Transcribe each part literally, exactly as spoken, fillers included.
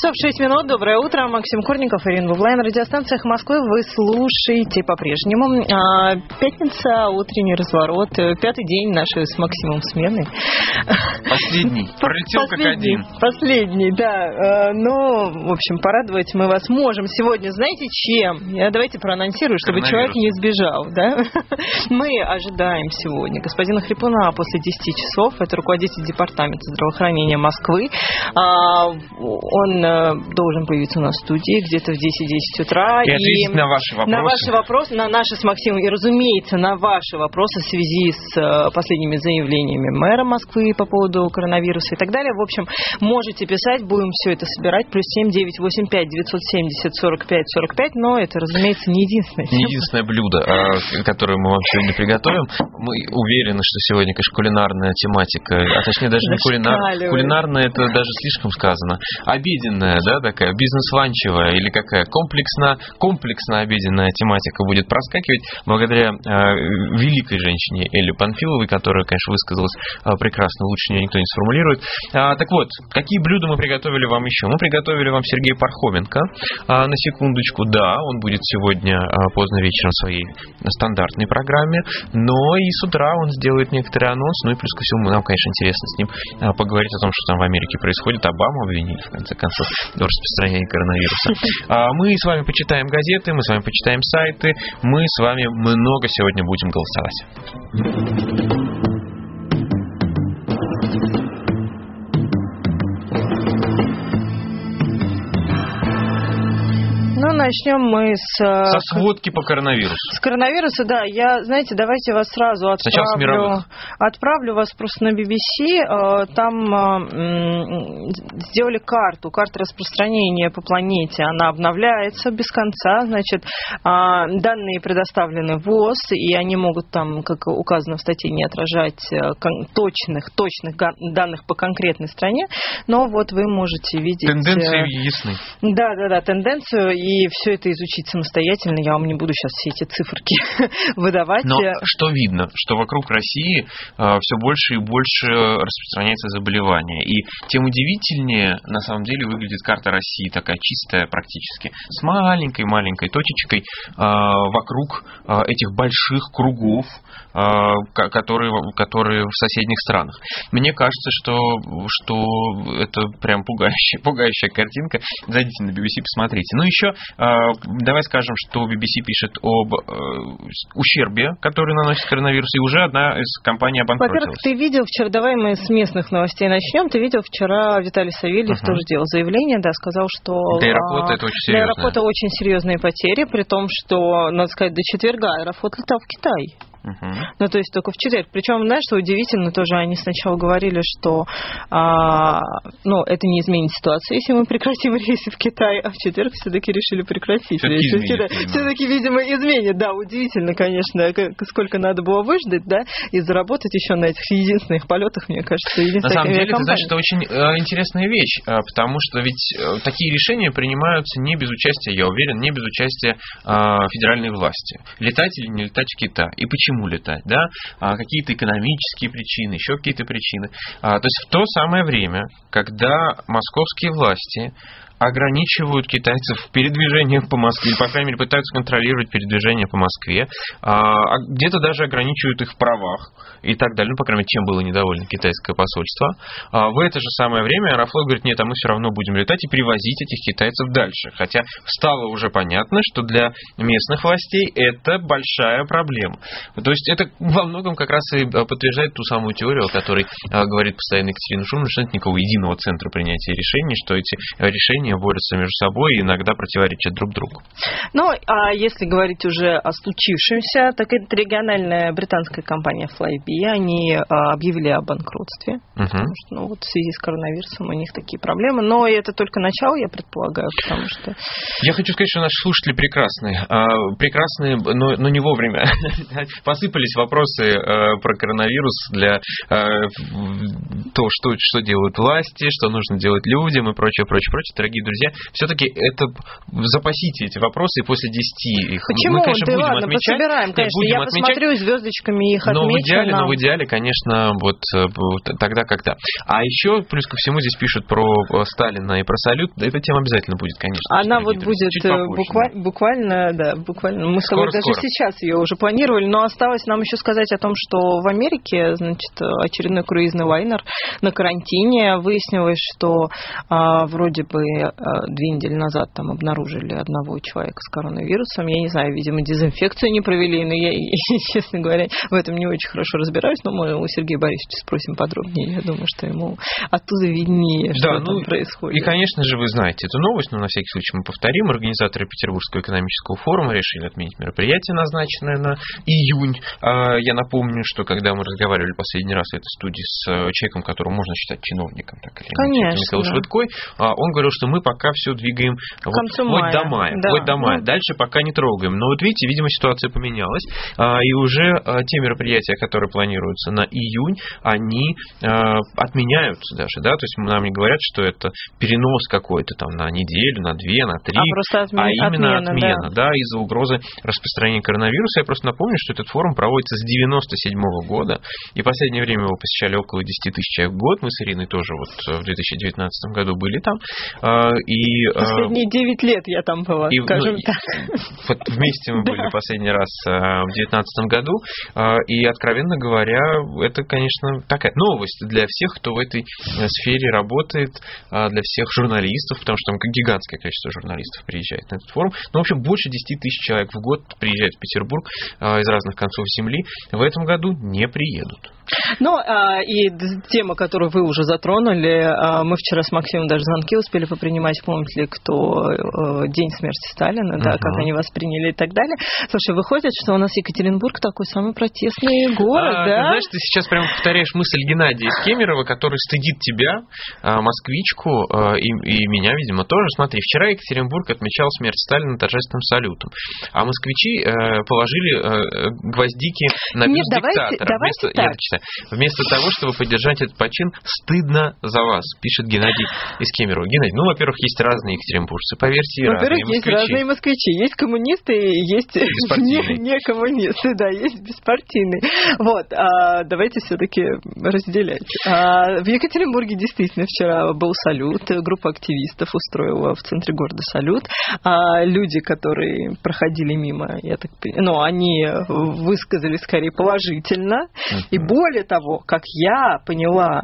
часов шесть минут. Доброе утро. Максим Корников, Ирина Бублай. На радиостанциях Москвы вы слушаете по-прежнему. А, пятница, утренний разворот. Пятый день нашей с Максимом смены. Последний. Пролетел как один. Последний, да. Ну, в общем, порадовать мы вас можем сегодня. Знаете, чем? Я давайте проанонсирую, чтобы человек не сбежал. Да? Мы ожидаем сегодня господина Хрипуна после десяти часов. Это руководитель департамента здравоохранения Москвы. Он должен появиться на студии где-то в десять-десять утра. И ответить и на ваши вопросы. На ваши вопросы, на наши с Максимом. И, разумеется, на ваши вопросы в связи с последними заявлениями мэра Москвы по поводу коронавируса и так далее. В общем, можете писать, будем все это собирать. Плюс семь девять восемь пять девятьсот семьдесят сорок пять сорок пять. Но это, разумеется, не единственное. Не единственное блюдо, которое мы вам сегодня приготовим. Мы уверены, что сегодня, конечно, кулинарная тематика, а точнее даже не кулинарная. Кулинарная, это даже слишком сказано. Обеденная, да, такая, бизнес-ланчевая или какая, комплексно, комплексно обеденная тематика будет проскакивать благодаря э, великой женщине Элле Панфиловой, которая, конечно, высказалась э, прекрасно, лучше нее никто не сформулирует. А, так вот, какие блюда мы приготовили вам еще? Мы приготовили вам Сергея Пархоменко, а, на секундочку, да, он будет сегодня а, поздно вечером в своей стандартной программе, но и с утра он сделает некоторый анонс, ну и плюс ко всему нам, конечно, интересно с ним а, поговорить о том, что там в Америке происходит. Обаму обвинили, в конце концов, в распространении коронавируса. А, мы с вами почитаем газеты, мы с вами почитаем сайты, мы с вами много сегодня будем голосовать. Ну, начнем мы с... Со сводки по коронавирусу. С коронавируса, да. Я, знаете, давайте вас сразу отправлю... Отправлю вас просто на би би си. Там сделали карту, карта распространения по планете. Она обновляется без конца. Значит, данные предоставлены ВОЗ, и они могут там, как указано в статье, не отражать точных, точных данных по конкретной стране. Но вот вы можете видеть... Тенденции ясны. Да, да, да, тенденцию. И все это изучить самостоятельно. Я вам не буду сейчас все эти циферки выдавать. Но что видно? Что вокруг России э, все больше и больше распространяется заболевание. И тем удивительнее, на самом деле, выглядит карта России, такая чистая практически, с маленькой-маленькой точечкой э, вокруг э, этих больших кругов, э, которые, которые в соседних странах. Мне кажется, что, что это прям пугающая, пугающая картинка. Зайдите на би би си, посмотрите. Ну, еще давай скажем, что би би си пишет об э, ущербе, который наносит коронавирус, и уже одна из компаний обанкротилась. Во-первых, ты видел вчера, давай мы с местных новостей начнем, ты видел вчера Виталий Савельев uh-huh. тоже делал заявление, да, сказал, что для Аэрофлота это очень серьезно. Для Аэрофлота очень серьезные потери, при том, что, надо сказать, до четверга Аэрофлот летал в Китай. Uh-huh. Ну, то есть только в четверг. Причем, знаешь, что удивительно, тоже они сначала говорили, что а, ну, это не изменит ситуацию, если мы прекратим рейсы в Китай, а в четверг все-таки решили прекратить все-таки рейсы изменит, в Китай. Все-таки, видимо, изменит. Да, удивительно, конечно, сколько надо было выждать, да, и заработать еще на этих единственных полетах, мне кажется, единственная. На самом деле, это значит, это очень э, интересная вещь, э, потому что ведь э, такие решения принимаются не без участия, я уверен, не без участия э, федеральной власти. Летать или не летать в Китай. И почему? Почему летать, да, а, какие-то экономические причины, еще какие-то причины. А, то есть в то самое время, когда московские власти ограничивают китайцев передвижением по Москве, или, по крайней мере, пытаются контролировать передвижение по Москве, а где-то даже ограничивают их в правах и так далее, ну, по крайней мере, чем было недовольно китайское посольство. А в это же самое время Аэрофлот говорит, нет, а мы все равно будем летать и привозить этих китайцев дальше. Хотя стало уже понятно, что для местных властей это большая проблема. То есть это во многом как раз и подтверждает ту самую теорию, о которой говорит постоянно Екатерина Шумина, что нет никакого единого центра принятия решений, что эти решения борются между собой и иногда противоречат друг другу. Ну, а если говорить уже о случившемся, так это региональная британская компания Flybe, они объявили о банкротстве, uh-huh. потому что, ну, вот в связи с коронавирусом у них такие проблемы, но это только начало, я предполагаю, потому что... Я хочу сказать, что наши слушатели прекрасные, прекрасные, но, но не вовремя. Посыпались вопросы про коронавирус для того, что, что делают власти, что нужно делать людям и прочее, прочее, прочее. Дорогие дорогие друзья, все-таки это запасите эти вопросы и после десяти их. Почему? Мы, конечно, да будем ладно, отмечать. пособираем, конечно. Будем Я отмечать, посмотрю, звездочками их но в идеале, нам. но в идеале, конечно, вот тогда, когда. А еще, плюс ко всему, здесь пишут про Сталина и про салют. Да, эта тема обязательно будет, конечно. Она вот будет буквально, буквально, да, буквально. Мы с тобой даже скоро. Сейчас ее уже планировали, но осталось нам еще сказать о том, что в Америке, значит, очередной круизный лайнер на карантине. Выяснилось, что а, вроде бы а, две недели назад там обнаружили одного человека с коронавирусом. Я не знаю, видимо, дезинфекцию не провели, но я, честно говоря, в этом не очень хорошо разбираюсь. Но мы у Сергея Борисовича спросим подробнее. Я думаю, что ему оттуда виднее, что да, там ну, происходит. И, конечно же, вы знаете эту новость, но на всякий случай мы повторим. Организаторы Петербургского экономического форума решили отменить мероприятие, назначенное на июнь. Я напомню, что когда мы разговаривали последний раз в этой студии с человеком, которого можно считать чиновником, так или иначе, Михаилом Швыдкой, он говорил, что мы пока все двигаем вот вплоть до мая. Да. Вплоть до мая. Дальше пока не трогаем. Но вот видите, видимо, ситуация поменялась. И уже те мероприятия, которые планируются на июнь, они отменяются даже. Да? То есть нам не говорят, что это перенос какой-то там на неделю, на две, на три. А, отмен... а именно отмена, отмена, да, да из-за угрозы распространения коронавируса. Я просто напомню, что этот форум проводится с девяносто седьмого года. И в последнее время его посещали около десять тысяч человек в год. Мы с Ириной тоже вот в две тысячи девятнадцатом году были там. И, последние девять лет я там была, и, скажем ну, так. Вот вместе мы были последний раз в две тысячи девятнадцатом году. И, откровенно говоря, это, конечно, такая новость для всех, кто в этой сфере работает, для всех журналистов, потому что там гигантское количество журналистов приезжает на этот форум. Ну, в общем, больше десяти тысяч человек в год приезжают в Петербург из разных концов земли. В этом году не приедут. Ну, и тема, которую вы уже затронули, мы вчера с Максимом даже звонки успели попринимать, помните ли, кто День смерти Сталина, uh-huh. да, как они восприняли и так далее. Слушай, выходит, что у нас Екатеринбург такой самый протестный город, а, да? Ты знаешь, ты сейчас прямо повторяешь мысль Геннадия из Кемерово, который стыдит тебя, москвичку, и, и меня, видимо, тоже. Смотри, вчера Екатеринбург отмечал смерть Сталина торжественным салютом, а москвичи положили гвоздики на бюст диктатора. Давайте вместо, так. Я Вместо того, чтобы поддержать этот почин, стыдно за вас, пишет Геннадий из Кемерово. Геннадий, ну, во-первых, есть разные екатеринбуржцы, поверьте, и во-первых, разные есть разные москвичи. Есть коммунисты, есть не, не коммунисты, да, есть беспартийные. Вот, а давайте все-таки разделять. А в Екатеринбурге действительно вчера был салют, группа активистов устроила в центре города салют. А люди, которые проходили мимо, я так понимаю, ну, они высказали скорее положительно, uh-huh. и более Более того, как я поняла,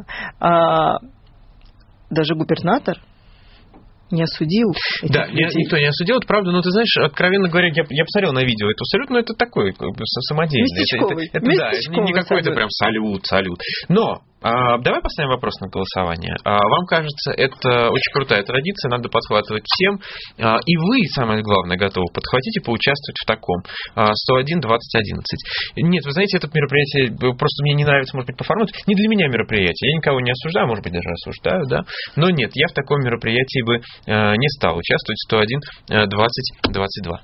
даже губернатор не осудил этих Да, людей. Никто не осудил, это правда, но ты знаешь, откровенно говоря, я, я посмотрел на видео, это салют, но это такой, как бы, самодельный. Местечковый. Это, это, это, да, это не какой-то прям салют, салют. Но а, давай поставим вопрос на голосование. А, вам кажется, это очень крутая традиция, надо подхватывать всем, а, и вы, самое главное, готовы подхватить и поучаствовать в таком. А, сто один двадцать одиннадцать. Нет, вы знаете, это мероприятие просто мне не нравится, может быть, по формату. Не для меня мероприятие, я никого не осуждаю, может быть, даже осуждаю, да. Но нет, я в таком мероприятии бы не стал участвовать. Сто один двадцать двадцать два.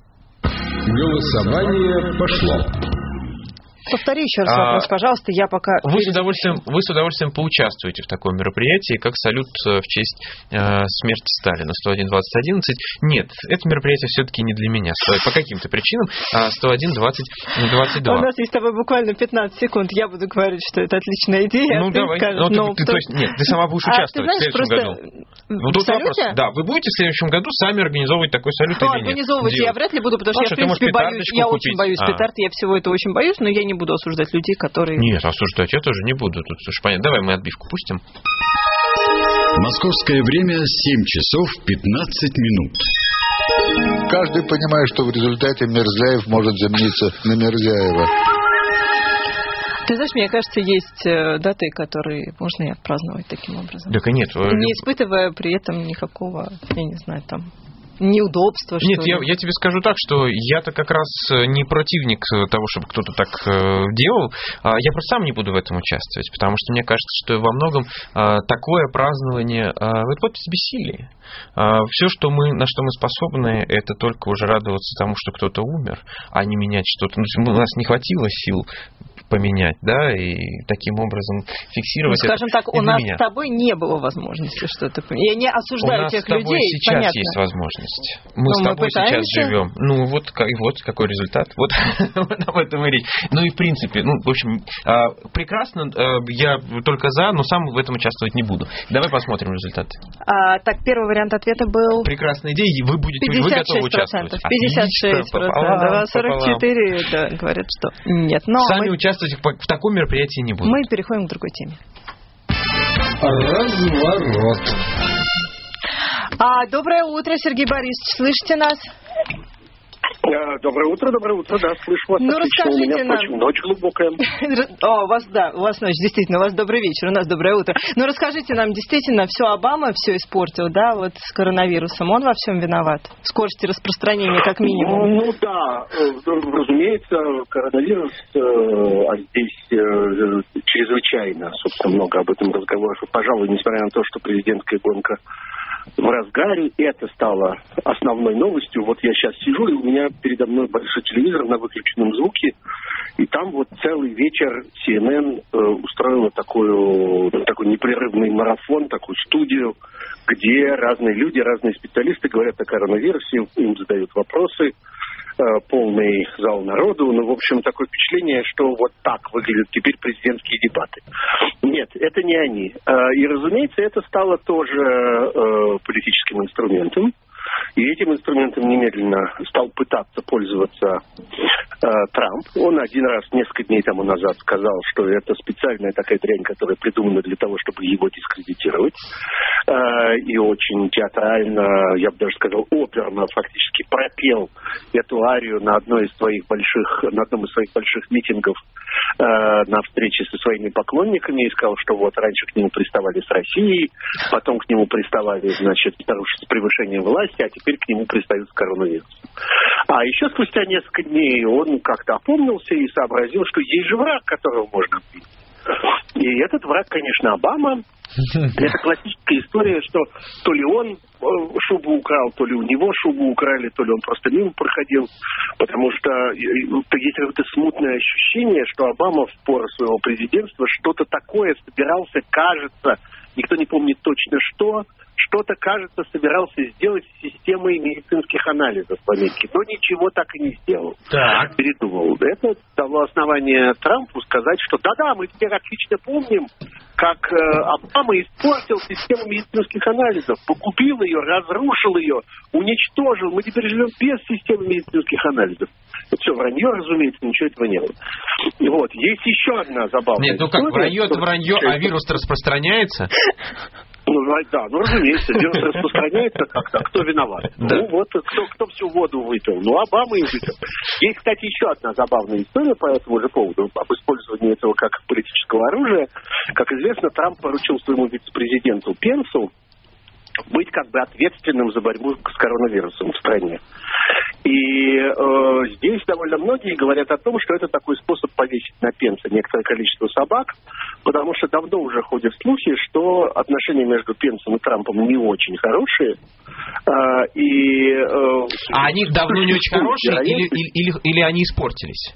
Голосование пошло. Повтори еще раз вопрос, а, пожалуйста, я пока... Вы с, удовольствием, вы с удовольствием поучаствуете в таком мероприятии, как салют в честь э, смерти Сталина. сто один двадцать одиннадцать. Нет, это мероприятие все-таки не для меня. По каким-то причинам. А сто один двадцать двадцать два. У нас есть с тобой буквально пятнадцать секунд. Я буду говорить, что это отличная идея. Ну, а давай. Скажешь, ну, ну, ты, ты, то есть, нет, ты сама будешь участвовать а, знаешь, в следующем году. Ну, тут вопрос. Да, вы будете в следующем году сами организовывать такой салют ну, или нет? Организовывать я вряд ли буду, потому что я, в принципе, боюсь. Я очень боюсь петард, я всего этого очень боюсь, но я не буду осуждать людей, которые... Нет, осуждать я тоже не буду. Тут уж понятно. Давай мы отбивку пустим. Московское время семь часов пятнадцать минут. Каждый понимает, что в результате Мирзяев может замениться на Мирзяева. Ты знаешь, мне кажется, есть даты, которые можно и отпраздновать таким образом. Так и нет. Не испытывая при этом никакого, я не знаю, там... неудобства, что Нет, ли? я, я тебе скажу так, что я-то как раз не противник того, чтобы кто-то так делал. Я просто сам не буду в этом участвовать, потому что мне кажется, что во многом такое празднование это подпись бессилия. Все, что мы, на что мы способны, это только уже радоваться тому, что кто-то умер, а не менять что-то. У нас не хватило сил поменять, да, и таким образом фиксировать. Ну, скажем это так, у нас с тобой не было возможности что-то поменять. Я не осуждаю тех людей. У нас с тобой сейчас понятно. есть возможность. Мы Но с тобой мы сейчас живем. Ну, вот, и вот какой результат. Вот об этом и речь. Ну, и в принципе, ну, в общем, прекрасно, я только за, но сам в этом участвовать не буду. Давай посмотрим результаты. А, так, первый вариант ответа был... Прекрасная идея, и вы будете, вы готовы участвовать. пятьдесят шесть процентов. А сорок четыре процента да, говорят, что нет. Но Сами мы... участвовать в таком мероприятии не будут. Мы переходим к другой теме. Разворот. А, доброе утро, Сергей Борисович. Слышите нас? Доброе утро, доброе утро, да, слышу вас. Ну, отлично. расскажите У меня, нам. впрочем, ночь глубокая. О, у вас, да, у вас ночь, действительно, у вас добрый вечер, у нас доброе утро. Ну, расскажите нам, действительно, все Обама все испортил, да, вот с коронавирусом, он во всем виноват? В скорости распространения, как минимум. Ну, да, разумеется, коронавирус, а здесь чрезвычайно, собственно, много об этом разговоров. Пожалуй, несмотря на то, что президентская гонка в разгаре, это стало основной новостью. Вот я сейчас сижу, и у меня передо мной большой телевизор на выключенном звуке, и там вот целый вечер си эн эн э, устроила такую, такой непрерывный марафон, такую студию, где разные люди, разные специалисты говорят о коронавирусе, им задают вопросы, э, полный зал народу. Ну, в общем, такое впечатление, что вот так выглядят теперь президентские дебаты. Нет, это не они. И, разумеется, это стало тоже э, политическим инструментом. И этим инструментом немедленно стал пытаться пользоваться э, Трамп. Он один раз, несколько дней тому назад, сказал, что это специальная такая дрянь, которая придумана для того, чтобы его дискредитировать. Э, и очень театрально, я бы даже сказал, оперно фактически пропел эту арию на одной из своих больших, на одном из своих больших митингов э, на встрече со своими поклонниками и сказал, что вот раньше к нему приставали с Россией, потом к нему приставали, значит, с превышением власти, а теперь к нему пристают с коронавирусом. А еще спустя несколько дней он как-то опомнился и сообразил, что есть же враг, которого можно убить. И этот враг, конечно, Обама. Это классическая история, что то ли он шубу украл, то ли у него шубу украли, то ли он просто мимо проходил. Потому что есть какое-то смутное ощущение, что Обама в пору своего президентства что-то такое собирался, кажется, никто не помнит точно что, что-то, кажется, собирался сделать с системой медицинских анализов в Америке, но ничего так и не сделал. Так. Передумал. Это дало основание Трампу сказать, что да-да, мы теперь отлично помним, как э, Обама испортил систему медицинских анализов, погубил ее, разрушил ее, уничтожил. Мы теперь живем без системы медицинских анализов. Это все вранье, разумеется, ничего этого не было. Вот. Есть еще одна забавная Нет, ну как, история, вранье это что... вранье, а вирус-то распространяется? Ну, да, ну, разумеется, вирус распространяется как-то. Кто виноват? Да. Ну, вот кто, кто всю воду выпил? Ну, Обама и выпил. Есть, кстати, еще одна забавная история по этому же поводу, об использовании этого как политического оружия. Как известно, Трамп поручил своему вице-президенту Пенсу быть как бы ответственным за борьбу с коронавирусом в стране. И э, здесь довольно многие говорят о том, что это такой способ повесить на Пенса некоторое количество собак, потому что давно уже ходят слухи, что отношения между Пенсом и Трампом не очень хорошие. Э, и, э, а они давно не очень хорошие или, или, или, или они испортились?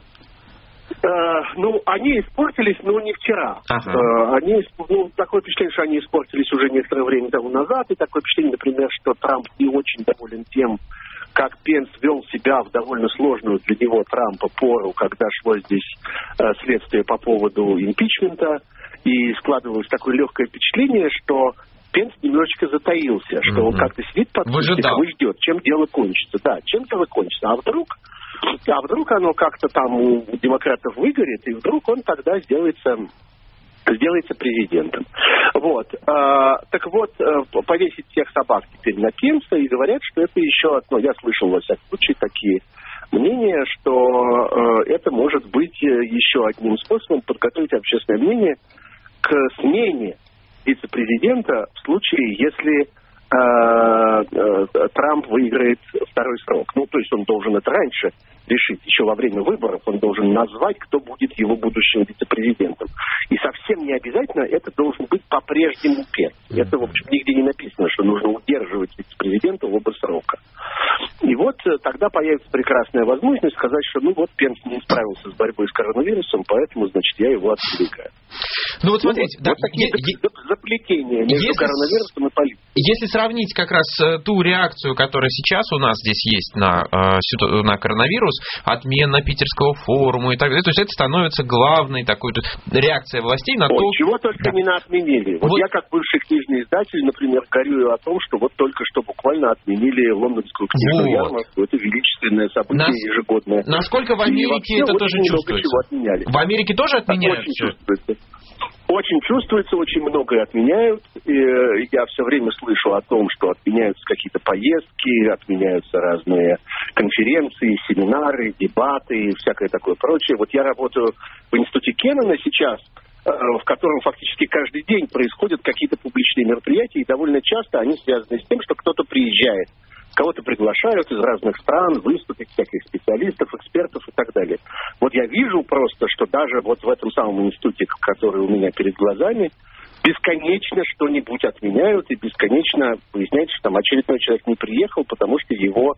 Uh, ну, они испортились, но не вчера. Ага. Uh, они, ну, такое впечатление, что они испортились уже некоторое время тому назад. И такое впечатление, например, что Трамп не очень доволен тем, как Пенс вел себя в довольно сложную для него, Трампа, пору, когда шло здесь uh, следствие по поводу импичмента. И складывалось такое легкое впечатление, что Пенс немножечко затаился, что mm-hmm. он как-то сидит под кустиком и ждет, чем дело кончится. Да, чем дело кончится. А вдруг... А вдруг оно как-то там у демократов выгорит, и вдруг он тогда сделается, сделается президентом. Вот. А, так вот, повесить всех собак теперь на Пенса, и говорят, что это еще одно, я слышал во всяком случае такие мнения, что э, это может быть еще одним способом подготовить общественное мнение к смене вице-президента в случае, если Трамп выиграет второй срок. Ну, то есть он должен это раньше решить, еще во время выборов. Он должен назвать, кто будет его будущим вице-президентом. И совсем не обязательно это должен быть по-прежнему Пенс. Это, в общем, нигде не написано, что нужно удерживать вице-президента в оба срока. И вот тогда появится прекрасная возможность сказать, что ну вот Пенс не справился с борьбой с коронавирусом, поэтому, значит, я его отодвигаю. Ну вот смотрите, ну, вот, да, вот такие е- заплетения между если, коронавирусом и политикой. Если сравнить как раз ту реакцию, которая сейчас у нас здесь есть на, на коронавирус, отмена питерского форума и так далее, то есть это становится главной такой реакцией властей на Ой, то... чего только да. не отменили. Вот, вот я как бывший книжный издатель, например, горюю о том, что вот только что буквально отменили лондонскую книжную вот. ярмарку. Это величественное событие Нас... ежегодное. Насколько в Америке это тоже чувствуется? В Америке тоже отменяют? Очень чувствуется. Очень чувствуется, очень многое отменяют. И я все время слышу о том, что отменяются какие-то поездки, отменяются разные конференции, семинары, дебаты и всякое такое прочее. Вот я работаю в институте Кеннона сейчас, в котором фактически каждый день происходят какие-то публичные мероприятия, и довольно часто они связаны с тем, что кто-то приезжает. Кого-то приглашают из разных стран, выступить, всяких специалистов, экспертов и так далее. Вот я вижу просто, что даже вот в этом самом институте, который у меня перед глазами, бесконечно что-нибудь отменяют и бесконечно выясняется, что там очередной человек не приехал, потому что его,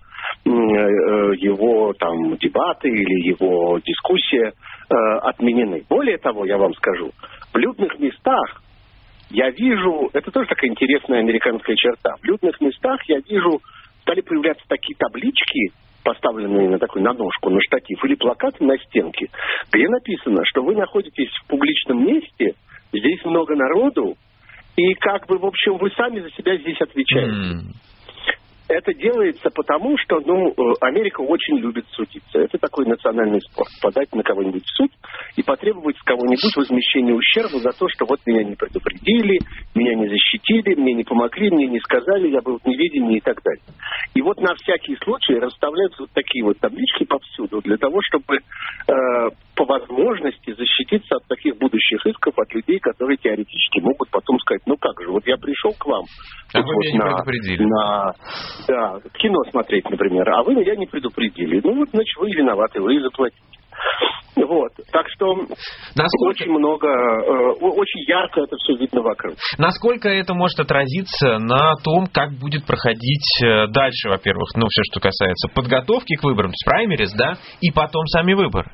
его там дебаты или его дискуссия э, отменены. Более того, я вам скажу, в людных местах я вижу, это тоже такая интересная американская черта, в людных местах я вижу, стали появляться такие таблички, поставленные на такую на ножку, на штатив, или плакаты на стенке, где написано, что вы находитесь в публичном месте, здесь много народу, и как бы, в общем, вы сами за себя здесь отвечаете. Mm. Это делается потому, что, ну, Америка очень любит судиться. Это такой национальный спорт. Подать на кого-нибудь в суд и потребовать с кого-нибудь возмещения ущерба за то, что вот меня не предупредили, меня не защитили, мне не помогли, мне не сказали, я был в неведении и так далее. И вот на всякий случай расставляются вот такие вот таблички повсюду для того, чтобы э, по возможности защититься от таких будущих исков от людей, которые теоретически могут потом сказать, ну как же, вот я пришел к вам а вот вы меня на, не предупредили. на да, кино смотреть, например, а вы меня не предупредили. Ну вот, значит, вы виноваты, вы и заплатите. Вот, так что насколько... очень много, э, очень ярко это все видно вокруг. Насколько это может отразиться на том, как будет проходить дальше, во-первых, ну, все, что касается подготовки к выборам, то есть праймерис, да, и потом сами выборы?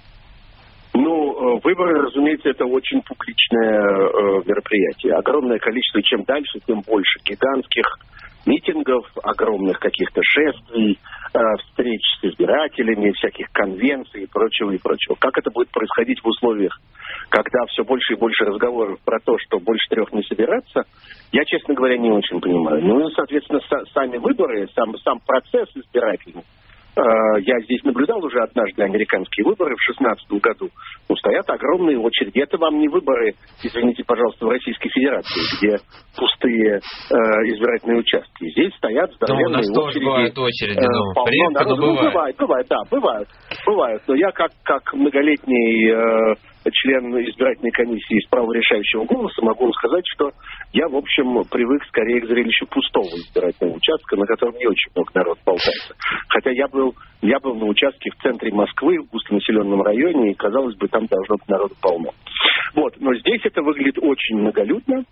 Ну, выборы, разумеется, это очень публичное э, мероприятие. Огромное количество, чем дальше, тем больше гигантских митингов, огромных каких-то шествий, э, встреч с избирателями, всяких конвенций и прочего, и прочего. Как это будет происходить в условиях, когда все больше и больше разговоров про то, что больше трех не собираться, я, честно говоря, не очень понимаю. Ну и, соответственно, са- сами выборы, сам, сам процесс избирательный. Я здесь наблюдал уже однажды американские выборы в шестнадцатом году. Ну, стоят огромные очереди. Это вам не выборы, извините, пожалуйста, в Российской Федерации, где пустые э, избирательные участки. Здесь стоят здоровенные ну, очереди. Бывают очереди, ну, полно редко, народу. Ну, бывает, бывает, да, бывают. Бывают. Но я как, как многолетний э, член избирательной комиссии с правом решающего голоса могу вам сказать, что я, в общем, привык скорее к зрелищу пустого избирательного участка, на котором не очень много народ болтается. Хотя я был, я был на участке в центре Москвы, в густонаселенном районе, и, казалось бы, там должно быть народу полно. Вот. Но здесь это выглядит очень многолюдно.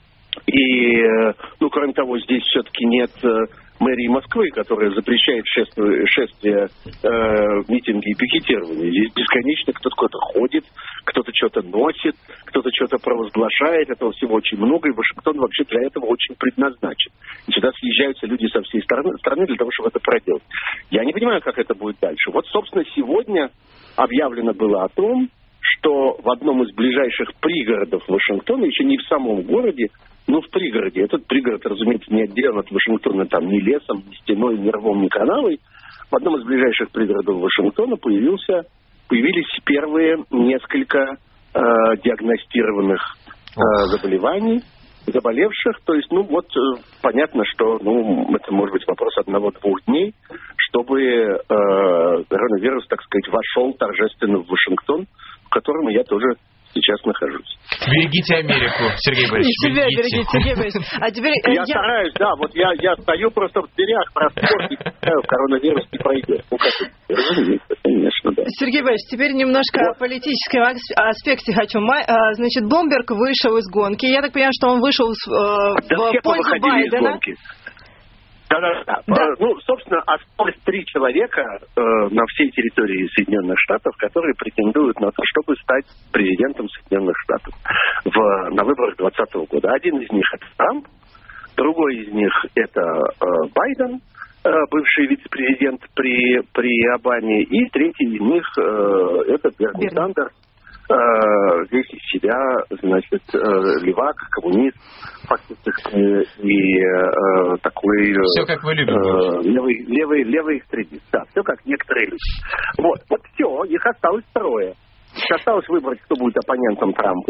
И, ну, кроме того, здесь все-таки нет мэрии Москвы, которая запрещает шествия, шествия э, митинги и пикетирование. Здесь бесконечно кто-то куда-то ходит, кто-то что-то носит, кто-то что-то провозглашает. Этого всего очень много, и Вашингтон вообще для этого очень предназначен. И сюда съезжаются люди со всей страны, страны для того, чтобы это проделать. Я не понимаю, как это будет дальше. Вот, собственно, сегодня объявлено было о том, что в одном из ближайших пригородов Вашингтона, еще не в самом городе, но в пригороде, этот пригород, разумеется, не отделен от Вашингтона там ни лесом, ни стеной, ни рвом, ни канавой, в одном из ближайших пригородов Вашингтона появился, появились первые несколько э, диагностированных э, заболеваний, заболевших. То есть, ну вот, э, понятно, что ну, это может быть вопрос одного-двух дней, чтобы э, коронавирус, так сказать, вошел торжественно в Вашингтон, в котором я тоже сейчас нахожусь. Берегите Америку, Сергей Борисович. И себя берегите, Сергей Борисович. А теперь, я, я стараюсь, да, вот я, я стою просто в дверях, простор, и считаю, коронавирус не пройдет. Ну, как это? Разумеется, конечно, да. Сергей Борисович, теперь немножко вот. О политическом аспекте хочу. Значит, Блумберг вышел из гонки. Я так понимаю, что он вышел в, да в пользу Байдена. Да-да-да. Да. Ну, собственно, осталось три человека э, на всей территории Соединенных Штатов, которые претендуют на то, чтобы стать президентом Соединенных Штатов в, на выборах двадцатого года. Один из них – это Трамп, другой из них – это э, Байден, э, бывший вице-президент при, при Обаме, и третий из них э, – это Берни Сандерс. Здесь из себя, значит, левак, коммунист, фактически, и э, такой... Все, как вы любите. Э, левый, левый, левый экстремист, да, все как некоторые люди. Вот, вот все, их осталось трое. Их осталось выбрать, кто будет оппонентом Трампу.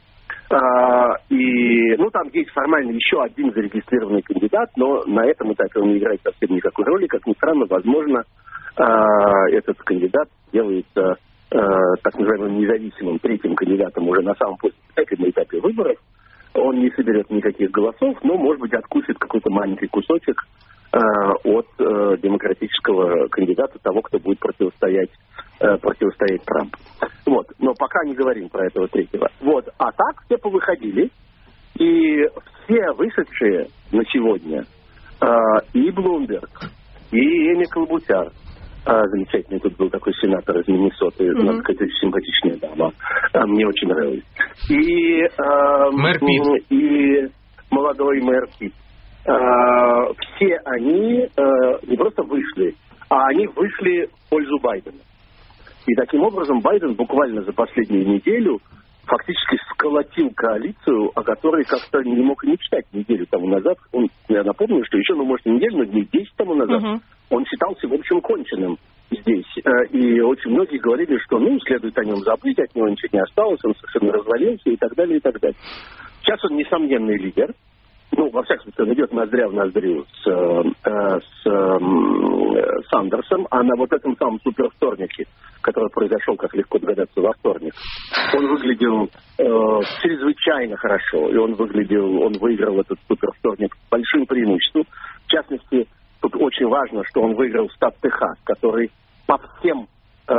А, и, ну, там есть формально еще один зарегистрированный кандидат, но на этом этапе он не играет совсем никакой роли. Как ни странно, возможно, а, этот кандидат делается... так называемым независимым третьим кандидатом уже на самом последнем этапе выборов. Он не соберет никаких голосов, но, может быть, откусит какой-то маленький кусочек э, от э, демократического кандидата, того, кто будет противостоять, э, противостоять Трампу. Вот. Но пока не говорим про этого третьего. Вот. А так все повыходили, и все вышедшие на сегодня, э, и Блумберг, и Эми Клобутяр, А, замечательный тут был такой сенатор из Миннесоты, mm-hmm. надо сказать, очень симпатичная дама. А, мне очень нравилось. И, а, мэр Питт. И молодой мэр Питт. А, все они а, не просто вышли, а они вышли в пользу Байдена. И таким образом Байден буквально за последнюю неделю фактически сколотил коалицию, о которой как-то не мог и мечтать неделю тому назад. Он, я напомню, что еще, ну, может, не неделю, но дней десять тому назад uh-huh. он считался, в общем, конченным здесь. И очень многие говорили, что, ну, следует о нем забыть, от него ничего не осталось, он совершенно развалился и так далее, и так далее. Сейчас он несомненный лидер. Ну, во всяком случае, он идет ноздря в ноздрю с, э, с э, Сандерсом, а на вот этом самом супервторнике, который произошел, как легко догадаться, во вторник, он выглядел э, чрезвычайно хорошо, и он выглядел, он выиграл этот супервторник с большим преимуществом. В частности, тут очень важно, что он выиграл штат Техас, который по всем, э,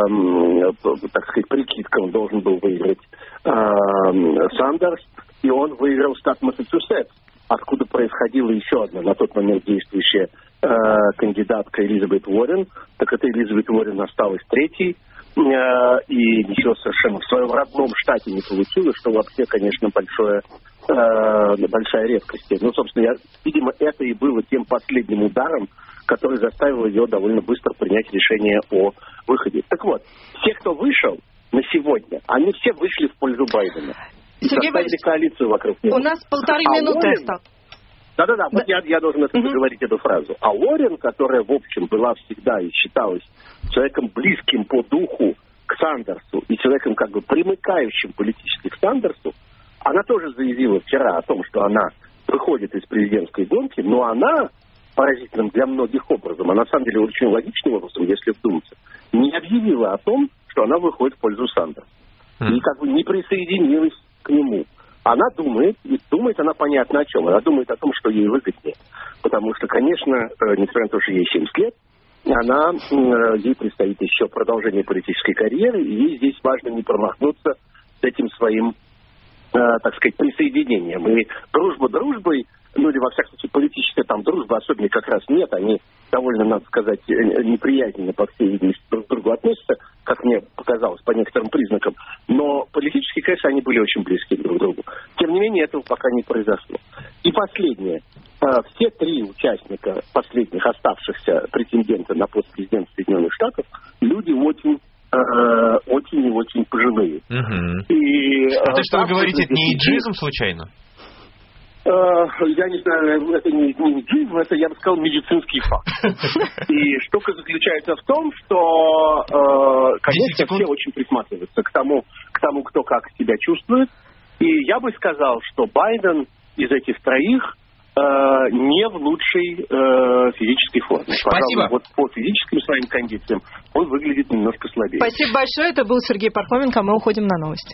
так сказать, прикидкам должен был выиграть э, Сандерс, и он выиграл штат Массачусетс, откуда происходила еще одна на тот момент действующая э, кандидатка Элизабет Уоррен. Так это Элизабет Уоррен осталась третьей, э, и ничего совершенно в своем родном штате не получилось, что вообще, конечно, большое, э, большая редкость. Ну, собственно, я, видимо, это и было тем последним ударом, который заставил ее довольно быстро принять решение о выходе. Так вот, все, кто вышел на сегодня, они все вышли в пользу Байдена. Сергей Борисович, коалицию вокруг него. У нас полторы а минуты Уоррен... осталось. Да-да-да, вот я, я должен это uh-huh. говорить, эту фразу. А Уоррен, которая, в общем, была всегда и считалась человеком близким по духу к Сандерсу и человеком, как бы, примыкающим политически к Сандерсу, она тоже заявила вчера о том, что она выходит из президентской гонки, но она, поразительным для многих образом, а на самом деле очень логичным образом, если вдуматься, не объявила о том, что она выходит в пользу Сандерса. Uh-huh. И как бы не присоединилась к нему. Она думает, и думает она понятно о чем. Она думает о том, что ей выгоднее. Потому что, конечно, несмотря на то, что ей семьдесят лет, она, ей предстоит еще продолжение политической карьеры, и ей здесь важно не промахнуться с этим своим, так сказать, присоединением. И дружба дружбой, ну или во всяком случае политическая там дружба особенно как раз нет, они довольно, надо сказать, неприязненно, по всей видимости, друг к другу относятся, как мне показалось, по некоторым признакам. Но политически, конечно, они были очень близки друг к другу. Тем не менее, этого пока не произошло. И последнее. Все три участника, последних оставшихся претендента на пост президента Соединенных Штатов, люди очень, очень и очень пожилые. Угу. И, это что вы говорите, это не иджизм случайно? Я не знаю, это не, не иджизм, это, я бы сказал, медицинский факт. И штука заключается в том, что, конечно, все очень присматриваются к тому, к тому, кто как себя чувствует. И я бы сказал, что Байден из этих троих не в лучшей физической форме. Спасибо. Пожалуй, вот по физическим своим кондициям он выглядит немножко слабее. Спасибо большое. Это был Сергей Пархоменко. Мы уходим на новости.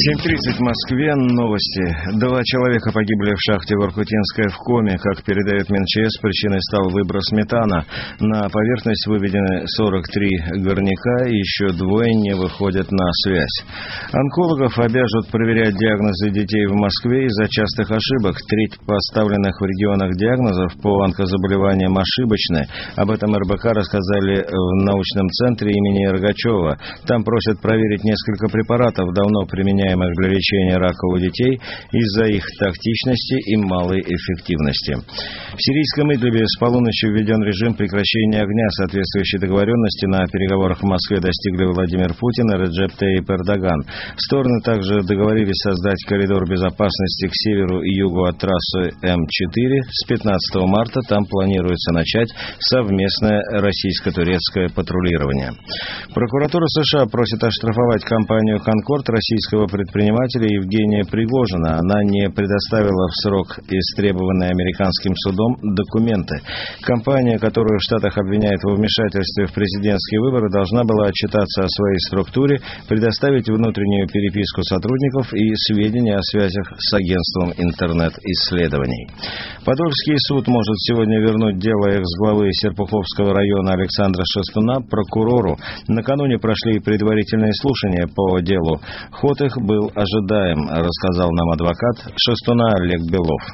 семь тридцать в Москве. Новости. Два человека погибли в шахте Воркутинская в коме. Как передает МинЧС, причиной стал выброс метана. На поверхность выведены сорок три горняка, и еще двое не выходят на связь. Онкологов обяжут проверять диагнозы детей в Москве из-за частых ошибок. Треть поставленных в регионах диагнозов по онкозаболеваниям ошибочны. Об этом эр бэ ка рассказали в научном центре имени Рогачева. Там просят проверить несколько препаратов, давно применяемых для лечения рака у детей, из-за их токсичности и малой эффективности. В сирийском Идлибе с полуночи введен режим прекращения огня. Соответствующей договоренности на переговорах в Москве достигли Владимир Путин и Реджеп Тайип Эрдоган. Стороны также договорились создать коридор безопасности к северу и югу от трассы эм четыре. С пятнадцатого марта там планируется начать совместное российско-турецкое патрулирование. Прокуратура США просит оштрафовать компанию «Конкорд» российского предпринимателя Евгения Пригожина. Она не предоставила в срок истребованные американским судом документы. Компания, которую в Штатах обвиняют во вмешательстве в президентские выборы, должна была отчитаться о своей структуре, предоставить внутреннюю переписку сотрудников и сведения о связях с агентством интернет-исследований. Подольский суд может сегодня вернуть дело экс-главы Серпуховского района Александра Шестуна прокурору. Накануне прошли предварительные слушания по делу. Ход их был ожидаем, рассказал нам адвокат Шестуна Олег Белов.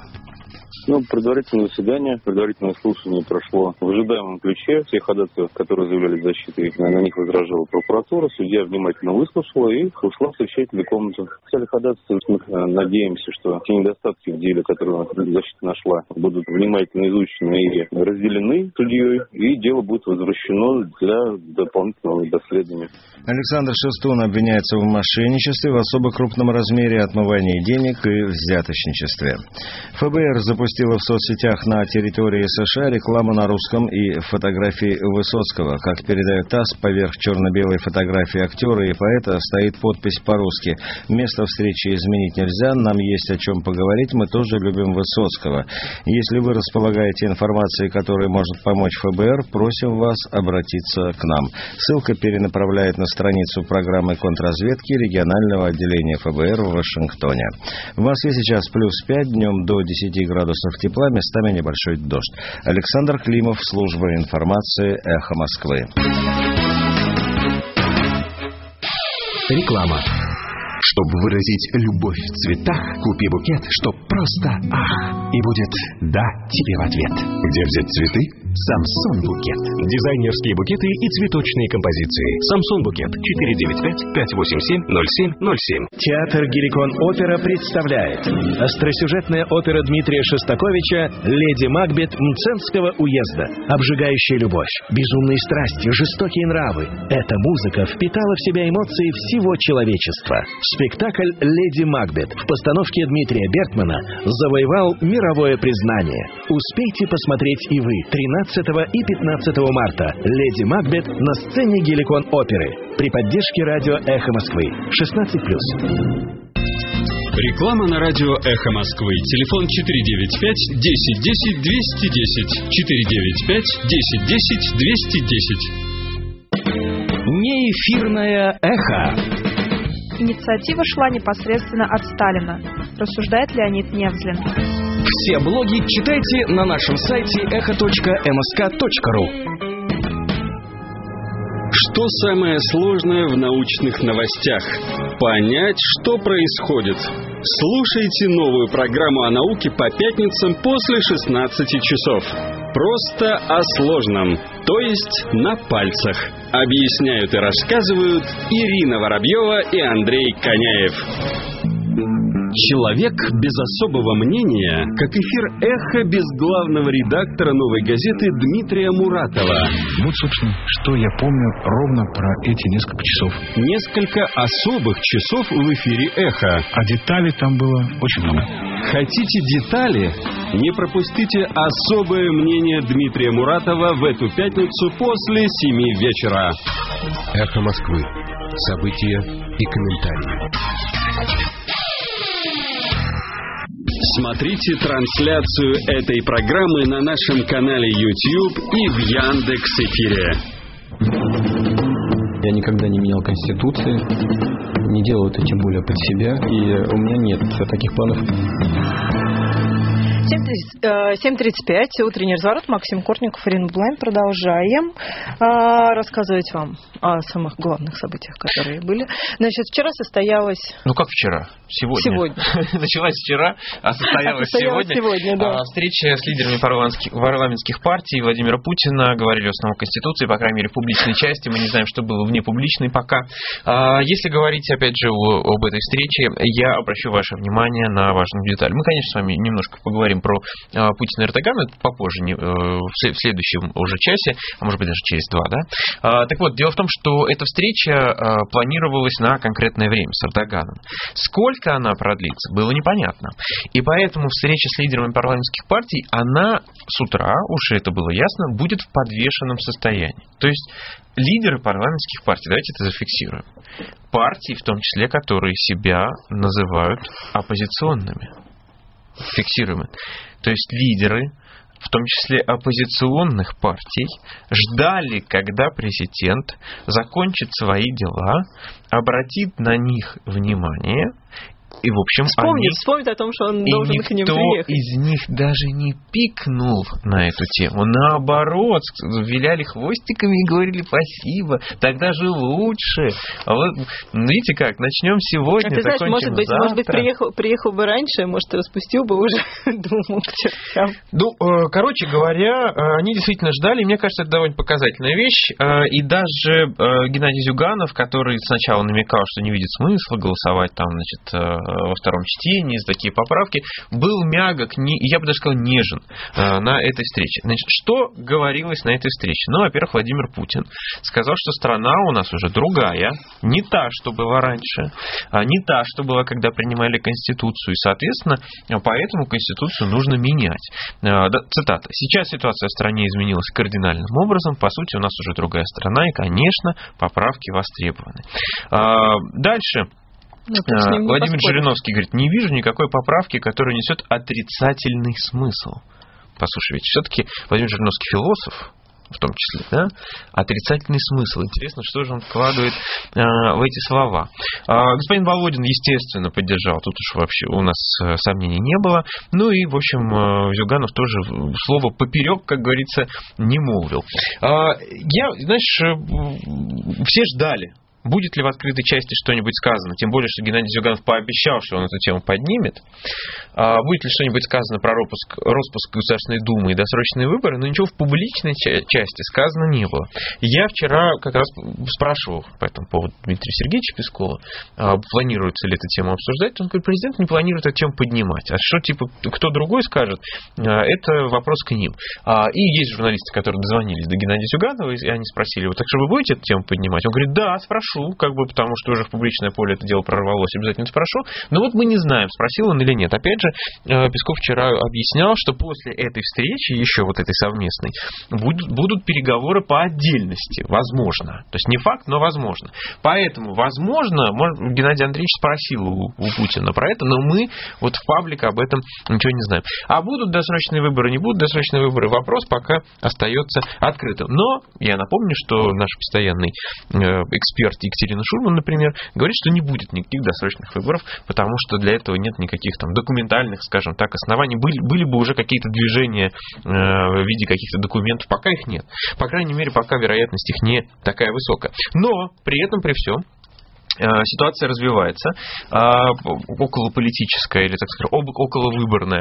Ну, предварительное заседание, предварительное слушание прошло в ожидаемом ключе. Все ходатайства, которые заявляли защитой, на них возражала прокуратура. Судья внимательно выслушала и ушла в совещательную комнату. Взяли ходатайства. Мы надеемся, что те недостатки в деле, которые защита нашла, будут внимательно изучены и разделены судьей, и дело будет возвращено для дополнительного доследования. Александр Шестун обвиняется в мошенничестве в особо крупном размере, отмывании денег и взяточничестве. эф бэ эр запустил в соцсетях на территории США рекламу на русском и фотографии Высоцкого. Как передает ТАСС, поверх черно-белой фотографии актера и поэта стоит подпись по-русски: «Место встречи изменить нельзя, нам есть о чем поговорить, мы тоже любим Высоцкого». Если вы располагаете информацией, которая может помочь эф бэ эр, просим вас обратиться к нам. Ссылка перенаправляет на страницу программы контрразведки регионального отделения эф бэ эр в Вашингтоне. В Москве сейчас плюс пять, днем до десяти градусов тепла, местами небольшой дождь. Александр Климов, служба информации «Эхо Москвы». Реклама. Чтобы выразить любовь в цветах, купи букет, чтоб просто ах, и будет да тебе в ответ. Где взять цветы? Samsung букет. Дизайнерские букеты и цветочные композиции. Samsung букет. четыре девять пять пять восемь семь ноль семь ноль семь. Театр Геликон Опера представляет остросюжетная опера Дмитрия Шостаковича «Леди Макбет Мценского уезда». Обжигающая любовь, безумные страсти, жестокие нравы. Эта музыка впитала в себя эмоции всего человечества. Спектакль «Леди Макбет» в постановке Дмитрия Бертмана завоевал мировое признание. Успейте посмотреть и вы тринадцатого и пятнадцатого марта «Леди Макбет» на сцене Геликон Оперы при поддержке радио «Эхо Москвы». шестнадцать плюс. Реклама на радио «Эхо Москвы». Телефон четыре девять пять десять десять двести десять. четыре девять пять десять десять двести десять. Неэфирное эхо. Инициатива шла непосредственно от Сталина, рассуждает Леонид Невзлин. Все блоги читайте на нашем сайте эхо точка эм эс ка точка ру. Что самое сложное в научных новостях? Понять, что происходит. Слушайте новую программу о науке по пятницам после шестнадцати часов. Просто о сложном, то есть на пальцах. Объясняют и рассказывают Ирина Воробьева и Андрей Коняев. Человек без особого мнения, как эфир «Эхо» без главного редактора «Новой газеты» Дмитрия Муратова. Вот, собственно, что я помню ровно про эти несколько часов. Несколько особых часов в эфире «Эхо». А деталей там было очень много. Хотите детали? Не пропустите особое мнение Дмитрия Муратова в эту пятницу после семи вечера. «Эхо Москвы». События и комментарии. Смотрите трансляцию этой программы на нашем канале YouTube и в Яндекс.Эфире. Я никогда не менял Конституции, не делал это тем более под себя, и у меня нет таких планов. семь тридцать пять, утренний разворот. Максим Кортников, Ирина Блайн. Продолжаем а, рассказывать вам о самых главных событиях, которые были. Значит, вчера состоялась... Ну, как вчера? Сегодня. Сегодня. Началась вчера, а состоялась, а состоялась сегодня. сегодня да. а, встреча с лидерами парламентских, парламентских партий Владимира Путина. Говорили о основах Конституции, по крайней мере, в публичной части. Мы не знаем, что было вне публичной пока. А, если говорить, опять же, о, об этой встрече, я обращу ваше внимание на важную деталь. Мы, конечно, с вами немножко поговорим про а, Путина и Эрдогана, это попозже, не, в следующем уже часе, а может быть даже через два, да? А, так вот, дело в том, что эта встреча а, планировалась на конкретное время с Эрдоганом. Сколько она продлится, было непонятно. И поэтому встреча с лидерами парламентских партий, она с утра, уж это было ясно, будет в подвешенном состоянии. То есть лидеры парламентских партий, давайте это зафиксируем, партии, в том числе, которые себя называют оппозиционными. Фиксируем это. То есть лидеры, в том числе оппозиционных партий, ждали, когда президент закончит свои дела, обратит на них внимание. И, в общем, вспомнит, они... вспомнит о том, что он должен к ним приехать. И никто из них даже не пикнул на эту тему. Наоборот, виляли хвостиками и говорили спасибо, тогда же лучше. А вот, видите как, начнем сегодня, а ты знаешь, может быть, завтра. Может быть, приехал, приехал бы раньше, может, распустил бы уже Думу к чертям. Ну, короче говоря, они действительно ждали, и мне кажется, это довольно показательная вещь. И даже Геннадий Зюганов, который сначала намекал, что не видит смысла голосовать там, значит, во втором чтении за такие поправки, был мягок, не, я бы даже сказал, нежен э, на этой встрече. Значит, что говорилось на этой встрече? Ну, во-первых, Владимир Путин сказал, что страна у нас уже другая, не та, что была раньше, а не та, что была, когда принимали Конституцию, и, соответственно, поэтому Конституцию нужно менять. Э, да, цитата. «Сейчас ситуация в стране изменилась кардинальным образом, по сути, у нас уже другая страна, и, конечно, поправки востребованы». Э, дальше... Ну, Владимир Жириновский говорит, не вижу никакой поправки, которая несет отрицательный смысл. Послушай, ведь все-таки Владимир Жириновский философ, в том числе, да, отрицательный смысл. Интересно, что же он вкладывает э, в эти слова. Э, господин Володин, естественно, поддержал. Тут уж вообще у нас э, сомнений не было. Ну и, в общем, э, Зюганов тоже слово поперек, как говорится, не молвил. Э, я, знаешь, э, все ждали. Будет ли в открытой части что-нибудь сказано? Тем более, что Геннадий Зюганов пообещал, что он эту тему поднимет. А будет ли что-нибудь сказано про распуск, распуск Государственной Думы и досрочные выборы? Но ничего в публичной части сказано не было. Я вчера как раз спрашивал по этому поводу Дмитрия Сергеевича Пескова, планируется ли эту тему обсуждать. Он говорит, президент не планирует эту тему поднимать. А что, типа, кто другой скажет, это вопрос к ним. И есть журналисты, которые дозвонились до Геннадия Зюганова, и они спросили, вот так что вы будете эту тему поднимать? Он говорит, да, спрошу. Как бы, потому что уже в публичное поле это дело прорвалось, обязательно спрошу. Но вот мы не знаем, спросил он или нет. Опять же, Песков вчера объяснял, что после этой встречи, еще вот этой совместной, будут, будут переговоры по отдельности. Возможно. То есть не факт, но возможно. Поэтому, возможно, может, Геннадий Андреевич спросил у, у Путина про это, но мы вот в паблик об этом ничего не знаем. А будут досрочные выборы, не будут досрочные выборы, вопрос пока остается открытым. Но я напомню, что наш постоянный эксперт Екатерина Шульман, например, говорит, что не будет никаких досрочных выборов, потому что для этого нет никаких там документальных, скажем так, оснований. Были, были бы уже какие-то движения э, в виде каких-то документов, пока их нет. По крайней мере, пока вероятность их не такая высокая. Но при этом, при всем, ситуация развивается, околополитическая или, так сказать, околовыборная.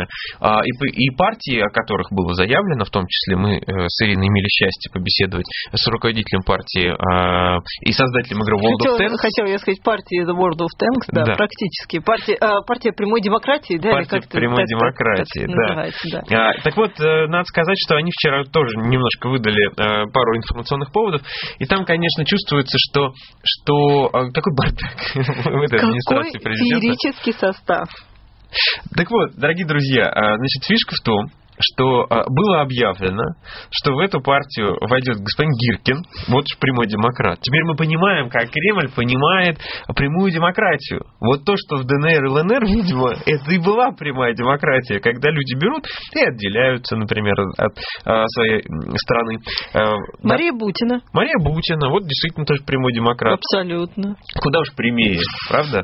И партии, о которых было заявлено, в том числе мы с Ириной имели счастье побеседовать с руководителем партии и создателем игры World хотел, of Tanks. Хотела я сказать, партия The World of Tanks, да, да. практически. Партия, партия прямой демократии, да? Партия прямой так, демократии, так, так да. да. Так вот, надо сказать, что они вчера тоже немножко выдали пару информационных поводов, и там, конечно, чувствуется, что, что такой бардак в этой администрации президента. Какой феерический состав. Так вот, дорогие друзья, значит, фишка в том, что было объявлено, что в эту партию войдет господин Гиркин, вот уж прямой демократ. Теперь мы понимаем, как Кремль понимает прямую демократию. Вот то, что в ДНР и ЛНР, видимо, это и была прямая демократия, когда люди берут и отделяются, например, от своей страны. Мария Бутина. Мария Бутина, вот действительно тоже прямой демократ. Абсолютно. Куда уж прямее, правда?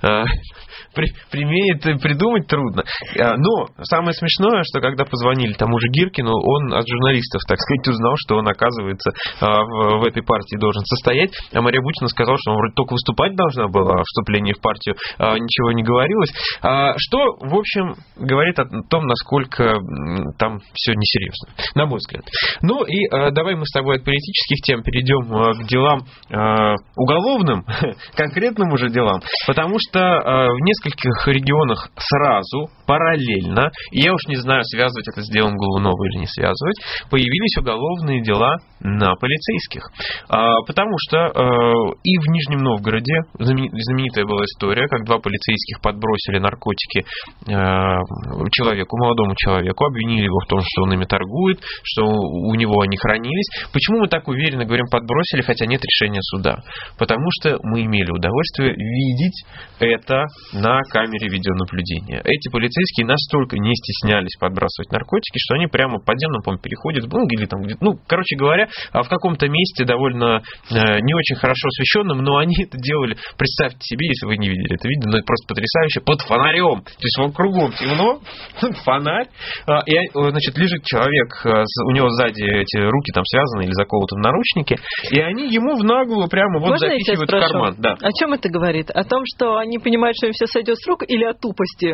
Прямее придумать трудно. Но самое смешное, что когда позвонили тому же Гиркину, он от журналистов, так сказать, узнал, что он, оказывается, в этой партии должен состоять. А Мария Бутина сказала, что он вроде только выступать должна была, а вступление в партию ничего не говорилось. Что, в общем, говорит о том, насколько там все несерьезно, на мой взгляд. Ну и давай мы с тобой от политических тем перейдем к делам уголовным, конкретным уже делам, потому что в нескольких регионах сразу, параллельно, и я уж не знаю, связывать это с делом Голунова или не связывать, появились уголовные дела на полицейских. Потому что и в Нижнем Новгороде знаменитая была история, как два полицейских подбросили наркотики человеку, молодому человеку, обвинили его в том, что он ими торгует, что у него они хранились. Почему мы так уверенно говорим подбросили, хотя нет решения суда? Потому что мы имели удовольствие видеть это на камере видеонаблюдения. Эти полицейские настолько не стеснялись подбрасывать наркотики, что они прямо в подземном, по-моему, переходе, ну, или там где-то, ну, короче говоря, в каком-то месте довольно не очень хорошо освещенном, но они это делали, представьте себе, если вы не видели это видео, но это просто потрясающе, под фонарем. То есть вон кругом темно, фонарь, и, значит, лежит человек, у него сзади эти руки там связаны или заколоты в наручники, и они ему в наглую прямо вот Можно запихивают в карман. Да. О чем это говорит? О том, что они понимают, что им все сойдет с рук, или о тупости?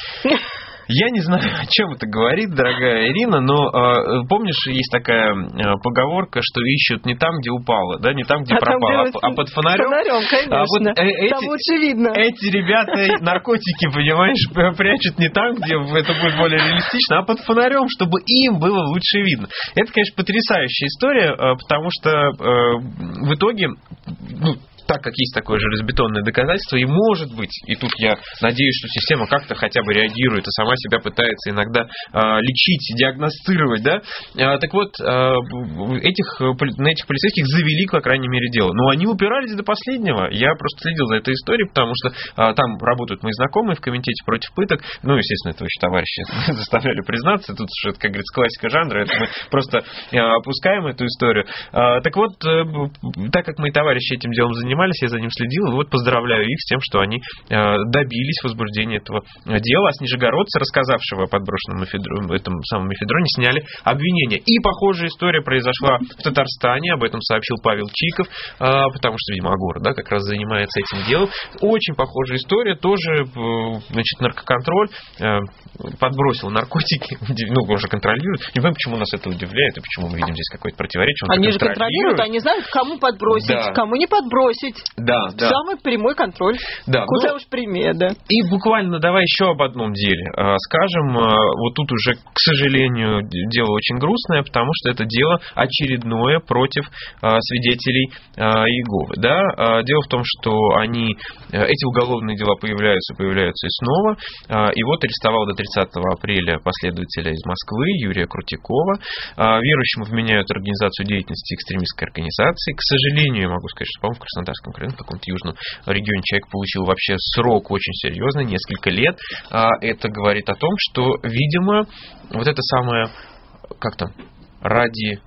Я не знаю, о чем это говорит, дорогая Ирина, но э, помнишь, есть такая э, поговорка, что ищут не там, где упало, да, не там, где а пропало, там, а, а под фонарем. фонарем, конечно. А вот, э, эти, там лучше видно. Эти ребята наркотики, понимаешь, прячут не там, где это будет более реалистично, а под фонарем, чтобы им было лучше видно. Это, конечно, потрясающая история, потому что э, в итоге, ну, так как есть такое железобетонное доказательство, и может быть, и тут я надеюсь, что система как-то хотя бы реагирует и сама себя пытается иногда э, лечить, диагностировать, да, э, так вот, э, этих, на этих полицейских завели, по крайней мере, дело. Но они упирались до последнего. Я просто следил за этой историей, потому что э, там работают мои знакомые в комитете против пыток, ну, естественно, этого еще товарищи заставляли признаться, тут уже, как говорится, классика жанра, это мы просто э, опускаем эту историю. Э, так вот, э, так как мои товарищи этим делом занимались, я за ним следил, и вот поздравляю их с тем, что они э, добились возбуждения этого дела. А с нижегородца, рассказавшего о подброшенном эфедроне, этом самом эфедроне, сняли обвинения. И похожая история произошла в Татарстане, об этом сообщил Павел Чиков, э, потому что, видимо, Агора, да, как раз занимается этим делом. Очень похожая история, тоже, э, значит, наркоконтроль э, подбросил наркотики, ну, он же контролирует. Не понимаю, почему нас это удивляет, и почему мы видим здесь какое-то противоречие. Он они же контролируют, они знают, кому подбросить, да. кому не подбросить. Да, да. Самый прямой контроль. Да, Куда ну, уж прямее, да. И буквально давай еще об одном деле. Скажем, вот тут уже, к сожалению, дело очень грустное, потому что это дело очередное против свидетелей Иеговы. Да? Дело в том, что они, эти уголовные дела появляются, появляются и снова. И вот арестовал до тридцатого апреля последователя из Москвы Юрия Крутикова. Верующему вменяют организацию деятельности экстремистской организации. К сожалению, я могу сказать, что, по-моему, в Краснодарском крае, в каком-то южном регионе человек получил вообще срок очень серьезный, несколько лет. Это говорит о том, что, видимо, вот это самое, как там, ради...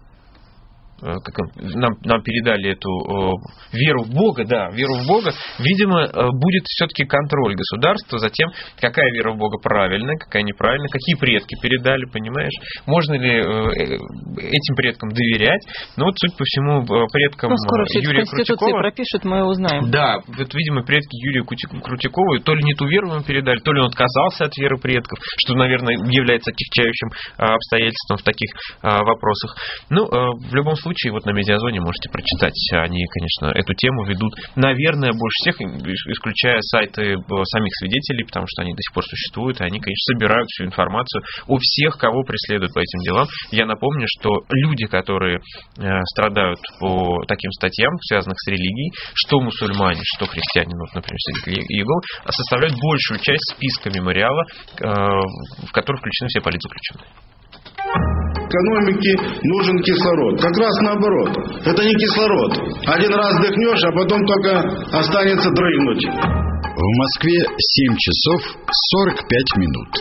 Как нам, нам передали эту э, веру в Бога, да, веру в Бога, видимо, э, будет все-таки контроль государства за тем, какая вера в Бога правильная, какая неправильная, какие предки передали, понимаешь, можно ли э, этим предкам доверять. Но вот, судя по всему, предкам ну, скоро Юрия Крутикова... пропишут, мы узнаем. Да, вот, видимо, предки Юрия Крутикова то ли не ту веру ему передали, то ли он отказался от веры предков, что, наверное, является отягчающим обстоятельством в таких а, вопросах. Ну, а, в любом случае, вот на Медиазоне можете прочитать. Они, конечно, эту тему ведут, наверное, больше всех, исключая сайты самих свидетелей, потому что они до сих пор существуют, и они, конечно, собирают всю информацию о всех, кого преследуют по этим делам. Я напомню, что люди, которые э, страдают по таким статьям, связанных с религией, что мусульмане, что христиане, ну, например, свидетели Иеговы, составляют большую часть списка мемориала, э, в который включены все политзаключенные. экономике нужен кислород. Как раз наоборот. Это не кислород. Один раз дыхнешь, а потом только останется дрыгнуть. В Москве семь часов сорок пять минут.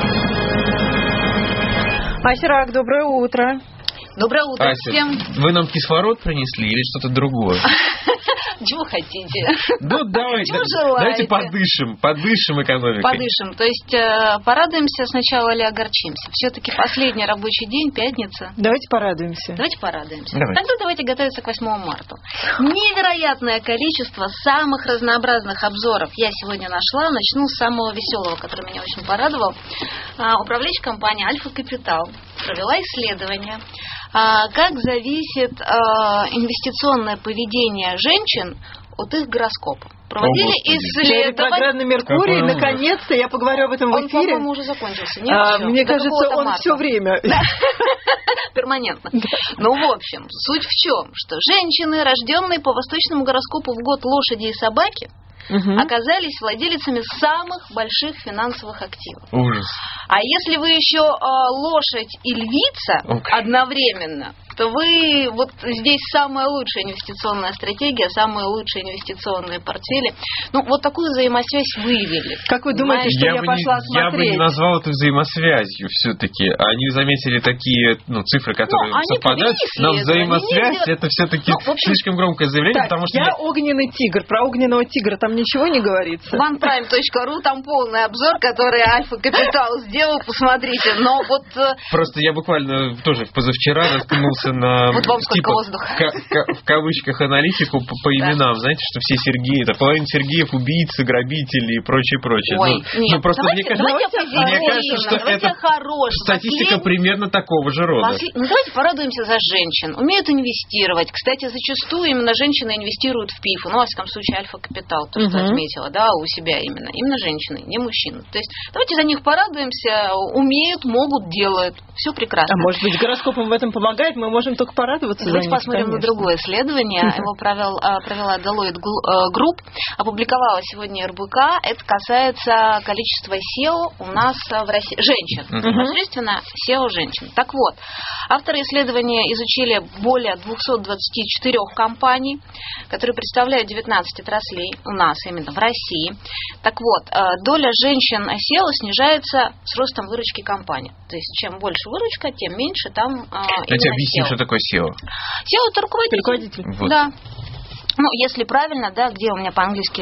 Асирак, доброе утро. Доброе утро Ася, всем. Вы нам кислород принесли или что-то другое? Чего хотите? Ну, давайте, давайте подышим, подышим экономикой. Подышим. То есть э, порадуемся сначала или огорчимся? Все-таки последний рабочий день, пятница. Давайте порадуемся. Давайте порадуемся. Давайте. Тогда давайте готовиться к восьмому марта. Невероятное количество самых разнообразных обзоров я сегодня нашла. Начну с самого веселого, который меня очень порадовал. А, управляющая компания Альфа Капитал провела исследование, а, как зависит а, инвестиционное поведение женщин от их гороскопа. Проводили исследование. Ретроградный Меркурий, наконец-то, я поговорю об этом в эфире. Он, по-моему, уже закончился. Нет, а, все. мне До кажется, он марта. все время. Перманентно. Ну, в общем, суть в чем? Что женщины, рожденные по восточному гороскопу в год лошади и собаки, угу. оказались владелицами самых больших финансовых активов. Ужас. А если вы еще э, лошадь и львица okay. одновременно, то вы вот здесь самая лучшая инвестиционная стратегия, самые лучшие инвестиционные портфели. Ну, вот такую взаимосвязь выявили. Как вы думаете, что я, я пошла не, смотреть? Я бы не назвал это взаимосвязью все-таки. Они заметили такие ну, цифры, которые ну, совпадают, но взаимосвязь это все-таки ну, общем, слишком громкое заявление, так, потому что... я огненный тигр. Про огненного тигра там ничего не говорится. ван прайм точка ру, там полный обзор, который Альфа Капитал сделал, посмотрите. Но вот... Просто я буквально тоже позавчера наткнулся на... Вот вам типа, воздуха. В кавычках аналитику по, по именам. Да. Знаете, что все Сергеи, это половина Сергеев, убийцы, грабители и прочее, прочее. Ой, ну, нет, ну, просто давайте, мне кажется, давайте мне кажется, что это хорош. статистика Послед... примерно такого же рода. Послед... Ну, давайте порадуемся за женщин. Умеют инвестировать. Кстати, зачастую именно женщины инвестируют в ПИФ. Ну, во всяком случае, Альфа Капитал, то, что uh-huh. отметила, да, у себя именно. Именно женщины, не мужчины. То есть, давайте за них порадуемся. Умеют, могут, делают. Все прекрасно. А может быть, гороскопом в этом помогает? Мы можем только порадоваться за них. Давайте посмотрим конечно. на другое исследование. Его провел, провела Deloitte Group. Опубликовала сегодня эр бэ ка. Это касается количества сео у нас в России. Женщин. Uh-huh. Непосредственно сео женщин. Так вот, авторы исследования изучили более двести двадцать четыре компаний, которые представляют девятнадцать отраслей у нас, именно в России. Так вот, доля женщин сео снижается с ростом выручки компании. То есть, чем больше выручка, тем меньше там Давайте объясним, что такое сео. сео – это руководитель. руководитель. Вот. Да. Ну, если правильно, да, где у меня по-английски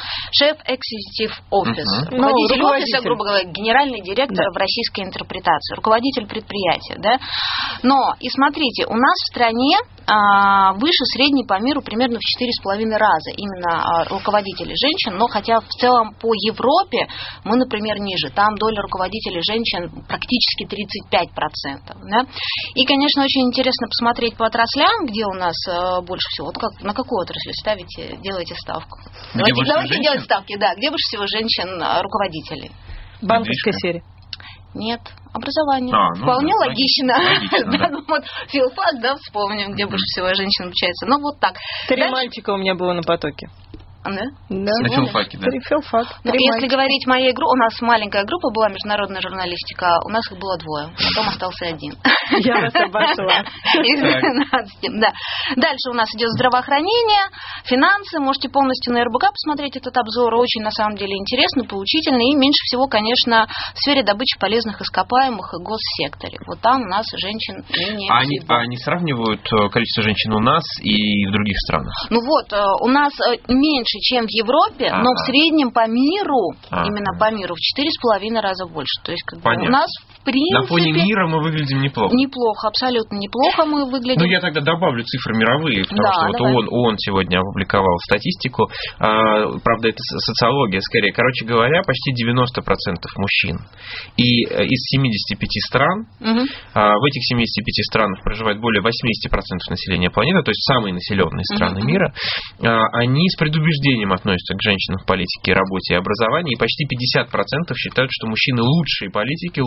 шеф executive office. Uh-huh. Руководитель, ну, руководитель офиса, грубо говоря, генеральный директор да. в российской интерпретации, руководитель предприятия, да. Но, и смотрите, у нас в стране а, выше средней по миру примерно в четыре с половиной раза именно а, руководителей женщин, но хотя в целом по Европе мы, например, ниже. Там доля руководителей женщин практически тридцать пять процентов, да. И, конечно, очень интересно посмотреть по отраслям, где у нас а, больше всего. Вот как, на какую отрасль ставите, делаете ставку. Где давайте давайте делать ставки, да. Где больше всего женщин-руководителей? Банковская сфера. Нет, образование. А, ну, Вполне да, логично. логично да. Да, ну, вот филфак, да, вспомним, где больше всего женщин обучается. Ну, вот так. Три Дальше... мальчика у меня было на потоке. Да? Да. На филфаке, да. Три филфак. Ну, если говорить моей группе, у нас маленькая группа была, международная журналистика, у нас их было двое, потом остался один. Я вас обошла. Из двенадцати, да. Дальше у нас идет здравоохранение, финансы, можете полностью на эр бэ ка посмотреть этот обзор, очень на самом деле интересный, поучительный, и меньше всего, конечно, в сфере добычи полезных ископаемых и госсекторе. Вот там у нас женщин менее а они, а они сравнивают количество женщин у нас и в других странах? Ну вот, у нас меньше, чем в Европе, ага. но в среднем по миру, ага. именно по миру, в четыре с половиной раза больше. То есть, как бы у нас, в принципе... На фоне мира мы выглядим неплохо. Неплохо, абсолютно неплохо мы выглядим. Ну, я тогда добавлю цифры мировые, потому да, что вот ООН, ООН сегодня опубликовал статистику. А, правда, это социология скорее. Короче говоря, почти девяносто процентов мужчин. И из семидесяти пяти стран, угу. а, в этих семидесяти пяти странах проживает более восемьдесят процентов населения планеты, то есть самые населенные страны угу. мира, а, они с предубеждением относятся к женщинам в политике, работе и образовании, и почти пятьдесят процентов считают, что мужчины лучшие политики, лучшие бизнесмены,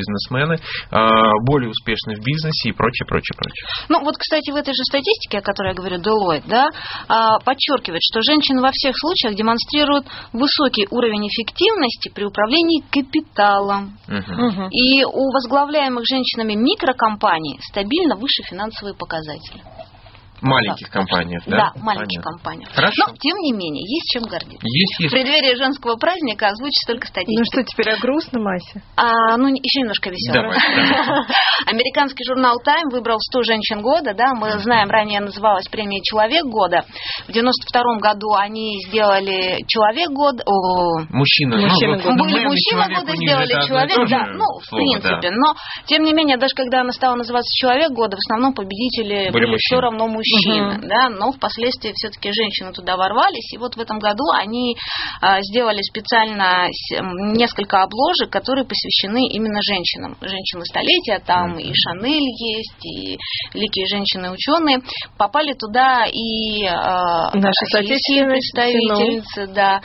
бизнесмены, более успешны в бизнесе и прочее, прочее, прочее. Ну, вот, кстати, в этой же статистике, о которой я говорю, Deloitte, да, подчеркивает, что женщины во всех случаях демонстрируют высокий уровень эффективности при управлении капиталом. Угу. И у возглавляемых женщинами микрокомпаний стабильно выше финансовые показатели. Маленьких да. компаниях, да? Да, маленьких Понятно. компаниях. Хорошо. Но, тем не менее, есть чем гордиться. Есть, есть. В преддверии женского праздника озвучить только статистику. Ну что, теперь о грустном, Ася? А, ну, еще немножко веселого. Американский журнал Time выбрал сто женщин года, да, мы знаем, ранее называлась премия «Человек года». В девяносто втором году они сделали «Человек года». Мужчина. Мужчина ну, года. Были «Мужчина года», сделали «Человек», да, ну, в слово, принципе. Да. Но, тем не менее, даже когда она стала называться «Человек года», в основном победители были, были все равно мужчины. Мужчины, угу. да, но впоследствии все-таки женщины туда ворвались, и вот в этом году они а, сделали специально несколько обложек, которые посвящены именно женщинам. Женщины столетия, там угу. и Шанель есть, и великие женщины-ученые. Попали туда и а, наши соотечественные представительницы, да.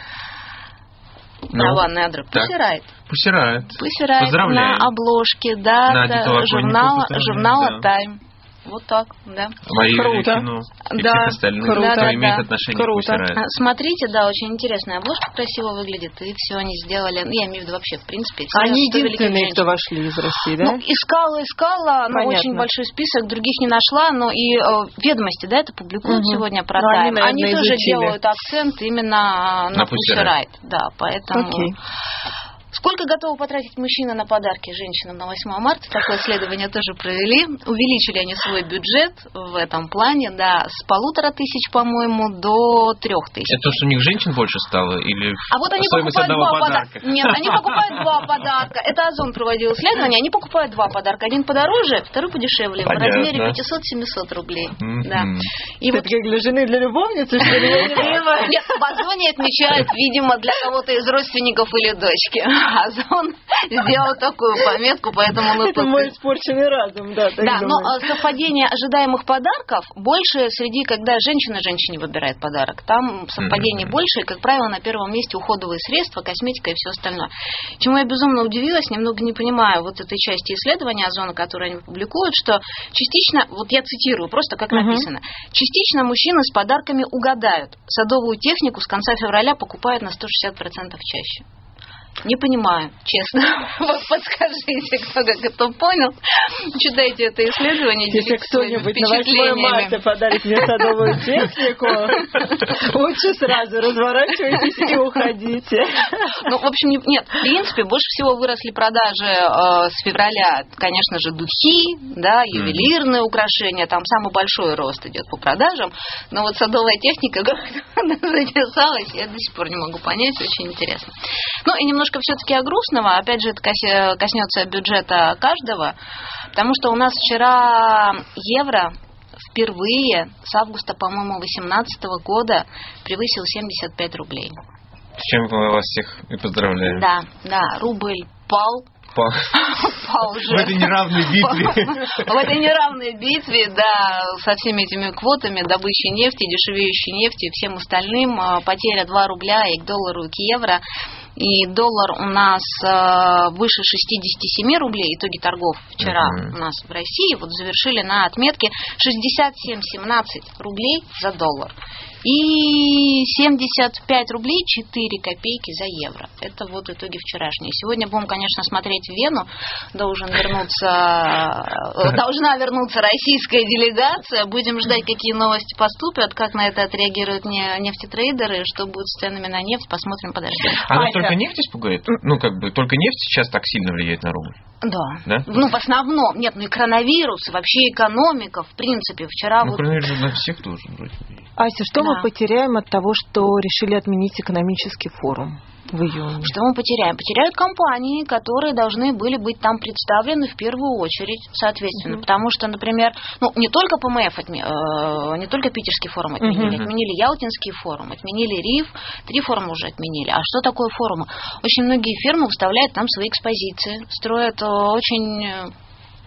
Ну, Ванна Адра Пусирайт. Пусирайт. Пусирайт на обложке, да, на да журнала, журнала да. Time. Вот так, да. Мои Круто. Кино, и да. всех остальных, Круто. кто да, имеет да. отношение Круто. к Пусирайт. Смотрите, да, очень интересная обложка, красиво выглядит, и все они сделали, ну, я имею в виду вообще, в принципе. Они единственные, кто вошли из России, да? Ну, искала, искала, но очень большой список, других не нашла, но и э, ведомости, да, это публикуют угу. сегодня про Time. Они, они тоже изучили. Делают акцент именно на, на Пусирайт, да, поэтому... Окей. Сколько готовы потратить мужчины на подарки женщинам на восьмое марта? Такое исследование тоже провели. Увеличили они свой бюджет в этом плане, да, с полутора тысяч, по-моему, до трех тысяч. Это то, что у них женщин больше стало? Или а вот они покупают два подарка? подарка? Нет, они покупают два подарка. Это Озон проводил исследование. Они покупают два подарка. Один подороже, второй подешевле. Понятно. В размере пятьсот-семьсот рублей. Mm-hmm. Да. И это вот... как для жены, для любовницы, что ли? Я не понимаю. Нет, в Озоне отмечают, видимо, для кого-то из родственников или дочки. Озон сделал такую пометку, поэтому мы... Это мой испорченный разум, да. Да, думаю. Но совпадение ожидаемых подарков больше среди, когда женщина женщине выбирает подарок. Там совпадение mm-hmm. больше, и, как правило, на первом месте уходовые средства, косметика и все остальное. Чему я безумно удивилась, немного не понимаю вот этой части исследования Озона, которую они публикуют, что частично, вот я цитирую, просто как mm-hmm. написано, частично мужчины с подарками угадают. Садовую технику с конца февраля покупают на сто шестьдесят процентов чаще. Не понимаю, честно. Вот подскажите, кто как это понял. Читайте это исследование. Если кто-нибудь на восьмое марта подарит мне садовую технику, лучше сразу разворачивайтесь и уходите. Ну, в общем, нет, в принципе, больше всего выросли продажи э, с февраля, конечно же, духи, да, ювелирные украшения, там самый большой рост идет по продажам, но вот садовая техника затесалась, я до сих пор не могу понять, очень интересно. Ну, и немного Немножко все-таки о грустного, опять же, это коснется бюджета каждого, потому что у нас вчера евро впервые с августа, по-моему, две тысячи восемнадцатого года превысил семьдесят пять рублей. С чем мы вас всех и поздравляем. Да, да, рубль пал. Пал. Пал уже. В этой неравной битве. В этой неравной битве, да, со всеми этими квотами, добычей нефти, дешевеющей нефти и всем остальным, потеря два рубля и к доллару, и к евро. И доллар у нас выше шестьдесят семь рублей, итоги торгов вчера uh-huh. у нас в России вот завершили на отметке шестьдесят семь семнадцать рублей за доллар. И семьдесят пять рублей четыре копейки за евро. Это вот итоги вчерашние. Сегодня будем, конечно, смотреть в Вену. Должен вернуться, должна вернуться российская делегация. Будем ждать, какие новости поступят, как на это отреагируют нефтетрейдеры, что будет с ценами на нефть. Посмотрим, подождем. А нас только нефть испугает? Ну, как бы, только нефть сейчас так сильно влияет на рубль? Да. да. Ну, в основном. Нет, ну и коронавирус, и вообще экономика, в принципе, вчера... Ну, вот... коронавирус на всех тоже вроде. Ася, что да. мы потеряем от того, что решили отменить экономический форум в июне? Что мы потеряем? Потеряют компании, которые должны были быть там представлены в первую очередь, соответственно. Mm-hmm. Потому что, например, ну, не только ПМФ, отме... э, не только Питерский форум отменили, mm-hmm. отменили Ялтинский форум, отменили РИФ, три форума уже отменили. А что такое форумы? Очень многие фирмы выставляют там свои экспозиции, строят очень...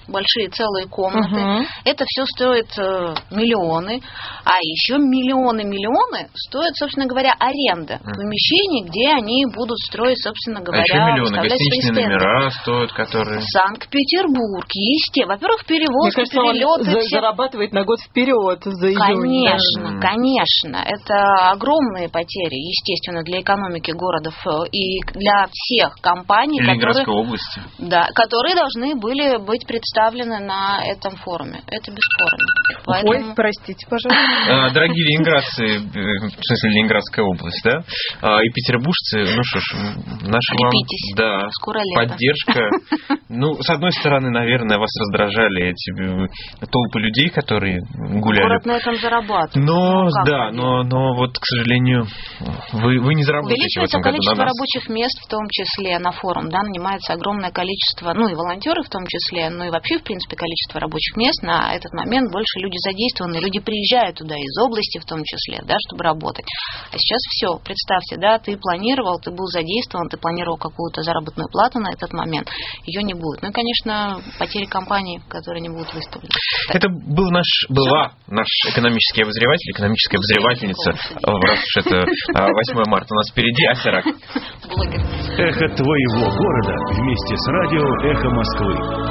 большие целые комнаты. Угу. Это все стоит э, миллионы, а еще миллионы-миллионы стоит, собственно говоря, аренда угу. помещений, где они будут строить, собственно говоря, а еще миллионы гостиничные номера стоят, которые... Санкт-Петербург, естественно. Во-первых, перевозки, кажется, перелеты. За, все... зарабатывает на год вперед за июнь. Конечно, да. конечно. Это огромные потери, естественно, для экономики городов и для всех компаний, Ленинградской которые, области. Да, которые должны были быть представлены на этом форуме. Это бесспорно. Поэтому... Ой, простите, пожалуйста. Дорогие ленинградцы, в смысле Ленинградская область, да, и петербуржцы, ну что ж, наша вам да, поддержка. Ну, с одной стороны, наверное, вас раздражали эти толпы людей, которые гуляли. Город на этом зарабатывает. Но, ну, да, но, но вот, к сожалению, вы, вы не заработаете в этом году количество на нас. Рабочих мест, в том числе на форум, да, нанимается огромное количество, ну и волонтеры в том числе, ну и вообще, в принципе, количество рабочих мест на этот момент больше люди задействованы, люди приезжают туда из области в том числе, да, чтобы работать. А сейчас все, представьте, да, ты планировал, ты был задействован, ты планировал какую-то заработную плату на этот момент, ее не будет. Ну и, конечно, потери компаний, которые не будут выставлены. Это был наш, была наш экономический обозреватель, экономическая обозревательница, раз уж это восьмое марта у нас впереди, Асерак. Эхо твоего города вместе с радио «Эхо Москвы».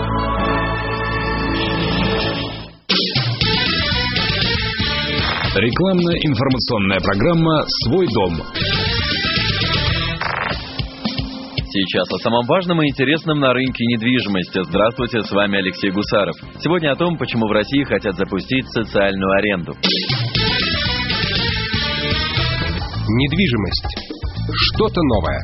Рекламно-информационная программа «Свой дом». Сейчас о самом важном и интересном на рынке недвижимости. Здравствуйте, с вами Алексей Гусаров. Сегодня о том, почему в России хотят запустить социальную аренду. Недвижимость. Что-то новое.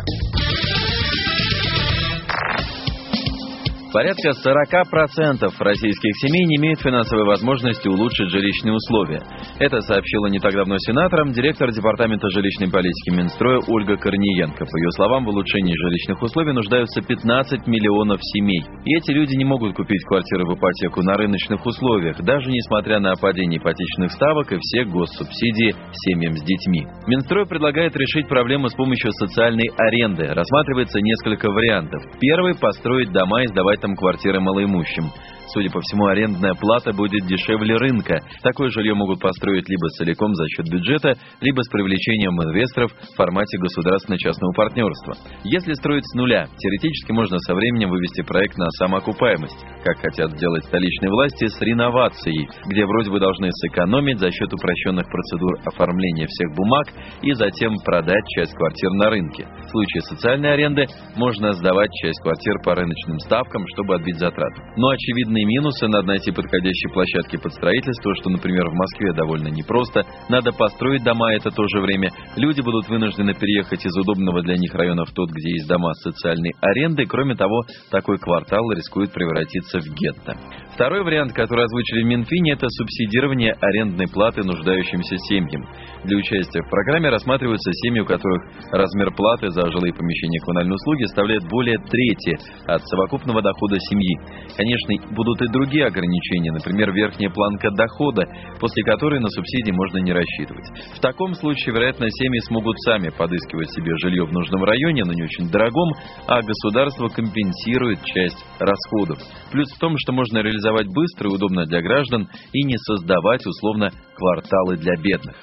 Порядка сорок процентов российских семей не имеют финансовой возможности улучшить жилищные условия. Это сообщила не так давно сенаторам директор Департамента жилищной политики Минстроя Ольга Корниенко. По ее словам, в улучшении жилищных условий нуждаются пятнадцать миллионов семей. И эти люди не могут купить квартиры в ипотеку на рыночных условиях, даже несмотря на падение ипотечных ставок и все госсубсидии семьям с детьми. Минстрой предлагает решить проблему с помощью социальной аренды. Рассматривается несколько вариантов. Первый – построить дома и сдавать там квартиры малоимущим. Судя по всему, арендная плата будет дешевле рынка. Такое жилье могут построить либо целиком за счет бюджета, либо с привлечением инвесторов в формате государственно-частного партнерства. Если строить с нуля, теоретически можно со временем вывести проект на самоокупаемость, как хотят сделать столичные власти с реновацией, где вроде бы должны сэкономить за счет упрощенных процедур оформления всех бумаг и затем продать часть квартир на рынке. В случае социальной аренды можно сдавать часть квартир по рыночным ставкам, чтобы отбить затраты. Но очевидные минусы: надо найти подходящие площадки под строительство, что, например, в Москве довольно непросто. Надо построить дома, это тоже время. Люди будут вынуждены переехать из удобного для них района в тот, где есть дома с социальной арендой. Кроме того, такой квартал рискует превратиться в гетто. Второй вариант, который озвучили в Минфине, это субсидирование арендной платы нуждающимся семьям. Для участия в программе рассматриваются семьи, у которых размер платы за жилые помещения и коммунальные услуги составляет более трети от совокупного дохода семьи. Конечно, будут и другие ограничения, например, верхняя планка дохода, после которой на субсидии можно не рассчитывать. В таком случае, вероятно, семьи смогут сами подыскивать себе жилье в нужном районе, но не очень дорогом, а государство компенсирует часть расходов. Плюс в том, что можно реализовать быстро и удобно для граждан и не создавать, условно, кварталы для бедных.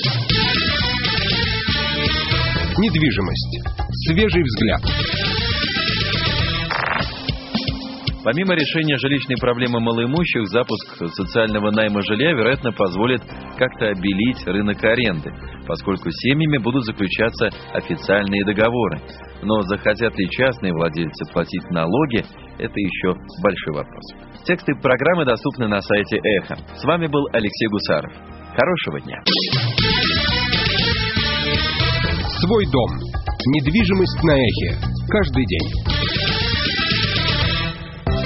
Недвижимость. Свежий взгляд. Помимо решения жилищной проблемы малоимущих, запуск социального найма жилья, вероятно, позволит как-то обелить рынок аренды, поскольку с семьями будут заключаться официальные договоры. Но захотят ли частные владельцы платить налоги, это еще большой вопрос. Тексты программы доступны на сайте Эхо. С вами был Алексей Гусаров. Хорошего дня. Свой дом. Недвижимость на Эхе. Каждый день.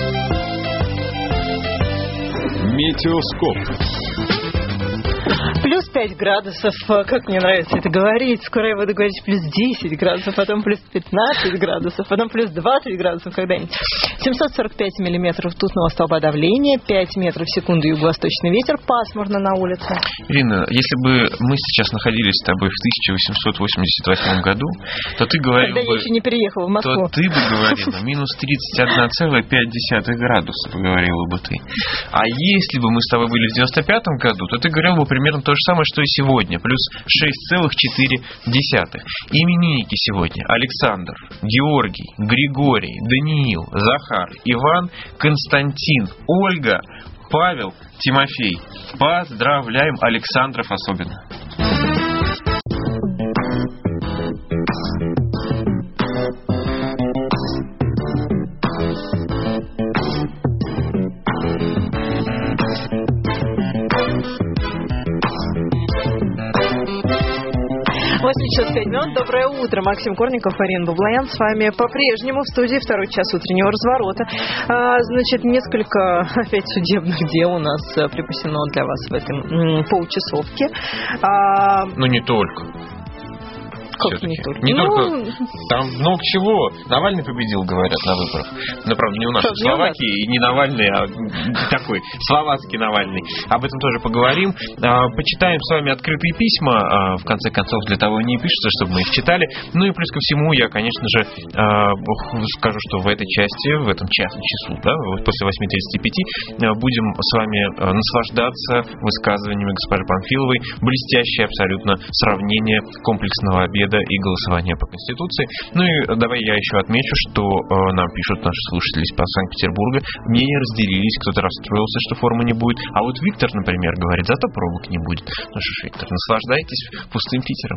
Метеоскоп. плюс пять градусов, как мне нравится это говорить. Скоро я буду говорить плюс десять градусов, потом плюс пятнадцать градусов, потом плюс двадцать градусов когда-нибудь. семьсот сорок пять миллиметров ртутного столба давления, пять метров в секунду юго-восточный ветер, пасмурно на улице. Ирина, если бы мы сейчас находились с тобой в тысяча восемьсот восемьдесят восьмом году, то ты говорила Когда бы... я еще не переехала в Москву. То ты бы говорила минус тридцать один целых пять десятых градуса, говорила бы ты. А если бы мы с тобой были в девяносто пятом году, то ты говорил бы примерно то же самое, что и сегодня, плюс шесть целых четыре десятых. Именинники сегодня: Александр, Георгий, Григорий, Даниил, Захар, Иван, Константин, Ольга, Павел, Тимофей. Поздравляем Александров особенно. восемь часов пять минут. Доброе утро. Максим Корников, Арина Баблоян. С вами по-прежнему в студии второй час утреннего разворота. А, значит, несколько опять судебных дел у нас припасено для вас в этом полчасовке. А... Ну, не только. Как не только? Не ну... только. Там много чего. Навальный победил, говорят, на выборах. Ну, правда, не у нас, в Словакии. И не Навальный, а такой словацкий Навальный. Об этом тоже поговорим. Почитаем с вами открытые письма. В конце концов, для того они и пишутся, чтобы мы их читали. Ну и плюс ко всему, я, конечно же, скажу, что в этой части, в этом часе, часу, да, после восемь тридцать пять, будем с вами наслаждаться высказываниями госпожи Панфиловой. Блестящее абсолютно сравнение комплексного обеда и голосования по Конституции. Ну и давай я еще отмечу, что э, нам пишут наши слушатели из Санкт-Петербурга. Мнения разделились, кто-то расстроился, что формы не будет. А вот Виктор, например, говорит, зато пробок не будет. Ну что ж, Виктор, наслаждайтесь пустым Питером.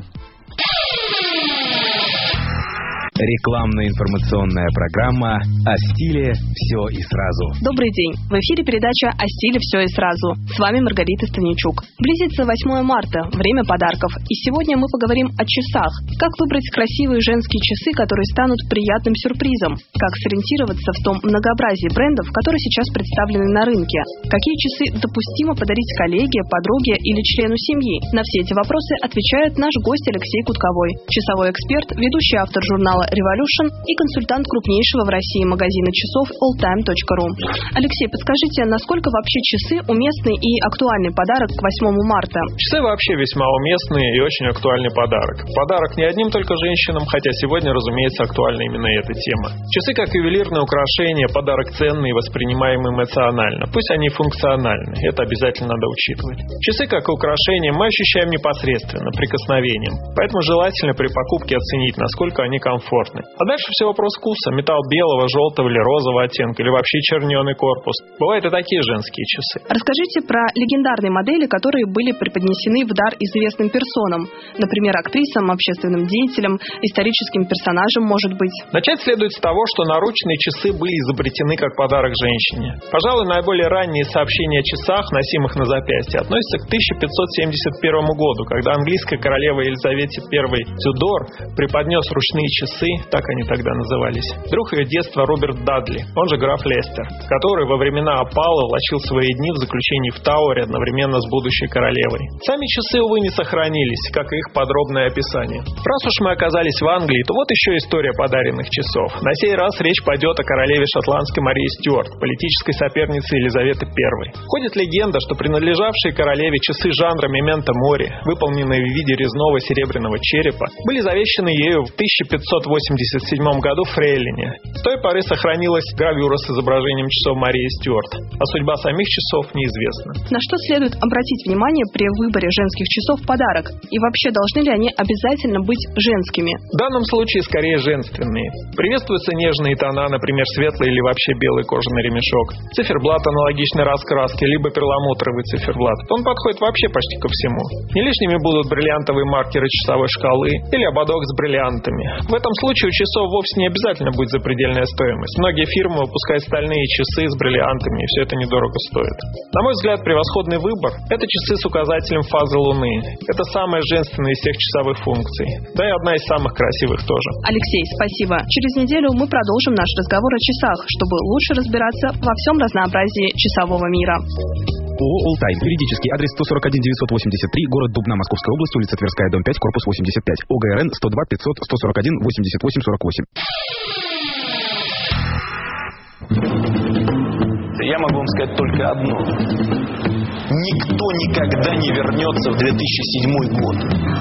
Рекламно-информационная программа «О стиле все и сразу». Добрый день. В эфире передача «О стиле все и сразу». С вами Маргарита Станичук. Близится восьмое марта, время подарков. И сегодня мы поговорим о часах. Как выбрать красивые женские часы, которые станут приятным сюрпризом? Как сориентироваться в том многообразии брендов, которые сейчас представлены на рынке? Какие часы допустимо подарить коллеге, подруге или члену семьи? На все эти вопросы отвечает наш гость Алексей Кутковой, часовой эксперт, ведущий автор журнала Revolution и консультант крупнейшего в России магазина часов all time точка ру. Алексей, подскажите, насколько вообще часы уместный и актуальный подарок к восьмому марта? Часы вообще весьма уместный и очень актуальный подарок. Подарок не одним только женщинам, хотя сегодня, разумеется, актуальна именно эта тема. Часы как ювелирное украшение, подарок ценный и воспринимаемый эмоционально. Пусть они функциональны, это обязательно надо учитывать. Часы как украшение мы ощущаем непосредственно, прикосновением. Поэтому желательно при покупке оценить, насколько они комфортны. А дальше все вопрос вкуса. Металл белого, желтого или розового оттенка, или вообще черненый корпус. Бывают и такие женские часы. Расскажите про легендарные модели, которые были преподнесены в дар известным персонам. Например, актрисам, общественным деятелям, историческим персонажам, может быть. Начать следует с того, что наручные часы были изобретены как подарок женщине. Пожалуй, наиболее ранние сообщения о часах, носимых на запястье, относятся к тысяча пятьсот семьдесят первому году, когда английская королева Елизавете Первой Тюдор преподнес ручные часы, так они тогда назывались, друг ее детства Роберт Дадли, он же граф Лестер, который во времена опалы влачил свои дни в заключении в Тауэре одновременно с будущей королевой. Сами часы, увы, не сохранились, как и их подробное описание. Раз уж мы оказались в Англии, то вот еще история подаренных часов. На сей раз речь пойдет о королеве шотландской Марии Стюарт, политической сопернице Елизаветы Первой. Ходит легенда, что принадлежавшие королеве часы жанра мементо мори, выполненные в виде резного серебряного черепа, были завещаны ею в тысяча пятьсот восемьдесят седьмом году в Фрейлине. С той поры сохранилась гравюра с изображением часов Марии Стюарт, а судьба самих часов неизвестна. На что следует обратить внимание при выборе женских часов в подарок? И вообще, должны ли они обязательно быть женскими? В данном случае скорее женственные. Приветствуются нежные тона, например, светлый или вообще белый кожаный ремешок, циферблат аналогичной раскраски, либо перламутровый циферблат. Он подходит вообще почти ко всему. Не лишними будут бриллиантовые маркеры часовой шкалы или ободок с бриллиантами. В этом случае у часов вовсе не обязательно будет запредельная стоимость. Многие фирмы выпускают стальные часы с бриллиантами, и все это недорого стоит. На мой взгляд, превосходный выбор – это часы с указателем фазы Луны. Это самая женственная из всех часовых функций. Да и одна из самых красивых тоже. Алексей, спасибо. Через неделю мы продолжим наш разговор о часах, чтобы лучше разбираться во всем разнообразии часового мира. ООО «Олтайм». Юридический адрес сто сорок один девятьсот восемьдесят три, город Дубна, Московская область, улица Тверская, дом пять, корпус восемьдесят пять. ОГРН сто два пятьсот сто сорок один восемьдесят восемь сорок восемь. Я могу вам сказать только одно. Никто никогда не вернется в две тысячи седьмой год.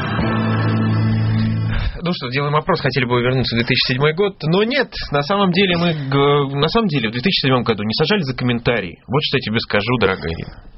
Ну что, делаем опрос, хотели бы вернуться в две тысячи седьмой год, но нет, на самом деле мы, на самом деле в две тысячи седьмом году не сажали за комментарии. Вот что я тебе скажу, дорогая Ирина.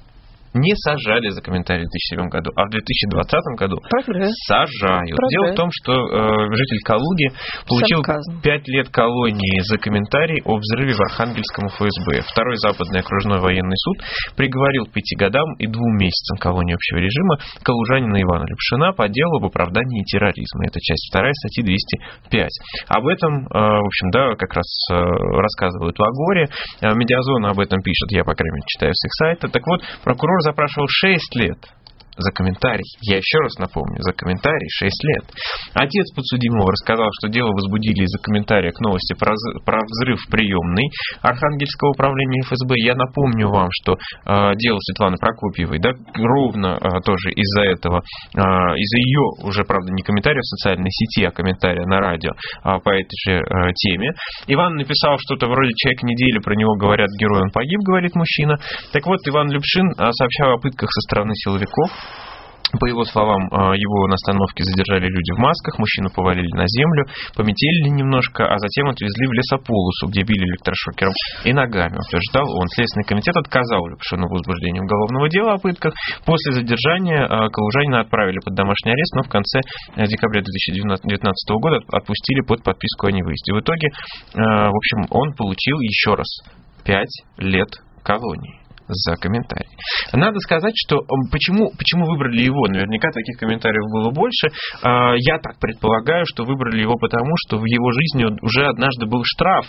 Не сажали за комментарии в две тысячи седьмом году, а в две тысячи двадцатом году Прогресс. сажают. Прогресс. Дело в том, что э, житель Калуги получил пять лет колонии за комментарий о взрыве в Архангельском эф эс бэ. Второй Западный окружной военный суд приговорил к пяти годам и двум месяцам колонии общего режима калужанина Ивана Лепшина по делу об оправдании терроризма. Это часть вторая статьи двести пять. Об этом, э, в общем, да, как раз э, рассказывают в Агоре. Э, Медиазона об этом пишет, я, по крайней мере, читаю с их сайта. Так вот, прокурор запрашивал шесть лет за комментарий. Я еще раз напомню, за комментарий шесть лет. Отец подсудимого рассказал, что дело возбудили из-за комментария к новости про, про взрыв в приемной Архангельского управления эф эс бэ. Я напомню вам, что э, дело Светланы Прокопьевой, да, ровно э, тоже из-за этого, э, из-за ее, уже, правда, не комментария в социальной сети, а комментария на радио э, по этой же э, теме. Иван написал что-то вроде «Человек недели», про него говорят «Герой, он погиб», говорит мужчина. Так вот, Иван Лепшин э, сообщал о пытках со стороны силовиков. По его словам, его на остановке задержали люди в масках, мужчину повалили на землю, пометелили немножко, а затем отвезли в лесополосу, где били электрошокером и ногами. Утверждал он. Следственный комитет отказал Лепшину в возбуждении уголовного дела о пытках. После задержания калужанина отправили под домашний арест, но в конце декабря две тысячи девятнадцатого года отпустили под подписку о невыезде. В итоге, в общем, он получил еще раз пять лет колонии за комментарий. Надо сказать, что почему, почему выбрали его? Наверняка таких комментариев было больше. Я так предполагаю, что выбрали его потому, что в его жизни уже однажды был штраф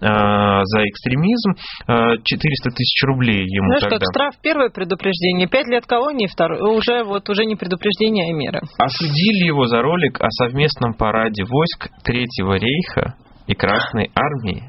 за экстремизм. четыреста тысяч рублей ему Знаешь, тогда. Как штраф первое предупреждение, пять лет колонии, второе, уже, вот, уже не предупреждение, а меры. Осудили его за ролик о совместном параде войск Третьего рейха и Красной армии.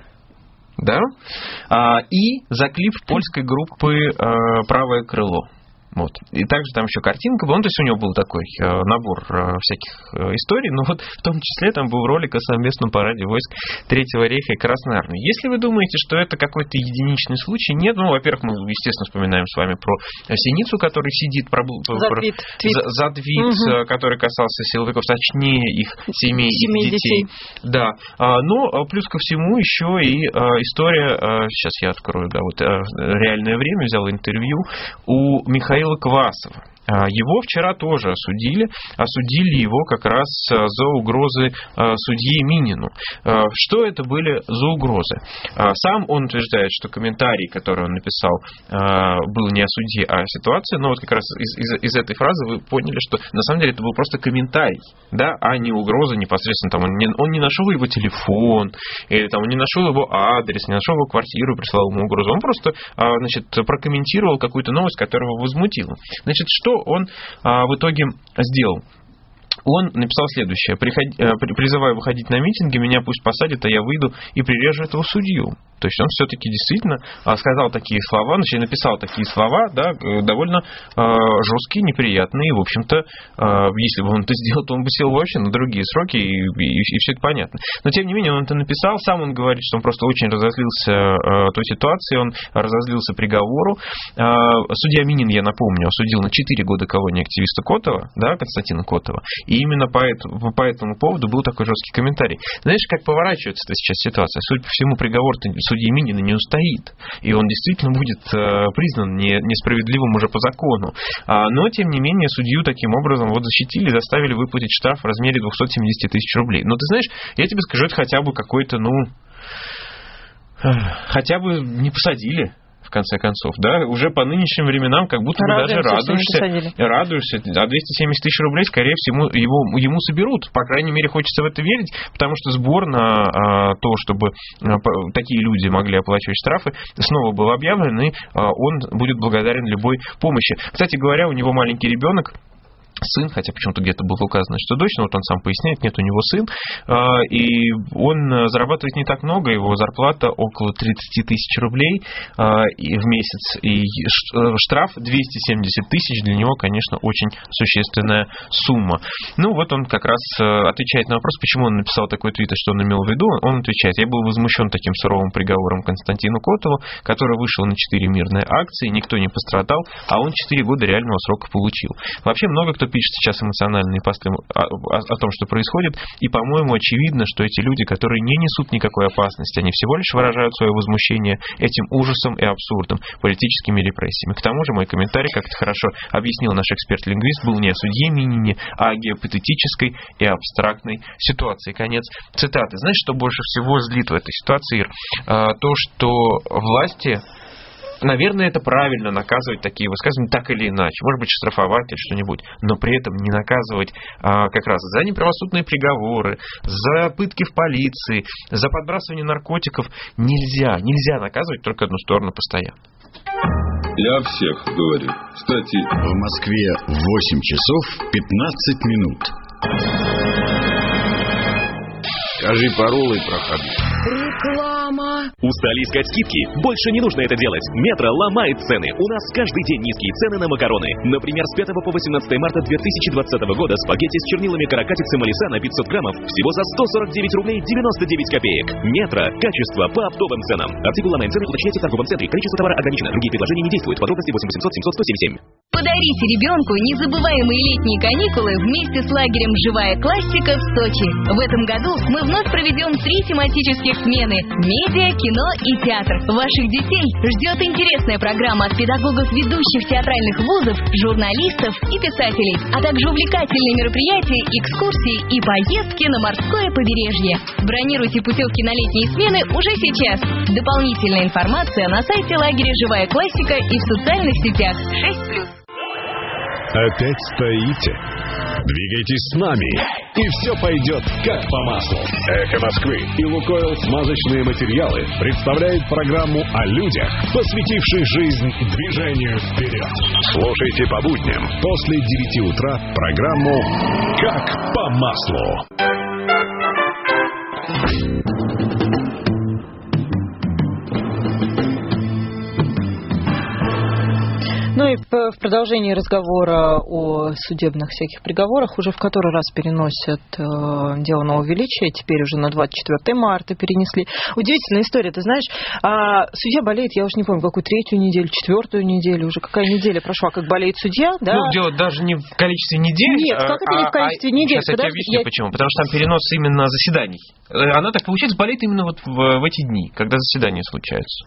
Да? А, и за клип польской группы а, «Правое крыло». Вот. И также там еще картинка была, ну, то есть у него был такой э, набор э, всяких э, историй, но вот в том числе там был ролик о совместном параде войск Третьего рейха и Красной армии. Если вы думаете, что это какой-то единичный случай, нет, ну, во-первых, мы, естественно, вспоминаем с вами про Синицу, который сидит, про, за про, твит, за, за твит, угу. который касался силовиков, точнее их семей, семей их детей. детей. Да. А, но плюс ко всему еще и а, история, а, сейчас я открою, да, вот а, «Реальное время», взял интервью у Михаила Квасова. Его вчера тоже осудили. Осудили его как раз за угрозы судье Минину. Что это были за угрозы? Сам он утверждает, что комментарий, который он написал, был не о судье, а о ситуации. Но вот как раз из, из, из этой фразы вы поняли, что на самом деле это был просто комментарий, да, а не угроза непосредственно. Там он, не, он не нашел его телефон, или там, он не нашел его адрес, не нашел его квартиру, прислал ему угрозу. Он просто, значит, прокомментировал какую-то новость, которая его возмутила. Значит, что он а, в итоге сделал? Он написал следующее: Приходи, призываю выходить на митинги, меня пусть посадят, а я выйду и прирежу этого судью. То есть он все-таки действительно сказал такие слова, значит, написал такие слова, да, довольно э, жесткие, неприятные. В общем-то, э, если бы он это сделал, то он бы сел вообще на другие сроки, и, и, и все это понятно. Но, тем не менее, он это написал. Сам он говорит, что он просто очень разозлился э, той ситуации, он разозлился приговору. Э, судья Минин, я напомню, осудил на четыре года колонии активиста Котова, да, Константина Котова. И именно по этому, по этому поводу был такой жесткий комментарий. Знаешь, как поворачивается сейчас ситуация? Судя по всему, приговор-то судьи Минина не устоит, и он действительно будет э, признан не, несправедливым уже по закону. А, но, тем не менее, судью таким образом вот защитили, заставили выплатить штраф в размере двести семьдесят тысяч рублей. Но ты знаешь, я тебе скажу, это хотя бы какой-то, ну, э, хотя бы не посадили. В конце концов, да, уже по нынешним временам как будто бы даже радуешься, радуешься, а двести семьдесят тысяч рублей, скорее всего, его, ему соберут, по крайней мере, хочется в это верить, потому что сбор на а, то, чтобы а, такие люди могли оплачивать штрафы, снова был объявлен, и а, он будет благодарен любой помощи. Кстати говоря, у него маленький ребенок, сын, хотя почему-то где-то было указано, что дочь, но вот он сам поясняет, нет, у него сын, и он зарабатывает не так много, его зарплата около тридцать тысяч рублей в месяц, и штраф двести семьдесят тысяч, для него, конечно, очень существенная сумма. Ну, вот он как раз отвечает на вопрос, почему он написал такой твит, и что он имел в виду. Он отвечает: я был возмущен таким суровым приговором Константину Котову, который вышел на четыре мирные акции, никто не пострадал, а он четыре года реального срока получил. Вообще, много кто пишет сейчас эмоциональные посты о, о, о том, что происходит, и, по-моему, очевидно, что эти люди, которые не несут никакой опасности, они всего лишь выражают свое возмущение этим ужасом и абсурдом, политическими репрессиями. К тому же, мой комментарий, как это хорошо объяснил наш эксперт-лингвист, был не о судье Минине, а о геопатетической и абстрактной ситуации. Конец цитаты. Знаешь, что больше всего злит в этой ситуации, Ир? А, то, что власти... Наверное, это правильно наказывать такие высказывания так или иначе. Может быть, штрафовать или что-нибудь. Но при этом не наказывать а, как раз за неправосудные приговоры, за пытки в полиции, за подбрасывание наркотиков. Нельзя. Нельзя наказывать только одну сторону постоянно. Я о всех говорю. Кстати, в Москве восемь часов пятнадцать минут. Скажи пароль и проходи. Реклама. Устали искать скидки? Больше не нужно это делать. Метро ломает цены. У нас каждый день низкие цены на макароны. Например, с пятого по восемнадцатое марта две тысячи двадцатого года спагетти с чернилами каракатицы Малиса на пятьсот граммов всего за сто сорок девять рублей девяносто девять копеек. Метро. Качество по оптовым ценам. Артикул ломает цены, уточняйте в торговом центре. Количество товара ограничено. Другие предложения не действуют. Подробности восемь восемьсот семьсот сто семьдесят семь. Подарите ребенку незабываемые летние каникулы вместе с лагерем «Живая классика» в Сочи. В этом году мы вновь проведем три тематических смены – медиа, кино и театр. Ваших детей ждет интересная программа от педагогов ведущих театральных вузов, журналистов и писателей, а также увлекательные мероприятия, экскурсии и поездки на морское побережье. Бронируйте путевки на летние смены уже сейчас. Дополнительная информация на сайте лагеря «Живая классика» и в социальных сетях. шесть плюс. Опять стоите? Двигайтесь с нами, и все пойдет как по маслу. Эхо Москвы и Лукойл смазочные материалы представляют программу о людях, посвятивших жизнь движению вперед. Слушайте по будням после девяти утра программу «Как по маслу». Ну и в продолжении разговора о судебных всяких приговорах уже в который раз переносят э, дело нового величия, теперь уже на двадцать четвёртое марта перенесли. Удивительная история, ты знаешь, а судья болеет, я уже не помню, какую третью неделю, четвертую неделю, уже какая неделя прошла, как болеет судья, да? Ну, дело даже не в количестве недель. Нет, как это а, не в количестве а, недель? Сейчас я тебе объясню, я... почему. Потому что там перенос именно заседаний. Она так, получается, болеет именно вот в, в эти дни, когда заседания случаются.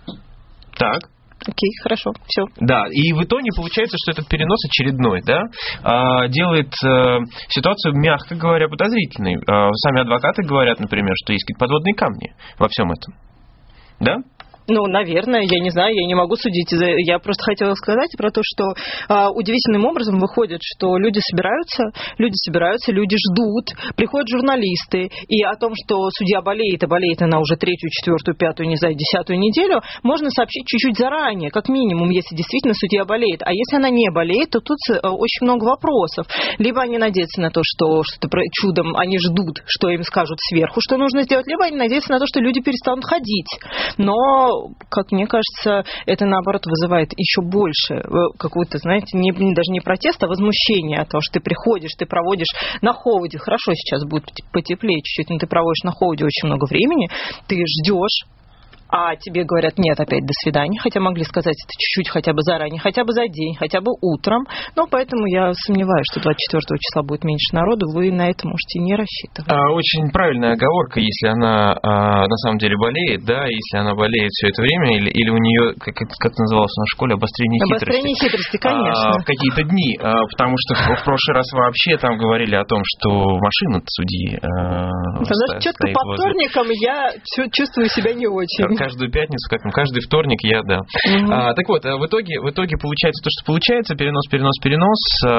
Так. Окей, хорошо, все. Да, и в итоге получается, что этот перенос очередной, да, делает ситуацию, мягко говоря, подозрительной. Сами адвокаты говорят, например, что есть какие-то подводные камни во всем этом. Да? Ну, наверное, я не знаю, я не могу судить. Я просто хотела сказать про то, что а, удивительным образом выходит, что люди собираются, люди собираются, люди ждут, приходят журналисты, и о том, что судья болеет, и болеет она уже третью, четвертую, пятую, не знаю, десятую неделю, можно сообщить чуть-чуть заранее, как минимум, если действительно судья болеет. А если она не болеет, то тут очень много вопросов. Либо они надеются на то, что что-то чудом, они ждут, что им скажут сверху, что нужно сделать, либо они надеются на то, что люди перестанут ходить. Но как мне кажется, это, наоборот, вызывает еще больше какую-то, знаете, не, даже не протест, а возмущение от того, что ты приходишь, ты проводишь на холоде, хорошо, сейчас будет потеплее чуть-чуть, но ты проводишь на холоде очень много времени, ты ждешь, а тебе говорят, нет, опять до свидания, хотя могли сказать это чуть-чуть хотя бы заранее, хотя бы за день, хотя бы утром, но поэтому я сомневаюсь, что двадцать четвёртого числа будет меньше народу, вы на это можете не рассчитывать. А, очень правильная оговорка, если она а, на самом деле болеет, да, если она болеет все это время, или, или у нее, как, как это называлось в нашей школе, обострение хитрости. Обострение хитрости, конечно. А, в какие-то дни, а, потому что в, в прошлый раз вообще там говорили о том, что машина судьи а, Потому что четко по вторникам я чувствую себя не очень. каждую пятницу, как каждый вторник я, да. Угу. А, так вот, в итоге, в итоге получается то, что получается, перенос, перенос, перенос.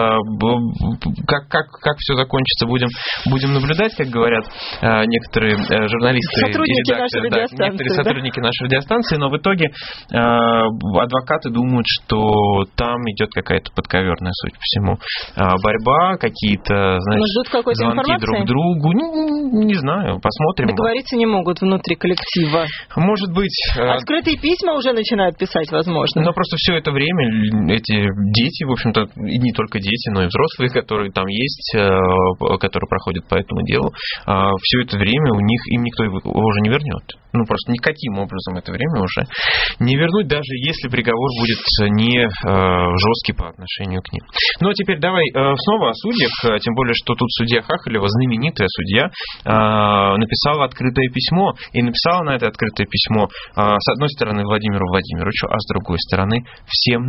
Как, как, как все закончится, будем, будем наблюдать, как говорят некоторые журналисты сотрудники и редакторы, да, некоторые да? сотрудники нашей радиостанции, но в итоге адвокаты думают, что там идет какая-то подковерная, судя по всему, борьба, какие-то, знаешь, звонки друг другу. Ну, не знаю, посмотрим. Договориться не могут внутри коллектива. Может быть. Открытые письма уже начинают писать, возможно. Но просто все это время эти дети, в общем-то, и не только дети, но и взрослые, которые там есть, которые проходят по этому делу, все это время у них, им никто его уже не вернет. Ну, просто никаким образом это время уже не вернуть, даже если приговор будет не жесткий по отношению к ним. Ну, а теперь давай снова о судьях, тем более, что тут судья Хахалева, знаменитая судья, написала открытое письмо, и написала на это открытое письмо с одной стороны Владимиру Владимировичу, а с другой стороны всем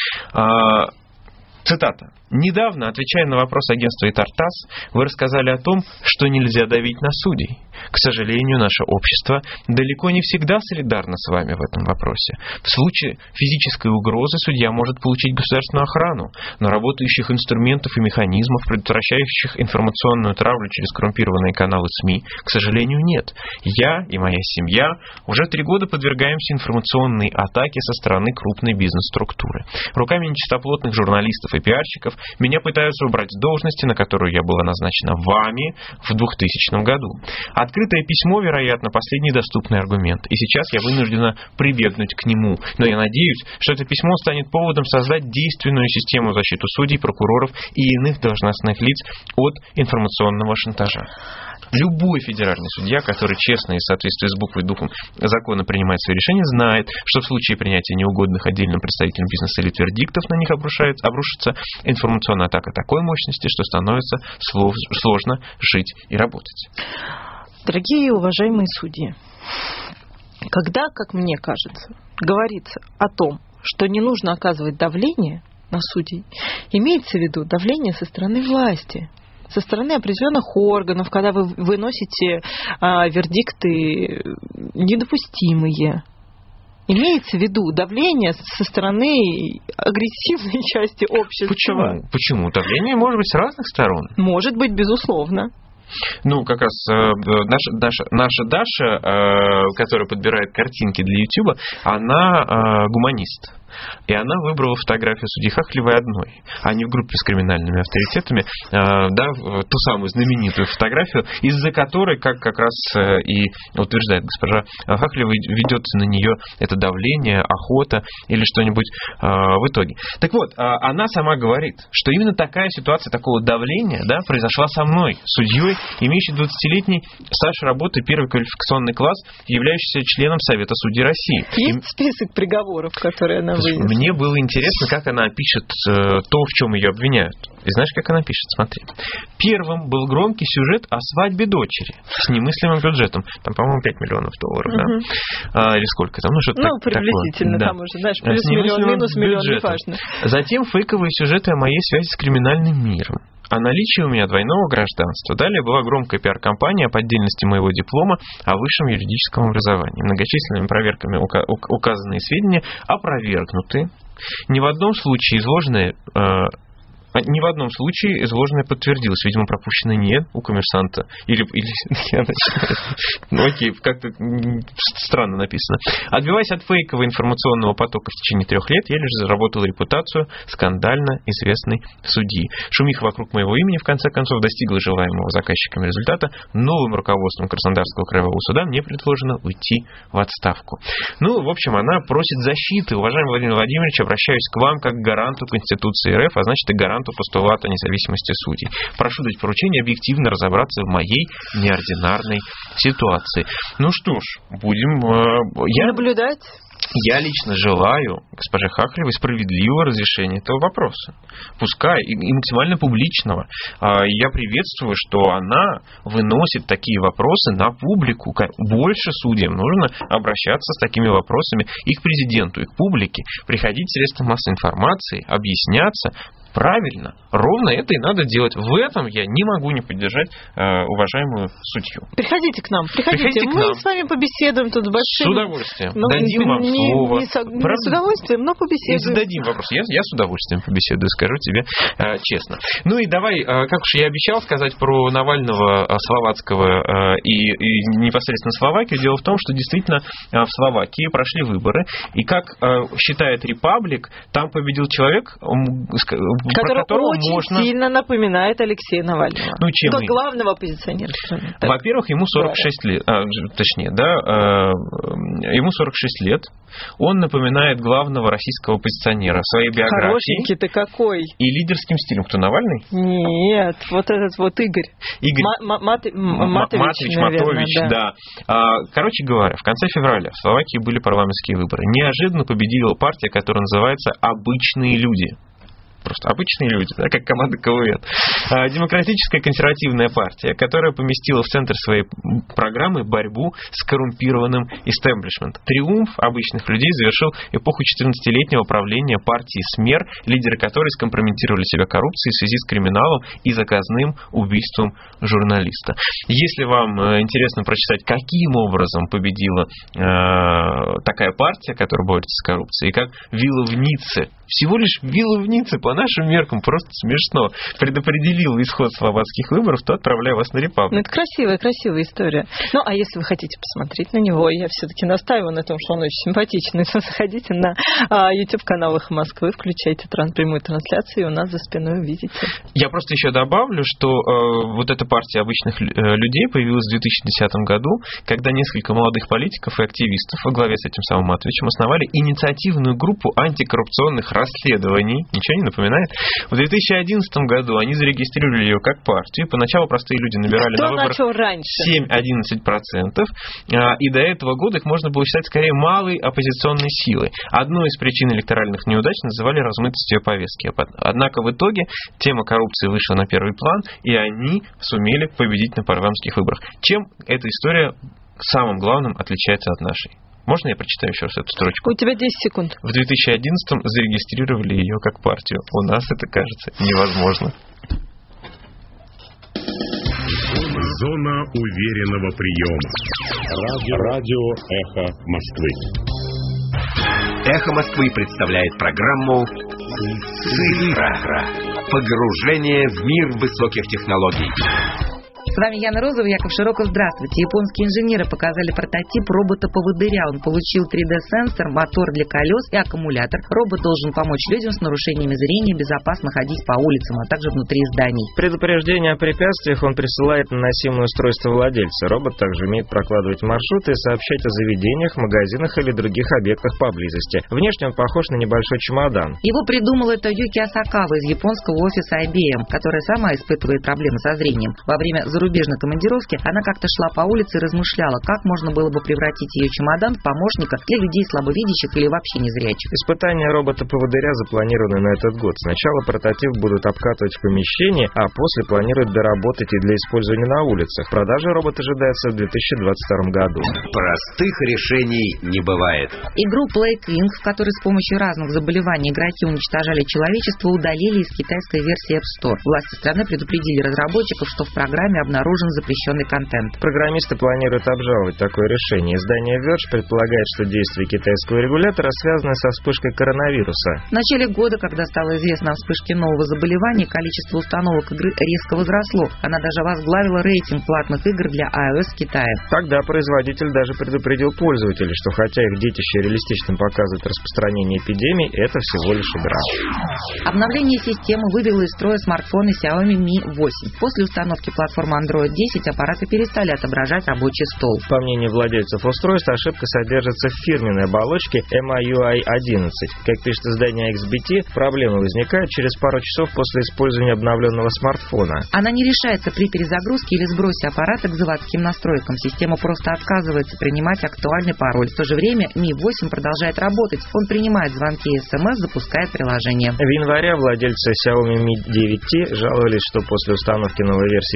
нам. Цитата. «Недавно, отвечая на вопрос агентства «Итар-ТАСС», вы рассказали о том, что нельзя давить на судей. К сожалению, наше общество далеко не всегда солидарно с вами в этом вопросе. В случае физической угрозы судья может получить государственную охрану, но работающих инструментов и механизмов, предотвращающих информационную травлю через коррумпированные каналы СМИ, к сожалению, нет. Я и моя семья уже три года подвергаемся информационной атаке со стороны крупной бизнес-структуры. Руками нечистоплотных журналистов и пиарщиков меня пытаются убрать с должности, на которую я была назначена вами в двухтысячном году. Открытое письмо, вероятно, последний доступный аргумент, и сейчас я вынуждена прибегнуть к нему. Но я надеюсь, что это письмо станет поводом создать действенную систему защиты судей, прокуроров и иных должностных лиц от информационного шантажа. Любой федеральный судья, который честно и в соответствии с буквой и духом закона принимает свои решения, знает, что в случае принятия неугодных отдельным представителям бизнеса или вердиктов на них обрушится информационная атака такой мощности, что становится сложно жить и работать. Дорогие и уважаемые судьи, когда, как мне кажется, говорится о том, что не нужно оказывать давление на судей, имеется в виду давление со стороны власти, со стороны определенных органов, когда вы выносите а, вердикты недопустимые. Имеется в виду давление со стороны агрессивной части общества. Почему? Почему? Давление может быть с разных сторон. Может быть, безусловно. Ну, как раз э, наша, наша, наша Даша, э, которая подбирает картинки для Ютуба, она э, гуманист. И она выбрала фотографию судьи Хахалевой одной, а не в группе с криминальными авторитетами, да, ту самую знаменитую фотографию, из-за которой, как как раз и утверждает госпожа Хахалева, ведется на нее это давление, охота или что-нибудь в итоге. Так вот, она сама говорит, что именно такая ситуация, такого давления, да, произошла со мной, судьей, имеющей двадцатилетний стаж работы, первый квалификационный класс, являющийся членом Совета судей России. Есть И... список приговоров, которые она вынесла? Мне было интересно, как она опишет э, то, в чем ее обвиняют. И знаешь, как она пишет? Смотри. Первым был громкий сюжет о свадьбе дочери с немыслимым бюджетом. Там, по-моему, пять миллионов долларов, uh-huh. да? А, или сколько там? Ну, что-то ну так, приблизительно, такое. Там да. уже, знаешь, плюс миллион, минус миллион, неважно. Затем фейковые сюжеты о моей связи с криминальным миром. О наличии у меня двойного гражданства. Далее была громкая пиар-компания о поддельности моего диплома о высшем юридическом образовании. Многочисленными проверками указанные сведения опровергнуты. Ни в одном случае изложенные... Ни в одном случае изложенное подтвердилось. Видимо, пропущено не у коммерсанта. Или, или я начинаю. Ну окей, как-то странно написано. Отбиваясь от фейкового информационного потока в течение трех лет, я лишь заработал репутацию скандально известной судьи. Шумиха вокруг моего имени в конце концов достигла желаемого заказчиками результата. Новым руководством Краснодарского краевого суда мне предложено уйти в отставку. Ну, в общем, она просит защиты. Уважаемый Владимир Владимирович, обращаюсь к вам как к гаранту Конституции РФ, а значит и гаранту постулата независимости судей. Прошу дать поручение объективно разобраться в моей неординарной ситуации. Ну что ж, будем... Э, я... наблюдать. Я лично желаю госпоже Хахалевой справедливого разрешения этого вопроса. Пускай и, и максимально публичного. Я приветствую, что она выносит такие вопросы на публику. Больше судьям нужно обращаться с такими вопросами и к президенту, и к публике. Приходить в средства массовой информации, объясняться, Правильно. Ровно это и надо делать. В этом я не могу не поддержать э, уважаемую судью. Приходите к нам. Приходите. Приходите к Мы нам. с вами побеседуем тут большим... С удовольствием. Но Дадим вам не, слово. Не, со... не с удовольствием, но побеседуем. И зададим вопрос. Я, я с удовольствием побеседую, скажу тебе э, честно. Ну и давай, э, как уж я обещал сказать про Навального, э, Словацкого э, и, и непосредственно Словакию. Дело в том, что действительно э, в Словакии прошли выборы. И как э, считает Репаблик, там победил человек, который очень можно... сильно напоминает Алексея Навального. Ну, чем Как главного оппозиционера. Во-первых, ему сорок шесть лет, а, точнее, да, э, ему сорок шесть лет. Он напоминает главного российского оппозиционера в своей биографии. Хорошенький ты какой. И лидерским стилем. Кто, Навальный? Нет, вот этот вот Игорь. Игорь. Ма- Мат- Матович, Матович, наверное, Матович, да. да. А, короче говоря, в конце февраля в Словакии были парламентские выборы. Неожиданно победила партия, которая называется «Обычные люди». Просто обычные люди, да, как команда КВН. Демократическая консервативная партия, которая поместила в центр своей программы борьбу с коррумпированным истеблишментом. Триумф обычных людей завершил эпоху четырнадцатилетнего правления партии СМЕР, лидеры которой скомпрометировали себя коррупцией в связи с криминалом и заказным убийством журналиста. Если вам интересно прочитать, каким образом победила э, такая партия, которая борется с коррупцией, и как вилла в Ницце, всего лишь вилла в Ницце, по нашим меркам, просто смешно, предопределила исход словацких выборов, то отправляю вас на Репаблик. Ну, это красивая, красивая история. Ну, а если вы хотите посмотреть на него, я все-таки настаиваю на том, что он очень симпатичный, заходите на а, YouTube-канал «Эхо Москвы», включайте тран- прямую трансляцию, и у нас за спиной увидите. Я просто еще добавлю, что э, вот эта партия обычных людей появилась в две тысячи десятом году, когда несколько молодых политиков и активистов во главе с этим самым Матовичем основали инициативную группу антикоррупционных расследований. Ничего не напоминает? В две тысячи одиннадцатом году они зарегистрировали ее как партию. Поначалу простые люди набирали Кто на выборах семь-одиннадцать процентов. И до этого года их можно было считать скорее малой оппозиционной силой. Одной из причин электоральных неудач называли размытость ее повестки. Однако в итоге тема коррупции вышла на первый план, и они сумели победить на парламентских выборах. Чем эта история самым главным отличается от нашей? Можно я прочитаю еще раз эту строчку? У тебя десять секунд. В две тысячи одиннадцатом зарегистрировали ее как партию. У нас это кажется невозможно. Зона уверенного приема. Радио, Радио «Эхо Москвы». «Эхо Москвы» представляет программу «Цифра». Погружение в мир высоких технологий. С вами Яна Розова, Яков Широков. Здравствуйте. Японские инженеры показали прототип робота-поводыря. Он получил три дэ-сенсор, мотор для колес и аккумулятор. Робот должен помочь людям с нарушениями зрения безопасно ходить по улицам, а также внутри зданий. Предупреждение о препятствиях он присылает на носимое устройство владельца. Робот также умеет прокладывать маршруты и сообщать о заведениях, магазинах или других объектах поблизости. Внешне он похож на небольшой чемодан. Его придумала Тоюки Асакава из японского офиса ай би эм, которая сама испытывает проблемы со зрением. Во время зарубежной командировки она как-то шла по улице и размышляла, как можно было бы превратить ее чемодан в помощника для людей слабовидящих или вообще незрячих. Испытания робота-поводыря запланированы на этот год. Сначала прототип будут обкатывать в помещении, а после планируют доработать и для использования на улицах. Продажа робота ожидается в две тысячи двадцать втором году. Простых решений не бывает. Игру Plague Inc, в которой с помощью разных заболеваний игроки уничтожали человечество, удалили из китайской версии App Store. Власти страны предупредили разработчиков, что в программе обнаружен запрещенный контент. Программисты планируют обжаловать такое решение. Издание Verge предполагает, что действия китайского регулятора связаны со вспышкой коронавируса. В начале года, когда стало известно о вспышке нового заболевания, количество установок игры резко возросло. Она даже возглавила рейтинг платных игр для iOS в Китае. Тогда производитель даже предупредил пользователей, что хотя их детище реалистично показывает распространение эпидемии, это всего лишь игра. Обновление системы вывело из строя смартфоны Xiaomi Mi восемь. После установки платформы Android десять аппараты перестали отображать рабочий стол. По мнению владельцев устройства, ошибка содержится в фирменной оболочке эм ай ю ай одиннадцать. Как пишет издание икс би ти, проблемы возникают через пару часов после использования обновленного смартфона. Она не решается при перезагрузке или сбросе аппарата к заводским настройкам. Система просто отказывается принимать актуальный пароль. В то же время Mi восемь продолжает работать. Он принимает звонки и эс эм эс, запускает приложение. В январе владельцы Xiaomi Mi девять ти жаловались, что после установки новой версии системы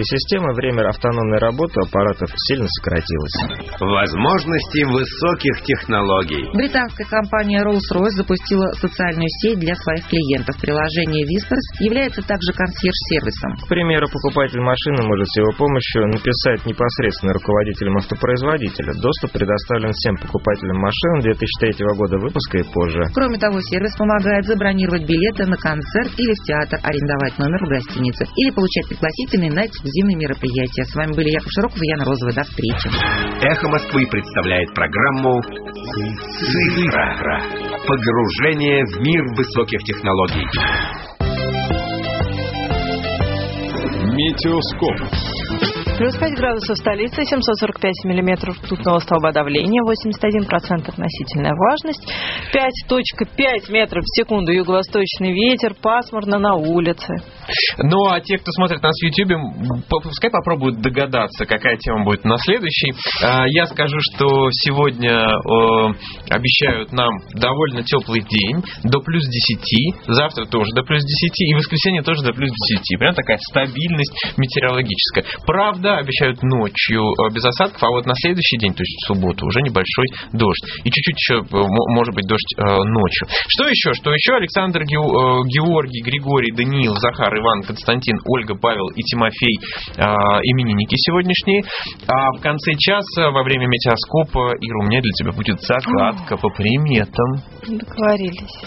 системы, время автономной работы аппаратов сильно сократилось. Возможности высоких технологий. Британская компания Rolls-Royce запустила социальную сеть для своих клиентов. Приложение Whispers является также консьерж-сервисом. К примеру, покупатель машины может с его помощью написать непосредственно руководителям автопроизводителя. Доступ предоставлен всем покупателям машин две тысячи третьего года выпуска и позже. Кроме того, сервис помогает забронировать билеты на концерт или в театр, арендовать номер в гостинице или получать пригласительные на эксклюзивные мероприятия. С вами были Яков Широков и Яна Розовая. До встречи. Эхо Москвы представляет программу «Цифра». Погружение в мир высоких технологий. Метеоскоп. Плюс пять градусов в столице, семьсот сорок пять миллиметров ртутного столба давления, восемьдесят один процент относительная влажность, пять целых пять метров в секунду юго-восточный ветер, пасмурно на улице. Ну, а те, кто смотрит нас в Ютьюбе, пускай попробуют догадаться, какая тема будет на следующей. Я скажу, что сегодня обещают нам довольно теплый день, до плюс десяти, завтра тоже до плюс десяти, и в воскресенье тоже до плюс десяти. Прям такая стабильность метеорологическая. Правда, обещают ночью без осадков, а вот на следующий день, то есть в субботу, уже небольшой дождь. И чуть-чуть еще, может быть, дождь ночью. Что еще? Что еще? Александр, Георгий, Григорий, Даниил, Захар, Иван, Константин, Ольга, Павел и Тимофей, именинники сегодняшние. А в конце часа, во время метеоскопа, Ира, у меня для тебя будет загадка по приметам. Договорились.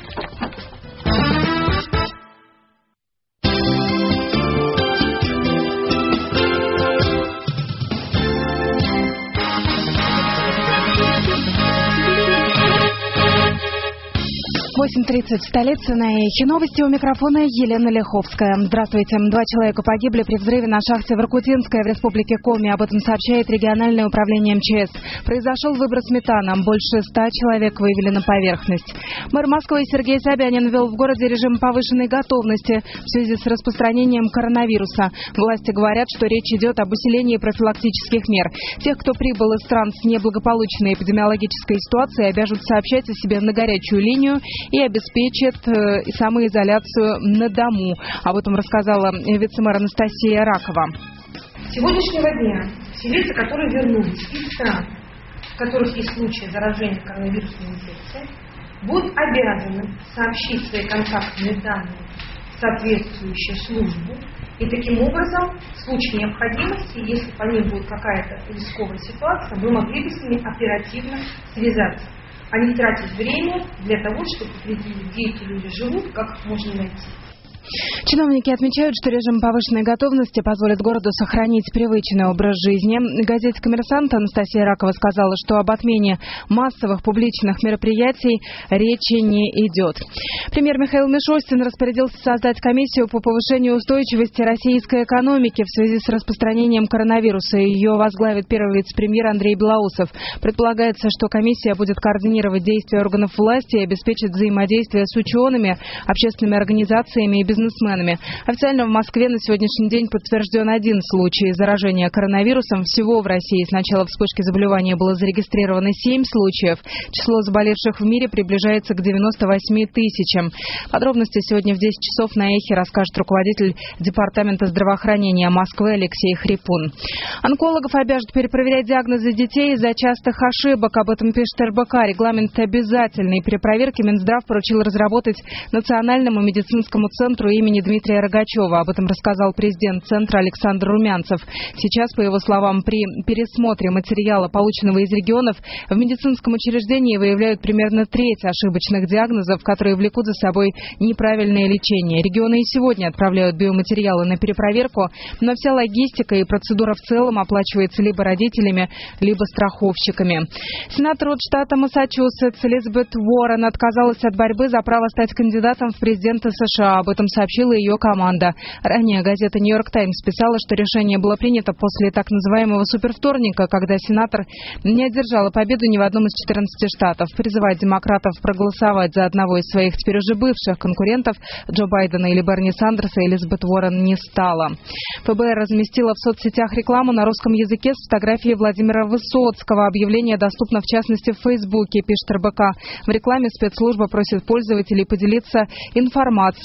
восемь тридцать в столице, на Эхе. Новости у микрофона Елена Лиховская. Здравствуйте. Два человека погибли при взрыве на шахте в Иркутинской в республике Коми. Об этом сообщает региональное управление эм че эс. Произошел выброс метана. Больше ста человек вывели на поверхность. Мэр Москвы Сергей Собянин ввел в городе режим повышенной готовности в связи с распространением коронавируса. Власти говорят, что речь идет об усилении профилактических мер. Тех, кто прибыл из стран с неблагополучной эпидемиологической ситуацией, обяжут сообщать о себе на горячую линию и обеспечит э, самоизоляцию на дому. Об этом рассказала вице-мэр Анастасия Ракова. С сегодняшнего дня все лица, которые вернулись из стран, в которых есть случаи заражения коронавирусной инфекцией, будут обязаны сообщить свои контактные данные в соответствующую службу. И таким образом, в случае необходимости, если по ним будет какая-то рисковая ситуация, вы могли бы с ними оперативно связаться, а не тратить время для того, чтобы определить, где эти люди живут, как их можно найти. Чиновники отмечают, что режим повышенной готовности позволит городу сохранить привычный образ жизни. В газете «Коммерсант» Анастасия Ракова сказала, что об отмене массовых публичных мероприятий речи не идет. Премьер Михаил Мишустин распорядился создать комиссию по повышению устойчивости российской экономики в связи с распространением коронавируса. Ее возглавит первый вице-премьер Андрей Белоусов. Предполагается, что комиссия будет координировать действия органов власти и обеспечит взаимодействие с учеными, общественными организациями и бизнесменами. бизнесменами. Официально в Москве на сегодняшний день подтвержден один случай заражения коронавирусом. Всего в России с начала вспышки заболевания было зарегистрировано семь случаев. Число заболевших в мире приближается к девяноста восьми тысячам. Подробности сегодня в десять часов на Эхе расскажет руководитель Департамента здравоохранения Москвы Алексей Хрипун. Онкологов обяжут перепроверять диагнозы детей из-за частых ошибок. Об этом пишет эр бэ ка. Регламент обязательный. При проверке Минздрав поручил разработать Национальному медицинскому центру имени Дмитрия Рогачева. Об этом рассказал президент центра Александр Румянцев. Сейчас, по его словам, при пересмотре материала, полученного из регионов, в медицинском учреждении выявляют примерно треть ошибочных диагнозов, которые влекут за собой неправильное лечение. Регионы и сегодня отправляют биоматериалы на перепроверку, но вся логистика и процедура в целом оплачивается либо родителями, либо страховщиками. Сенатор от штата Массачусетс Элизабет Уоррен отказалась от борьбы за право стать кандидатом в президенты США. Об этом сообщила ее команда. Ранее газета «Нью-Йорк Таймс» писала, что решение было принято после так называемого супервторника, когда сенатор не одержала победу ни в одном из четырнадцати штатов. Призывать демократов проголосовать за одного из своих теперь уже бывших конкурентов Джо Байдена или Берни Сандерса Элизабет Уоррен не стала. эф бэ эр разместила в соцсетях рекламу на русском языке с фотографией Владимира Высоцкого. Объявление доступно в частности в Фейсбуке, пишет эр бэ ка. В рекламе спецслужба просит пользователей поделиться информацией, в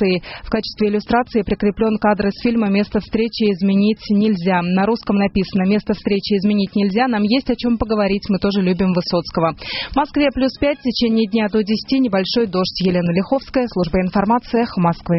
качестве иллюстрации прикреплен кадр из фильма «Место встречи изменить нельзя». На русском написано «Место встречи изменить нельзя. Нам есть о чем поговорить. Мы тоже любим Высоцкого». В Москве плюс пять, в течение дня до десяти небольшой дождь. Елена Лиховская, служба информации «Эхо Москвы».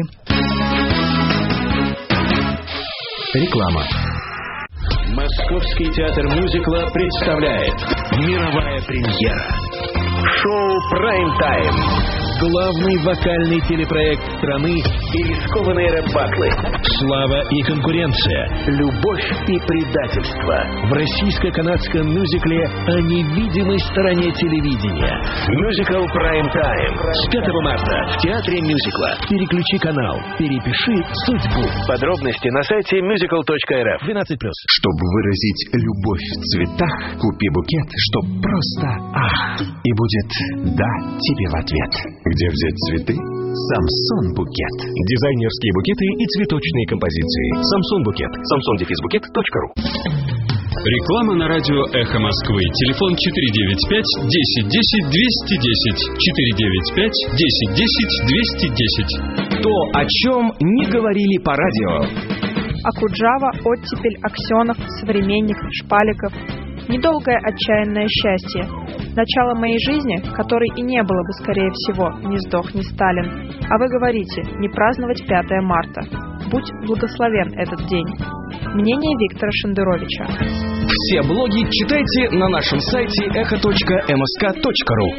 Реклама. Московский театр мюзикла представляет мировая премьера. Шоу «Прайм-тайм». Главный вокальный телепроект страны и рискованные рэп-баттлы. Слава и конкуренция. Любовь и предательство. В российско-канадском мюзикле о невидимой стороне телевидения. Мюзикл «Прайм-тайм». С пятого марта в театре мюзикла. Переключи канал. Перепиши судьбу. Подробности на сайте мюзикл точка эр эф. двенадцать плюс. Чтобы выразить любовь в цветах, купи букет, чтоб просто ах. И будет да тебе в ответ. Где взять цветы? Самсон Букет. Дизайнерские букеты и цветочные композиции. Самсон Букет. самсон дефис букет точка ру. Реклама на радио «Эхо Москвы». Телефон четыре девять пять десять десять двести десять. четыре девять пять десять десять двести десять. То, о чем не говорили по радио. Акуджава, оттепель, Аксенов, современник, Шпаликов. Недолгое отчаянное счастье. Начало моей жизни, которой и не было бы, скорее всего, не сдох ни Сталин. А вы говорите, не праздновать пятое марта. Будь благословен этот день. Мнение Виктора Шендеровича. Все блоги читайте на нашем сайте эхо точка эм эс ка точка ру.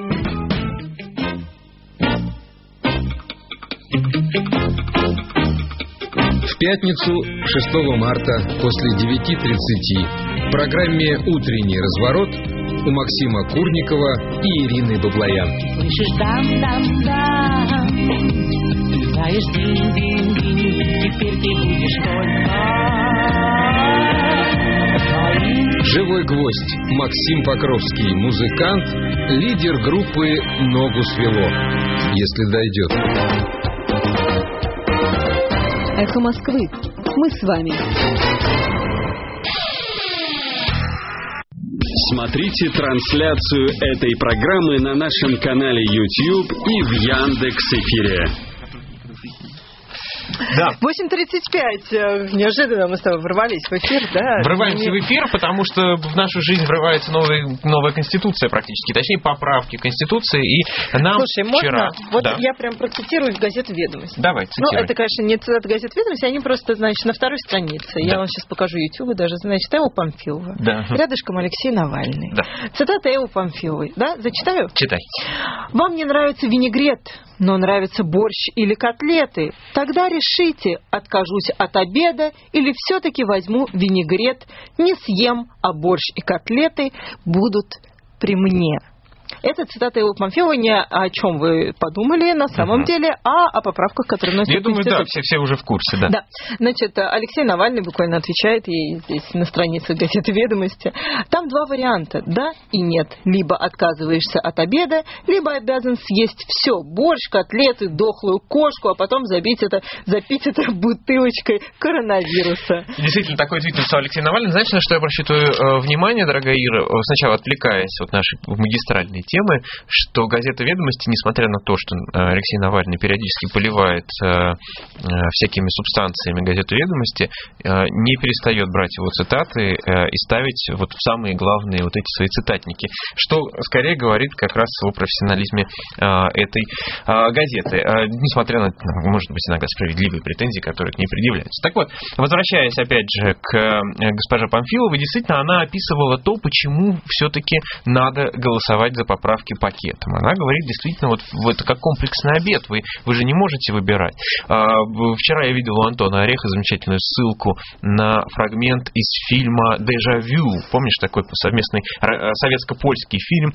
В пятницу, шестого марта, после девяти тридцати, в программе «Утренний разворот» у Максима Курникова и Ирины Баблоян. Слышишь, там-там-там, ты знаешь, динь-динь-динь, теперь ты будешь только... Живой гвоздь. Максим Покровский, музыкант, лидер группы «Ногу свело», если дойдет. Эхо Москвы. Мы с вами. Смотрите трансляцию этой программы на нашем канале YouTube и в Яндекс.Эфире. Да. восемь тридцать пять. Неожиданно мы с тобой ворвались в эфир, да? Врываемся в эфир, потому что в нашу жизнь врывается новая, новая Конституция практически. Точнее, поправки Конституции. И нам Слушай, вчера... можно? Вот да. я прям процитирую газету «Ведомость». Давай, цитируй. Ну, это, конечно, не цитата газеты «Ведомости», они просто, значит, на второй странице. Да. Я вам сейчас покажу YouTube, даже, значит, Эва Памфилова. Да. Рядышком Алексей Навальный. Да. Цитата Эвы Памфиловой. Да? Зачитаю? Читай. Вам не нравится винегрет, но нравится борщ или котлеты? Тогда решите, откажусь от обеда или все-таки возьму винегрет, не съем, а борщ и котлеты будут при мне. Это цитата Эвы Памфиловой не о чем вы подумали на самом uh-huh. деле, а о поправках, которые вносят. Я думаю, да, все, все уже в курсе, да. Да. Значит, Алексей Навальный буквально отвечает ей здесь на странице газеты «Ведомости». Там два варианта, да и нет. Либо отказываешься от обеда, либо обязан съесть все, борщ, котлеты, дохлую кошку, а потом забить это, запить это бутылочкой коронавируса. Действительно, такой твит написал Алексей Навальный. Знаете, на что я рассчитываю э, внимание, дорогая Ира? Сначала отвлекаясь от нашей магистральной темы, что газета «Ведомости», несмотря на то, что Алексей Навальный периодически поливает э, всякими субстанциями газету «Ведомости», э, не перестает брать его цитаты э, и ставить вот в самые главные вот эти свои цитатники, что скорее говорит как раз о профессионализме э, этой э, газеты, э, несмотря на, может быть, иногда справедливые претензии, которые к ней предъявляются. Так вот, возвращаясь опять же к э, госпоже Памфиловой, действительно, она описывала то, почему все-таки надо голосовать за поправки пакетом. Она говорит, действительно, вот это как комплексный обед, вы, вы же не можете выбирать. Вчера я видел у Антона Ореха замечательную ссылку на фрагмент из фильма «Дежавю». Помнишь, такой совместный советско-польский фильм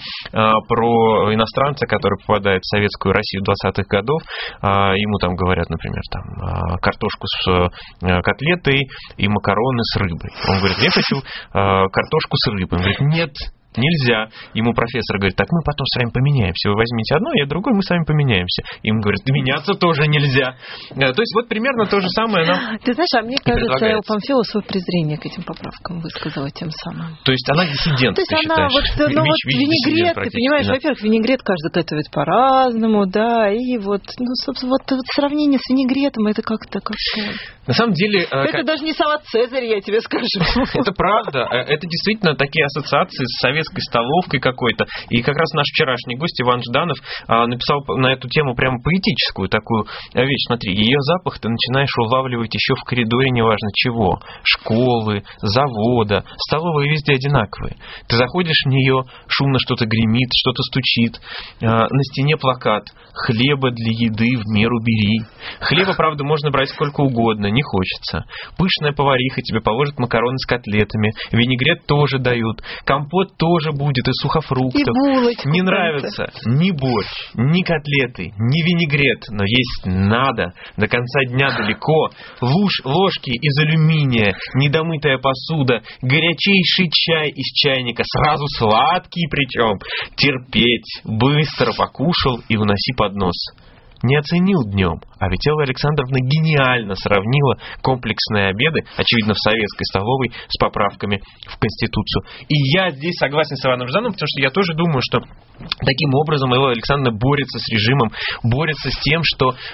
про иностранца, который попадает в советскую Россию двадцатых годов. Ему там говорят, например, там, картошку с котлетой и макароны с рыбой. Он говорит, я хочу картошку с рыбой. Он говорит, нет, Нельзя. Ему профессор говорит, так мы потом с вами поменяемся. Вы возьмите одно, я другое, мы с вами поменяемся. Им говорят, меняться тоже нельзя. То есть вот примерно то же самое нам. Ты знаешь, а мне кажется, Эл Памфилова свое презрение к этим поправкам высказала тем самым. То есть она диссидент, То есть ты она считаешь? вот, ну Вич, вот вич, винегрет, ты понимаешь, да. во-первых, винегрет каждый готовит по-разному, да, и вот, ну, собственно, вот, вот сравнение с винегретом, это как-то как-то... На самом деле... Это как... даже не салат Цезарь, я тебе скажу. Это правда. Это действительно такие ассоциации с советской столовкой какой-то. И как раз наш вчерашний гость Иван Жданов написал на эту тему прямо поэтическую такую вещь. Смотри, ее запах ты начинаешь улавливать еще в коридоре неважно чего. Школы, завода, столовые везде одинаковые. Ты заходишь в нее, шумно что-то гремит, что-то стучит. На стене плакат «Хлеба для еды в меру бери». Хлеба, правда, можно брать сколько угодно, не хочется. Пышная повариха тебе положит макароны с котлетами. Винегрет тоже дают. Компот тоже будет из сухофруктов. И булочку. Не нравится ни борщ, ни котлеты, ни винегрет. Но есть надо. До конца дня далеко. Луж, ложки из алюминия, недомытая посуда, горячейший чай из чайника. Сразу сладкий причем. Терпеть. Быстро покушал и уноси поднос. Не оценил днем, а ведь Элла Александровна гениально сравнила комплексные обеды, очевидно, в советской столовой, с поправками в Конституцию. И я здесь согласен с Иваном Ждановым, потому что я тоже думаю, что таким образом Элла Александровна борется с режимом, борется с тем, что э,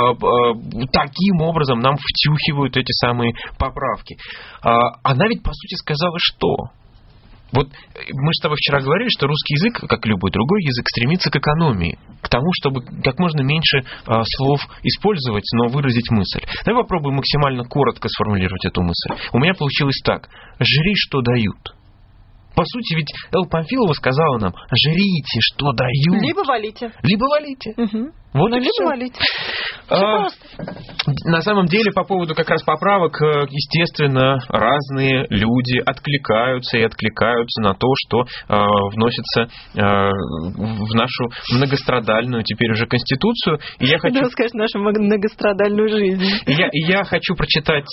э, таким образом нам втюхивают эти самые поправки. Э, она ведь, по сути, сказала, что... Вот мы с тобой вчера говорили, что русский язык, как любой другой язык, стремится к экономии, к тому, чтобы как можно меньше а, слов использовать, но выразить мысль. Давай попробуем максимально коротко сформулировать эту мысль. У меня получилось так. Жри, что дают. По сути, ведь Элла Памфилова сказала нам, жрите, что дают. Либо валите. Либо валите. Угу. Вот ну, и либо все. валите. А, на самом деле, по поводу как раз поправок, естественно, разные люди откликаются и откликаются на то, что э, вносится э, в нашу многострадальную теперь уже Конституцию. И я хочу... Да, сказать, нашу многострадальную жизнь. И я, и я хочу прочитать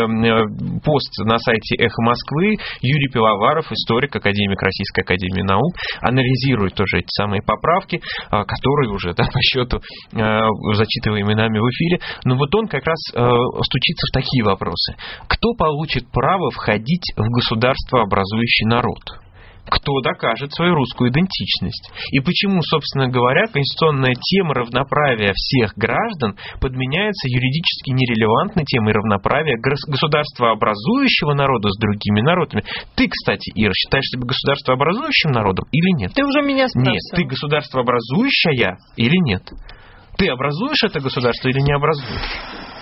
э, пост на сайте «Эхо Москвы». Юрий Пивоваров, историк, академик Российской академии наук, анализирует тоже эти самые поправки, э, которые уже, да, по счету э, зачитываемые нами в эфире. Но вот он как раз э, стучится в такие вопросы. Кто получит право входить в государствообразующий народ? Кто докажет свою русскую идентичность? И почему, собственно говоря, конституционная тема равноправия всех граждан подменяется юридически нерелевантной темой равноправия государствообразующего народа с другими народами? Ты, кстати, Ира, считаешь себя государствообразующим народом или нет? Ты уже меня спрашивал. Нет, ты государствообразующая или нет? Ты образуешь это государство или не образуешь?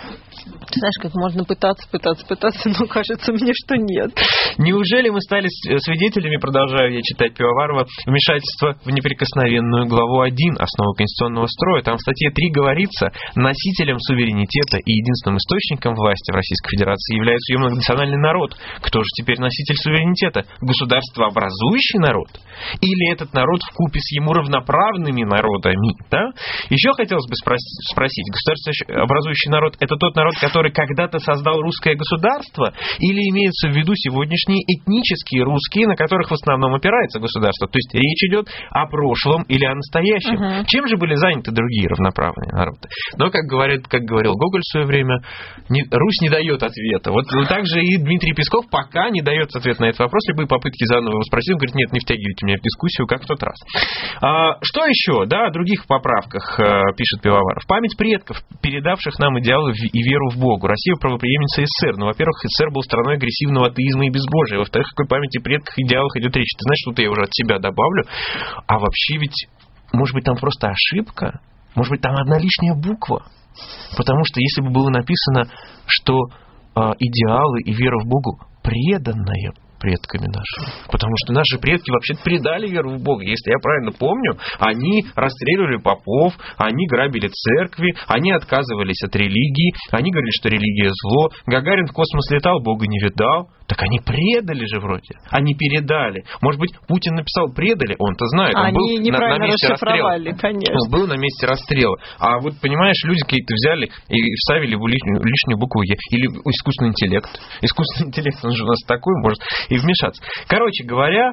Ты знаешь, как можно пытаться, пытаться, пытаться, но кажется мне, что нет. Неужели мы стали свидетелями, продолжаю я читать Пивоварова, вмешательства в неприкосновенную главу один основы конституционного строя? Там в статье три говорится, носителем суверенитета и единственным источником власти в Российской Федерации является ее многонациональный народ. Кто же теперь носитель суверенитета? Государствообразующий народ? Или этот народ вкупе с ему равноправными народами? Да? Еще хотелось бы спросить, государствообразующий народ — это тот народ, который когда-то создал русское государство, или имеются в виду сегодняшние этнические русские, на которых в основном опирается государство? То есть речь идет о прошлом или о настоящем. Uh-huh. Чем же были заняты другие равноправные народы? Но, как, говорит, как говорил Гоголь в свое время, не, Русь не дает ответа. Вот так же и Дмитрий Песков пока не дает ответ на этот вопрос. Любые попытки заново его спросить, он говорит, нет, не втягивайте меня в дискуссию, как в тот раз. А, что еще? Да, о других поправках пишет Пивоваров. Память предков, передавших нам идеалы и веру в Богу. Россия правопреемница СССР. Но, во-первых, СССР был страной агрессивного атеизма и безбожия. Во-вторых, о какой памяти предках и идеалах идет речь? Ты знаешь, что-то я уже от себя добавлю. А вообще ведь, может быть, там просто ошибка? Может быть, там одна лишняя буква? Потому что если бы было написано, что э, идеалы и вера в Богу преданная предками нашими. Потому что наши предки вообще-то предали веру в Бога. Если я правильно помню, они расстреливали попов, они грабили церкви, они отказывались от религии, они говорили, что религия зло. Гагарин в космос летал, Бога не видал. Так они предали же вроде. Они передали. Может быть, Путин написал «предали», он-то знает. Он они был неправильно на, на месте расстрела. Конечно. Он был на месте расстрела. А вот, понимаешь, люди какие-то взяли и вставили лишнюю, лишнюю букву «е». Или искусственный интеллект. Искусственный интеллект, он же у нас такой, может и вмешаться. Короче говоря,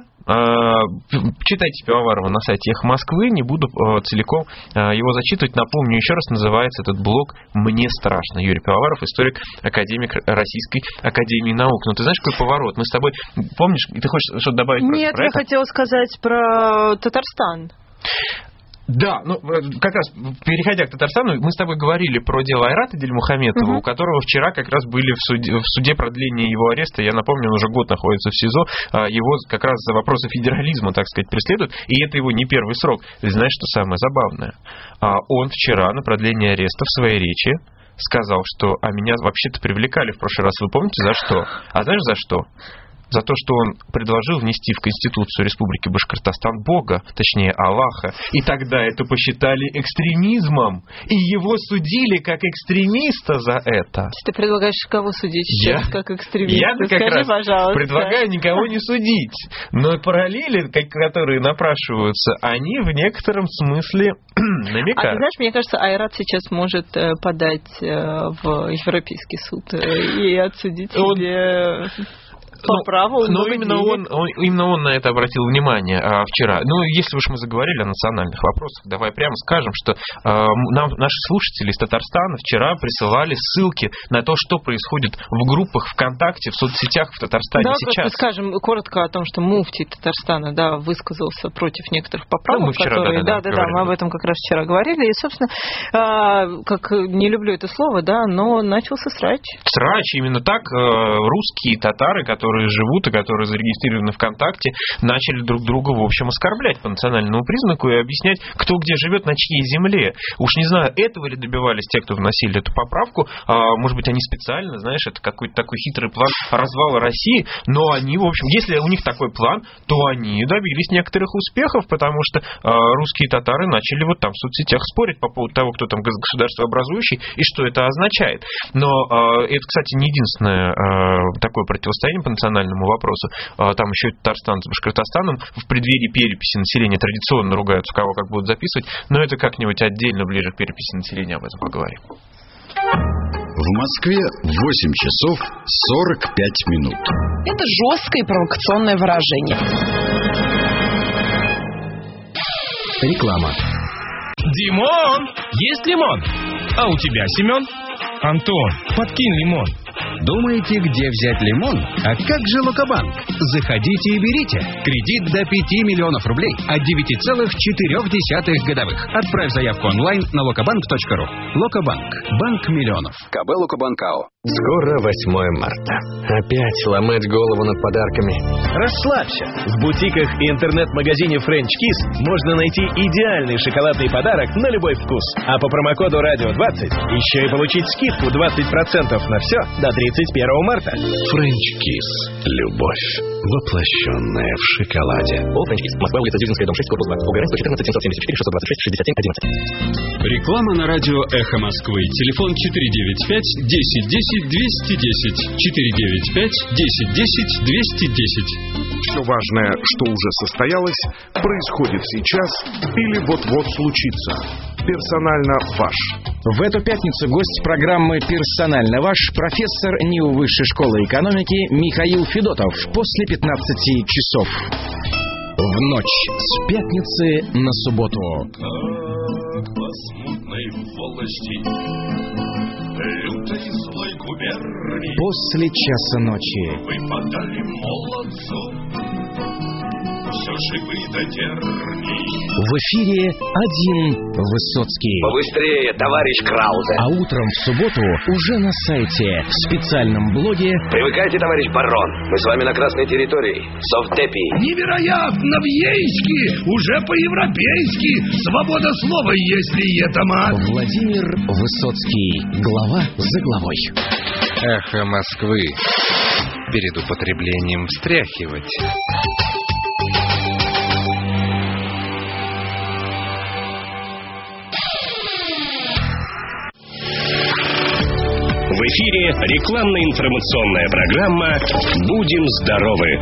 читайте Пивоварова на сайте «Эхо Москвы», не буду целиком его зачитывать. Напомню, еще раз называется этот блог «Мне страшно». Юрий Пивоваров, историк, академик Российской академии наук. Но ты знаешь, какой поворот? Мы с тобой, помнишь, ты хочешь что-то добавить? Нет, про я это? хотела сказать про Татарстан. Да, ну, как раз, переходя к Татарстану, мы с тобой говорили про дело Айрата Дильмухаметова, угу. у которого вчера как раз были в суде, в суде продления его ареста, я напомню, он уже год находится в СИЗО, его как раз за вопросы федерализма, так сказать, преследуют, и это его не первый срок. Ты знаешь, что самое забавное? Он вчера на продление ареста в своей речи сказал, что «а меня вообще-то привлекали в прошлый раз, вы помните, за что?» А знаешь, за что? За то, что он предложил внести в Конституцию Республики Башкортостан Бога, точнее Аллаха, и тогда это посчитали экстремизмом, и его судили как экстремиста за это. Ты предлагаешь кого судить сейчас я, как экстремиста? Я как Скажи, раз пожалуйста. предлагаю никого не судить, но параллели, которые напрашиваются, они в некотором смысле намекают. А ты знаешь, мне кажется, Айрат сейчас может подать в Европейский суд и отсудить он... себе... По ну, праву, но именно он, он, именно он на это обратил внимание а, вчера. Ну, если уж мы заговорили о национальных вопросах, давай прямо скажем, что а, нам наши слушатели из Татарстана вчера присылали ссылки на то, что происходит в группах ВКонтакте, в соцсетях в Татарстане да, сейчас. Просто скажем коротко о том, что муфтий Татарстана, да, высказался против некоторых поправок, ну, вчера, которые, да, да, да, да, да, мы об этом как раз вчера говорили, и, собственно, а, как не люблю это слово, да, но начался срач. Срач, именно так, русские татары, которые которые живут и которые зарегистрированы ВКонтакте, начали друг друга, в общем, оскорблять по национальному признаку и объяснять, кто где живет, на чьей земле. Уж не знаю, этого ли добивались те, кто вносили эту поправку. А, может быть, они специально, знаешь, это какой-то такой хитрый план развала России, но они, в общем, если у них такой план, то они добились некоторых успехов, потому что а, русские татары начали вот там в соцсетях спорить по поводу того, кто там государствообразующий и что это означает. Но а, это, кстати, не единственное а, такое противостояние по национальному вопросу. Там еще и Татарстан с Башкортостаном в преддверии переписи населения традиционно ругаются, кого как будут записывать, но это как-нибудь отдельно, ближе к переписи населения об этом поговорим. В Москве восемь часов сорок пять минут. Это жесткое провокационное выражение. Реклама. Димон, есть лимон? А у тебя, Семен? Антон, подкинь лимон. Думаете, где взять лимон? А как же Локобанк? Заходите и берите. Кредит до пяти миллионов рублей от девяти целых четырёх десятых годовых. Отправь заявку онлайн на локобанк точка ру. Локобанк. Банк миллионов. КБ Локобанк АО. Скоро восьмое марта. Опять ломать голову над подарками. Расслабься. В бутиках и интернет-магазине French Kiss можно найти идеальный шоколадный подарок на любой вкус. А по промокоду радио двадцать еще и получить скидку двадцать процентов на все до тридцать первого марта. French Kiss. Любовь, воплощенная в шоколаде. О, French Kiss. Москва, улица Дзержинская, дом шесть, корпус два. УГР сто четырнадцать семьсот семьдесят четыре шестьсот двадцать шесть шестьдесят семь одиннадцать. Реклама на радио «Эхо Москвы». Телефон четыре девять пять десять десять двести десять. четыре девять пять десять десять двести десять. Все важное, что уже состоялось, происходит сейчас или вот-вот случится. Персонально ваш. В эту пятницу гость программы «Персонально ваш» профессор НИУ Высшей школы экономики Михаил Федотов после пятнадцати часов. В ночь с пятницы на субботу. Как по смутной волости, лютой злой губернии, после часа ночи вы подали молодцу все живы до терний. В эфире один Высоцкий. Побыстрее, товарищ Краузе. А утром в субботу уже на сайте в специальном блоге. Привыкайте, товарищ барон. Мы с вами на красной территории. Совдепи. Невероятно, в Ейске уже по-европейски. Свобода слова, если это мат. Владимир Высоцкий. Глава за главой. Эхо Москвы. Перед употреблением встряхивать. В эфире рекламно-информационная программа «Будем здоровы».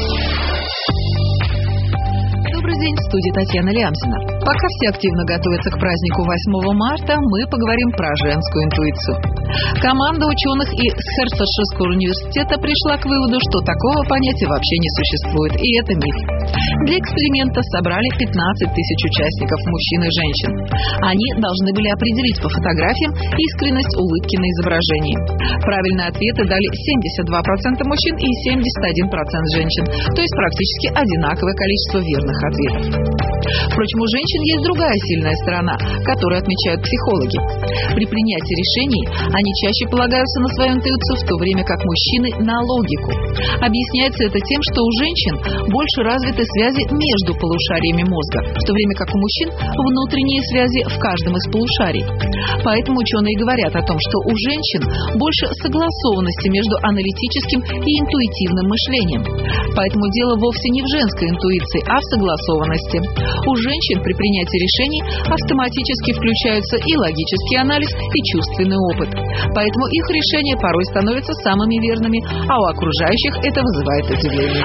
Добрый день, в студии Татьяна Лямзина. Пока все активно готовятся к празднику восьмого марта, мы поговорим про женскую интуицию. Команда ученых из Херцогского университета пришла к выводу, что такого понятия вообще не существует, и это миф. Для эксперимента собрали пятнадцать тысяч участников, мужчин и женщин. Они должны были определить по фотографиям искренность улыбки на изображении. Правильные ответы дали семьдесят два процента мужчин и семьдесят один процент женщин, то есть практически одинаковое количество верных ответов. Впрочем, у женщин есть другая сильная сторона, которую отмечают психологи. При принятии решений они чаще полагаются на свою интуицию, в то время как мужчины – на логику. Объясняется это тем, что у женщин больше развиты связи между полушариями мозга, в то время как у мужчин внутренние связи в каждом из полушарий. Поэтому ученые говорят о том, что у женщин больше согласованности между аналитическим и интуитивным мышлением. Поэтому дело вовсе не в женской интуиции, а в согласованности. У женщин при принятии решений автоматически включаются и логический анализ, и чувственный опыт. Поэтому их решения порой становятся самыми верными, а у окружающих это вызывает удивление.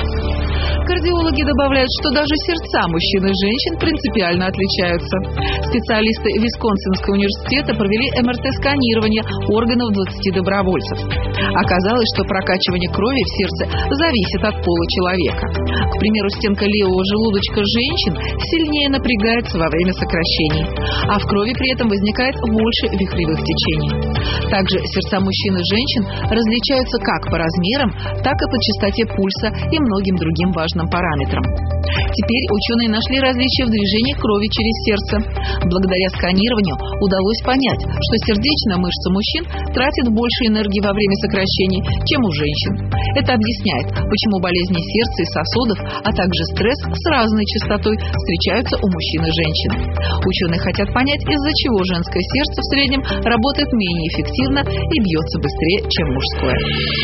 Кардиологи добавляют, что даже сердца мужчин и женщин принципиально отличаются. Специалисты Висконсинского университета провели эм эр тэ-сканирование органов двадцати добровольцев. Оказалось, что прокачивание крови в сердце зависит от пола человека. К примеру, стенка левого желудочка женщин сильнее напрягается во время сокращений, а в крови при этом возникает больше вихревых течений. Также сердца мужчин и женщин различаются как по размерам, так и по частоте пульса и многим другим важным параметрам. Теперь ученые нашли различия в движении крови через сердце. Благодаря сканированию удалось понять, что сердечная мышца мужчин тратит больше энергии во время сокращений, чем у женщин. Это объясняет, почему болезни сердца и сосудов, а также стресс с разной частотой встречаются у мужчин и женщин. Ученые хотят понять, из-за чего женское сердце в среднем работает менее эффективно и бьется быстрее, чем мужское.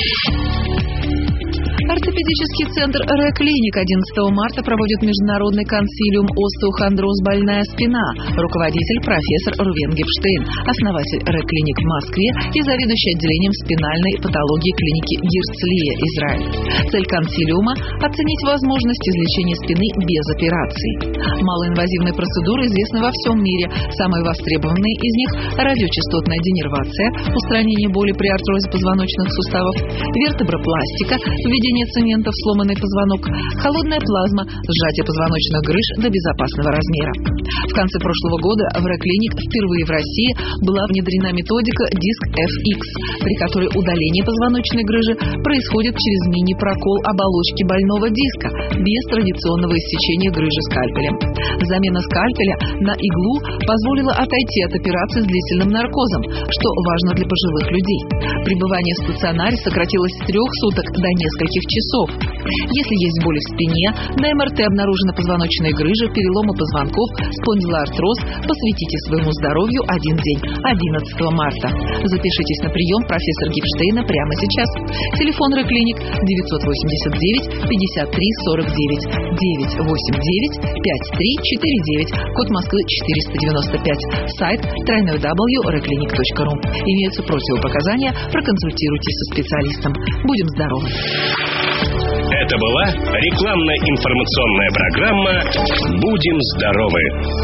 Ортопедический центр Ре-клиник одиннадцатого марта проводит международный консилиум «Остеохондроз. Больная спина». Руководитель профессор Рувен Гепштейн, основатель Ре-клиник в Москве и заведующий отделением спинальной патологии клиники Герцлия, Израиль. Цель консилиума – оценить возможность излечения спины без операций. Малоинвазивные процедуры известны во всем мире. Самые востребованные из них – радиочастотная денервация, устранение боли при артрозе позвоночных суставов, вертебропластика, введение цемента в сломанный позвонок, холодная плазма, сжатие позвоночных грыж до безопасного размера. В конце прошлого года в Ре-клиник впервые в России была внедрена методика диск эф икс, при которой удаление позвоночной грыжи происходит через мини-прокол оболочки больного диска без традиционного иссечения грыжи скальпелем. Замена скальпеля на иглу позволила отойти от операции с длительным наркозом, что важно для пожилых людей. Пребывание в стационаре сократилось с трех суток до нескольких часов. Если есть боли в спине, на эм эр тэ обнаружена позвоночная грыжа, переломы позвонков, спондилоартроз, посвятите своему здоровью один день, одиннадцатого марта. Запишитесь на прием профессора Гепштейна прямо сейчас. Телефон Ре-клиник девятьсот восемьдесят девять пятьдесят три сорок девять, девятьсот восемьдесят девять пятьдесят три сорок девять, код Москвы четыреста девяносто пять, сайт дабл ю дабл ю дабл ю точка реклиник точка ру. Имеются противопоказания, проконсультируйтесь со специалистом. Будем здоровы! Это была рекламно-информационная программа «Будем здоровы».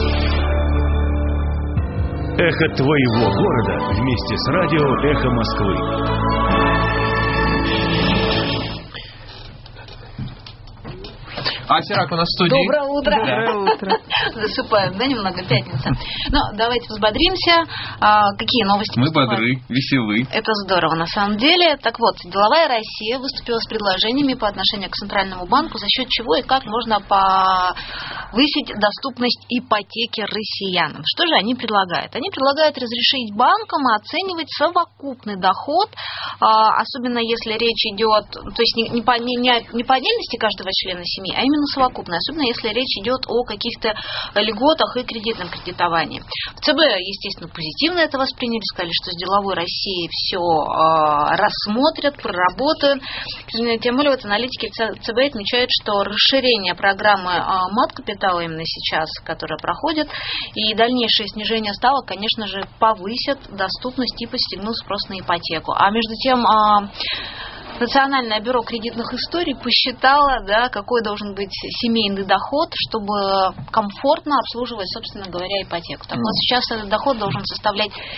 Эхо твоего города вместе с радио «Эхо Москвы». А Сирак у нас в студии. Доброе утро. Доброе утро. Засыпаем, да, немного, пятница. Ну, давайте взбодримся. А, какие новости? Мы бодры, веселы. Это здорово, на самом деле. Так вот, деловая Россия выступила с предложениями по отношению к Центральному банку, за счет чего и как можно повысить доступность ипотеки россиянам. Что же они предлагают? Они предлагают разрешить банкам оценивать совокупный доход, особенно если речь идет, то есть не по, не, не по отдельности каждого члена семьи, а именно совокупно, особенно если речь идет о каких-то льготах и кредитном кредитовании. В ЦБ, естественно, позитивно это восприняли, сказали, что с деловой Россией все э, рассмотрят, проработают. Тем более вот аналитики ЦБ отмечают, что расширение программы э, мат-капитала именно сейчас, которая проходит, и дальнейшее снижение ставок, конечно же, повысят доступность и подстегнут спрос на ипотеку. А между тем... Э, Национальное бюро кредитных историй посчитало, да, какой должен быть семейный доход, чтобы комфортно обслуживать, собственно говоря, ипотеку. Так вот, сейчас этот доход должен составлять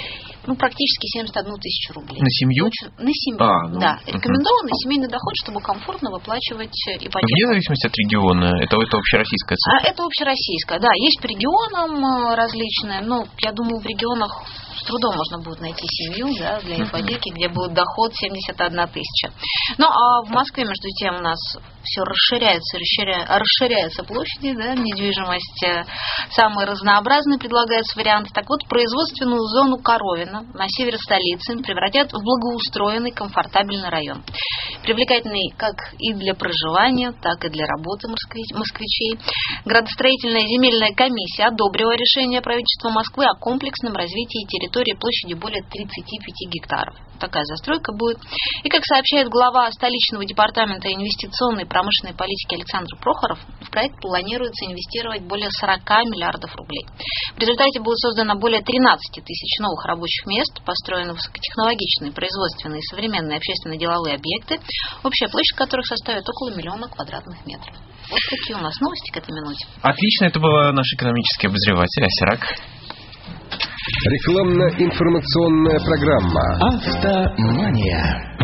ну, практически семьдесят одну тысячу рублей. На семью? Очень, на семью, а, ну, да. угу. Рекомендованный семейный доход, чтобы комфортно выплачивать ипотеку. Вне зависимости от региона? Это, это общероссийская цифра? А, это общероссийская, да. Есть по регионам различные, но я думаю, в регионах с трудом можно будет найти семью, да, для ипотеки, где будет доход семьдесят одна тысяча. Ну, а в Москве, между тем, у нас все расширяется, расширяется, расширяются площади, да, недвижимость. Самые разнообразные предлагаются варианты. Так вот, производственную зону Коровина на севере столицы превратят в благоустроенный, комфортабельный район. Привлекательный как и для проживания, так и для работы москвичей. Градостроительная земельная комиссия одобрила решение правительства Москвы о комплексном развитии территории площадью более тридцати пяти гектаров. Такая застройка будет. И, как сообщает глава столичного департамента инвестиционной и промышленной политики Александр Прохоров, в проект планируется инвестировать более сорока миллиардов рублей. В результате будет создано более тринадцати тысяч новых рабочих мест, построены высокотехнологичные производственные и современные общественно-деловые объекты, общая площадь которых составит около миллиона квадратных метров. Вот такие у нас новости к этой минуте. Отлично, это был наш экономический обозреватель Асирак. Рекламно-информационная программа «Автомания».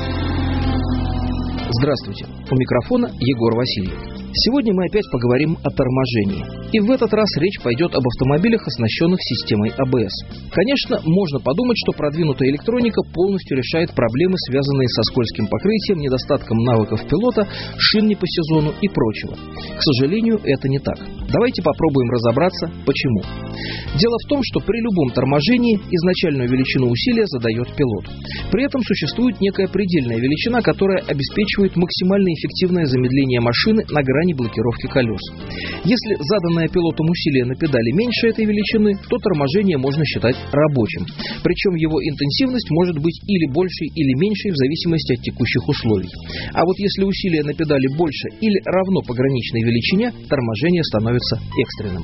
Здравствуйте, у микрофона Егор Васильев. Сегодня мы опять поговорим о торможении. И в этот раз речь пойдет об автомобилях, оснащенных системой а бэ эс. Конечно, можно подумать, что продвинутая электроника полностью решает проблемы, связанные со скользким покрытием, недостатком навыков пилота, шин не по сезону и прочего. К сожалению, это не так. Давайте попробуем разобраться, почему. Дело в том, что при любом торможении изначальную величину усилия задает пилот. При этом существует некая предельная величина, которая обеспечивает максимально эффективное замедление машины на грани блокировки колес. Если заданное пилотом усилие на педали меньше этой величины, то торможение можно считать рабочим. Причем его интенсивность может быть или большей, или меньшей в зависимости от текущих условий. А вот если усилие на педали больше или равно пограничной величине, торможение становится экстренным.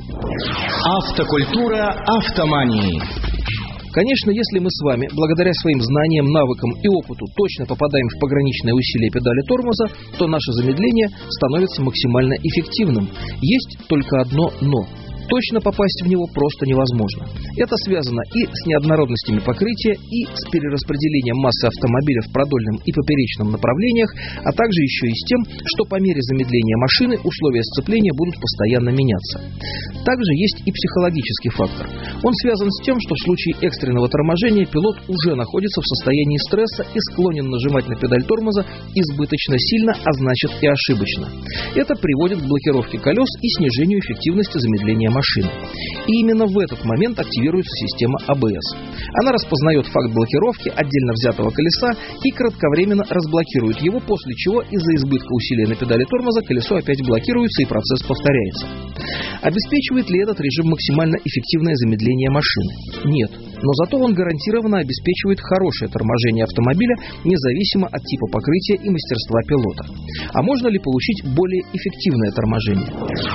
Автокультура автомании. Конечно, если мы с вами, благодаря своим знаниям, навыкам и опыту, точно попадаем в пограничное усилие педали тормоза, то наше замедление становится максимально эффективным. Есть только одно «но». Точно попасть в него просто невозможно. Это связано и с неоднородностями покрытия, и с перераспределением массы автомобиля в продольном и поперечном направлениях, а также еще и с тем, что по мере замедления машины условия сцепления будут постоянно меняться. Также есть и психологический фактор. Он связан с тем, что в случае экстренного торможения пилот уже находится в состоянии стресса и склонен нажимать на педаль тормоза избыточно сильно, а значит и ошибочно. Это приводит к блокировке колес и снижению эффективности замедления машины. машины. И именно в этот момент активируется система а бэ эс. Она распознает факт блокировки отдельно взятого колеса и кратковременно разблокирует его, после чего из-за избытка усилия на педали тормоза колесо опять блокируется и процесс повторяется. Обеспечивает ли этот режим максимально эффективное замедление машины? Нет. Но зато он гарантированно обеспечивает хорошее торможение автомобиля, независимо от типа покрытия и мастерства пилота. А можно ли получить более эффективное торможение?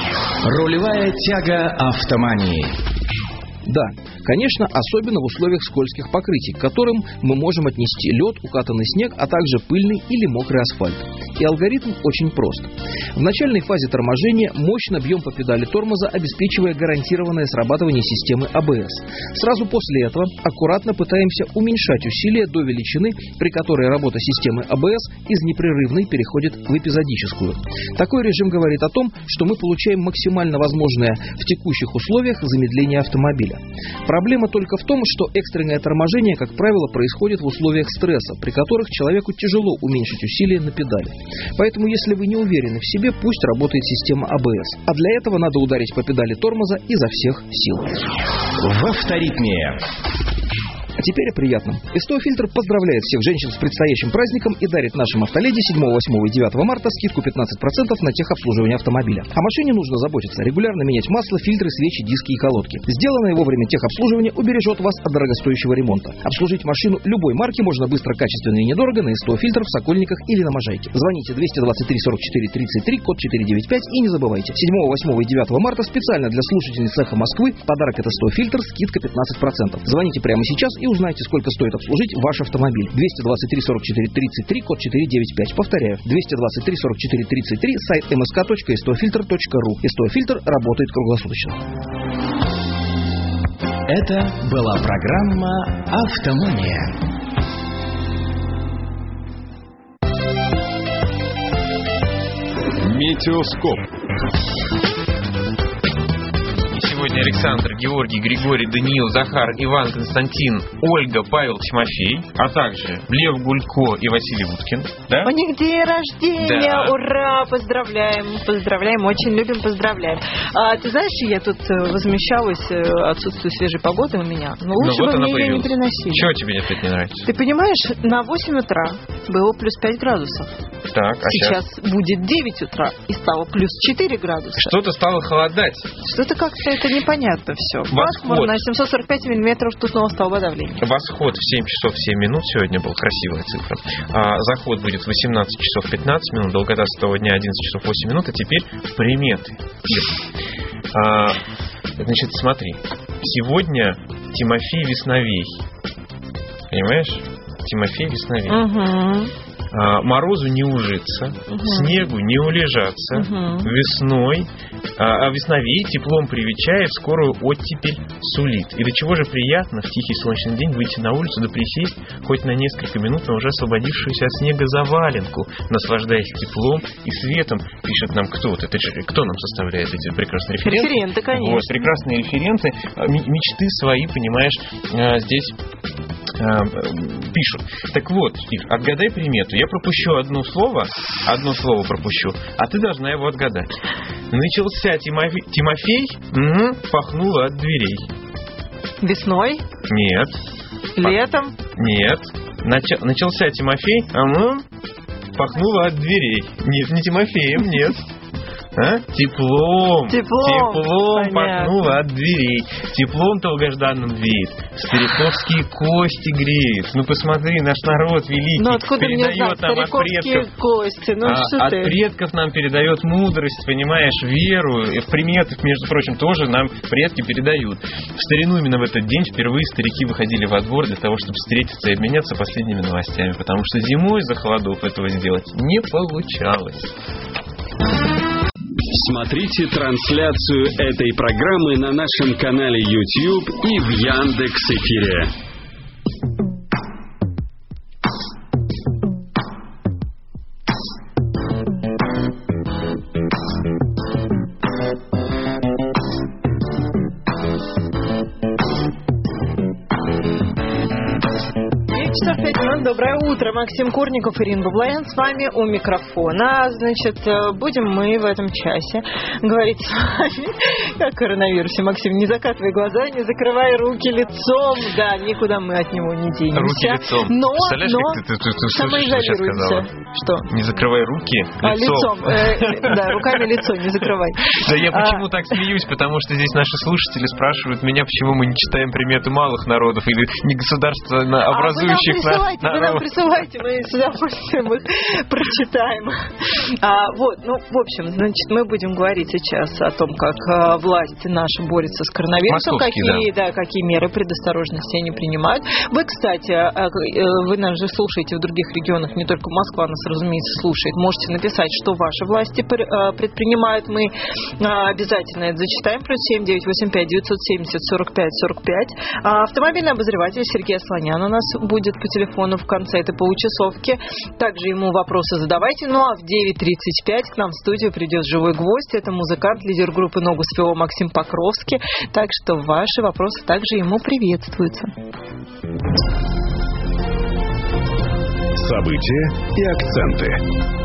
Рулевая тяга автомании. Да, конечно, особенно в условиях скользких покрытий, к которым мы можем отнести лед, укатанный снег, а также пыльный или мокрый асфальт. И алгоритм очень прост. В начальной фазе торможения мощно бьем по педали тормоза, обеспечивая гарантированное срабатывание системы а бэ эс. Сразу после этого аккуратно пытаемся уменьшать усилие до величины, при которой работа системы а бэ эс из непрерывной переходит в эпизодическую. Такой режим говорит о том, что мы получаем максимально возможное в текущих условиях замедление автомобиля. Проблема только в том, что экстренное торможение, как правило, происходит в условиях стресса, при которых человеку тяжело уменьшить усилие на педали. Поэтому, если вы не уверены в себе, пусть работает система а бэ эс. А для этого надо ударить по педали тормоза изо всех сил. В авторитме. А теперь о приятном. СТО Фильтр поздравляет всех женщин с предстоящим праздником и дарит нашим автоледи седьмого, восьмого и девятого марта скидку пятнадцать процентов на техобслуживание автомобиля. О машине нужно заботиться, регулярно менять масло, фильтры, свечи, диски и колодки. Сделанное вовремя техобслуживание убережет вас от дорогостоящего ремонта. Обслужить машину любой марки можно быстро, качественно и недорого на СТО Фильтр в Сокольниках или на Можайке. Звоните двести двадцать три сорок четыре тридцать три, код четыре девять пять, и не забывайте, седьмого, восьмого и девятого марта специально для слушательниц Эхо Москвы подарок от СТО Фильтр, скидка пятнадцать процентов. Звоните прямо сейчас и узнайте, сколько стоит обслужить ваш автомобиль. двести двадцать три сорок четыре тридцать три, код четыре девять пять. Повторяю, двести двадцать три сорок четыре тридцать три, сайт эм эс ка точка эс тэ о фильтр точка ру. СТО Фильтр работает круглосуточно. Это была программа «Автомания». Метеоскоп. Сегодня Александр, Георгий, Григорий, Даниил, Захар, Иван, Константин, Ольга, Павел, Тимофей, а также Лев Гулько и Василий Уткин. Да? У них день рождения, да. Ура, поздравляем, поздравляем, очень любим, поздравляем. А, ты знаешь, я тут возмущалась отсутствию свежей погоды у меня, но лучше ну, вот бы мне ее не приносили. Чего тебе опять не нравится? Ты понимаешь, на восемь утра было плюс пять градусов. Так, а сейчас, сейчас будет девять утра и стало плюс четыре градуса. Что-то стало холодать. Что-то как-то это непонятно все. Пасмурно, на семьсот сорок пять миллиметров ртутного столба давления. Восход в семь часов семь минут сегодня был, красивая цифра. А заход будет в восемнадцать часов пятнадцать минут, долгота светового дня одиннадцать часов восемь минут. А теперь приметы. А, значит, смотри. Сегодня Тимофей Весновей. Понимаешь? Тимофей Весновей. Угу. А, морозу не ужиться, угу. снегу не улежаться, угу. весной, а, а весновей теплом привечая, в скорую оттепель сулит. И до чего же приятно в тихий солнечный день выйти на улицу да присесть хоть на несколько минут на уже освободившуюся от снега заваленку, наслаждаясь теплом и светом, пишет нам кто-то. Это же, кто нам составляет эти прекрасные референты? Референты, конечно. Вот, прекрасные референты, мечты свои, понимаешь, здесь пишут. Так вот, Ир, отгадай примету. Я пропущу одно слово, одно слово пропущу, а ты должна его отгадать. Начался Тимофей, Тимофей угу, пахнуло от дверей. Весной? Нет. Летом? Нет. Нач... Начался Тимофей, угу, пахнуло от дверей. Нет, не Тимофеем, нет. А? Теплом. Теплом. Теплом пахнуло от дверей. Теплом долгожданным веет. Стариковские кости греет. Ну посмотри, наш народ великий. Ну откуда мне знать, нам от предков, кости? Ну, а, что от ты? предков нам передает мудрость, понимаешь, веру. И в приметах, между прочим, тоже нам предки передают. В старину именно в этот день впервые старики выходили во двор для того, чтобы встретиться и обменяться последними новостями. Потому что зимой из-за холодов этого сделать не получалось. Смотрите трансляцию этой программы на нашем канале YouTube и в Яндекс.Эфире. Доброе утро, Максим Курников, Ирина Баблоян с вами у микрофона. Значит, будем мы в этом часе говорить с вами о коронавирусе. Максим, не закатывай глаза, не закрывай руки лицом. Да, никуда мы от него не денемся. Руки лицом. Но, Представляешь, но как ты, ты, ты, ты слышишь, что сейчас сказала? Что? Не закрывай руки лицом. А, лицом. Э, да, руками лицо не закрывай. Да я почему так смеюсь? Потому что здесь наши слушатели спрашивают меня, почему мы не читаем приметы малых народов или не государственно образующих нас. Вы нам присылайте, мы с удовольствием их прочитаем. А, вот, ну, в общем, значит, мы будем говорить сейчас о том, как а, власти наши борются с коронавирусом, какие, да. Да, какие меры предосторожности они принимают. Вы, кстати, вы нас же слушаете в других регионах, не только Москва нас, разумеется, слушает. Можете написать, что ваши власти предпринимают. Мы обязательно это зачитаем. Плюс семь девять восемь пять девятьсот семьдесят сорок пять сорок пять. А автомобильный обозреватель Сергей Слонян у нас будет по телефону в конце этой получасовки. Также ему вопросы задавайте. Ну а в девять тридцать пять к нам в студию придет живой гвоздь. Это музыкант, лидер группы «Ногу свело» Максим Покровский. Так что ваши вопросы также ему приветствуются. События и акценты.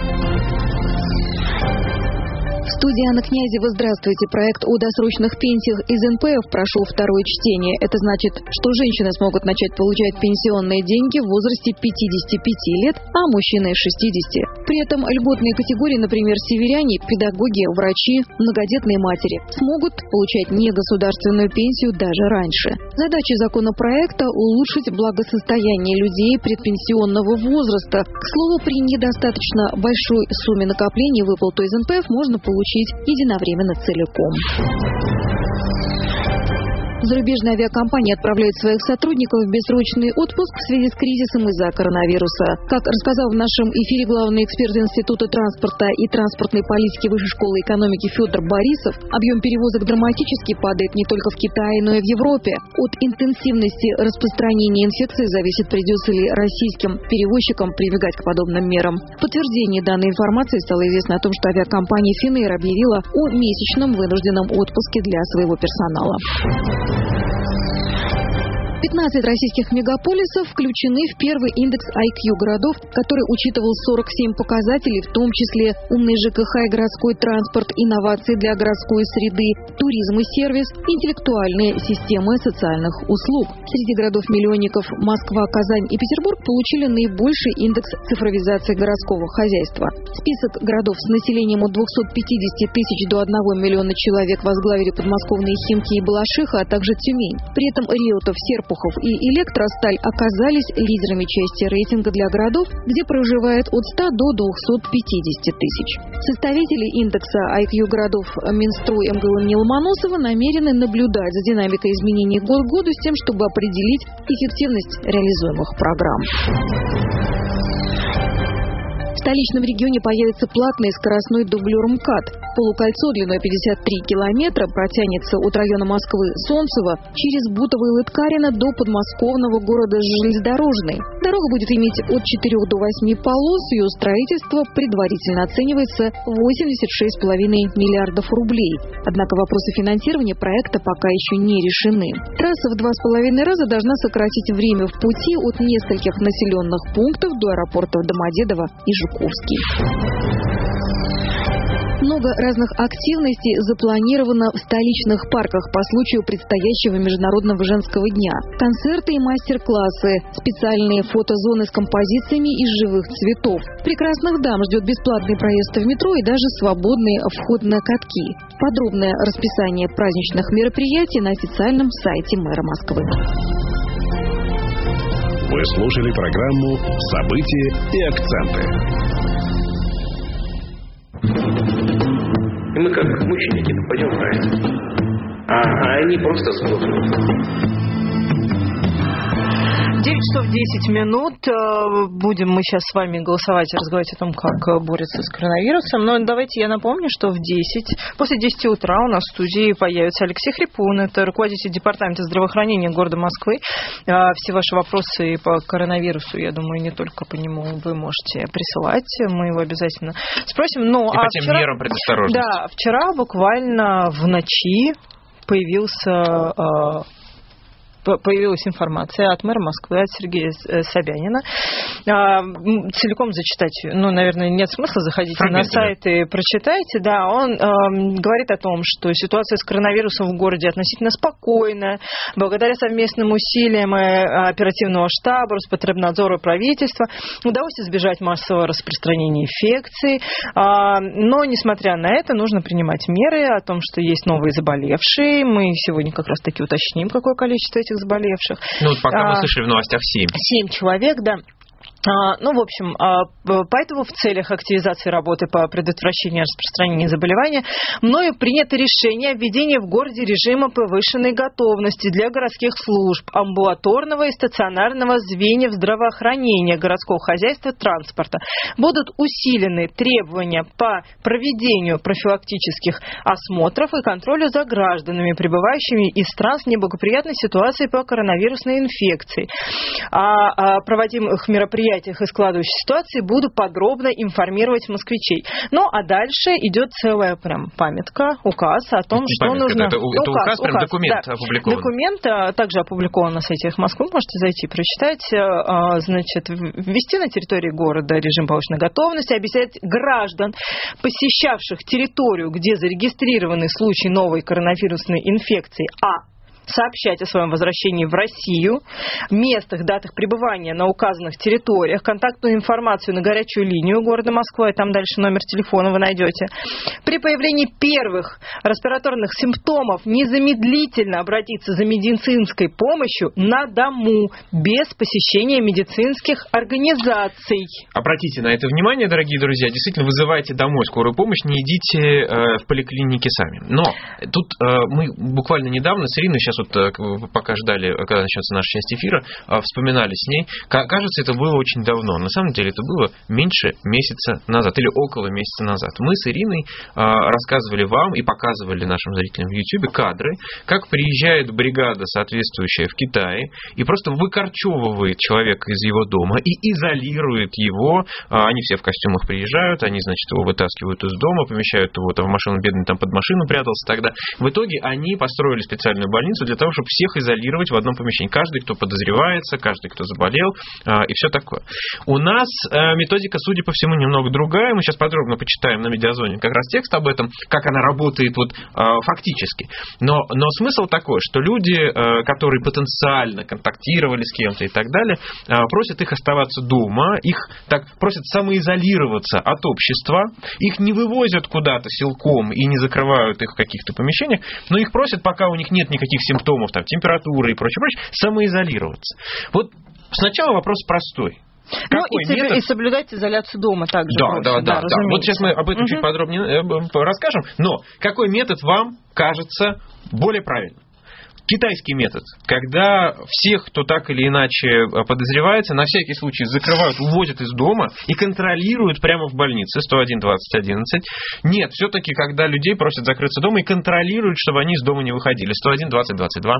В студии Анна Князева. Здравствуйте. Проект о досрочных пенсиях из эн пэ эф прошел второе чтение. Это значит, что женщины смогут начать получать пенсионные деньги в возрасте пятидесяти пяти лет, а мужчины шестидесяти. При этом льготные категории, например, северяне, педагоги, врачи, многодетные матери, смогут получать негосударственную пенсию даже раньше. Задача законопроекта – улучшить благосостояние людей предпенсионного возраста. К слову, при недостаточно большой сумме накоплений выплату из эн пэ эф можно получить единовременно целиком. Зарубежные авиакомпании отправляют своих сотрудников в бессрочный отпуск в связи с кризисом из-за коронавируса. Как рассказал в нашем эфире главный эксперт Института транспорта и транспортной политики Высшей школы экономики Федор Борисов, объем перевозок драматически падает не только в Китае, но и в Европе. От интенсивности распространения инфекции зависит, придется ли российским перевозчикам прибегать к подобным мерам. В подтверждение данной информации стало известно о том, что авиакомпания Finnair объявила о месячном вынужденном отпуске для своего персонала. пятнадцать российских мегаполисов включены в первый индекс ай кью городов, который учитывал сорок семь показателей, в том числе умный ЖКХ и городской транспорт, инновации для городской среды, туризм и сервис, интеллектуальные системы социальных услуг. Среди городов-миллионников Москва, Казань и Петербург получили наибольший индекс цифровизации городского хозяйства. Список городов с населением от двухсот пятидесяти тысяч до одного миллиона человек возглавили подмосковные Химки и Балашиха, а также Тюмень. При этом Реутов, Серпухов и Электросталь оказались лидерами части рейтинга для городов, где проживает от ста до двухсот пятидесяти тысяч. Составители индекса ай кью городов Минстрой эм гэ у имени Ломоносова намерены наблюдать за динамикой изменений год к году с тем, чтобы определить эффективность реализуемых программ. В столичном регионе появится платный скоростной дублер МКАД. Полукольцо длиной пятьдесят три километра протянется от района Москвы Солнцево через Бутово и Лыткарино до подмосковного города Железнодорожный. Дорога будет иметь от четырёх до восьми полос, ее строительство предварительно оценивается восемьдесят шесть целых пять десятых миллиардов рублей. Однако вопросы финансирования проекта пока еще не решены. Трасса в два с половиной раза должна сократить время в пути от нескольких населенных пунктов до аэропортов Домодедово и Жуковский. Много разных активностей запланировано в столичных парках по случаю предстоящего Международного женского дня. Концерты и мастер-классы, специальные фотозоны с композициями из живых цветов. Прекрасных дам ждет бесплатный проезд в метро и даже свободный вход на катки. Подробное расписание праздничных мероприятий на официальном сайте мэра Москвы. Вы слушали программу «События и акценты». И мы как мученики пойдем править. А, а они просто сдохнут. девять часов десять минут. Будем мы сейчас с вами голосовать и разговаривать о том, как бороться с коронавирусом. Но давайте я напомню, что в десять, после десяти утра у нас в студии появится Алексей Хрипун. Это руководитель департамента здравоохранения города Москвы. Все ваши вопросы по коронавирусу, я думаю, не только по нему вы можете присылать. Мы его обязательно спросим. Но, и а по тем вчера, мерам предосторожности. Да, вчера буквально в ночи появился... Появилась информация от мэра Москвы, от Сергея Собянина. Целиком зачитать, ну, наверное, нет смысла, заходите на сайт и прочитайте. Да, он э, говорит о том, что ситуация с коронавирусом в городе относительно спокойная. Благодаря совместным усилиям оперативного штаба, Роспотребнадзора и правительства удалось избежать массового распространения инфекции. А, но, несмотря на это, нужно принимать меры о том, что есть новые заболевшие. Мы сегодня как раз таки уточним, какое количество этих заболевших. Ну, вот пока а, мы слышали в новостях семь. Семь человек, да. Ну, в общем, поэтому в целях активизации работы по предотвращению распространения заболевания мною принято решение о введении в городе режима повышенной готовности для городских служб, амбулаторного и стационарного звеньев здравоохранения, городского хозяйства, транспорта. Будут усилены требования по проведению профилактических осмотров и контролю за гражданами, прибывающими из стран с неблагоприятной ситуацией по коронавирусной инфекции. О проводимых мероприятиях и складывающей ситуации буду подробно информировать москвичей. Ну, а дальше идет целая прям памятка, указ о том, что памятка, нужно... Это, это указ, указ, прям указ, документ да. опубликован. Документ также опубликован на сайте «Эхо Москвы», можете зайти прочитать. Значит, ввести на территории города режим повышенной готовности, обязать граждан, посещавших территорию, где зарегистрированы случаи новой коронавирусной инфекции, а сообщать о своем возвращении в Россию, местах, датах пребывания на указанных территориях, контактную информацию на горячую линию города Москвы, там дальше номер телефона вы найдете. При появлении первых респираторных симптомов незамедлительно обратиться за медицинской помощью на дому, без посещения медицинских организаций. Обратите на это внимание, дорогие друзья, действительно вызывайте домой скорую помощь, не идите э, в поликлинике сами. Но тут э, мы буквально недавно с Ириной сейчас сейчас вот пока ждали, когда начнется наша часть эфира, вспоминали с ней. Кажется, это было очень давно. На самом деле это было меньше месяца назад или около месяца назад. Мы с Ириной рассказывали вам и показывали нашим зрителям в YouTube кадры, как приезжает бригада, соответствующая в Китае, и просто выкорчевывает человека из его дома и изолирует его. Они все в костюмах приезжают, они, значит, его вытаскивают из дома, помещают его там в машину, бедный там под машину прятался тогда. В итоге они построили специальную больницу для того, чтобы всех изолировать в одном помещении. Каждый, кто подозревается, каждый, кто заболел, и все такое. У нас методика, судя по всему, немного другая. Мы сейчас подробно почитаем на Медиазоне как раз текст об этом, как она работает вот фактически. Но, но смысл такой, что люди, которые потенциально контактировали с кем-то и так далее, просят их оставаться дома, их так просят самоизолироваться от общества, их не вывозят куда-то силком и не закрывают их в каких-то помещениях, но их просят, пока у них нет никаких симптомов, там, температуры и прочее, прочее, самоизолироваться. Вот сначала вопрос простой. Ну и, метод... и соблюдать изоляцию дома также. Да, просят, да, да, да, да. Вот сейчас мы об этом угу. чуть подробнее расскажем. Но какой метод вам кажется более правильным? Китайский метод, когда всех, кто так или иначе подозревается, на всякий случай закрывают, увозят из дома и контролируют прямо в больнице сто один двадцать одиннадцать. Нет, все-таки, когда людей просят закрыться дома и контролируют, чтобы они из дома не выходили. сто один двадцать двадцать два.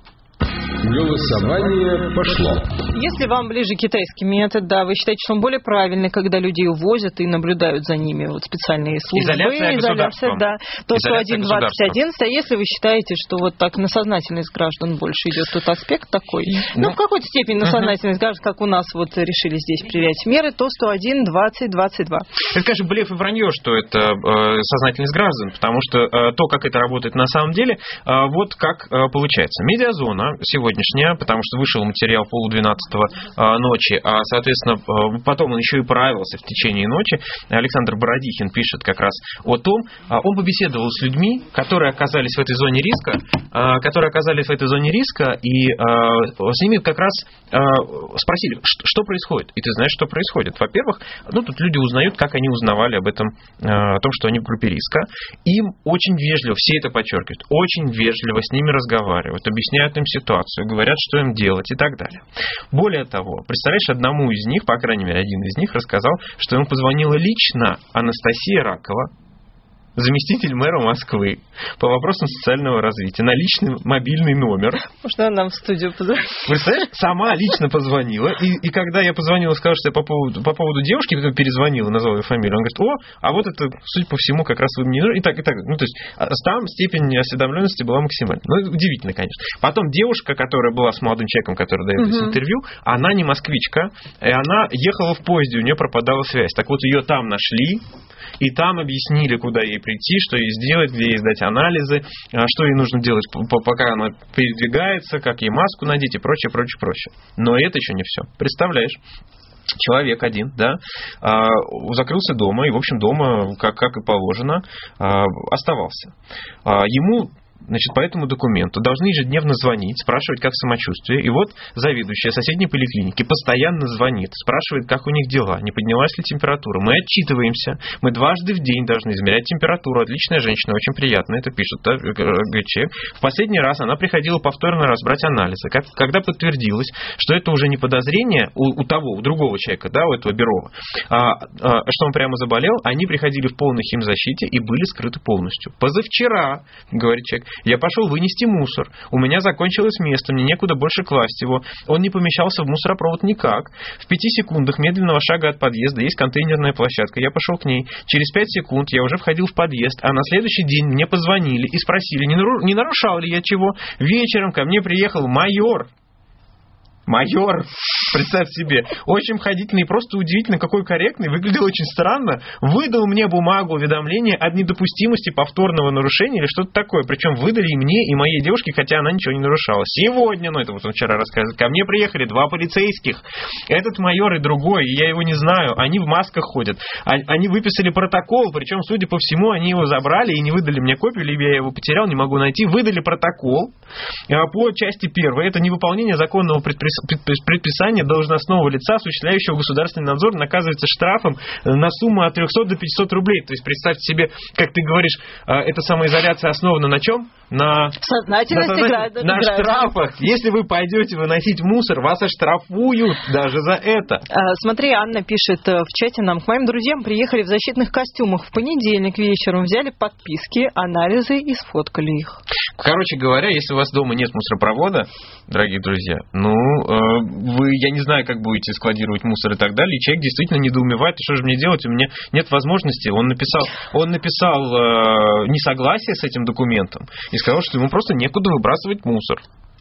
Голосование пошло. Если вам ближе китайский метод, да, вы считаете, что он более правильный, когда людей увозят и наблюдают за ними вот специальные службы, изоляция, изоляция, да, то сто один двадцать одиннадцать. А если вы считаете, что вот так на сознательность граждан больше идет тот аспект такой, ну, ну в какой-то степени на сознательность граждан, как у нас вот решили здесь проверять меры, то сто один двадцать двадцать два. Это, конечно, блеф и вранье, что это э, сознательность граждан, потому что э, то, как это работает на самом деле, э, вот как э, получается. Медиазона сегодняшняя, потому что вышел материал в полудвенадцатого э, ночи, а, соответственно, э, потом он еще и правился в течение ночи. Александр Бородихин пишет как раз о том, э, он побеседовал с людьми, которые оказались в этой зоне риска, э, которые оказались в этой зоне риска, и э, с ними как раз э, спросили, что, что происходит. И ты знаешь, что происходит. Во-первых, ну, тут люди узнают, как они узнавали об этом, э, о том, что они в группе риска. Им очень вежливо, все это подчеркивают, очень вежливо с ними разговаривают, объясняют им ситуацию, говорят, что им делать и так далее. Более того, представляешь, одному из них, по крайней мере, один из них рассказал, что ему позвонила лично Анастасия Ракова, заместитель мэра Москвы, по вопросам социального развития, на личный мобильный номер. Может, она нам в студию позвонила? Представляешь, сама лично позвонила, и, и когда я позвонила, сказала, что я по поводу, по поводу девушки, потом перезвонила, назвала ее фамилию, он говорит, о, а вот это, судя по всему, как раз вы мне... И так, и так. Ну, то есть, там степень осведомленности была максимальна. Ну, удивительно, конечно. Потом девушка, которая была с молодым человеком, который дает uh-huh. интервью, она не москвичка, и она ехала в поезде, у нее пропадала связь. Так вот, ее там нашли, и там объяснили, куда ей прийти, что ей сделать, где ей сдать анализы, что ей нужно делать, пока она передвигается, как ей маску надеть и прочее, прочее, прочее. Но это еще не все. Представляешь? Человек один, да, закрылся дома, и, в общем, дома, как, как и положено, оставался. Ему... Значит, по этому документу должны ежедневно звонить, спрашивать, как самочувствие. И вот заведующая соседней поликлиники постоянно звонит, спрашивает, как у них дела, не поднялась ли температура. Мы отчитываемся, мы дважды в день должны измерять температуру. Отличная женщина, очень приятно, это пишет, да, человек. В последний раз она приходила повторно разбрать анализы. Как, когда подтвердилось, что это уже не подозрение у, у того, у другого человека, да, у этого Берова, а, а, что он прямо заболел, они приходили в полной химзащите и были скрыты полностью. Позавчера, говорит человек, я пошел вынести мусор. У меня закончилось место, мне некуда больше класть его. Он не помещался в мусоропровод никак. В пяти секундах медленного шага от подъезда есть контейнерная площадка. Я пошел к ней. Через пять секунд я уже входил в подъезд, а на следующий день мне позвонили и спросили, не нарушал ли я чего. Вечером ко мне приехал майор. Майор, представь себе, очень обходительный и просто удивительно, какой корректный, выглядел очень странно, выдал мне бумагу уведомления о недопустимости повторного нарушения или что-то такое, причем выдали и мне, и моей девушке, хотя она ничего не нарушала. Сегодня, ну это вот он вчера рассказывает, ко мне приехали два полицейских, этот майор и другой, и я его не знаю, они в масках ходят, они выписали протокол, причем, судя по всему, они его забрали и не выдали мне копию, либо я его потерял, не могу найти, выдали протокол по части первой, это невыполнение законного предписания предписание должностного лица, осуществляющего государственный надзор, наказывается штрафом на сумму от трехсот до пятисот рублей. То есть представьте себе, как ты говоришь, эта самоизоляция основана на чем? На, сознательности, на, сознательности, на штрафах. Если вы пойдете выносить мусор, вас оштрафуют даже за это. Смотри, Анна пишет в чате нам: к моим друзьям приехали в защитных костюмах в понедельник вечером, взяли подписки, анализы и сфоткали их. Короче говоря, если у вас дома нет мусоропровода, дорогие друзья, ну, вы, я не знаю, как будете складировать мусор и так далее, и человек действительно недоумевает, что же мне делать, у меня нет возможности. Он написал, он написал несогласие с этим документом и сказал, что ему просто некуда выбрасывать мусор.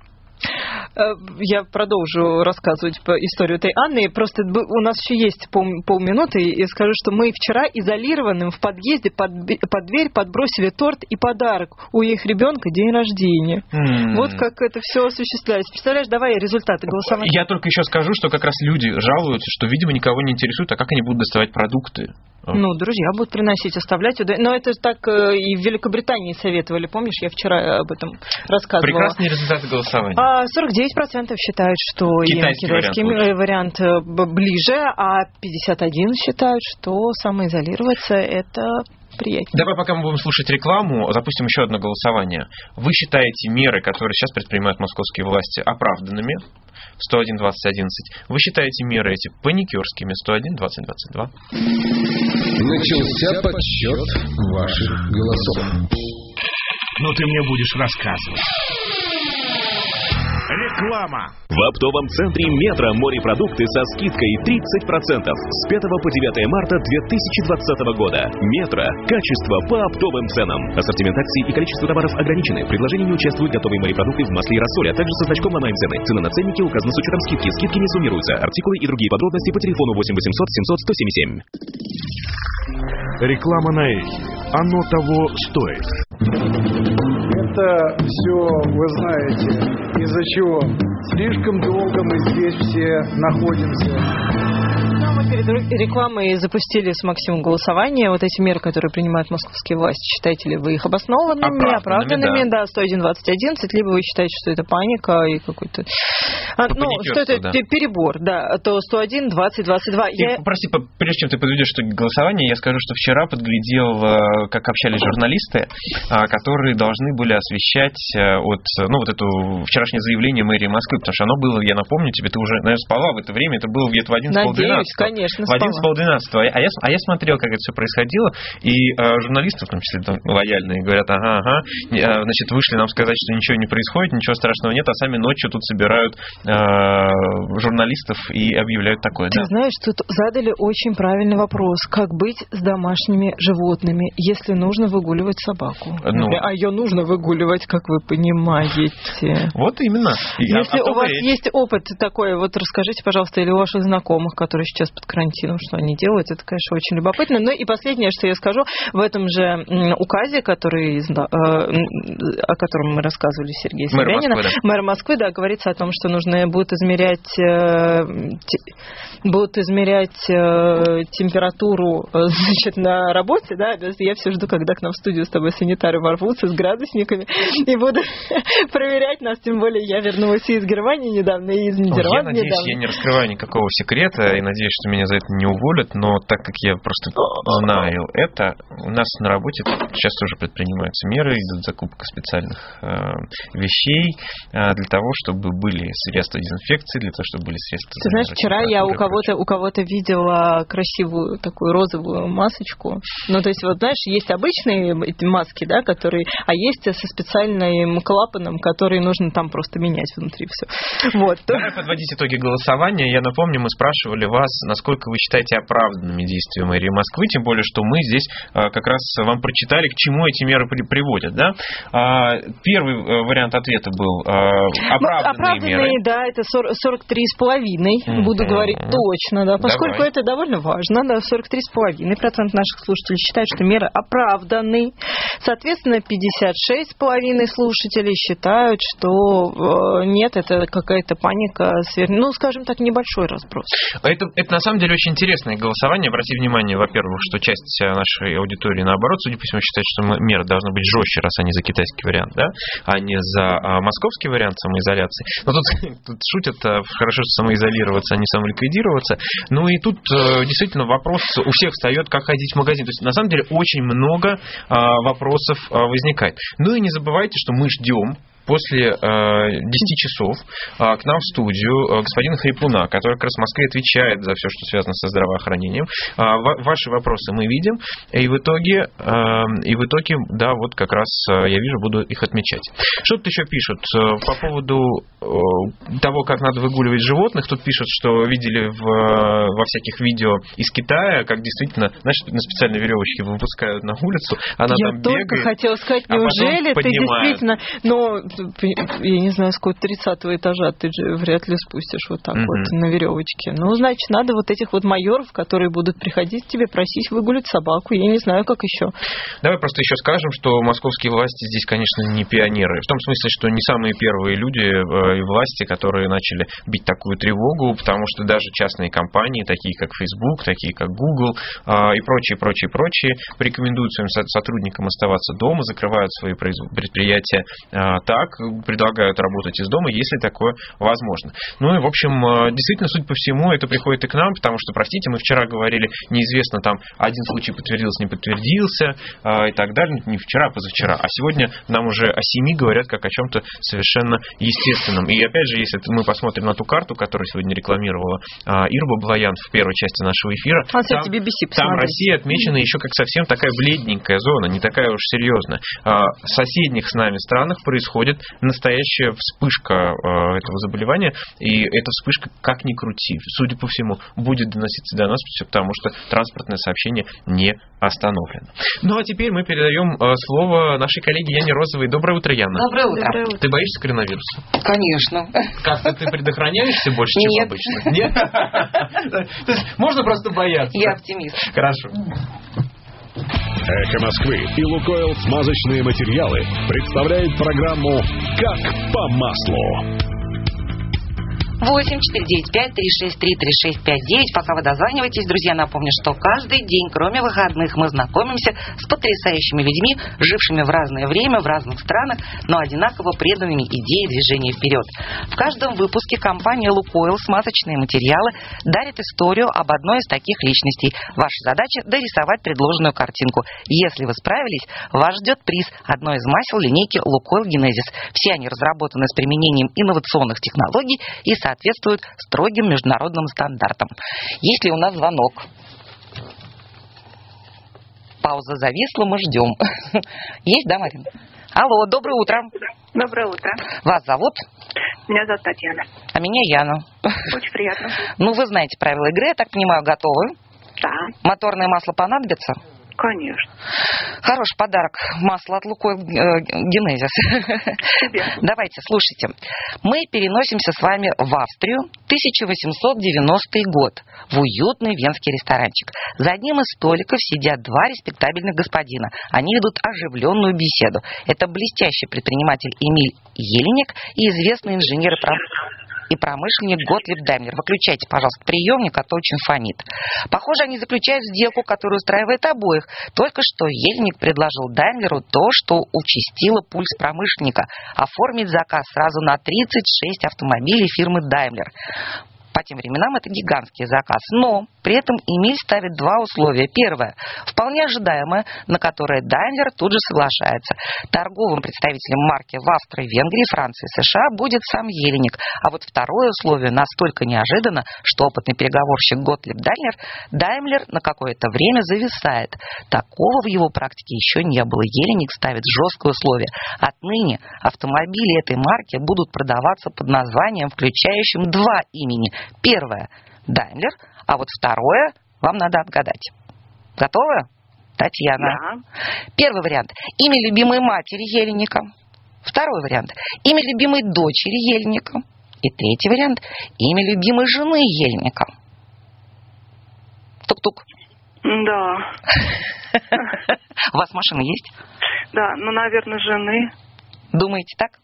Я продолжу рассказывать по историю этой Анны. Просто у нас еще есть пол, полминуты, и скажу, что мы вчера изолированным в подъезде под, под дверь подбросили торт и подарок. У их ребенка день рождения. Mm. Вот как это все осуществляется. Представляешь, давай результаты голосования. Я только еще скажу, что как раз люди жалуются, что, видимо, никого не интересует, а как они будут доставать продукты. Ну, друзья будут приносить, оставлять. Но это так и в Великобритании советовали. Помнишь, я вчера об этом рассказывала. Прекрасные результаты голосования. А сорок девять процентов считают, что китайский, китайский вариант, вариант ближе, а пятьдесят один процент считают, что самоизолироваться это приятнее. Давай, пока мы будем слушать рекламу, запустим еще одно голосование. Вы считаете меры, которые сейчас предпринимают московские власти, оправданными? сто один двадцать одиннадцать. Вы считаете меры эти паникерскими? сто один двадцать двадцать два. Начался подсчет ваших голосов. Но ты мне будешь рассказывать. Реклама. В оптовом центре «Метро» морепродукты со скидкой тридцать процентов с пятого по девятое марта две тысячи двадцатого года. «Метро» – качество по оптовым ценам. Ассортимент акций и количество товаров ограничены. В предложении не участвуют готовые морепродукты в масле и рассоле, а также со значком «Ломаем цены». Цены на ценники указаны с учетом скидки. Скидки не суммируются. Артикулы и другие подробности по телефону восемь восемьсот семьсот сто семь семь. Реклама на эхе. Оно того стоит. Это все, вы знаете, из-за чего? Слишком долго мы здесь все находимся. Перед рекламой запустили с Максимом голосование. Вот эти меры, которые принимают московские власти, считаете ли вы их обоснованными, оправданными? оправданными да. да, сто один двадцать одиннадцать, либо вы считаете, что это паника и какой-то... А, ну, что это да. перебор, да, то сто один двадцать двадцать два. Я... Прости, прежде чем ты подведешь итоги голосования, я скажу, что вчера подглядел, как общались журналисты, которые должны были освещать от, ну, вот это вчерашнее заявление мэрии Москвы, потому что оно было, я напомню тебе, ты уже, наверное, спала в это время, это было где-то в одиннадцать полдвенадцатого. Конечно, в одиннадцать полдвенадцатого. А я, а я смотрел, как это все происходило, и э, журналисты, в том числе там, лояльные, говорят, ага, ага, э, значит, вышли нам сказать, что ничего не происходит, ничего страшного нет, а сами ночью тут собирают э, журналистов и объявляют такое. Ты да. знаешь, тут задали очень правильный вопрос. Как быть с домашними животными, если нужно выгуливать собаку? Ну, а ее нужно выгуливать, как вы понимаете. Вот именно. Если у вас речь. есть опыт такой, вот расскажите, пожалуйста, или у ваших знакомых, которые сейчас под карантином, что они делают, это, конечно, очень любопытно. Ну и последнее, что я скажу, в этом же указе, который, о котором мы рассказывали Сергею Собянину, да. мэра Москвы, да, говорится о том, что нужно будет измерять, будут измерять температуру, значит, на работе, да, я все жду, когда к нам в студию с тобой санитары ворвутся с градусниками и будут проверять нас, тем более я вернулась и из Германии недавно, и из Нидерландов недавно. Я надеюсь, недавно. я не раскрываю никакого секрета, и надеюсь, что меня за это не уволят, но так как я просто знаю это, у нас на работе сейчас тоже предпринимаются меры, идут закупка специальных э, вещей э, для того, чтобы были средства дезинфекции, для того, чтобы были средства... Ты знаешь, вчера я у кого-то, у кого-то видела красивую такую розовую масочку. Ну, то есть, вот, знаешь, есть обычные маски, да, которые, а есть со специальным клапаном, который нужно там просто менять внутри все. Вот. Давай подводить итоги голосования. Я напомню, мы спрашивали вас, насколько вы считаете оправданными действия мэрии Москвы, тем более, что мы здесь как раз вам прочитали, к чему эти меры приводят. Да? Первый вариант ответа был оправданные, оправданные меры. Да, это сорок три с половиной, mm-hmm. буду говорить точно, да, поскольку Давай. это довольно важно, да, сорок три с половиной процента наших слушателей считают, что меры оправданы. Соответственно, пятьдесят шесть целых пять десятых слушателей считают, что нет, это какая-то паника, ну, скажем так, небольшой разброс. Это, это на самом деле очень интересное голосование. Обрати внимание, во-первых, что часть нашей аудитории, наоборот, судя по всему, считает, что меры должны быть жестче, раз они за китайский вариант, да, а не за московский вариант самоизоляции. Но тут, тут шутят, хорошо самоизолироваться, а не самоликвидироваться. Ну и тут действительно вопрос у всех встает, как ходить в магазин. То есть, на самом деле, очень много вопросов возникает. Ну и не забывайте, что мы ждем после э, десяти часов э, к нам в студию э, господина Хрипуна, который как раз в Москве отвечает за все, что связано со здравоохранением. Э, ва- ваши вопросы мы видим, и в итоге, э, и в итоге, да, вот как раз э, я вижу, буду их отмечать. Что тут еще пишут э, по поводу э, того, как надо выгуливать животных? Тут пишут, что видели в, э, во всяких видео из Китая, как действительно, знаешь, на специальной веревочке выпускают на улицу, она я там только бегает, хотела сказать, неужели ты действительно, но я не знаю, сколько тридцатого этажа ты же вряд ли спустишь вот так mm-hmm. вот на веревочке. Ну, значит, надо вот этих вот майоров, которые будут приходить к тебе просить выгулить собаку. Я не знаю, как еще. Давай просто еще скажем, что московские власти здесь, конечно, не пионеры. В том смысле, что не самые первые люди и власти, которые начали бить такую тревогу, потому что даже частные компании, такие как Facebook, такие как Google и прочие, прочие, прочие, рекомендуют своим сотрудникам оставаться дома, закрывают свои предприятия так, предлагают работать из дома, если такое возможно. Ну и, в общем, действительно, судя по всему, это приходит и к нам, потому что, простите, мы вчера говорили, неизвестно, там, один случай подтвердился, не подтвердился, и так далее, не вчера, а позавчера, а сегодня нам уже о семи говорят как о чем-то совершенно естественном. И, опять же, если мы посмотрим на ту карту, которую сегодня рекламировала Ира Баблоян в первой части нашего эфира, а, там, би би си, там Россия отмечена еще как совсем такая бледненькая зона, не такая уж серьезная. В соседних с нами странах происходит настоящая вспышка э, этого заболевания, и эта вспышка, как ни крути, судя по всему, будет доноситься до нас, потому что транспортное сообщение не остановлено. Ну, а теперь мы передаем э, слово нашей коллеге Яне Розовой. Доброе утро, Яна. Доброе утро. Доброе утро. Ты боишься коронавируса? Конечно. Как-то ты предохраняешься больше, чем Нет. обычно? Нет? То есть можно просто бояться? Я оптимист. Хорошо. Эхо Москвы и Лукойл смазочные материалы представляют программу «Как по маслу». восемь четыре девять пять три шесть три три шесть пять девять. Пока вы дозваниваетесь, друзья, напомню, что каждый день, кроме выходных, мы знакомимся с потрясающими людьми, жившими в разное время, в разных странах, но одинаково преданными идее движения вперед. В каждом выпуске компания «Лукойл» смазочные материалы дарит историю об одной из таких личностей. Ваша задача – дорисовать предложенную картинку. Если вы справились, вас ждет приз – одно из масел линейки «Лукойл Генезис». Все они разработаны с применением инновационных технологий и соответствуют строгим международным стандартам. Есть ли у нас звонок? Пауза зависла, мы ждем. Есть, да, Марина? Алло, доброе утро. Доброе утро. Вас зовут? Меня зовут Татьяна. А меня Яна. Очень приятно. Ну, вы знаете правила игры, я так понимаю, готовы? Да. Моторное масло понадобится? Конечно. Хороший подарок. Масло от Лукойл Генезис. Давайте, слушайте. Мы переносимся с вами в Австрию, тысяча восемьсот девяностый год, в уютный венский ресторанчик. За одним из столиков сидят два респектабельных господина. Они ведут оживленную беседу. Это блестящий предприниматель Эмиль Еленик и известный инженер и промышленник. и промышленник Готлиб Даймлер. Выключайте, пожалуйста, приемник, а то очень фонит. Похоже, они заключают сделку, которая устраивает обоих. Только что Еленик предложил Даймлеру то, что участило пульс промышленника – оформить заказ сразу на тридцать шесть автомобилей фирмы Даймлер. По тем временам это гигантский заказ. Но при этом Эмиль ставит два условия. Первое, вполне ожидаемое, на которое Даймлер тут же соглашается. Торговым представителем марки в Австрии, Венгрии, Франции, США будет сам Еленик. А вот второе условие настолько неожиданно, что опытный переговорщик Готлиб Даймлер, Даймлер на какое-то время зависает. Такого в его практике еще не было. Еленик ставит жесткое условие. Отныне автомобили этой марки будут продаваться под названием, включающим два имени. Первое – Даймлер, а вот второе вам надо отгадать. Готовы? Татьяна. Да. Первый вариант – имя любимой матери Еленика. Второй вариант – имя любимой дочери Еленика. И третий вариант – имя любимой жены Еленика. Тук-тук. Да. У вас машина есть? Да, ну, наверное, жены. Думаете так?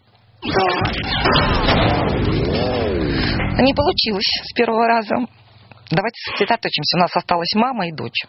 Да. Не получилось с первого раза. Давайте сосредоточимся. У нас осталась мама и дочь.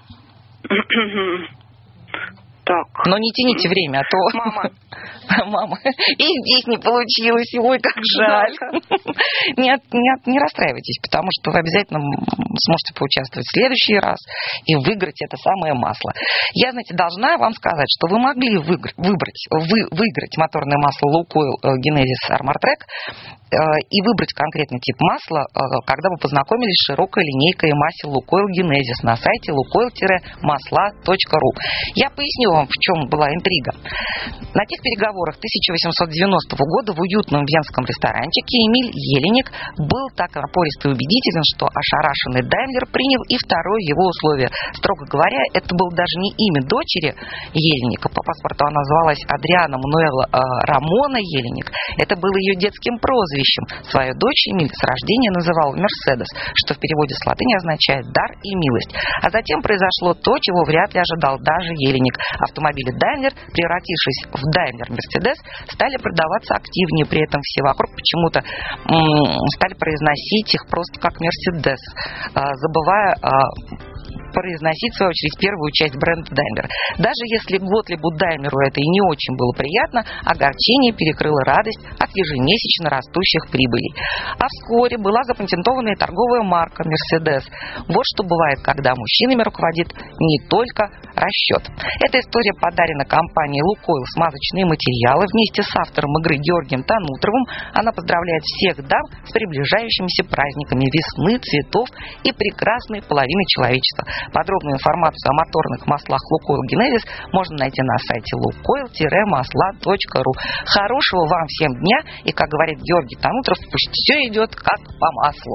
Так. Но не тяните время, а то... Мама. Мама. И здесь не получилось. Ой, как жаль. Не, не, не расстраивайтесь, потому что вы обязательно сможете поучаствовать в следующий раз и выиграть это самое масло. Я, знаете, должна вам сказать, что вы могли выиграть, выбрать, вы, выиграть моторное масло Lukoil Genesis Armortrack и выбрать конкретный тип масла, когда вы познакомились с широкой линейкой масел Lukoil Genesis на сайте lukoil масла точка ру. Я поясню вам, в чем была интрига. На тех переговорах тысяча восемьсот девяностого года в уютном венском ресторанчике Эмиль Еленик был так напорист и убедителен, что ошарашенный Даймлер принял и второе его условие. Строго говоря, это было даже не имя дочери Еленика. По паспорту она называлась Адриана Мануэла э, Рамона Еленик. Это было ее детским прозвищем. Свою дочь Эмиль с рождения называл Мерседес, что в переводе с латыни означает «дар» и «милость». А затем произошло то, чего вряд ли ожидал даже Еленик. Автомобили Daimler, превратившись в Daimler Mercedes, стали продаваться активнее. При этом все вокруг почему-то м- стали произносить их просто как Mercedes, забывая произносить, в свою очередь, первую часть бренда Daimler. Даже если Готлибу Даймеру это и не очень было приятно, огорчение перекрыло радость от ежемесячно растущих прибылей. А вскоре была запатентована и торговая марка Mercedes. Вот что бывает, когда мужчинами руководит не только расчет. Эта история подарена компанией Lukoil смазочные материалы вместе с автором игры Георгием Танутровым. Она поздравляет всех дам с приближающимися праздниками весны, цветов и прекрасной половины человечества. Подробную информацию о моторных маслах Lukoil Genesis можно найти на сайте lukoil масла точка ру. Хорошего вам всем дня, и, как говорит Георгий Танутров, пусть все идет как по маслу.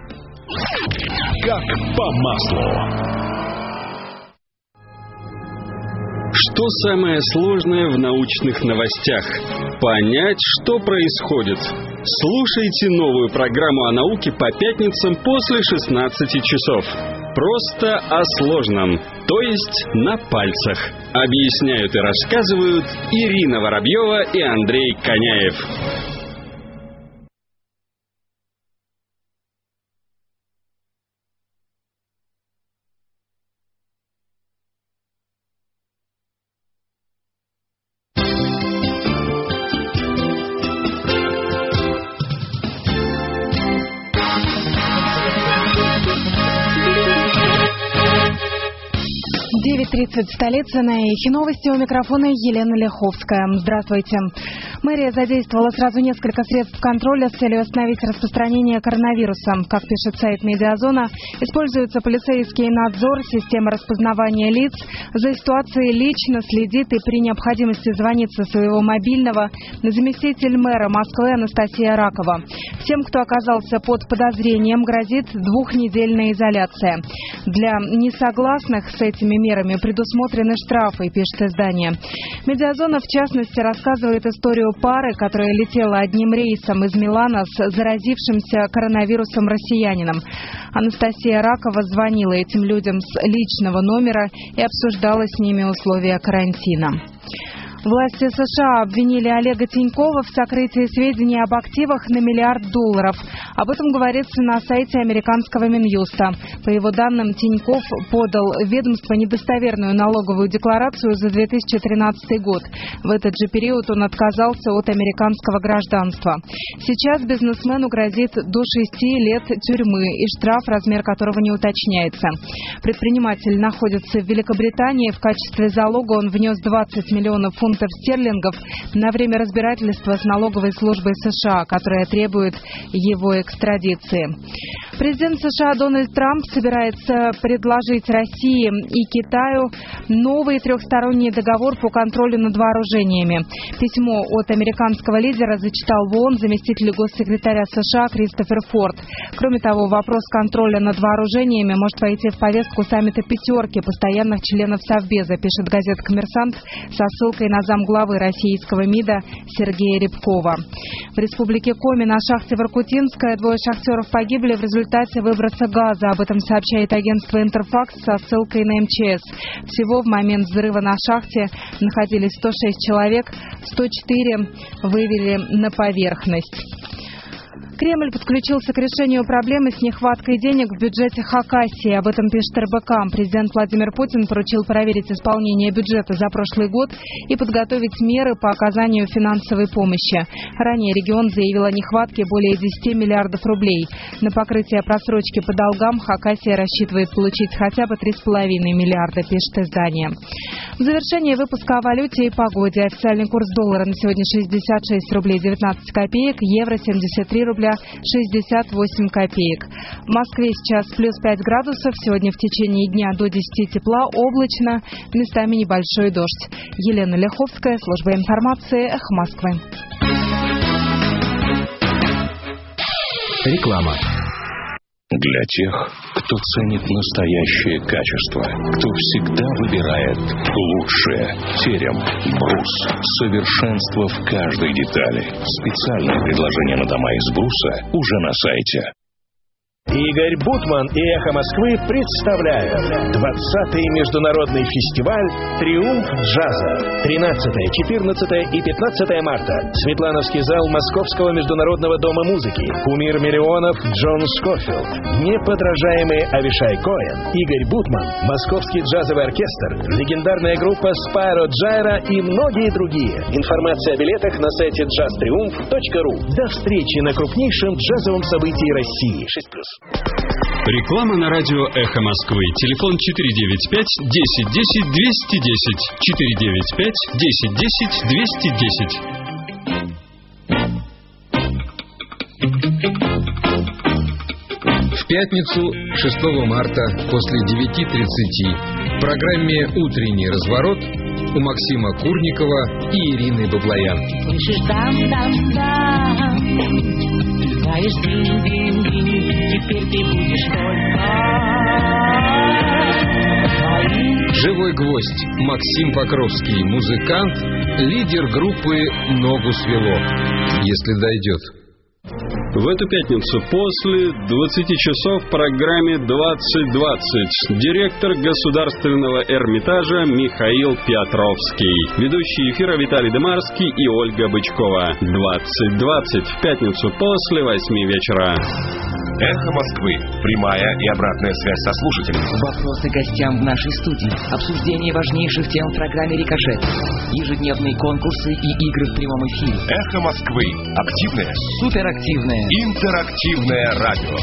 Как по маслу. Что самое сложное в научных новостях? Понять, что происходит. Слушайте новую программу о науке по пятницам после шестнадцати часов. Просто о сложном, то есть на пальцах. Объясняют и рассказывают Ирина Воробьева и Андрей Коняев. девять тридцать, столица, на Эхе. Новости, у микрофона Елена Ляховская. Здравствуйте. Мэрия задействовала сразу несколько средств контроля с целью остановить распространение коронавируса. Как пишет сайт Медиазона, используется полицейский надзор, система распознавания лиц. За ситуацией лично следит и при необходимости звонит со своего мобильного заместитель мэра Москвы Анастасия Ракова. Всем, кто оказался под подозрением, грозит двухнедельная изоляция. Для несогласных с этими мерами предусмотрены штрафы, пишет издание. Медиазона, в частности, рассказывает историю пары, которая летела одним рейсом из Милана с заразившимся коронавирусом россиянином. Анастасия Ракова звонила этим людям с личного номера и обсуждала с ними условия карантина. Власти США обвинили Олега Тинькова в сокрытии сведений об активах на миллиард долларов. Об этом говорится на сайте американского Минюста. По его данным, Тиньков подал в ведомство недостоверную налоговую декларацию за две тысячи тринадцатый год. В этот же период он отказался от американского гражданства. Сейчас бизнесмену грозит до шести лет тюрьмы и штраф, размер которого не уточняется. Предприниматель находится в Великобритании. В качестве залога он внес двадцать миллионов фунтов стерлингов на время разбирательства с налоговой службой США, которая требует его экстрадиции. Президент США Дональд Трамп собирается предложить России и Китаю новый трехсторонний договор по контролю над вооружениями. Письмо от американского лидера зачитал в ООН заместитель госсекретаря США Кристофер Форд. Кроме того, вопрос контроля над вооружениями может войти в повестку саммита «пятерки» постоянных членов Совбеза, пишет газета «Коммерсант» со ссылкой на замглавы российского МИДа Сергея Рябкова. В республике Коми на шахте Воркутинская двое шахтеров погибли в результате выброса газа. Об этом сообщает агентство «Интерфакс» со ссылкой на эм че эс. Всего в момент взрыва на шахте находились сто шесть человек, сто четыре вывели на поверхность. Кремль подключился к решению проблемы с нехваткой денег в бюджете Хакасии. Об этом пишет эр бэ ка. Президент Владимир Путин поручил проверить исполнение бюджета за прошлый год и подготовить меры по оказанию финансовой помощи. Ранее регион заявил о нехватке более десяти миллиардов рублей. На покрытие просрочки по долгам Хакасия рассчитывает получить хотя бы три с половиной миллиарда, пишет издание. В завершении выпуска о валюте и погоде. Официальный курс доллара на сегодня шестьдесят шесть рублей девятнадцать копеек, евро семьдесят три рубля шестьдесят восемь копеек. В Москве сейчас плюс пять градусов. Сегодня в течение дня до десяти тепла, облачно, местами небольшой дождь. Елена Ляховская, служба информации, Эхо Москвы. Реклама. Для тех, кто ценит настоящее качество, кто всегда выбирает лучшее. Терем, брус, совершенство в каждой детали. Специальное предложение на дома из бруса уже на сайте. Игорь Бутман и Эхо Москвы представляют двадцатый международный фестиваль «Триумф джаза». тринадцатое, четырнадцатое и пятнадцатое марта. Светлановский зал Московского международного дома музыки. Кумир миллионов Джон Скофилд. Неподражаемый Авишай Коэн. Игорь Бутман. Московский джазовый оркестр. Легендарная группа Спайро Джайра и многие другие. Информация о билетах на сайте джаз триумф точка ру. До встречи на крупнейшем джазовом событии России. шесть плюс. Реклама на радио «Эхо Москвы». Телефон четыре девять пять десять десять двести десять. четыре девять пять десять десять двести десять. В пятницу, шестого марта, после девяти тридцати, в программе «Утренний разворот» у Максима Курникова и Ирины Баблоян. Слышишь, там-там-там, знаешь, динь-динь-динь, теперь ты будешь только. Живой гвоздь. Максим Покровский, музыкант, лидер группы «Ногу свело». Если дойдет. В эту пятницу после двадцати часов в программе двадцать двадцать директор Государственного Эрмитажа Михаил Петровский. Ведущие эфира Виталий Демарский и Ольга Бычкова. двадцать двадцать в пятницу после восьми вечера. Эхо Москвы. Прямая и обратная связь со слушателями. Вопросы гостям в нашей студии. Обсуждение важнейших тем в программе «Рикошет». Ежедневные конкурсы и игры в прямом эфире. Эхо Москвы. Активное. Суперактивное. Интерактивное радио.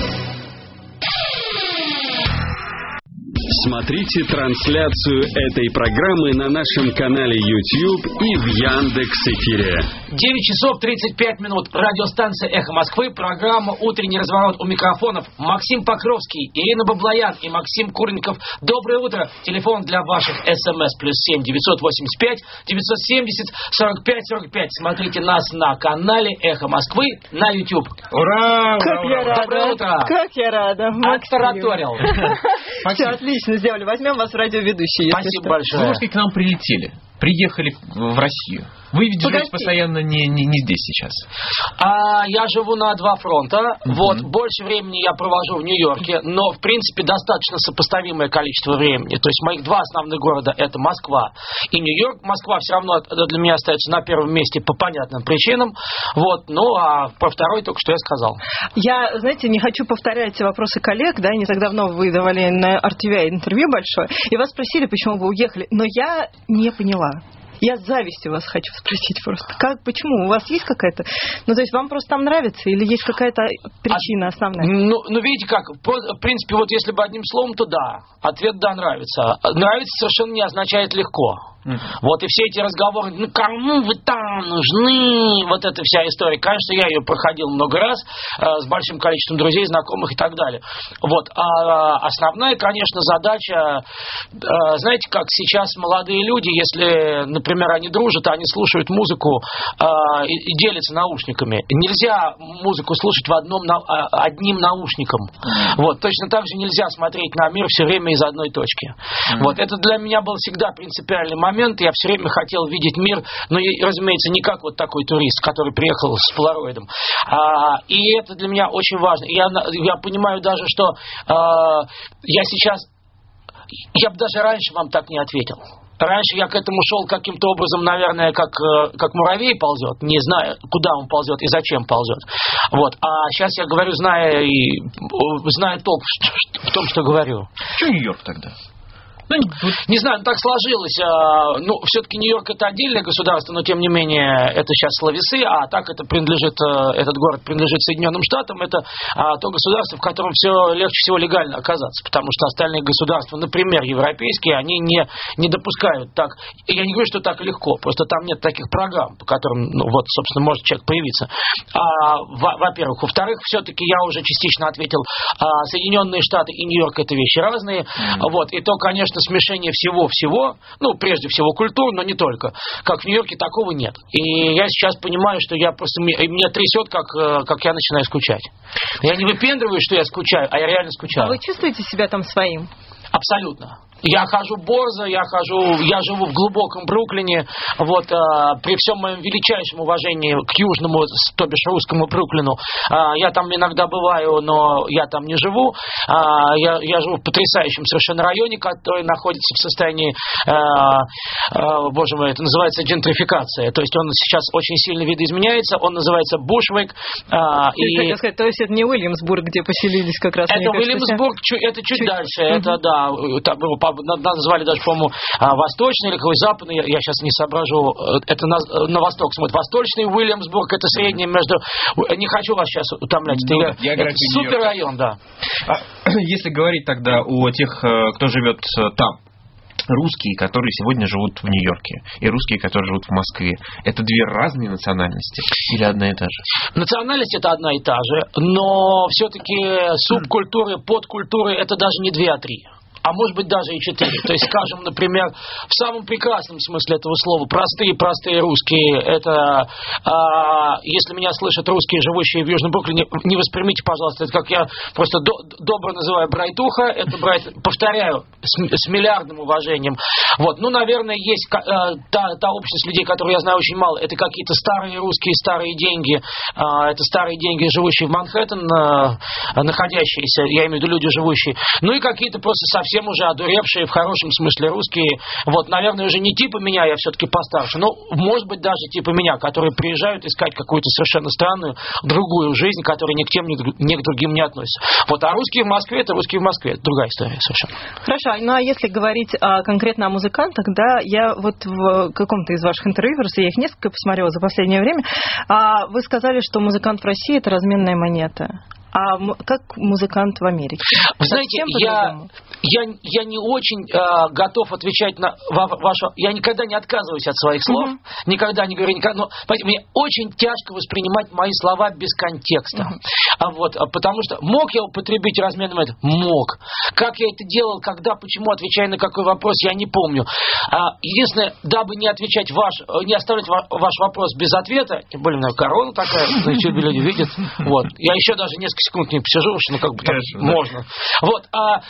Смотрите трансляцию этой программы на нашем канале YouTube и в Яндекс.Эфире. девять часов тридцать пять минут. Радиостанция «Эхо Москвы». Программа «Утренний разворот» у микрофонов. Максим Покровский, Ирина Баблоян и Максим Курников. Доброе утро. Телефон для ваших СМС плюс семь девятьсот восемьдесят пять девятьсот семьдесят сорок пять сорок пять. Смотрите нас на канале «Эхо Москвы» на YouTube. Ура! Как ура, я ура. рада! Доброе утро! Как я рада! Оттараторил. Все отлично сделали. Возьмем вас в радиоведущие. Спасибо большое. Вы, может, к нам прилетели, приехали в Россию. Вы ведь живете постоянно не, не, не здесь сейчас. А, я живу на два фронта. Uh-huh. Вот, больше времени я провожу в Нью-Йорке, но, в принципе, достаточно сопоставимое количество времени. То есть, моих два основных города — это Москва и Нью-Йорк. Москва все равно для меня остается на первом месте по понятным причинам. Вот, ну, а про второй только что я сказал. Я, знаете, не хочу повторять вопросы коллег, да, не так давно вы давали на эр ти ви интервью большое, и вас спросили, почему вы уехали, но я не поняла. Я с завистью вас хочу спросить просто. Как, почему? У вас есть какая-то... Ну, то есть, вам просто там нравится или есть какая-то причина основная? Ну, ну, видите как, в принципе, вот если бы одним словом, то да. Ответ да, нравится. Нравится совершенно не означает легко. Mm. Вот и все эти разговоры, ну кому вы там нужны, вот эта вся история. Конечно, я ее проходил много раз э, с большим количеством друзей, знакомых и так далее. Вот. А основная, конечно, задача, э, знаете, как сейчас молодые люди, если, например, они дружат, они слушают музыку э, и, и делятся наушниками. Нельзя музыку слушать в одном, на, одним наушником. Вот. Точно так же нельзя смотреть на мир все время из одной точки. Mm. Вот. Это для меня был всегда принципиальный момент. момент я все время хотел видеть мир, но, разумеется, не как вот такой турист, который приехал с полароидом. А, и это для меня очень важно. Я, я понимаю даже, что а, я сейчас... Я бы даже раньше вам так не ответил. Раньше я к этому шел каким-то образом, наверное, как, как муравей ползет, не зная, куда он ползет и зачем ползет. Вот. А сейчас я говорю, зная, и, зная толк в том, что говорю. Что Нью-Йорк тогда? Ну, не знаю, так сложилось. Ну, все-таки Нью-Йорк это отдельное государство, но тем не менее это сейчас словесы, а так это принадлежит, этот город принадлежит Соединенным Штатам. Это то государство, в котором все легче всего легально оказаться, потому что остальные государства, например, европейские, они не, не допускают так. Я не говорю, что так легко, просто там нет таких программ, по которым, ну, вот, собственно, может человек появиться. А, во-первых. Во-вторых, все-таки я уже частично ответил, Соединенные Штаты и Нью-Йорк это вещи разные. Mm. Вот, и то, конечно, смешение всего-всего, ну, прежде всего культур, но не только. Как в Нью-Йорке, такого нет. И я сейчас понимаю, что я просто... Меня трясет, как, как я начинаю скучать. Я не выпендриваюсь, что я скучаю, а я реально скучаю. А вы чувствуете себя там своим? Абсолютно. Я хожу борзо, я хожу, я живу в глубоком Бруклине, вот, а, при всем моем величайшем уважении к южному, то бишь русскому Бруклину, а, я там иногда бываю, но я там не живу, а, я, я живу в потрясающем совершенно районе, который находится в состоянии, а, а, боже мой, это называется джентрификация, то есть он сейчас очень сильно видоизменяется, он называется Бушвик. А, и... и... сказать, то есть это не Уильямсбург, где поселились как раз... Это Уильямсбург, кажется, это чуть, чуть дальше, uh-huh. это, да, там, назвали даже, по-моему, восточный или какой западный, я сейчас не соображу, это на, на восток смотрит. Восточный Уильямсбург, это средний между... Не хочу вас сейчас утомлять, ну, это, это супер район, да. А, если говорить тогда о тех, кто живет там, русские, которые сегодня живут в Нью-Йорке, и русские, которые живут в Москве, это две разные национальности или одна и та же? Национальность это одна и та же, но все-таки субкультуры, подкультуры это даже не две, а три. А может быть даже и четыре. То есть, скажем, например, в самом прекрасном смысле этого слова, простые-простые русские, это, а, если меня слышат русские, живущие в Южном Бруклине, не воспримите, пожалуйста, это как я просто до, добро называю брайтуха, это брайт, повторяю, с, с миллиардным уважением. Вот, ну, наверное, есть а, та, та общность людей, которую я знаю очень мало, это какие-то старые русские, старые деньги, а, это старые деньги, живущие в Манхэттен, а, находящиеся, я имею в виду люди, живущие, ну и какие-то просто совсем Всем уже одуревшие, в хорошем смысле русские. Вот, наверное, уже не типа меня, я все-таки постарше, но, может быть, даже типа меня, которые приезжают искать какую-то совершенно странную, другую жизнь, которая ни к тем, ни к другим не относится. Вот, а русские в Москве, это русские в Москве. Это другая история совершенно. Хорошо, ну а если говорить а, конкретно о музыкантах, да, я вот в каком-то из ваших интервью, просто я их несколько посмотрела за последнее время, а, вы сказали, что музыкант в России – это разменная монета. А как музыкант в Америке? Вы знаете, я, я, я не очень э, готов отвечать на ваше... Я никогда не отказываюсь от своих слов, uh-huh. никогда не говорю... Никогда, но, мне очень тяжко воспринимать мои слова без контекста. Uh-huh. А вот, потому что мог я употребить разменную монету? Мог. Как я это делал, когда, почему, отвечая на какой вопрос, я не помню. А, единственное, дабы не отвечать ваш... Не оставлять ваш вопрос без ответа, тем более, у меня корона такая, на ютубе люди видят. Вот. Я еще даже несколько секунд не посижу, что ну как бы так Конечно, можно. Да. Вот, а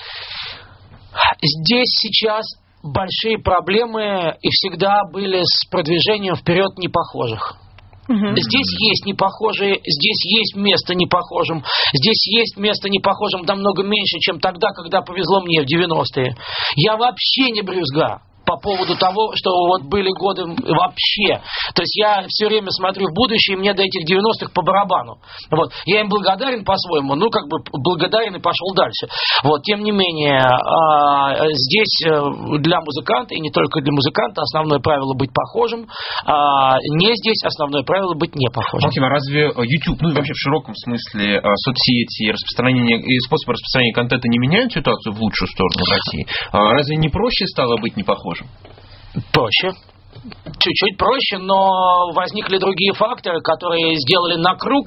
здесь сейчас большие проблемы и всегда были с продвижением вперед непохожих. Угу. Здесь есть непохожие, здесь есть место непохожим, здесь есть место непохожим намного меньше, чем тогда, когда повезло мне в девяностые. Я вообще не брюзга по поводу того, что вот были годы вообще. То есть я все время смотрю в будущее, и мне до этих девяностых по барабану. Вот. Я им благодарен по-своему, ну как бы благодарен и пошел дальше. Вот. Тем не менее, здесь для музыканта, и не только для музыканта, основное правило быть похожим, а не здесь основное правило быть не похожим. Максим, а разве YouTube, ну и вообще в широком смысле соцсети, распространение и способы распространения контента не меняют ситуацию в лучшую сторону в России? Разве не проще стало быть не похожим? Проще. Чуть-чуть проще, но возникли другие факторы, которые сделали на круг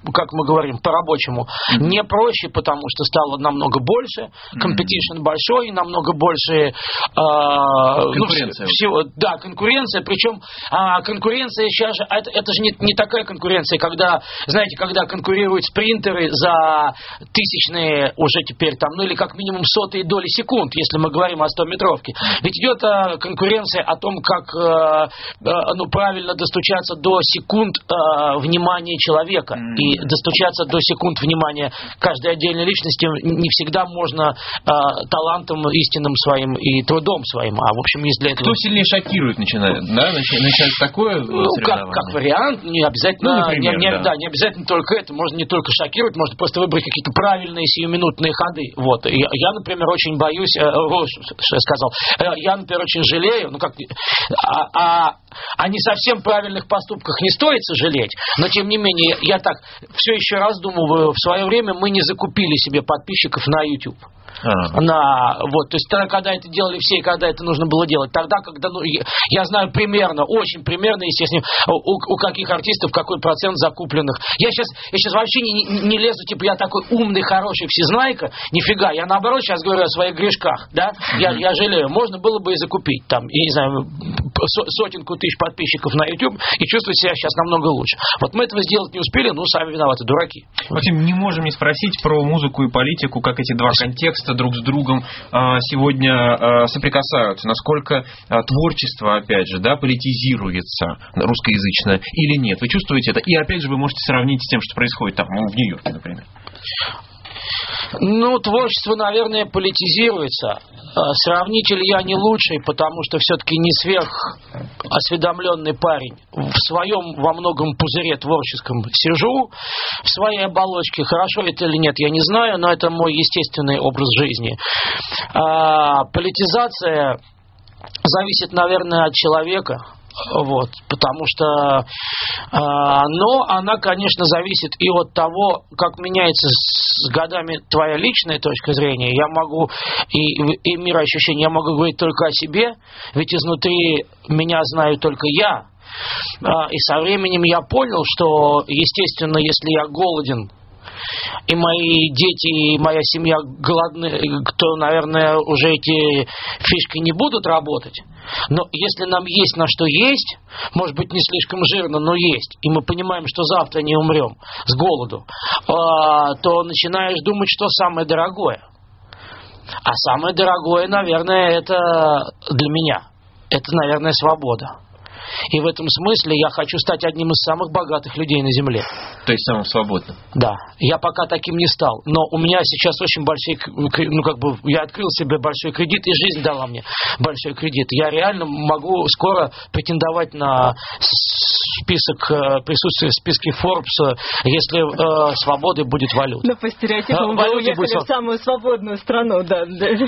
как мы говорим, по-рабочему, mm-hmm. не проще, потому что стало намного больше, competition mm-hmm. большой, намного больше... Э, конкуренция. Ну, всего, да, конкуренция, причем э, конкуренция сейчас же, это, это же не, не такая конкуренция, когда, знаете, когда конкурируют спринтеры за тысячные уже теперь там, ну или как минимум сотые доли секунд, если мы говорим о стометровке. Ведь идет э, конкуренция о том, как э, э, ну, правильно достучаться до секунд э, внимания человека. Mm-hmm. И достучаться до секунд внимания каждой отдельной личности не всегда можно э, талантом истинным своим и трудом своим. А в общем, есть для этого... Кто сильнее шокирует начинает, да? Начинает такое ну, как, как вариант, не обязательно, ну, например, не, не, да. Да, не обязательно только это, можно не только шокировать, можно просто выбрать какие-то правильные сиюминутные ходы. Вот. Я, я например, очень боюсь, э, что я сказал, э, я, например, очень жалею, ну как, а, а, о не совсем правильных поступках не стоит сожалеть, но тем не менее, я так все еще раздумываю, в свое время мы не закупили себе подписчиков на YouTube. А. На, вот, то есть тогда, когда это делали все, и когда это нужно было делать, тогда, когда, ну, я, я знаю примерно, очень примерно, естественно, у, у каких артистов какой процент закупленных. Я сейчас, я сейчас вообще не, не, не лезу, типа, я такой умный, хороший всезнайка, нифига, я наоборот сейчас говорю о своих грешках, да, mm-hmm. я, я жалею, можно было бы и закупить, там, я не знаю, сотенку тысяч подписчиков на YouTube и чувствовать себя сейчас намного лучше. Вот мы этого сделать не успели, ну, сами виноваты, дураки. Максим, не можем не спросить про музыку и политику, как эти два контекста друг с другом сегодня соприкасаются, насколько творчество, опять же, да, политизируется русскоязычное или нет. Вы чувствуете это? И опять же вы можете сравнить с тем, что происходит там, в Нью-Йорке, например. Ну, творчество, наверное, политизируется. Сравнитель я не лучший, потому что все-таки не сверхосведомленный парень. В своем во многом пузыре творческом сижу, в своей оболочке. Хорошо это или нет, я не знаю, но это мой естественный образ жизни. А, политизация зависит, наверное, от человека. Вот, потому что, э, но она, конечно, зависит и от того, как меняется с годами твоя личная точка зрения. Я могу, и, и мироощущение, я могу говорить только о себе, ведь изнутри меня знаю только я. Э, и со временем я понял, что, естественно, если я голоден, и мои дети, и моя семья голодны, то, наверное, уже эти фишки не будут работать. Но если нам есть на что есть, может быть, не слишком жирно, но есть, и мы понимаем, что завтра не умрем с голоду, то начинаешь думать, что самое дорогое. А самое дорогое, наверное, это для меня. Это, наверное, свобода. И в этом смысле я хочу стать одним из самых богатых людей на Земле. То есть самым свободным? Да. Я пока таким не стал. Но у меня сейчас очень большой, ну как бы, я открыл себе большой кредит, и жизнь дала мне большой кредит. Я реально могу скоро претендовать на список, присутствие в списке Forbes, если э, свободой будет валюта. Но по стереотипам вы уехали в самую свободную страну, да.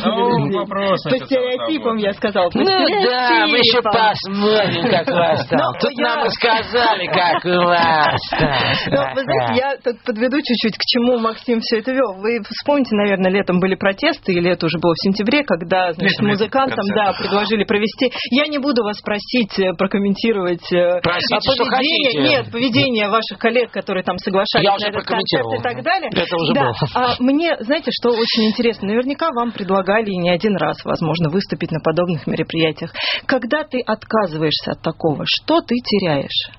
По стереотипам, я сказал. Ну да, мы еще посмотрим, как у вас там. Тут нам рассказали, как у вас там. Вы знаете, я тут подведу чуть-чуть, к чему Максим все это вел. Вы вспомните, наверное, летом были протесты, или это уже было в сентябре, когда, значит, музыкантам, да, предложили провести. Я не буду вас просить прокомментировать поведение, нет, поведение ваших коллег, которые там соглашались я на этот концерт и так далее. Это уже да. было. А мне, знаете, что очень интересно, наверняка вам предлагали и не один раз, возможно, выступить на подобных мероприятиях. Когда ты отказываешься от такого, что ты теряешь?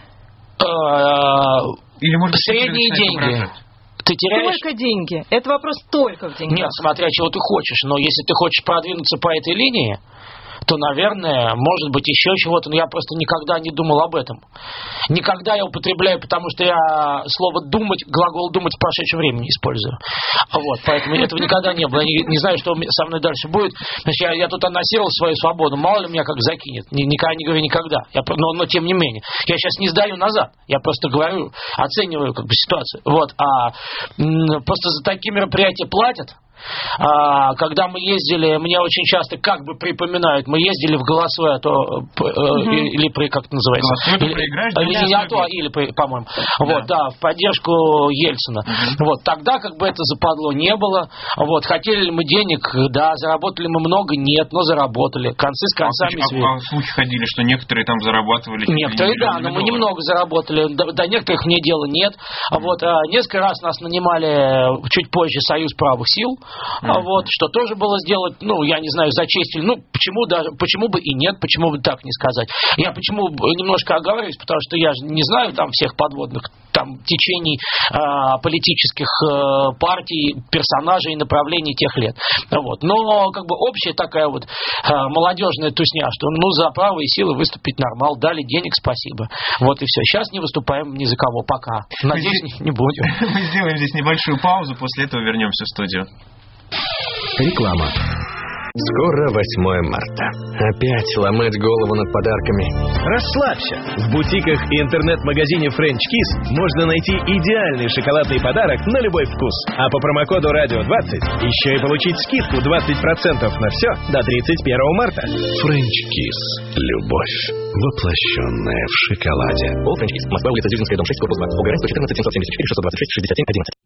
Или, может быть, средние деньги. Ты теряешь... Только деньги. Это вопрос только в деньгах. Нет, смотря чего ты хочешь. Но если ты хочешь продвинуться по этой линии, то, наверное, может быть, еще чего-то, но я просто никогда не думал об этом. Никогда я употребляю, потому что я слово «думать», глагол «думать» в прошедшем времени использую. Вот, поэтому этого никогда не было. Я не, не знаю, что со мной дальше будет. Значит, я, я тут анонсировал свою свободу. Мало ли меня как закинет. Никогда не говорю никогда. Я, но, но, тем не менее. Я сейчас не сдаю назад. Я просто говорю, оцениваю как бы ситуацию. Вот. А м, просто за такие мероприятия платят. А, когда мы ездили, мне очень часто как бы припоминают, мы ездили в голосовое, а то, угу. или при, как это называется? Или, или, или, а то, или, по-моему. Да. Вот, да, в поддержку Ельцина. Угу. Вот, тогда как бы это западло не было. Вот, хотели ли мы денег? Да, заработали мы много? Нет, но заработали. Концы с концами. А, а слухи ходили, что некоторые там зарабатывали. Некоторые, да, но мы немного заработали. До, до некоторых мне дела нет. Вот, а, несколько раз нас нанимали чуть позже Союз правых сил. Mm-hmm. Вот, что тоже было сделать, ну, я не знаю, за честь, ну, почему даже, почему бы и нет, почему бы так не сказать. Я почему немножко оговариваюсь, потому что я же не знаю там всех подводных там течений э, политических э, партий, персонажей и направлений тех лет. Вот. Но как бы общая такая вот э, молодежная тусня, что ну за правые силы выступить нормал, дали денег, спасибо. Вот и все. Сейчас не выступаем ни за кого пока. Надеюсь, не, не будем. Мы сделаем здесь небольшую паузу, после этого вернемся в студию. Реклама. Скоро восьмое марта. Опять ломать голову над подарками. Расслабься. В бутиках и интернет-магазине French Kiss можно найти идеальный шоколадный подарок на любой вкус. А по промокоду радио двадцать еще и получить скидку двадцать процентов на все до тридцать первого марта. French Kiss. Любовь, воплощенная в шоколаде. All French Kiss. Москва, улица Дзержинская, дом шесть, корпус два. Булгарин, сто четырнадцать семьсот семьдесят четыре шестьсот двадцать шесть шестьдесят семь одиннадцать.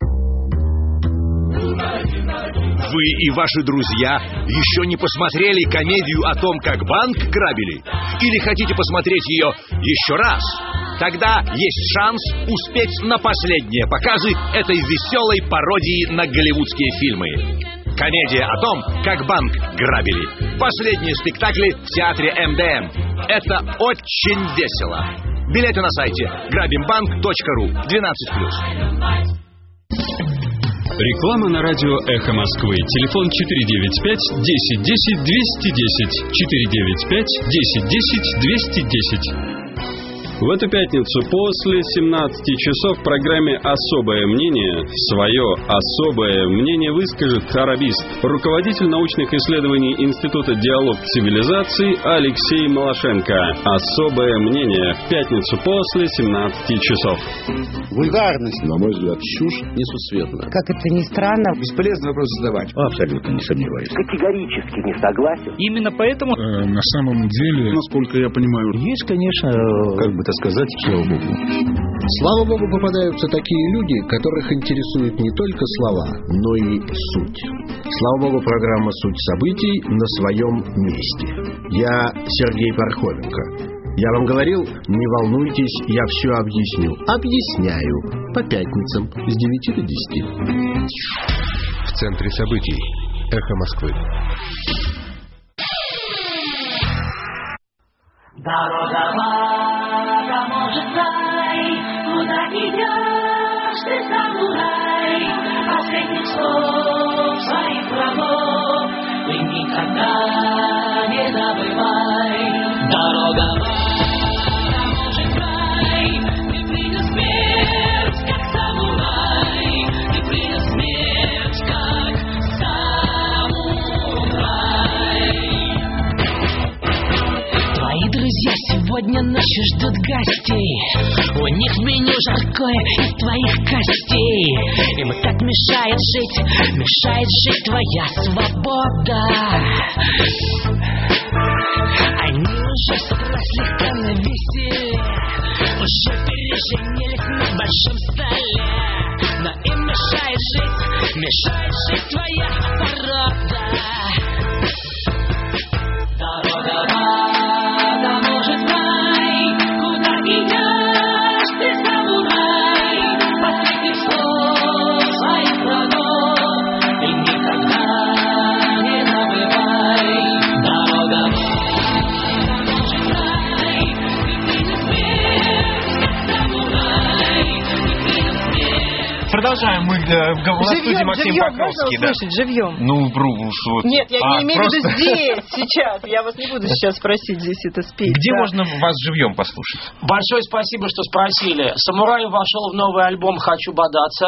Вы и ваши друзья еще не посмотрели комедию о том, как банк грабили? Или хотите посмотреть ее еще раз? Тогда есть шанс успеть на последние показы этой веселой пародии на голливудские фильмы. Комедия о том, как банк грабили. Последние спектакли в театре эм дэ эм. Это очень весело. Билеты на сайте грабимбанк точка ру. двенадцать плюс. Реклама на радио «Эхо Москвы». Телефон четыре девять пять десять десять двести десять. четыре девять пять десять десять двести десять. В эту пятницу после семнадцати часов в программе «Особое мнение» свое особое мнение выскажет арабист, руководитель научных исследований Института «Диалог цивилизаций» Алексей Малашенко. «Особое мнение» в пятницу после семнадцати часов. Вульгарность, на мой взгляд, чушь несусветная. Как это ни странно. Бесполезный вопрос задавать. Абсолютно не сомневаюсь. Категорически не согласен. Именно поэтому... Э, на самом деле, насколько я понимаю... Есть, конечно, как бы так сказать, слава Богу. Слава Богу, попадаются такие люди, которых интересуют не только слова, но и суть. Слава Богу, программа «Суть событий» на своем месте. Я Сергей Пархоменко. Я вам говорил, не волнуйтесь, я все объясню. Объясняю. По пятницам с девяти до десяти. В центре событий. Эхо Москвы. Дорога моя, может, рай, куда идешь ты, самурай, последних слов своих врагов ты никогда не забывай. Дорога моя, может, рай, ты принес смерть, как самурай, ты принес смерть, как самурай. Твои друзья сегодня ночью ждут гостей. У них в меню жаркое из твоих костей. Им так мешает жить, мешает жить твоя свобода. Они уже с утра слегка навесили, уже переженились на большом столе. Но им мешает жить, мешает жить твоя порода. Дорога вода, может, рай, куда идешь ты, самурай, последних слов своих врагов ты никогда не забывай. Дорога вода, может, рай, ты принес смерть, как самурай, ты принес смерть. Продолжаем мы э, в голосовой студии Максим живьем, Покровский. Можно да? услышать живьем? Ну, брус. Нет, я а, не имею просто... в виду здесь, сейчас. Я вас не буду сейчас просить здесь это спеть. Где да. можно вас живьем послушать? Большое спасибо, что спросили. «Самурай» вошел в новый альбом «Хочу бодаться».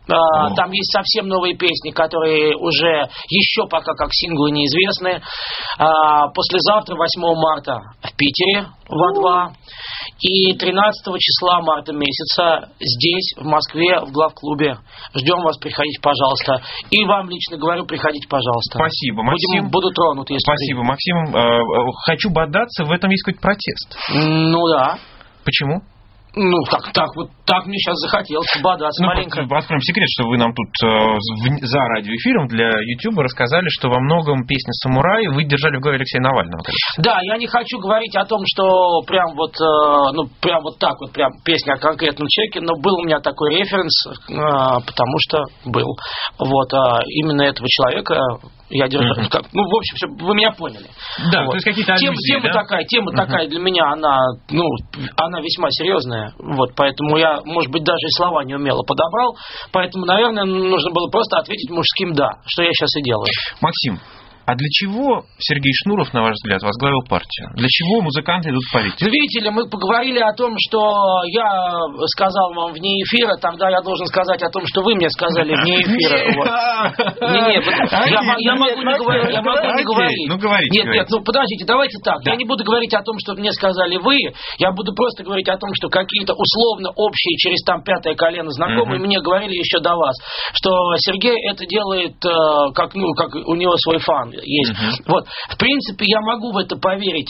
О. Там есть совсем новые песни, которые уже еще пока как синглы неизвестны. Послезавтра, восьмого марта, в Питере, в А два. И тринадцатого числа марта месяца здесь, в Москве, в главклубе. Ждем вас, приходите, пожалуйста. И вам лично говорю, приходите, пожалуйста. Спасибо, Максим. Будем, буду тронут, если Спасибо, Максим. Хочу бодаться, в этом есть какой-то протест. Ну да. Почему? Ну, так, так, вот так мне сейчас захотелось бодаться ну, маленько. Откроем секрет, что вы нам тут э, в, за радиоэфиром для Ютуба рассказали, что во многом песни «Самурай» вы держали в голове Алексея Навального. Конечно. Да, я не хочу говорить о том, что прям вот, э, ну, прям вот так вот, прям песня о конкретном человеке, но был у меня такой референс, э, потому что был. Вот, э, именно этого человека я держал. Mm-hmm. Как, ну, в общем, все, вы меня поняли. Да, вот. То есть какие-то аллюзии, тема, тема да? такая, тема mm-hmm. такая для меня, она, ну, она весьма серьезная. Вот, поэтому я, может быть, даже и слова не умело подобрал. Поэтому, наверное, нужно было просто ответить мужским «да», что я сейчас и делаю. Максим, а для чего Сергей Шнуров, на ваш взгляд, возглавил партию? Для чего музыканты идут в политику? Ну, видите ли, мы поговорили о том, что я сказал вам вне эфира, тогда я должен сказать о том, что вы мне сказали вне эфира. Не-не, я могу не говорить. Я могу не говорить. Ну, говорите. Нет, нет, ну, подождите, давайте так. Я не буду говорить о том, что мне сказали вы, я буду просто говорить о том, что какие-то условно общие через там пятое колено знакомые мне говорили еще до вас, что Сергей это делает как, ну, как у него свой фан есть. Uh-huh. Вот. В принципе, я могу в это поверить.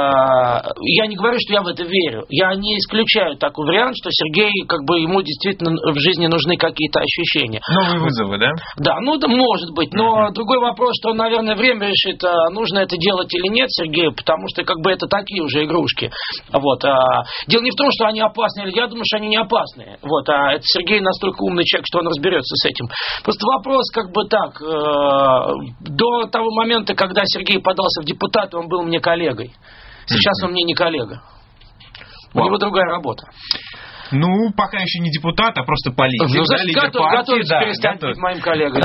Я не говорю, что я в это верю. Я не исключаю такой вариант, что Сергей, как бы, ему действительно в жизни нужны какие-то ощущения. Новые вызовы, да? Да, ну, да, может быть. Но uh-huh. другой вопрос, что, наверное, время решит, нужно это делать или нет Сергею, потому что, как бы, это такие уже игрушки. Вот. Дело не в том, что они опасные. Я думаю, что они не опасные. Вот. А это Сергей настолько умный человек, что он разберется с этим. Просто вопрос, как бы так, до того момента, когда Сергей подался в депутаты, он был мне коллегой. Сейчас mm-hmm. он мне не коллега. У wow. него другая работа. Ну, пока еще не депутат, а просто политик. Ну, да, лидер готов, партии. Готовится да, перестать готов. быть моим коллегой.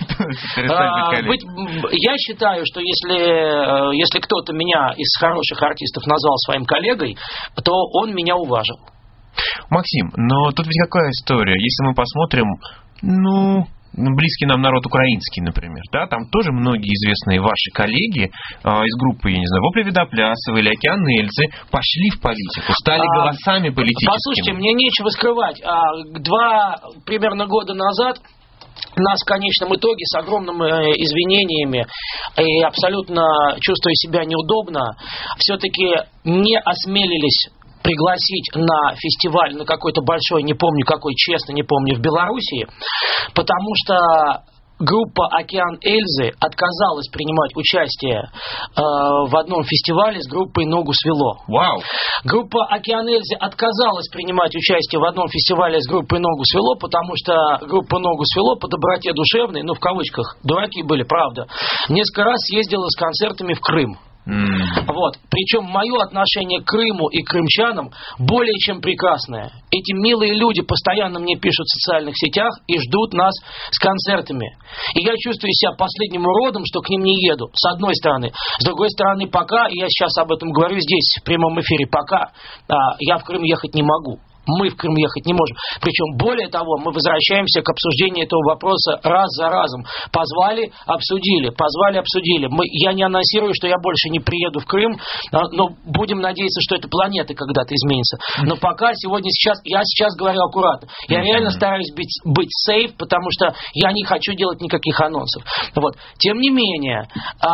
а, быть, я считаю, что если, если кто-то меня из хороших артистов назвал своим коллегой, то он меня уважил. Максим, но тут ведь какая история? Если мы посмотрим, ну... близкий нам народ украинский, например, да, там тоже многие известные ваши коллеги э, из группы, я не знаю, Вопли Видоплясова или Океан Эльзы пошли в политику, стали а, голосами политическими. Послушайте, мне нечего скрывать. Два примерно года назад нас в конечном итоге с огромными извинениями и абсолютно чувствуя себя неудобно, все-таки не осмелились пригласить на фестиваль, на какой-то большой, не помню какой, честно не помню, в Белоруссии, потому что группа «Океан Эльзы» отказалась принимать участие э, в одном фестивале с группой «Ногу свело». Вау! Группа «Океан Эльзы» отказалась принимать участие в одном фестивале с группой «Ногу свело», потому что группа «Ногу свело» по доброте душевной, ну в кавычках, дураки были, правда, несколько раз ездила с концертами в Крым. Mm. Вот. Причем мое отношение к Крыму и крымчанам более чем прекрасное. Эти милые люди постоянно мне пишут в социальных сетях и ждут нас с концертами. И я чувствую себя последним уродом, что к ним не еду, с одной стороны. С другой стороны, пока, и я сейчас об этом говорю здесь, в прямом эфире, пока а, я в Крым ехать не могу. Мы в Крым ехать не можем. Причем, более того, мы возвращаемся к обсуждению этого вопроса раз за разом. Позвали, обсудили, позвали, обсудили. Мы, я не анонсирую, что я больше не приеду в Крым, но будем надеяться, что эта планета когда-то изменится. Но пока, сегодня, сейчас, я сейчас говорю аккуратно. Я реально стараюсь быть, быть сейф, потому что я не хочу делать никаких анонсов. Вот. Тем не менее,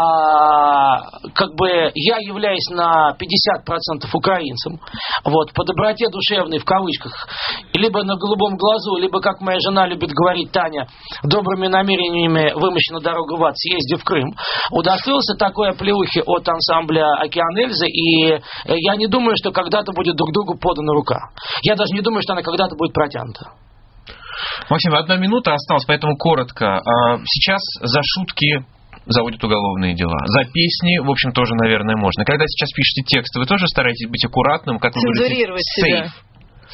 а, как бы я являюсь на пятьдесят процентов украинцем. Вот, по доброте душевной, в кавычках, либо на голубом глазу, либо, как моя жена любит говорить, Таня, добрыми намерениями вымощена дорога в ад, съездив в Крым, удостоился такой оплеухи от ансамбля «Океан Эльзы», и я не думаю, что когда-то будет друг другу подана рука. Я даже не думаю, что она когда-то будет протянута. Максим, одна минута осталась, поэтому коротко. Сейчас за шутки заводят уголовные дела. За песни, в общем, тоже, наверное, можно. Когда сейчас пишете тексты, вы тоже стараетесь быть аккуратным, как вы говорите, цензурировать себя.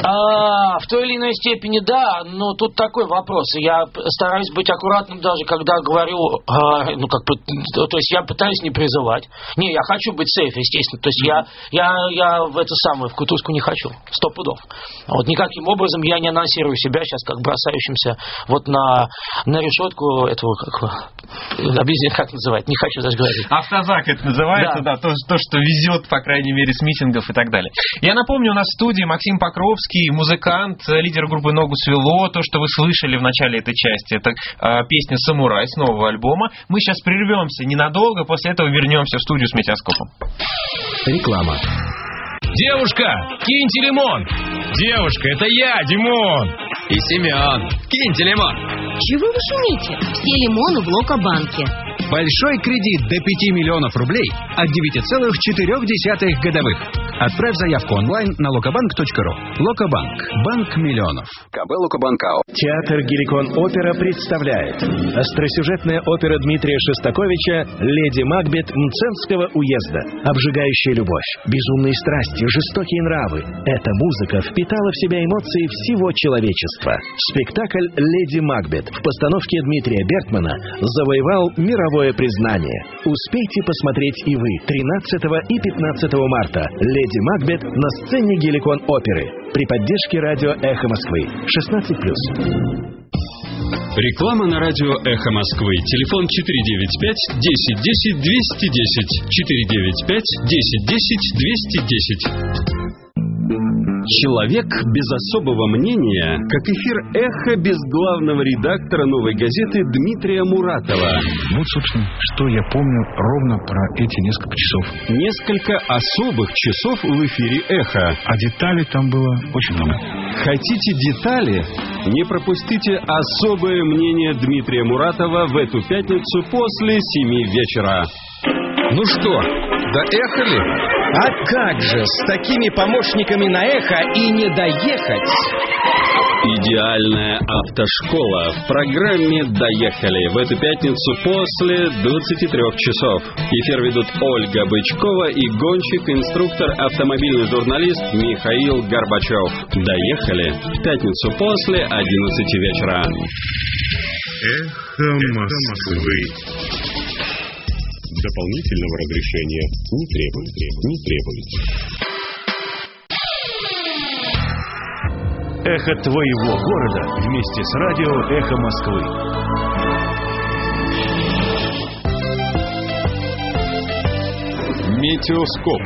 А, в той или иной степени, да, но тут такой вопрос. Я стараюсь быть аккуратным даже, когда говорю, а, ну, как бы, то есть я пытаюсь не призывать. Не, я хочу быть сейф, естественно. То есть я, я, я в это самое, в кутузку не хочу. Сто пудов. Вот никаким образом я не анонсирую себя сейчас как бросающимся вот на, на решетку этого, как, объяснить, как называть, не хочу даже говорить. Автозак это называется, да, да то, то, что везет, по крайней мере, с митингов и так далее. Я напомню, у нас в студии Максим Покровский, музыкант, лидер группы «Ногу свело». То, что вы слышали в начале этой части, это э, песня «Самурай» с нового альбома. Мы сейчас прервемся ненадолго, после этого вернемся в студию с метеоскопом. Реклама. Девушка, киньте лимон! Девушка, это я, Димон! И Семен, киньте лимон! Чего вы шумите? Все лимоны в Локобанке. Большой кредит до пяти миллионов рублей от девяти целых четырёх десятых годовых. Отправь заявку онлайн на локобанк точка ру. Локобанк. Банк миллионов. КБ Локобанка. Театр Геликон Опера представляет остросюжетная опера Дмитрия Шостаковича «Леди Макбет Мценского уезда». Обжигающая любовь, безумные страсти, жестокие нравы. Эта музыка впитала в себя эмоции всего человечества. Спектакль «Леди Макбет» в постановке Дмитрия Бертмана завоевал мировое признание. Успейте посмотреть и вы тринадцатого и пятнадцатого марта «Леди Макбет» на сцене Геликон Оперы при поддержке радио «Эхо Москвы». шестнадцать плюс. Реклама на радио «Эхо Москвы». Телефон четыре девять пять десять десять двести десять. четыре девять пять десять десять двести десять. Человек без особого мнения, как эфир «Эхо» без главного редактора «Новой газеты» Дмитрия Муратова. Вот, собственно, что я помню ровно про эти несколько часов. Несколько особых часов в эфире «Эхо». А деталей там было очень много. Хотите детали? Не пропустите особое мнение Дмитрия Муратова в эту пятницу после семи вечера. Ну что, доехали? А как же, с такими помощниками на «Эхо» и не доехать. Идеальная автошкола в программе «Доехали» в эту пятницу после двадцати трёх часов. Эфир ведут Ольга Бычкова и гонщик-инструктор, автомобильный журналист Михаил Горбачев. «Доехали» в пятницу после одиннадцати вечера. Эхо Москвы. Дополнительного разрешения не требуется. Не требуется. Эхо твоего города вместе с радио «Эхо Москвы». Метеоскоп.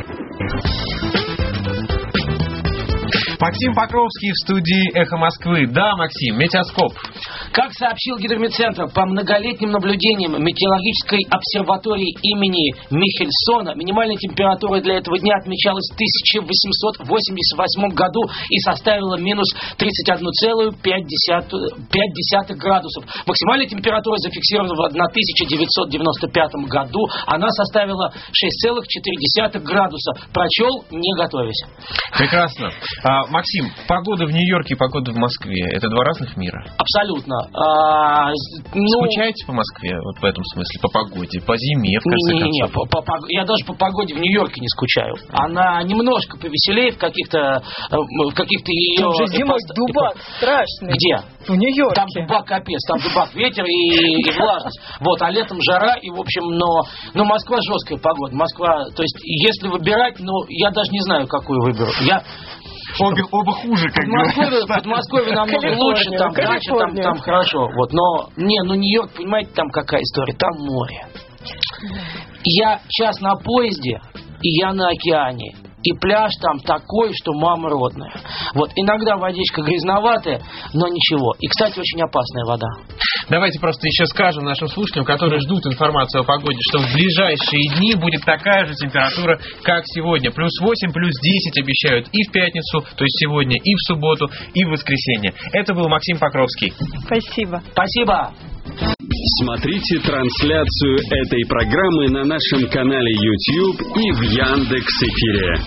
Максим Покровский в студии «Эхо Москвы». Да, Максим, метеоскоп. Как сообщил Гидрометцентр, по многолетним наблюдениям метеорологической обсерватории имени Михельсона, минимальная температура для этого дня отмечалась в тысяча восемьсот восемьдесят восьмом году и составила минус тридцать одна целая пять десятых градусов. Максимальная температура зафиксирована в тысяча девятьсот девяносто пятом году. Она составила шесть целых четыре десятых градуса. Прочел, не готовясь. Прекрасно. А, Максим, погода в Нью-Йорке и погода в Москве — это два разных мира? Абсолютно. А, ну... Скучаете по Москве, вот в этом смысле, по погоде, по зиме, в конце не, концов? Не, не, по, по, я даже по погоде в Нью-Йорке не скучаю. Она немножко повеселее в каких-то, в каких-то ее... Там же зимой эпост... дубак страшный. Где? В Нью-Йорке. Там дубак капец, там дубак ветер и, и влажность. Вот, а летом жара, и, в общем, но, но Москва жесткая погода. Москва, то есть, если выбирать, ну, я даже не знаю, какую выберу. Я... Обе, оба хуже, как говорится. Подмосковье намного лучше, там дача, там, там хорошо. Вот, но, не, ну Нью-Йорк, понимаете, там какая история, там море. Я час на поезде, и я на океане. И пляж там такой, что мама родная. Вот, иногда водичка грязноватая, но ничего. И, кстати, очень опасная вода. Давайте просто еще скажем нашим слушателям, которые ждут информацию о погоде, что в ближайшие дни будет такая же температура, как сегодня. Плюс восемь, плюс десять обещают и в пятницу, то есть сегодня, и в субботу, и в воскресенье. Это был Максим Покровский. Спасибо. Спасибо. Смотрите трансляцию этой программы на нашем канале YouTube и в Яндекс.Эфире.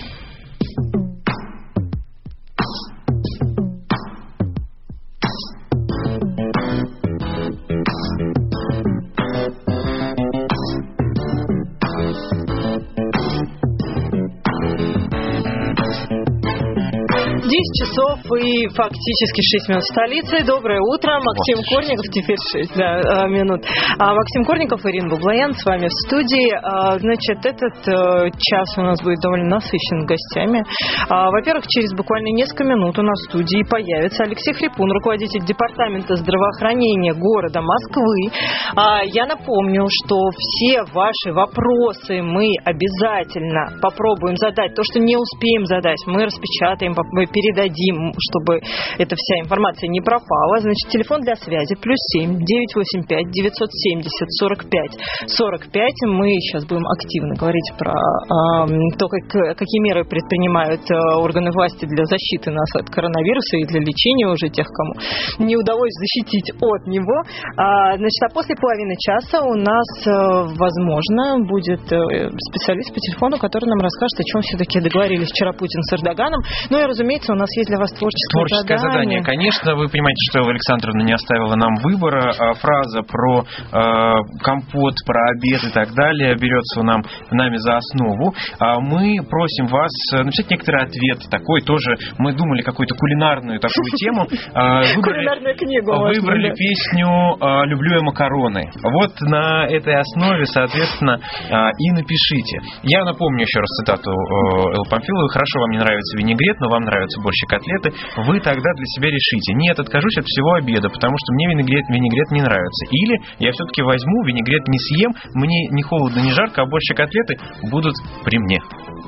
часов и фактически шесть минут в столице. Доброе утро. Максим вот. Корников, теперь шесть да, минут. А, Максим Корников, Ирина Баблоян с вами в студии. А, значит, этот а, час у нас будет довольно насыщен гостями. А, во-первых, через буквально несколько минут у нас в студии появится Алексей Хрипун, руководитель департамента здравоохранения города Москвы. А, я напомню, что все ваши вопросы мы обязательно попробуем задать. То, что не успеем задать, мы распечатаем, передадим, чтобы эта вся информация не пропала. Значит, телефон для связи плюс семь девятьсот восемьдесят пять девятьсот семьдесят сорок пять сорок пять. Мы сейчас будем активно говорить про э, то, как, какие меры предпринимают э, органы власти для защиты нас от коронавируса и для лечения уже тех, кому не удалось защитить от него. А, значит, а после половины часа у нас, э, возможно, будет э, специалист по телефону, который нам расскажет, о чем все-таки договорились вчера Путин с Эрдоганом. Ну и, разумеется, у нас есть для вас творческое, творческое задание. задание. Конечно, вы понимаете, что Элла Александровна не оставила нам выбора. Фраза про э, компот, про обед и так далее берется нам, нами за основу. Мы просим вас написать некоторый ответ такой тоже. Мы думали какую-то кулинарную такую тему. Кулинарную книгу. Выбрали песню «Люблю я макароны». Вот на этой основе, соответственно, и напишите. Я напомню еще раз цитату Эллы Памфиловой. Хорошо, вам не нравится винегрет, но вам нравятся больше котлеты. Вы тогда для себя решите. Нет, откажусь от всего обеда, потому что мне винегрет, винегрет не нравится. Или я все-таки возьму, винегрет не съем, мне ни холодно, ни жарко, а больше котлеты будут при мне.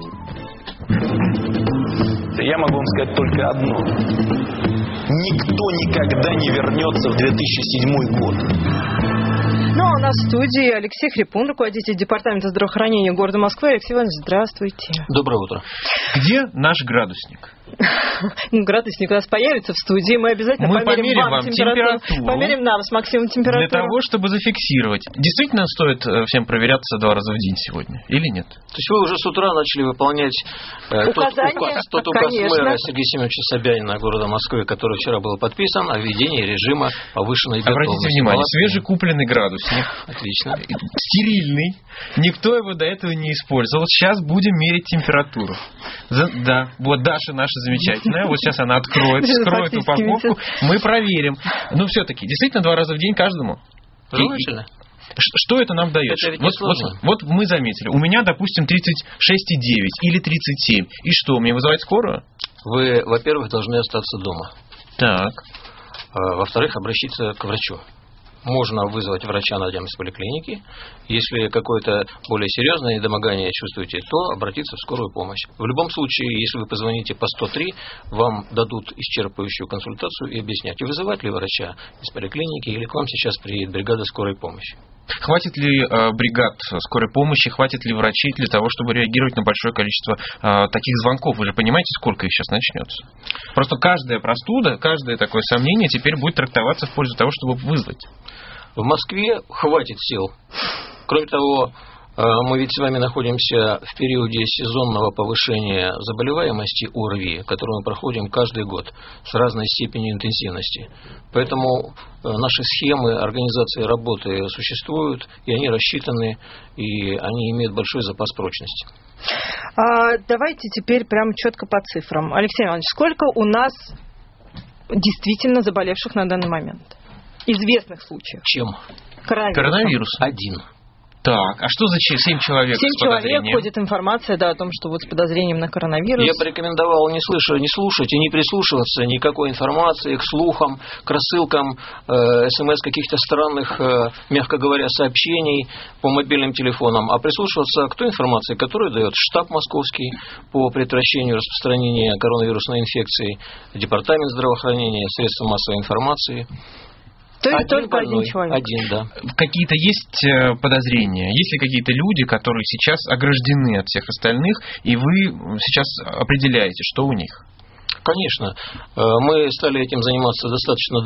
Я могу вам сказать только одно. Никто никогда не вернется в две тысячи седьмой год. Ну, а у нас в студии Алексей Хрипун, руководитель департамента здравоохранения города Москвы. Алексей Иванович, здравствуйте. Доброе утро. Где наш градусник? Ну, градусник у нас появится в студии. Мы обязательно Мы померим, померим вам вам температуру. температуру. Померим нам с Максимом температуру. Для того, чтобы зафиксировать. Действительно стоит всем проверяться два раза в день сегодня? Или нет? То есть вы уже с утра начали выполнять э, тот указ, тот указ мэра Сергея Семеновича Собянина города Москвы, который вчера был подписан, о введении режима повышенной готовности. Обратите внимание, свежекупленный градусник. Отлично. Стерильный. Никто его до этого не использовал. Сейчас будем мерить температуру. Да, вот Даша наша замечательная. Вот сейчас она откроет, вскроет упаковку. Мы проверим. Но все-таки, действительно, два раза в день каждому? Желательно. Что это нам дает? Это вот, вот, вот мы заметили. У меня, допустим, тридцать шесть и девять или тридцать семь. И что, мне вызывать скорую? Вы, во-первых, должны остаться дома. Так. Во-вторых, обращаться к врачу. Можно вызвать врача на дом из поликлиники. Если какое-то более серьезное недомогание чувствуете, то обратиться в скорую помощь. В любом случае, если вы позвоните по сто три, вам дадут исчерпывающую консультацию и объяснять, вызывать ли врача из поликлиники или к вам сейчас приедет бригада скорой помощи. Хватит ли э, бригад скорой помощи, хватит ли врачей для того, чтобы реагировать на большое количество э, таких звонков? Вы же понимаете, сколько их сейчас начнется? Просто каждая простуда, каждое такое сомнение теперь будет трактоваться в пользу того, чтобы вызвать. В Москве хватит сил. Кроме того, мы ведь с вами находимся в периоде сезонного повышения заболеваемости ОРВИ, которую мы проходим каждый год с разной степенью интенсивности. Поэтому наши схемы организации работы существуют, и они рассчитаны, и они имеют большой запас прочности. А, давайте теперь прям четко по цифрам. Алексей Иванович, сколько у нас действительно заболевших на данный момент? Известных случаев. Чем? Коронавирус. Коронавирус. Один. Так, а что за семь человек семь с подозрением? человек, ходит информация, да, о том, что вот с подозрением на коронавирус. Я бы рекомендовал не слышать, не слушать и не прислушиваться никакой информации к слухам, к рассылкам, э, смс каких-то странных, э, мягко говоря, сообщений по мобильным телефонам, а прислушиваться к той информации, которую дает штаб московский по предотвращению распространения коронавирусной инфекции, департамент здравоохранения, средства массовой информации. То есть один только больной, один человек. Один, да. Какие-то есть подозрения? Есть ли какие-то люди, которые сейчас ограждены от всех остальных, и вы сейчас определяете, что у них? Конечно. Мы стали этим заниматься достаточно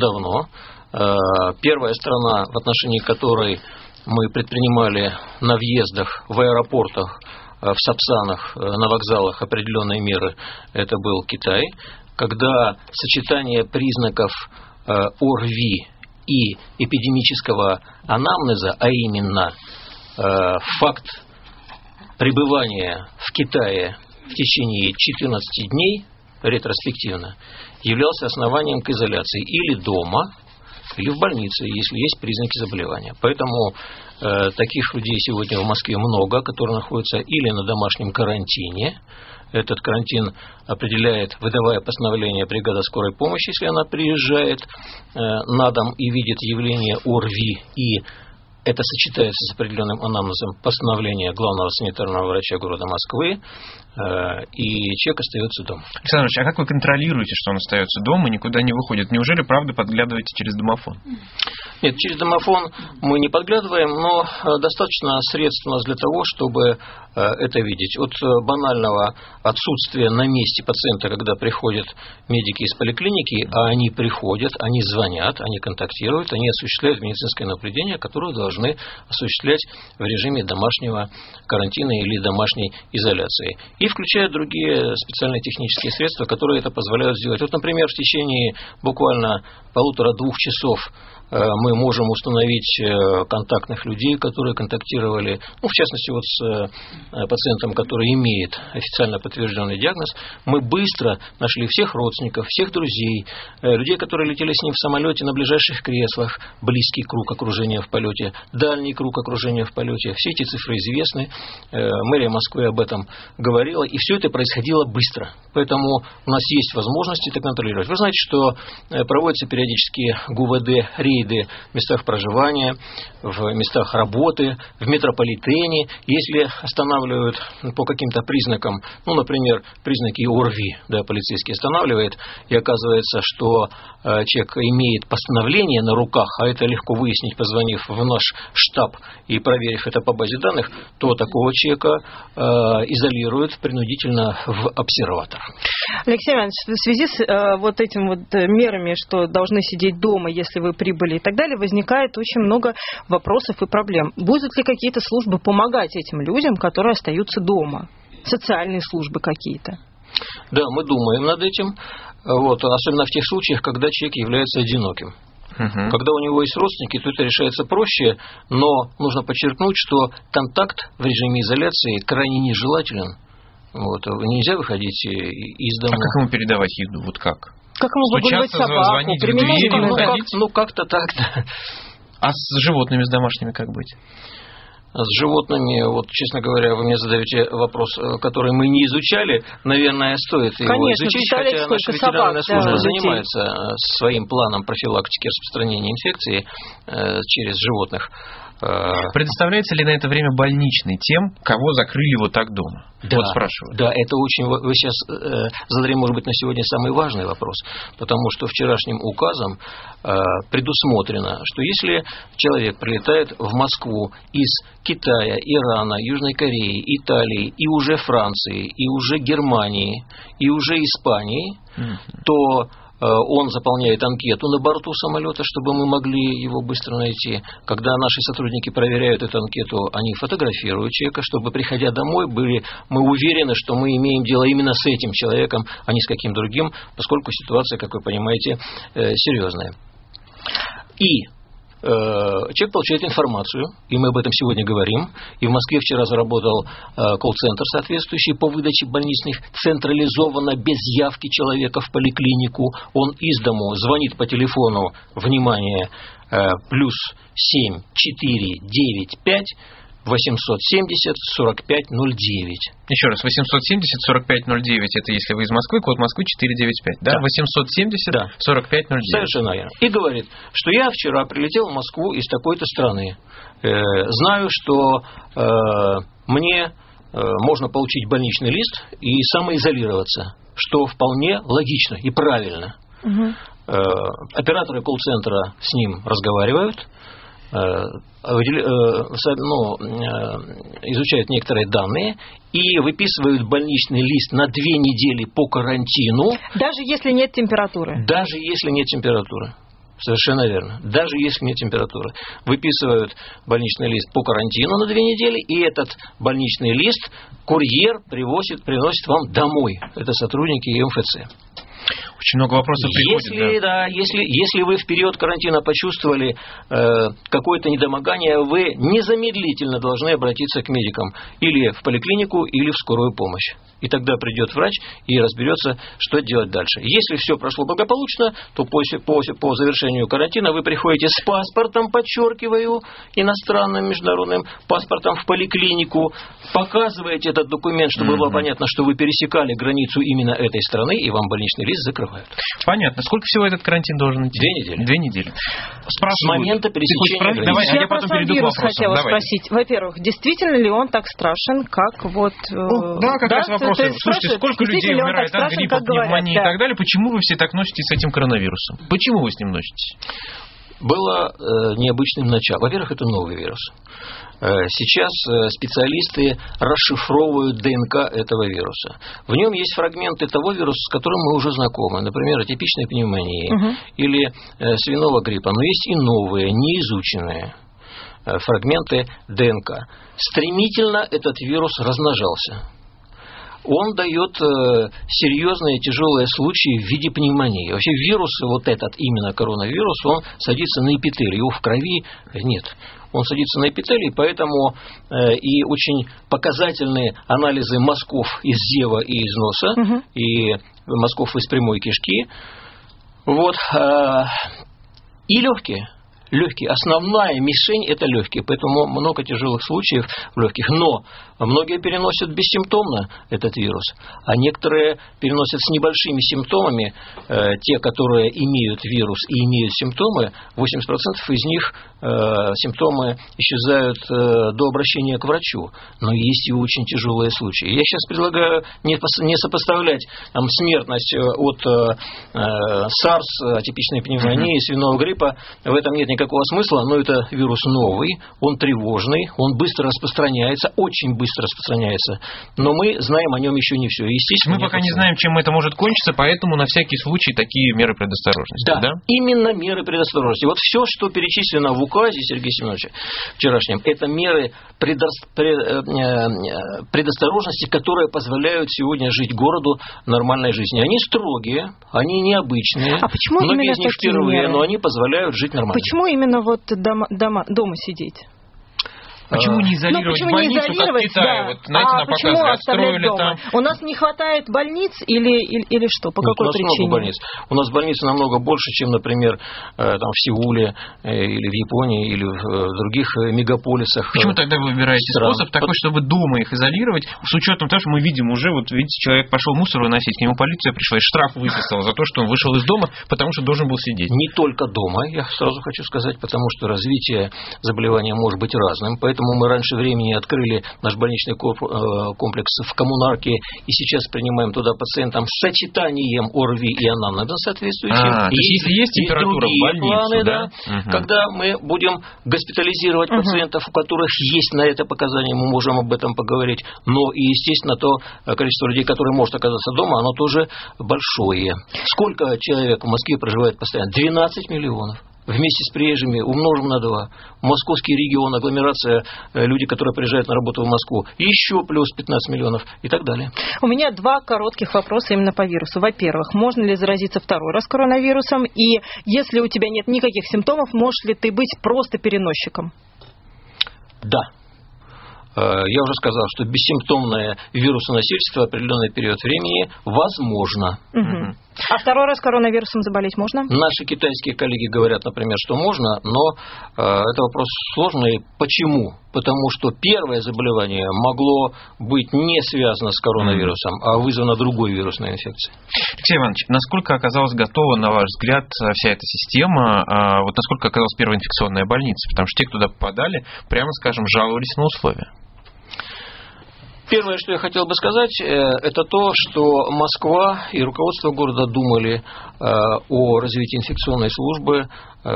давно. Первая страна, в отношении которой мы предпринимали на въездах, в аэропортах, в Сапсанах, на вокзалах определенные меры, это был Китай, когда сочетание признаков ОРВИ и эпидемического анамнеза, а именно э, факт пребывания в Китае в течение четырнадцати дней ретроспективно, являлся основанием к изоляции или дома, или в больнице, если есть признаки заболевания. Поэтому э, таких людей сегодня в Москве много, которые находятся или на домашнем карантине. Этот карантин определяет, выдавая постановление бригада скорой помощи, если она приезжает э, на дом и видит явление ОРВИ, и это сочетается с определенным анамнезом постановления главного санитарного врача города Москвы, и человек остается дома. Александр Ильич, а как вы контролируете, что он остается дома, никуда не выходит? Неужели, правда, подглядываете через домофон? Нет, через домофон мы не подглядываем, но достаточно средств у нас для того, чтобы это видеть. От банального отсутствия на месте пациента, когда приходят медики из поликлиники, а они приходят, они звонят, они контактируют, они осуществляют медицинское наблюдение, которое должны осуществлять в режиме домашнего карантина или домашней изоляции. И включая другие специальные технические средства, которые это позволяют сделать. Вот, например, в течение буквально полутора-двух часов мы можем установить контактных людей, которые контактировали, ну, в частности, вот с пациентом, который имеет официально подтвержденный диагноз. Мы быстро нашли всех родственников, всех друзей, людей, которые летели с ним в самолете на ближайших креслах, близкий круг окружения в полете, дальний круг окружения в полете. Все эти цифры известны. Мэрия Москвы об этом говорила, и все это происходило быстро. Поэтому у нас есть возможность это контролировать. Вы знаете, что проводятся периодически ГУВД рейды в местах проживания, в местах работы, в метрополитене. Если останавливают по каким-то признакам, ну, например, признаки ОРВИ, да, полицейский останавливает, и оказывается, что э, человек имеет постановление на руках, а это легко выяснить, позвонив в наш штаб и проверив это по базе данных, то такого человека э, изолируют принудительно в обсерватор. Алексей Иванович, в связи с э, вот этими вот мерами, что должны сидеть дома, если вы прибыли и так далее, возникает очень много вопросов и проблем. Будут ли какие-то службы помогать этим людям, которые остаются дома? Социальные службы какие-то? Да, мы думаем над этим, вот, особенно в тех случаях, когда человек является одиноким. Угу. Когда у него есть родственники, то это решается проще, но нужно подчеркнуть, что контакт в режиме изоляции крайне нежелателен. Вот, нельзя выходить из дома. А как ему передавать еду? Вот как? Как ему выгуливать собаку? Звонить в дверь, ну, как, ну, как-то так, да. А с животными, с домашними как быть? С животными, вот, честно говоря, вы мне задаете вопрос, который мы не изучали. Наверное, стоит его Конечно, изучить, хотя наша ветеринарная собак, служба да, занимается детей. Своим планом профилактики распространения инфекции э, через животных. Предоставляется ли на это время больничный тем, кого закрыли вот так дома? Да, вот спрашиваю. Да, это очень... Вы сейчас э, задали, может быть, на сегодня самый важный вопрос, потому что вчерашним указом э, предусмотрено, что если человек прилетает в Москву из Китая, Ирана, Южной Кореи, Италии, и уже Франции, и уже Германии, и уже Испании, mm-hmm. то... он заполняет анкету на борту самолета, чтобы мы могли его быстро найти. Когда наши сотрудники проверяют эту анкету, они фотографируют человека, чтобы, приходя домой, были, мы уверены, что мы имеем дело именно с этим человеком, а не с каким другим, поскольку ситуация, как вы понимаете, серьезная. И человек получает информацию, и мы об этом сегодня говорим. И в Москве вчера заработал колл-центр соответствующий по выдаче больничных, централизованно, без явки человека в поликлинику. Он из дому звонит по телефону, внимание, плюс семь четыре девять пять восемьсот семьдесят сорок пять ноль девять. Еще раз, восемьсот семьдесят сорок пять ноль девять, это если вы из Москвы, код Москвы четыреста девяносто пять, да? да. восемьсот семьдесят сорок пять ноль девять. Совершенно верно. И говорит, что я вчера прилетел в Москву из такой-то страны. Э, знаю, что э, мне э, можно получить больничный лист и самоизолироваться, что вполне логично и правильно. Угу. Э, операторы колл-центра с ним разговаривают, ну, изучают некоторые данные и выписывают больничный лист на две недели по карантину. Даже если нет температуры? Даже если нет температуры. Совершенно верно. Даже если нет температуры. Выписывают больничный лист по карантину на две недели, и этот больничный лист курьер привозит, приносит вам домой. Это сотрудники МФЦ. Очень много вопросов приходит. Если, да. Да, если, если вы в период карантина почувствовали э, какое-то недомогание, вы незамедлительно должны обратиться к медикам. Или в поликлинику, или в скорую помощь. И тогда придет врач и разберется, что делать дальше. Если все прошло благополучно, то после, по, по завершению карантина вы приходите с паспортом, подчеркиваю, иностранным, международным паспортом в поликлинику, показываете этот документ, чтобы mm-hmm. было понятно, что вы пересекали границу именно этой страны, и вам больничный лист закрывают. Понятно. Сколько всего этот карантин должен идти? Две недели. Две недели. Спрашивают. С момента пересечения границы. Давай, я, я потом перейду к вопросам. Хотела Давай. спросить. Во-первых, действительно ли он так страшен, как вот... Ну, да, как да? раз вопрос. Слушайте, сколько людей умирает от гриппа, пневмонии да. и так далее. Почему вы все так носитесь с этим коронавирусом? Почему вы с ним носитесь? Было э, необычным началом. Во-первых, это новый вирус. Э, сейчас э, специалисты расшифровывают ДНК этого вируса. В нем есть фрагменты того вируса, с которым мы уже знакомы. Например, атипичной пневмонии угу. или э, свиного гриппа. Но есть и новые, неизученные э, фрагменты ДНК. Стремительно этот вирус размножался. Он дает э, серьезные тяжелые случаи в виде пневмонии. Вообще вирус, вот этот именно коронавирус, он садится на эпителий, его в крови нет. Он садится на эпителий, поэтому э, и очень показательные анализы мазков из зева и из носа, угу. и мазков из прямой кишки. Вот, э, и легкие. Легкие. Основная мишень – это легкие, поэтому много тяжелых случаев в легких. Но многие переносят бессимптомно этот вирус, а некоторые переносят с небольшими симптомами. Э, те, которые имеют вирус и имеют симптомы, восемьдесят процентов из них э, симптомы исчезают э, до обращения к врачу. Но есть и очень тяжелые случаи. Я сейчас предлагаю не, не сопоставлять там, смертность от э, SARS, атипичной пневмонии, свиного гриппа. В этом нет никакого смысла, но это вирус новый, он тревожный, он быстро распространяется, очень быстро распространяется, но мы знаем о нем еще не все. Естественно, мы пока не знаем, чем это может кончиться, поэтому на всякий случай такие меры предосторожности. Да, да? Именно меры предосторожности. Вот все, что перечислено в указе Сергея Семеновича вчерашнем, это меры предосторожности, которые позволяют сегодня жить городу нормальной жизнью. Они строгие, они необычные. А почему Многие именно из них впервые, меры? Но они позволяют жить нормально. Почему именно вот дома, дома, дома сидеть? Почему не изолировать ну, почему больницу, не изолировать, как в Китае? Да. Вот, знаете, а нам показывали, отстроили дома? там. У нас не хватает больниц или, или, или что? По Нет, какой у нас причине? Много больниц. У нас больниц намного больше, чем, например, там, в Сеуле или в Японии, или в других мегаполисах. Почему тогда вы выбираете стран? Способ такой, чтобы дома их изолировать, с учетом того, что мы видим уже, вот видите, человек пошел мусор выносить, к нему полиция пришла и штраф выписала за то, что он вышел из дома, потому что должен был сидеть. Не только дома, я сразу хочу сказать, потому что развитие заболевания может быть разным, поэтому мы раньше времени открыли наш больничный комплекс в Коммунарке, и сейчас принимаем туда пациентам с сочетанием ОРВИ и анамнеза соответствующим. А, и, если есть температура в больнице, планы, да? Да, угу. Когда мы будем госпитализировать угу. пациентов, у которых есть на это показания, мы можем об этом поговорить, но и, естественно, то количество людей, которые может оказаться дома, оно тоже большое. Сколько человек в Москве проживает постоянно? двенадцать миллионов. Вместе с приезжими умножим на два. Московский регион, агломерация, люди, которые приезжают на работу в Москву, еще плюс пятнадцать миллионов и так далее. У меня два коротких вопроса именно по вирусу. Во-первых, можно ли заразиться второй раз коронавирусом? И если у тебя нет никаких симптомов, можешь ли ты быть просто переносчиком? Да. Я уже сказал, что бессимптомное вирусоносительство в определенный период времени возможно. Угу. А второй раз коронавирусом заболеть можно? Наши китайские коллеги говорят, например, что можно, но э, это вопрос сложный. Почему? Потому что первое заболевание могло быть не связано с коронавирусом, а вызвано другой вирусной инфекцией. Алексей Иванович, насколько оказалась готова, на ваш взгляд, вся эта система, э, вот насколько оказалась первая инфекционная больница? Потому что те, кто туда попадали, прямо скажем, жаловались на условия. Первое, что я хотел бы сказать, это то, что Москва и руководство города думали о развитии инфекционной службы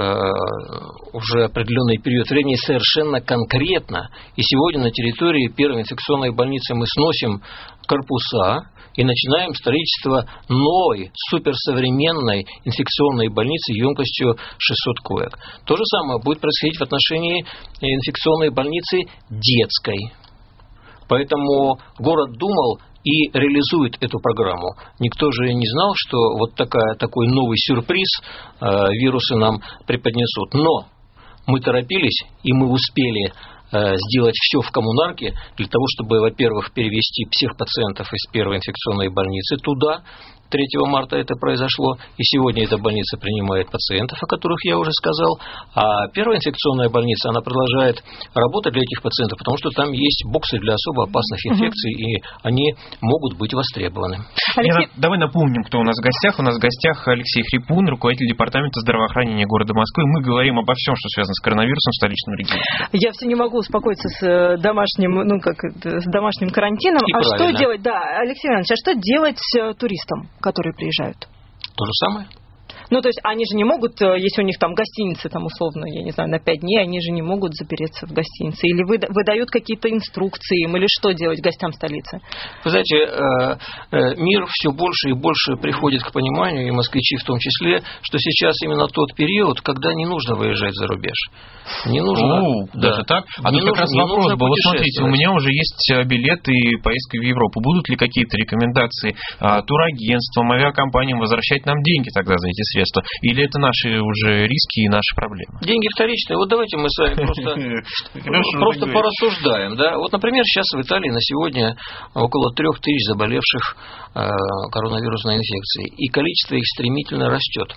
уже определенный период времени совершенно конкретно. И сегодня на территории первой инфекционной больницы мы сносим корпуса и начинаем строительство новой, суперсовременной инфекционной больницы емкостью шестьсот коек. То же самое будет происходить в отношении инфекционной больницы детской. Поэтому город думал и реализует эту программу. Никто же не знал, что вот такая, такой новый сюрприз э, вирусы нам преподнесут. Но мы торопились, и мы успели э, сделать все в коммунарке для того, чтобы, во-первых, перевести всех пациентов из первой инфекционной больницы туда. третьего марта это произошло, и сегодня эта больница принимает пациентов, о которых я уже сказал. А первая инфекционная больница, она продолжает работать для этих пациентов, потому что там есть боксы для особо опасных инфекций, угу. и они могут быть востребованы. Алексей... Я, давай напомним, кто у нас в гостях. У нас в гостях Алексей Хрипун, руководитель департамента здравоохранения города Москвы. Мы говорим обо всем, что связано с коронавирусом в столичном регионе. Я все не могу успокоиться с домашним, ну как, с домашним карантином. И а правильно. Что делать, да, Алексей Иванович, а что делать туристам, которые приезжают? То же самое. Ну, то есть они же не могут, если у них там гостиницы, там, условно, я не знаю, на пять дней, они же не могут запереться в гостинице. Или выдают какие-то инструкции им, или что делать гостям столицы? Вы знаете, мир все больше и больше приходит к пониманию, и москвичи в том числе, что сейчас именно тот период, когда не нужно выезжать за рубеж. Не нужно. О, да. Даже так? А тут как раз вопрос был. Вот смотрите, у меня уже есть билеты и поездка в Европу. Будут ли какие-то рекомендации турагентствам, авиакомпаниям возвращать нам деньги тогда за эти средства? Или это наши уже риски и наши проблемы? Деньги вторичные. Вот давайте мы с вами просто, просто порассуждаем. Да? Вот, например, сейчас в Италии на сегодня около трех тысяч заболевших коронавирусной инфекцией. И количество их стремительно растет.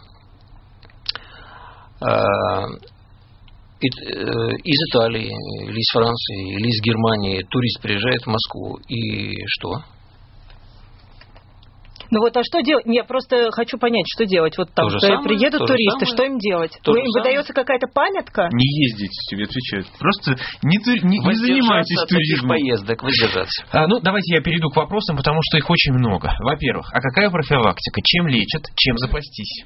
Из Италии, или из Франции, или из Германии турист приезжает в Москву. И что? Ну вот, а что делать? Я просто хочу понять, что делать. Вот там приедут туристы, что им делать? Им выдается какая-то памятка? Не ездите, тебе отвечают. Просто не, не, не занимайтесь туризмом. Поездок, воздержаться. А, ну, давайте я перейду к вопросам, потому что их очень много. Во-первых, а какая профилактика? Чем лечат? Чем запастись?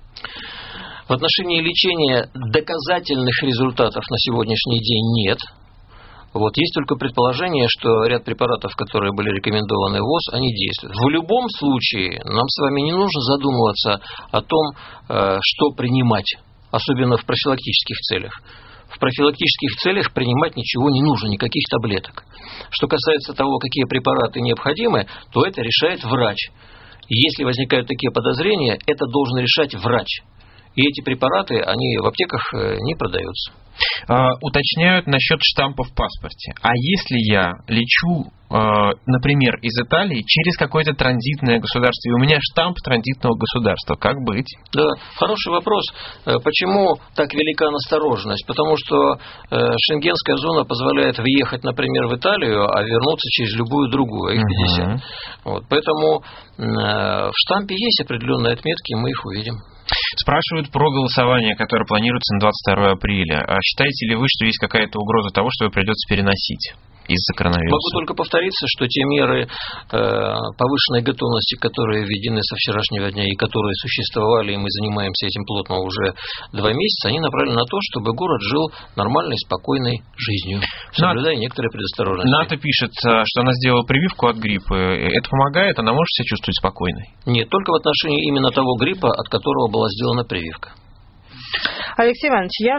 В отношении лечения доказательных результатов на сегодняшний день нет. Вот, есть только предположение, что ряд препаратов, которые были рекомендованы в ВОЗ, они действуют. В любом случае, нам с вами не нужно задумываться о том, что принимать, особенно в профилактических целях. В профилактических целях принимать ничего не нужно, никаких таблеток. Что касается того, какие препараты необходимы, то это решает врач. И если возникают такие подозрения, это должен решать врач. И эти препараты, они в аптеках не продаются. А, уточняют насчет штампа в паспорте. А если я лечу, э, например, из Италии через какое-то транзитное государство, и у меня штамп транзитного государства, как быть? Да, хороший вопрос. Почему так велика настороженность? Потому что э, шенгенская зона позволяет въехать, например, в Италию, а вернуться через любую другую, их пятьдесят. Uh-huh. Вот, поэтому э, в штампе есть определенные отметки, мы их увидим. Спрашивают про голосование, которое планируется на двадцать второе апреля. А считаете ли вы, что есть какая-то угроза того, что его придется переносить из-за коронавируса? Могу только повториться, что те меры э, повышенной готовности, которые введены со вчерашнего дня и которые существовали, и мы занимаемся этим плотно уже два месяца, они направлены на то, чтобы город жил нормальной, спокойной жизнью, соблюдая НАТО, некоторые предосторожности. НАТО пишет, что она сделала прививку от гриппа. Это помогает? Она может себя чувствовать спокойной? Нет, только в отношении именно того гриппа, от которого была сделана прививка. Алексей Иванович, я,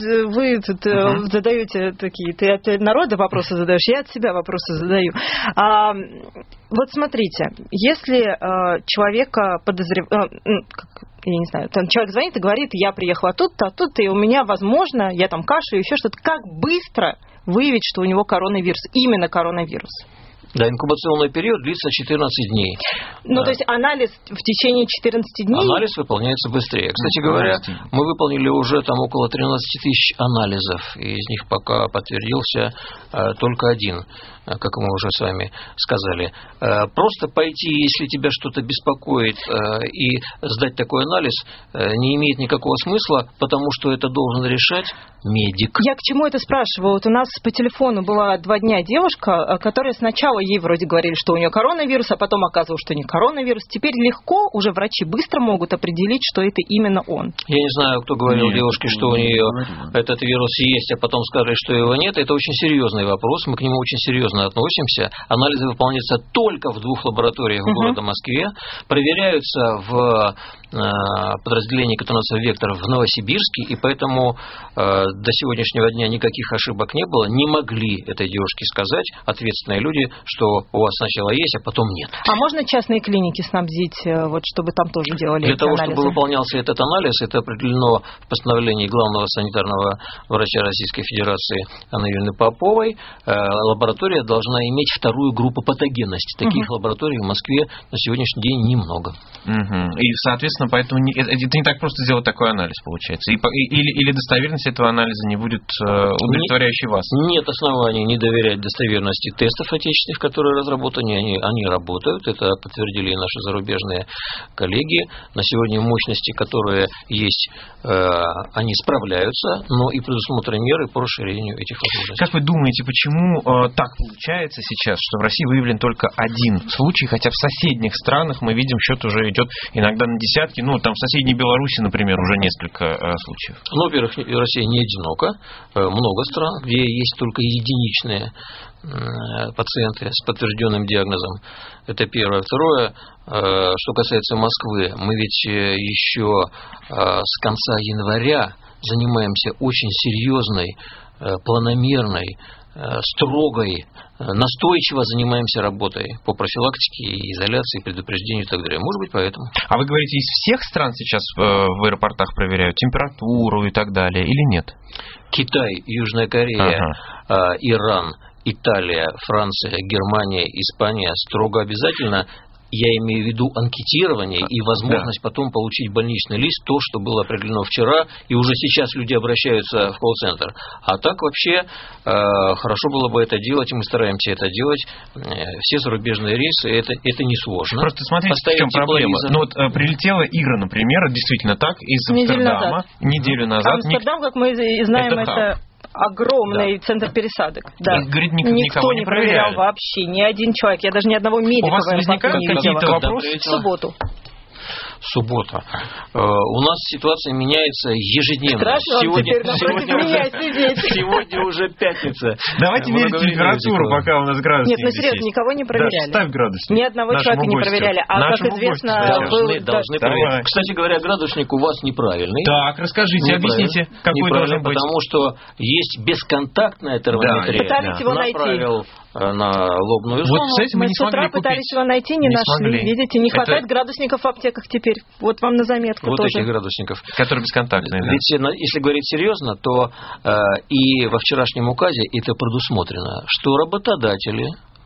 вы тут uh-huh. задаете такие, ты от народа вопросы задаешь, я от себя вопросы задаю. А, вот смотрите, если а, человека подозревают, а, ну, я не знаю, там человек звонит и говорит, я приехала тут-то, тут-то, и у меня, возможно, я там кашляю, еще что-то, как быстро выявить, что у него коронавирус, именно коронавирус? Да, инкубационный период длится четырнадцать дней. Ну, да. То есть анализ в течение четырнадцати дней? Анализ выполняется быстрее. Кстати ну, говоря, мы выполнили уже там около тринадцать тысяч анализов, и из них пока подтвердился э, только один, как мы уже с вами сказали. Э, просто пойти, если тебя что-то беспокоит, э, и сдать такой анализ э, не имеет никакого смысла, потому что это должен решать медик. Я к чему это спрашиваю? Вот у нас по телефону была два дня девушка, которая сначала ей вроде говорили, что у нее коронавирус, а потом оказывалось, что не коронавирус. Теперь легко, уже врачи быстро могут определить, что это именно он. Я не знаю, кто говорил нет, девушке, что у нее этот вирус есть, а потом сказали, что его нет. Это очень серьезный вопрос, мы к нему очень серьезно относимся. Анализы выполняются только в двух лабораториях в uh-huh. городе Москве, проверяются в подразделение, которое называется «Вектор» в Новосибирске, и поэтому до сегодняшнего дня никаких ошибок не было. Не могли этой девушке сказать ответственные люди, что у вас сначала есть, а потом нет. А можно частные клиники снабдить, вот, чтобы там тоже делали Для эти того, анализы? чтобы выполнялся этот анализ, это определено в постановлении главного санитарного врача Российской Федерации Анны Юрьевны Поповой. Лаборатория должна иметь вторую группу патогенности. Таких угу. лабораторий в Москве на сегодняшний день немного. Угу. И, соответственно, поэтому не, это не так просто сделать такой анализ, получается. И, или, или достоверность этого анализа не будет удовлетворяющей нет, вас? Нет оснований не доверять достоверности тестов отечественных, которые разработаны. Они, они работают. Это подтвердили и наши зарубежные коллеги. На сегодня мощности, которые есть, они справляются, но и предусмотрены меры по расширению этих возможностей. Как вы думаете, почему так получается сейчас, что в России выявлен только один случай, хотя в соседних странах мы видим, счет уже идет иногда на десятки, ну, там в соседней Беларуси, например, уже несколько э, случаев. Ну, во-первых, Россия не одинока. Много стран, где есть только единичные э, пациенты с подтвержденным диагнозом. Это первое. Второе, э, что касается Москвы, мы ведь еще э, с конца января занимаемся очень серьезной, э, планомерной, строгой, настойчиво занимаемся работой по профилактике, изоляции, предупреждению и так далее. Может быть, поэтому. А вы говорите, из всех стран сейчас в аэропортах проверяют температуру и так далее, или нет? Китай, Южная Корея, ага. Иран, Италия, Франция, Германия, Испания строго обязательно. Я имею в виду анкетирование и возможность да. потом получить больничный лист, то, что было определено вчера, и уже сейчас люди обращаются в колл-центр. А так вообще э, хорошо было бы это делать, и мы стараемся это делать. Э, все зарубежные рейсы, это, это несложно. Просто смотрите, Поставить в чем проблема. Ну вот э, прилетела Ира, например, действительно так, из неделю Амстердама, назад. неделю назад. Амстердам, как мы знаем, это... это... огромный да. центр пересадок. Да. Говорит, ник- Никто не проверял проверяли. вообще, ни один человек. Я даже ни одного медика У вас возникают какие-то вопросы? В субботу. Суббота. Э, у нас ситуация меняется ежедневно. Страшно сегодня, теперь сегодня, уже, сегодня уже пятница. Давайте мерить температуру, пока у нас градусник. Нет, ну серьезно, никого не проверяли. Да, ставь градусник. Ни одного человека не проверяли. А Нашему как известно, должны, был... должны проверять. Кстати говоря, градусник у вас неправильный. Так, расскажите, объясните, какой должен быть. Потому что есть бесконтактная термометрия. Пытались его найти. На лобную зону. Вот с этим мы, мы не с утра смогли пытались купить. его найти, не, не нашли. Смогли. Видите, не Это... хватает градусников в аптеках теперь. Вот вам на заметку вот тоже. этих градусников. Которые бесконтактные. Да. Ведь если говорить серьезно, то э, и во вчерашнем указе это предусмотрено, что работодатели,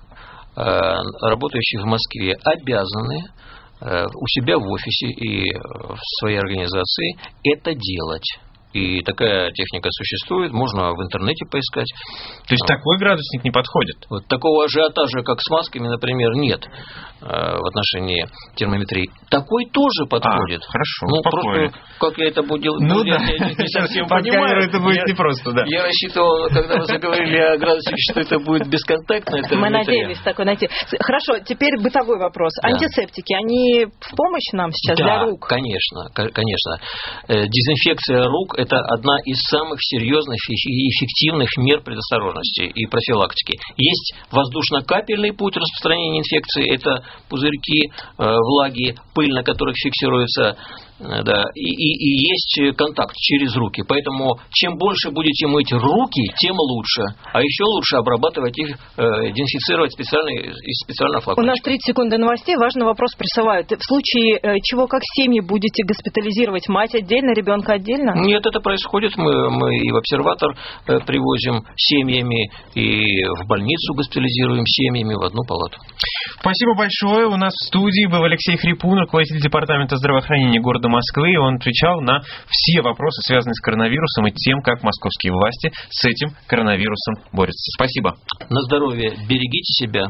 э, работающие в Москве, обязаны э, у себя в офисе и в своей организации это делать. И такая техника существует, можно в интернете поискать. То есть, такой градусник не подходит? Вот такого ажиотажа, как с масками, например, нет э, в отношении термометрии. Такой тоже подходит. А, хорошо, ну, успокоили. Просто, как я это буду делать, ну, я да. не, не совсем Под понимаю. это будет я, непросто, да. Я рассчитывал, когда вы заговорили о градуснике, что это будет бесконтактная термометрия. Мы надеялись такой найти. Хорошо, теперь бытовой вопрос. Да. Антисептики, они в помощь нам сейчас да, для рук? конечно, конечно. Дезинфекция рук – это одна из самых серьезных и эффективных мер предосторожности и профилактики. Есть воздушно-капельный путь распространения инфекции, это пузырьки, влаги, пыль, на которых фиксируется, да, и, и, и есть контакт через руки. Поэтому чем больше будете мыть руки, тем лучше. А еще лучше обрабатывать их, э, дезинфицировать специально из специального флакончика. У нас тридцать секунд до новостей. Важный вопрос присылают. В случае э, чего, как семьи будете госпитализировать? Мать отдельно, ребенка отдельно? Нет, это происходит. Мы, мы и в обсерватор э, привозим семьями, и в больницу госпитализируем семьями в одну палату. Спасибо большое. У нас в студии был Алексей Хрипун, руководитель департамента здравоохранения города Москвы. Он отвечал на все вопросы, связанные с коронавирусом, и тем, как московские власти с этим коронавирусом борются. Спасибо. На здоровье. Берегите себя.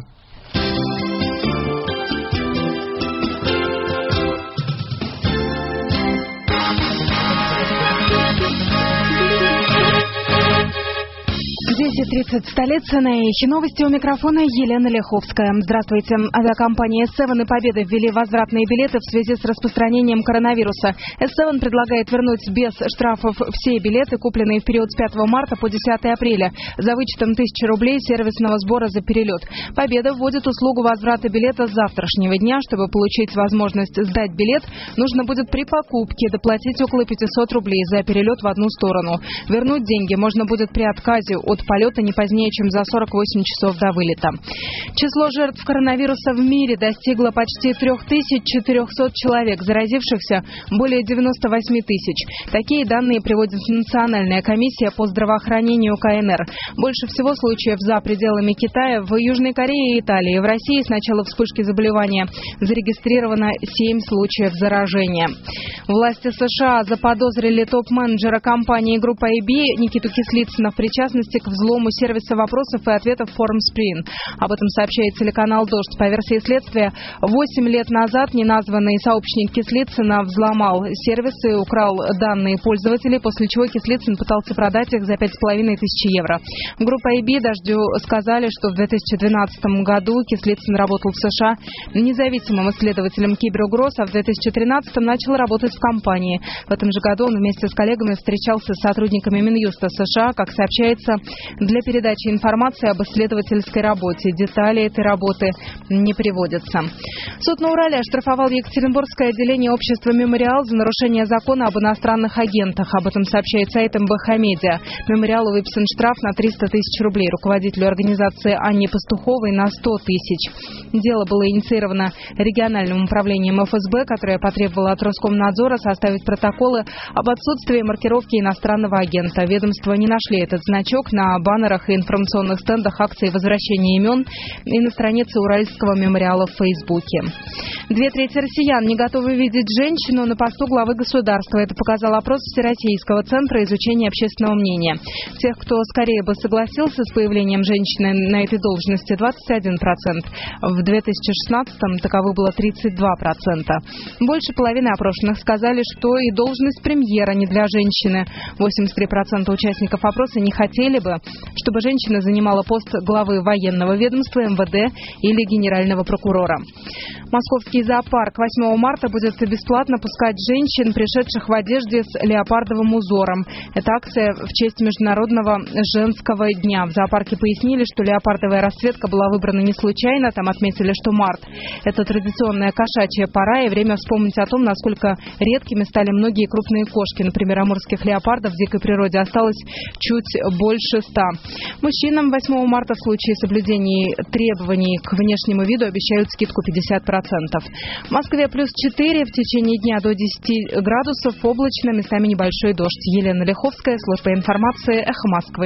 десять тридцать, столица на Эхе. Новости у микрофона Елена Лиховская. Здравствуйте. Авиакомпания эс севен и Победа ввели возвратные билеты в связи с распространением коронавируса. эс севен предлагает вернуть без штрафов все билеты, купленные в период с пятого марта по десятое апреля, за вычетом тысячи рублей сервисного сбора за перелет. Победа вводит услугу возврата билета с завтрашнего дня. Чтобы получить возможность сдать билет, нужно будет при покупке доплатить около пятьсот рублей за перелет в одну сторону. Вернуть деньги можно будет при отказе от полета не позднее, чем за сорок восемь часов до вылета. Число жертв коронавируса в мире достигло почти три тысячи четыреста человек, заразившихся более девяносто восемь тысяч. Такие данные приводит Национальная комиссия по здравоохранению ка эн эр. Больше всего случаев за пределами Китая, в Южной Корее и Италии. В России с начала вспышки заболевания зарегистрировано семь случаев заражения. Власти США заподозрили топ-менеджера компании группы эй би Никиту Кислицына в причастности к взлому сервиса вопросов и ответов Formspring. Об этом сообщает телеканал «Дождь». По версии следствия, восемь лет назад неназванный сообщник Кислицына взломал сервисы и украл данные пользователей, после чего Кислицын пытался продать их за пять с половиной тысяч евро. В группе эй би «Дождю» сказали, что в две тысячи двенадцатом году Кислицын работал в США независимым исследователем киберугроз, а в две тысячи тринадцатом начал работать в компании. В этом же году он вместе с коллегами встречался с сотрудниками Минюста США, как сообщается, для передачи информации об исследовательской работе. Детали этой работы не приводятся. Суд на Урале оштрафовал Екатеринбургское отделение общества «Мемориал» за нарушение закона об иностранных агентах. Об этом сообщает сайт эм бэ ха Медиа. «Мемориалу» выписан штраф на триста тысяч рублей, руководителю организации Анне Пастуховой на сто тысяч. Дело было инициировано региональным управлением эф эс бэ, которое потребовало от Роскомнадзора составить протоколы об отсутствии маркировки иностранного агента. Ведомства не нашли этот значок на баннерах и информационных стендах акции возвращения имен и на странице Уральского мемориала в Фейсбуке. Две трети россиян не готовы видеть женщину на посту главы государства. Это показал опрос Всероссийского центра изучения общественного мнения. Тех, кто скорее бы согласился с появлением женщины на этой должности, двадцать один процент. В две тысячи шестнадцатом таковых было тридцать два процента. Больше половины опрошенных сказали, что и должность премьера не для женщины. восемьдесят три процента участников опроса не хотели бы, чтобы женщина занимала пост главы военного ведомства, эм вэ дэ или генерального прокурора. Московский зоопарк восьмого марта будет бесплатно пускать женщин, пришедших в одежде с леопардовым узором. Это акция в честь Международного женского дня. В зоопарке пояснили, что леопардовая расцветка была выбрана не случайно. Там отметили, что март – это традиционная кошачья пора, и время вспомнить о том, насколько редкими стали многие крупные кошки. Например, амурских леопардов в дикой природе осталось чуть больше ста. Мужчинам восьмого марта в случае соблюдения требований к внешнему виду обещают скидку пятьдесят процентов. В Москве плюс четыре, в течение дня до десяти градусов, облачно, местами небольшой дождь. Елена Лиховская, служба информации, Эхо Москвы.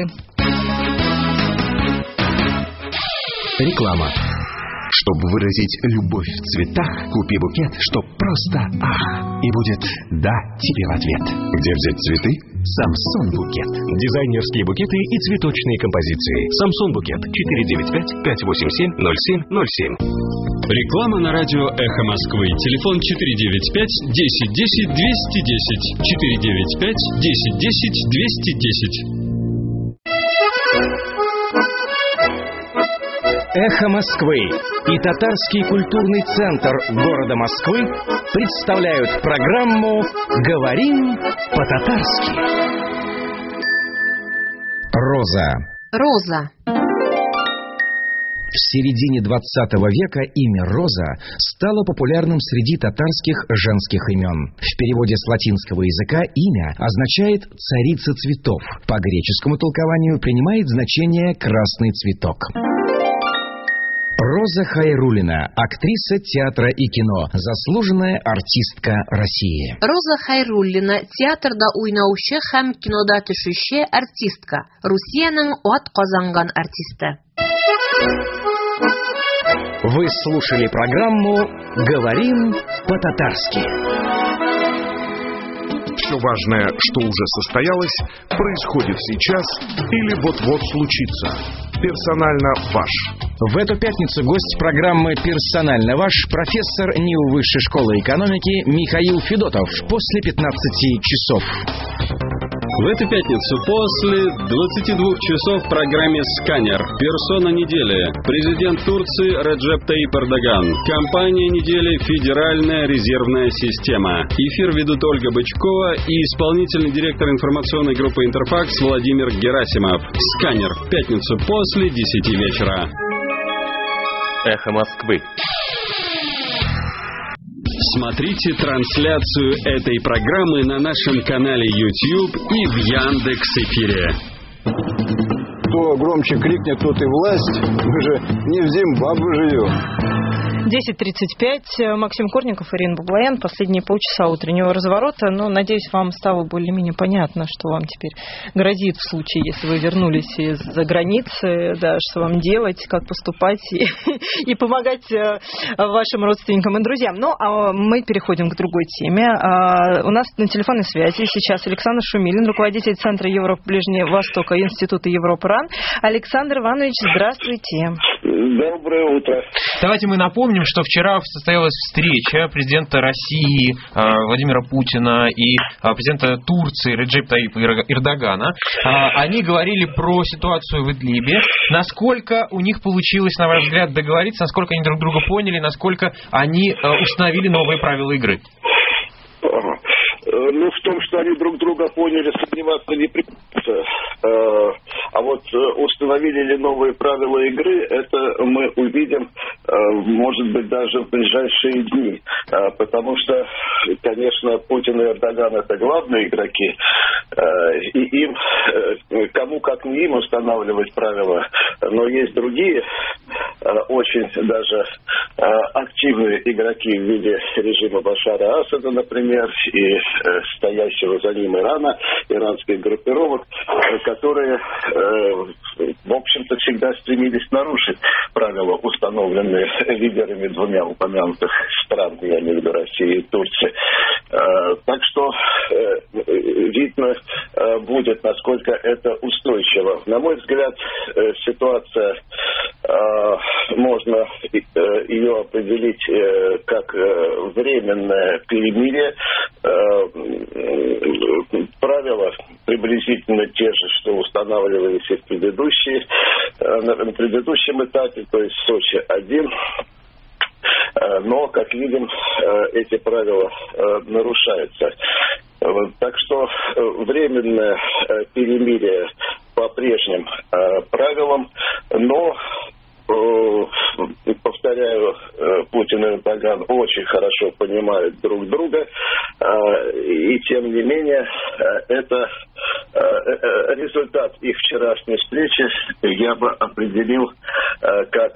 Реклама. Чтобы выразить любовь в цветах, купи букет, чтоб просто ах, и будет да тебе в ответ. Где взять цветы? Samsung Букет. Дизайнерские букеты и цветочные композиции. Samsung Букет. четыре девять пять пять восемь семь ноль семь ноль семь. Реклама на радио Эхо Москвы. Телефон четыре девять пять десять десять двести десять. четыре девять пять десять десять двести десять. Эхо Москвы и Татарский культурный центр города Москвы представляют программу «Говорим по-татарски». Роза. Роза. В середине двадцатого века имя Роза стало популярным среди татарских женских имен. В переводе с латинского языка имя означает «царица цветов». По греческому толкованию принимает значение «красный цветок». Роза Хайруллина, актриса театра и кино, заслуженная артистка России. Роза Хайруллина, театрда уйнаучы һәм кинода төшүче артистка. Русиянең ат казанган артисты. Вы слушали программу «Говорим по-татарски». Все важное, что уже состоялось, происходит сейчас или вот-вот случится. Персонально ваш. В эту пятницу гость программы «Персонально ваш» профессор НИУ Высшей школы экономики Михаил Федотов после пятнадцати часов. В эту пятницу после двадцати двух часов в программе «Сканер». Персона недели. Президент Турции Реджеп Таyyip Эрдоган. Компания недели «Федеральная резервная система». Эфир ведут Ольга Бычкова и исполнительный директор информационной группы «Интерфакс» Владимир Герасимов. «Сканер» в пятницу после десяти вечера. Эхо Москвы. Смотрите трансляцию этой программы на нашем канале YouTube и в Яндекс.Эфире. Кто громче крикнет, тот и власть. Мы же не в Зимбабве живем. десять тридцать пять. Максим Корников, Ирина Баблоян. Последние полчаса утреннего разворота. Но, надеюсь, вам стало более-менее понятно, что вам теперь грозит в случае, если вы вернулись из-за границы, да, что вам делать, как поступать и, и помогать вашим родственникам и друзьям. Ну, а мы переходим к другой теме. У нас на телефонной связи сейчас Александр Шумилин, руководитель Центра Европы Ближнего Востока Института Европы РАН. Александр Иванович, здравствуйте. Доброе утро. Давайте мы напомним, что вчера состоялась встреча президента России Владимира Путина и президента Турции Реджепа Таyyипа Эрдогана. Они говорили про ситуацию в Идлибе. Насколько у них получилось, на ваш взгляд, договориться, насколько они друг друга поняли, насколько они установили новые правила игры? Ну, в том, что они друг друга поняли, сомневаться не приходится. А вот установили ли новые правила игры, это мы увидим, может быть, даже в ближайшие дни. Потому что, конечно, Путин и Эрдоган – это главные игроки. И им, кому как не им устанавливать правила. Но есть другие, очень даже активные игроки в виде режима Башара Асада, например, и стоящего за ним Ирана, иранских группировок, которые, в общем-то, всегда стремились нарушить правила, установленные лидерами двумя упомянутых стран, я имею в виду России и Турции. Так что видно будет, насколько это устойчиво. На мой взгляд, ситуация, можно ее определить как временное перемирие. Правила приблизительно те же, что устанавливались и в предыдущие, на предыдущем этапе, то есть Сочи один. Но, как видим, эти правила нарушаются. Так что временное перемирие по прежним правилам, но, повторяю, Путин и Эрдоган очень хорошо понимают друг друга, и тем не менее это результат их вчерашней встречи я бы определил как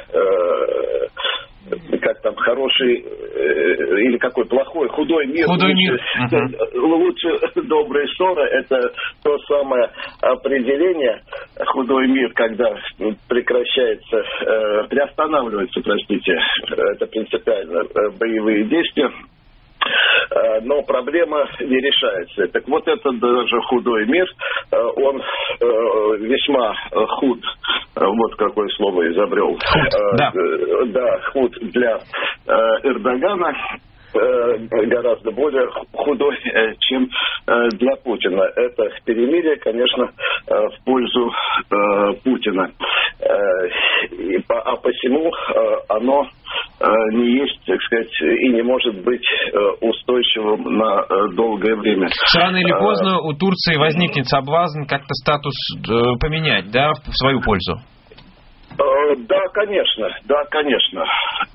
как там хороший э, или какой плохой, худой мир. Худой лучше, мир. Uh-huh. Лучше добрые ссоры. Это то самое определение, худой мир, когда прекращается, э, приостанавливается, простите, это принципиально, э, боевые действия. Но проблема не решается. Так вот, этот даже худой мир, он весьма худ, вот какое слово изобрел. Худ, да. Да, худ для Эрдогана, гораздо более худой, чем для Путина. Это перемирие, конечно, в пользу Путина. А посему оно не есть, так сказать, и не может быть устойчивым на долгое время. Рано или поздно у Турции возникнет соблазн как-то статус поменять, да, в свою пользу? Да, конечно, да, конечно.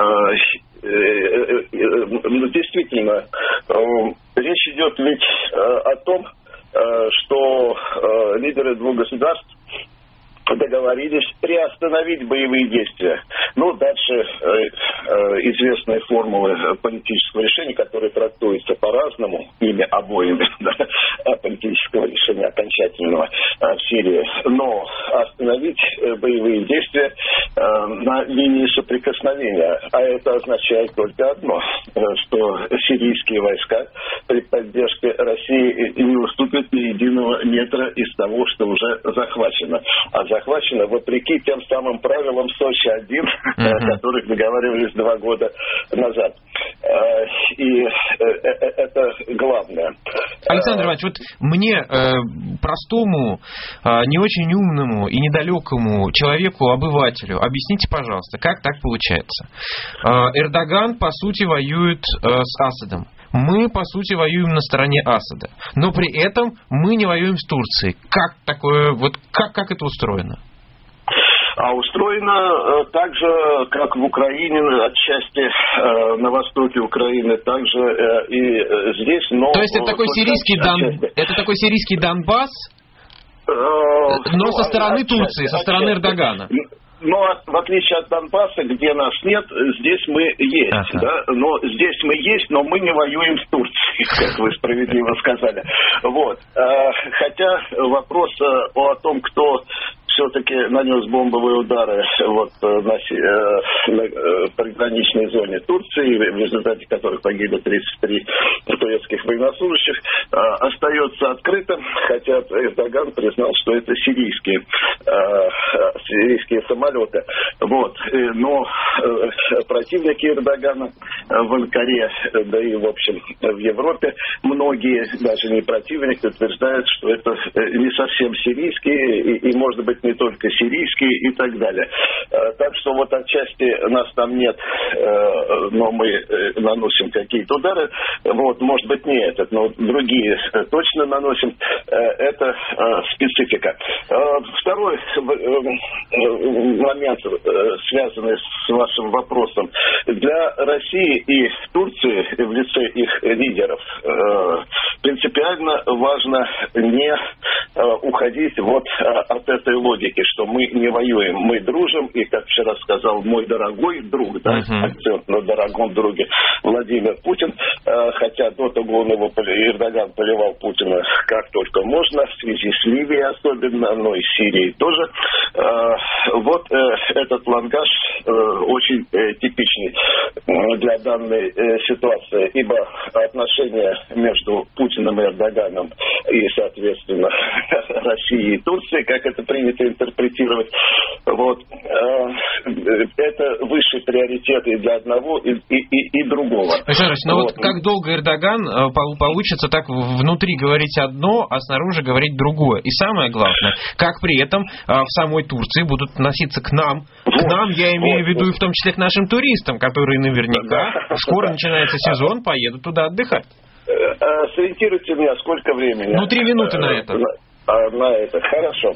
Действительно, речь идет ведь о том, что лидеры двух государств договорились приостановить боевые действия. Ну, дальше э, э, известные формулы политического решения, которые трактуются по-разному, ими обоими, да, политического решения окончательного э, в Сирии. Но остановить э, боевые действия э, на линии соприкосновения. А это означает только одно, э, что сирийские войска при поддержке России не уступят ни единого метра из того, что уже захвачено. А захвачено вопреки тем самым правилам Сочи один, uh-huh. о которых договаривались два года назад. И это главное. Александр Иванович, вот мне, простому, не очень умному и недалекому человеку, обывателю, объясните, пожалуйста, как так получается? Эрдоган, по сути, воюет с Асадом. Мы, по сути, воюем на стороне Асада. Но при этом мы не воюем с Турцией. Как такое, вот как, как это устроено? А устроено так же, как в Украине, отчасти э, на востоке Украины, также э, и здесь. Но то есть это такой сирийский, Дон... это такой сирийский Донбасс, э, но ну, со стороны отчасти, Турции, со стороны отчасти. Эрдогана. Но в отличие от Донбасса, где нас нет, здесь мы есть. Ага. Да? Но здесь мы есть, но мы не воюем с Турцией, как вы справедливо сказали. Вот. Хотя вопрос о том, кто все-таки нанес бомбовые удары вот, на, на приграничной зоне Турции, в результате которых погибло тридцать три турецких военнослужащих, остается открытым, хотя Эрдоган признал, что это сирийские, сирийские самолеты. Вот. Но противники Эрдогана в Анкаре, да и, в общем, в Европе, многие, даже не противники, утверждают, что это не совсем сирийские и, и может быть, не только сирийские и так далее. Так что вот отчасти нас там нет, но мы наносим какие-то удары. Вот, может быть, не этот, но другие точно наносим. Это специфика. Второй момент, связанный с вашим вопросом. Для России и Турции в лице их лидеров принципиально важно не уходить вот от этой логики, что мы не воюем, мы дружим, и, как вчера сказал мой дорогой друг, да, uh-huh. акцент на дорогом друге Владимир Путин, хотя до того он его, Эрдоган поливал Путина как только можно, в связи с Ливией особенно, но и Сирией тоже. Вот этот лангаж очень типичный для данной ситуации, ибо отношения между Путиным и Эрдоганом и, соответственно, Россией и Турцией, как это принято интерпретировать, вот, это высший приоритет и для одного, и, и, и, и другого. Александр Ильич, ну вот. вот как долго Эрдоган получится так внутри говорить одно, а снаружи говорить другое? И самое главное, как при этом в самой Турции будут относиться к нам, вот, к нам, я имею вот, в виду вот. И в том числе к нашим туристам, которые наверняка да, скоро да, начинается да. сезон, поедут туда отдыхать. Сориентируйте меня, сколько времени? Ну, три минуты на это. На это, хорошо.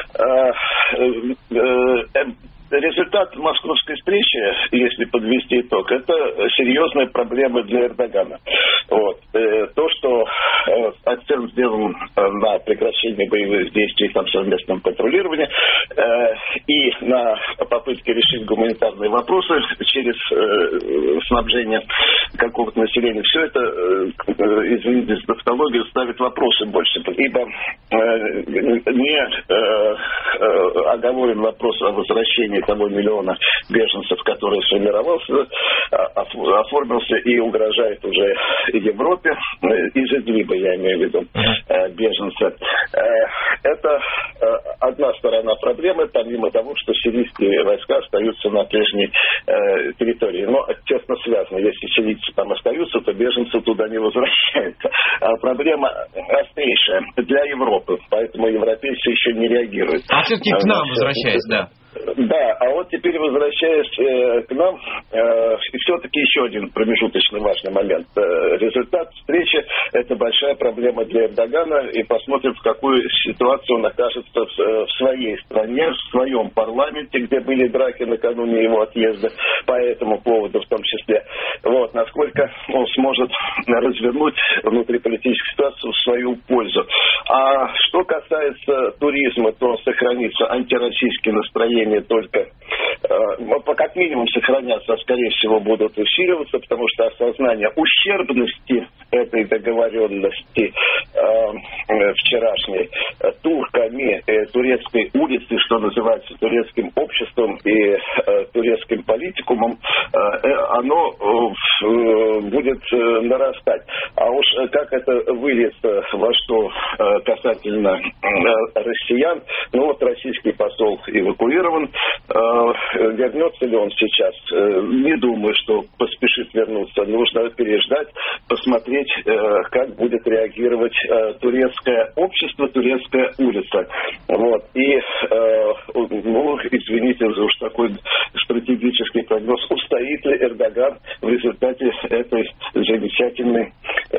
Результат московской встречи, если подвести итог, это серьезная проблема для Эрдогана. Вот. То, что акцент сделан на прекращении боевых действий, там, совместном патрулировании и на попытке решить гуманитарные вопросы через снабжение какого-то населения, все это, извините за тавтологию, ставит вопросы больше. Ибо не оговорен вопрос о возвращении того миллиона беженцев, который сформировался, оформился и угрожает уже Европе, из Идлиба, я имею в виду, беженцы. Это одна сторона проблемы, помимо того, что сирийские войска остаются на прежней территории. Но тесно связано. Если сирийцы там остаются, то беженцы туда не возвращаются. А проблема острейшая для Европы, поэтому европейцы еще не реагируют. А все-таки к нам возвращаясь, да. Да, а вот теперь, возвращаясь э, к нам, э, все-таки еще один промежуточный важный момент. Э, результат встречи – это большая проблема для Эрдогана, и посмотрим, в какую ситуацию он окажется в, в своей стране, в своем парламенте, где были драки накануне его отъезда по этому поводу в том числе. Вот, насколько он сможет развернуть внутриполитическую ситуацию в свою пользу. А что касается туризма, то сохранится антироссийские настроения только, э, как минимум, сохранятся, а скорее всего будут усиливаться, потому что осознание ущербности этой договоренности э, вчерашней турками турецкой улицы, что называется турецким обществом и турецким политикумом, оно будет нарастать. А уж как это выльется во что касательно россиян, ну вот российский посол эвакуирован, вернется ли он сейчас? Не думаю, что поспешит вернуться. Нужно переждать, посмотреть, как будет реагировать турецкое общество, турецкая улица. Вот. И, ну, извините за уж такой стратегический прогноз, устоит ли Эрдоган в результате этой замечательной э,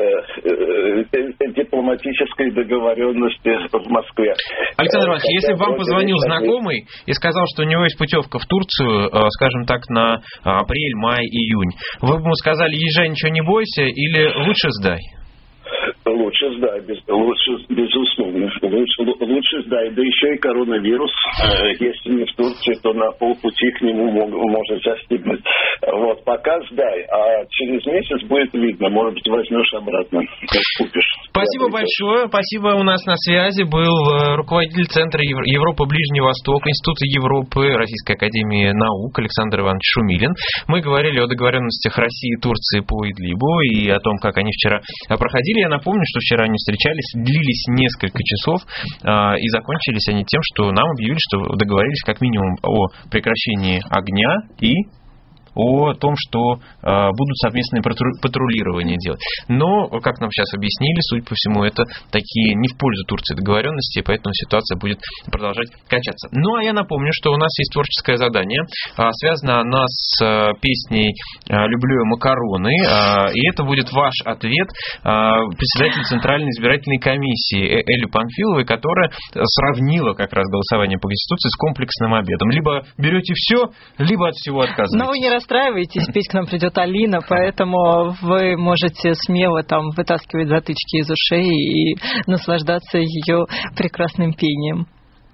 э, дипломатической договоренности в Москве. Александр Иванович, если бы вам позвонил знакомый и сказал, что у него есть путевка в Турцию, скажем так, на апрель, май, июнь, вы бы ему сказали, езжай, ничего не бойся, или лучше сдай? Лучше сдай, без, лучше, безусловно. Лучше, лучше сдай. Да еще и коронавирус. Э, если не в Турции, то на полпути к нему мог, может застигнуть. Вот, пока сдай. А через месяц будет видно. Может быть, возьмешь обратно. Купишь. Спасибо большое. Спасибо. У нас на связи был руководитель Центра Европа Ближний Восток, Института Европы, Российской академии наук Александр Иванович Шумилин. Мы говорили о договоренностях России и Турции по Идлибу и о том, как они вчера проходили. Я напомню, что вчера они встречались, длились несколько часов, э, и закончились они тем, что нам объявили, что договорились как минимум о прекращении огня и о том, что э, будут совместные патрулирования делать. Но, как нам сейчас объяснили, судя по всему, это такие не в пользу Турции договоренности, поэтому ситуация будет продолжать качаться. Ну, а я напомню, что у нас есть творческое задание. Э, связано оно с э, песней э, «Люблю я макароны», э, и это будет ваш ответ э, председателю Центральной избирательной комиссии Элли Панфиловой, которая сравнила как раз голосование по Конституции с комплексным обедом. Либо берете все, либо от всего отказываетесь. Расстраивайтесь, петь к нам придет Алина, поэтому вы можете смело там вытаскивать затычки из ушей и наслаждаться ее прекрасным пением.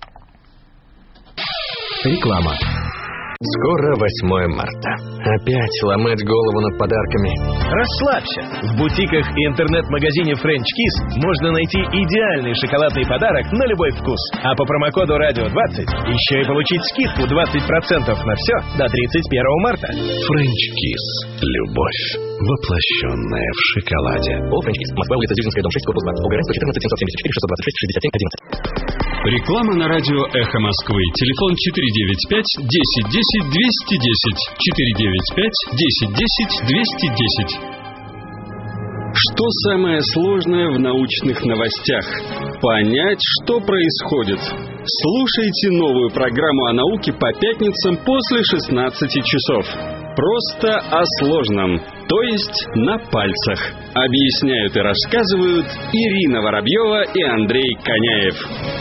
Реклама. Скоро восьмое марта. Опять ломать голову над подарками. Расслабься. В бутиках и интернет-магазине French Kiss можно найти идеальный шоколадный подарок на любой вкус. А по промокоду радио двадцать еще и получить скидку двадцать процентов на все до тридцать первого марта. French Kiss. Любовь, воплощенная в шоколаде. О, French Kiss. Москва, улица Дзержинская, дом шесть, корпус два. ОГРН сто четырнадцать семьсот семьдесят четыре шестьсот двадцать шесть шестьдесят семь одиннадцать. Реклама на радио «Эхо Москвы». Телефон четыре девять пять десять десять двести десять. четыре девять пять десять десять двести десять. Что самое сложное в научных новостях? Понять, что происходит. Слушайте новую программу о науке по пятницам после шестнадцати часов. Просто о сложном, то есть на пальцах. Объясняют и рассказывают Ирина Воробьева и Андрей Коняев.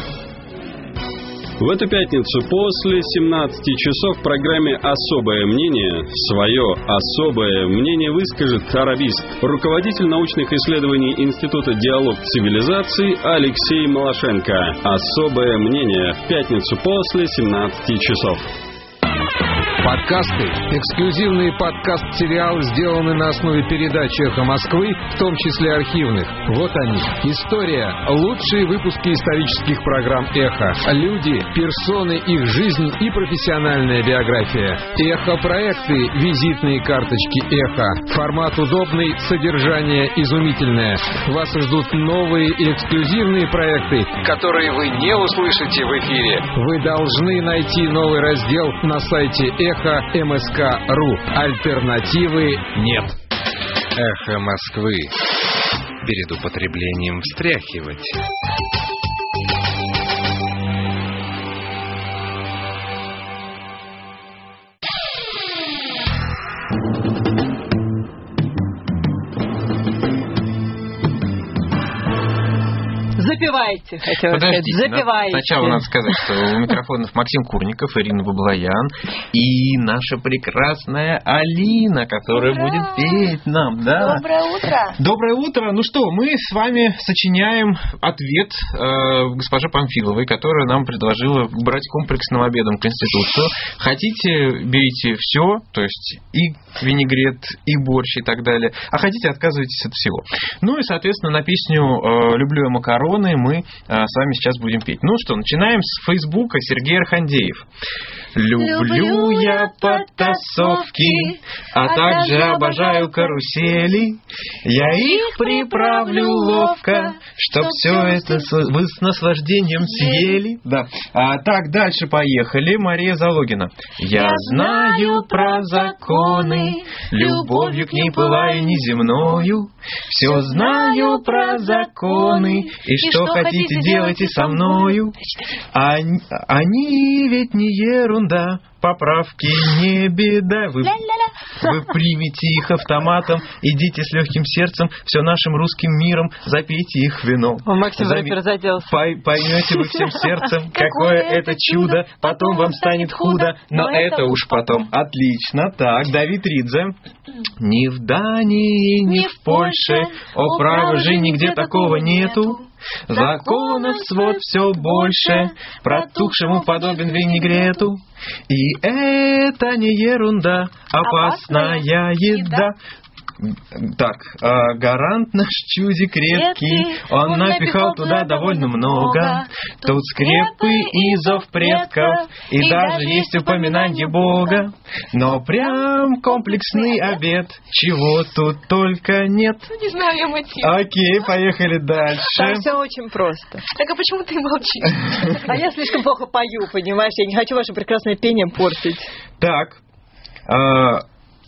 В эту пятницу после семнадцати часов в программе «Особое мнение» свое особое мнение выскажет арабист, руководитель научных исследований Института «Диалог цивилизаций» Алексей Малашенко. «Особое мнение» в пятницу после семнадцати часов. Подкасты. Эксклюзивные подкаст-сериалы сделаны на основе передач «Эхо Москвы», в том числе архивных. Вот они. История. Лучшие выпуски исторических программ «Эхо». Люди, персоны, их жизнь и профессиональная биография. «Эхо-проекты». Визитные карточки «Эхо». Формат удобный, содержание изумительное. Вас ждут новые и эксклюзивные проекты, которые вы не услышите в эфире. Вы должны найти новый раздел на сайте «Эхо». Эхо МСК точка ру. Альтернативы нет. Эхо Москвы. Перед употреблением встряхивать. Запивайте, хотела сказать. Запивайте. Сначала надо сказать, что у микрофонов Максим Курников, Ирина Баблоян и наша прекрасная Алина, которая Ура! будет петь нам. Да. Доброе утро. Доброе утро. Ну что, мы с вами сочиняем ответ э, госпоже Панфиловой, которая нам предложила брать комплексным обедом Конституцию. Хотите, берите все, то есть и винегрет, и борщ, и так далее. А хотите, отказывайтесь от всего. Ну и, соответственно, на песню э, «Люблю я макароны» макароны мы а, с вами сейчас будем петь. Ну что, начинаем с Фейсбука. Сергей Архандеев. Люблю я потасовки, а также обожаю карусели. Я их приправлю ловко, чтоб все это вы с наслаждением съели. Да. А, так, дальше поехали. Мария Залогина. Я знаю про законы, любовью к ней пылаю неземною. Все знаю про законы, и, и что, что хотите, делайте со мною. Они, они ведь не ерунда, поправки не беда. Вы, вы примите их автоматом, идите с легким сердцем, все нашим русским миром, запейте их вином. О, Максим Рэпер заделся. Поймете вы всем сердцем, какое это чудо, потом вам станет худо, но это уж потом. Отлично. Так, Давид Ридзе. Ни в Дании, ни в Польше, о, право же, нигде такого нету. Законов свод все больше, протухшему подобен винегрету. И это не ерунда, опасная еда. Так, э, гарант наш чудик редкий, он напихал туда довольно много. Тут скрепы и зов предков, и даже есть упоминание Бога. Но прям комплексный обед, чего тут только нет. Не знаю я мотив. Окей, поехали дальше. Там все очень просто. Так а почему ты молчишь? А я слишком плохо пою, понимаешь? Я не хочу ваше прекрасное пение портить. Так, э,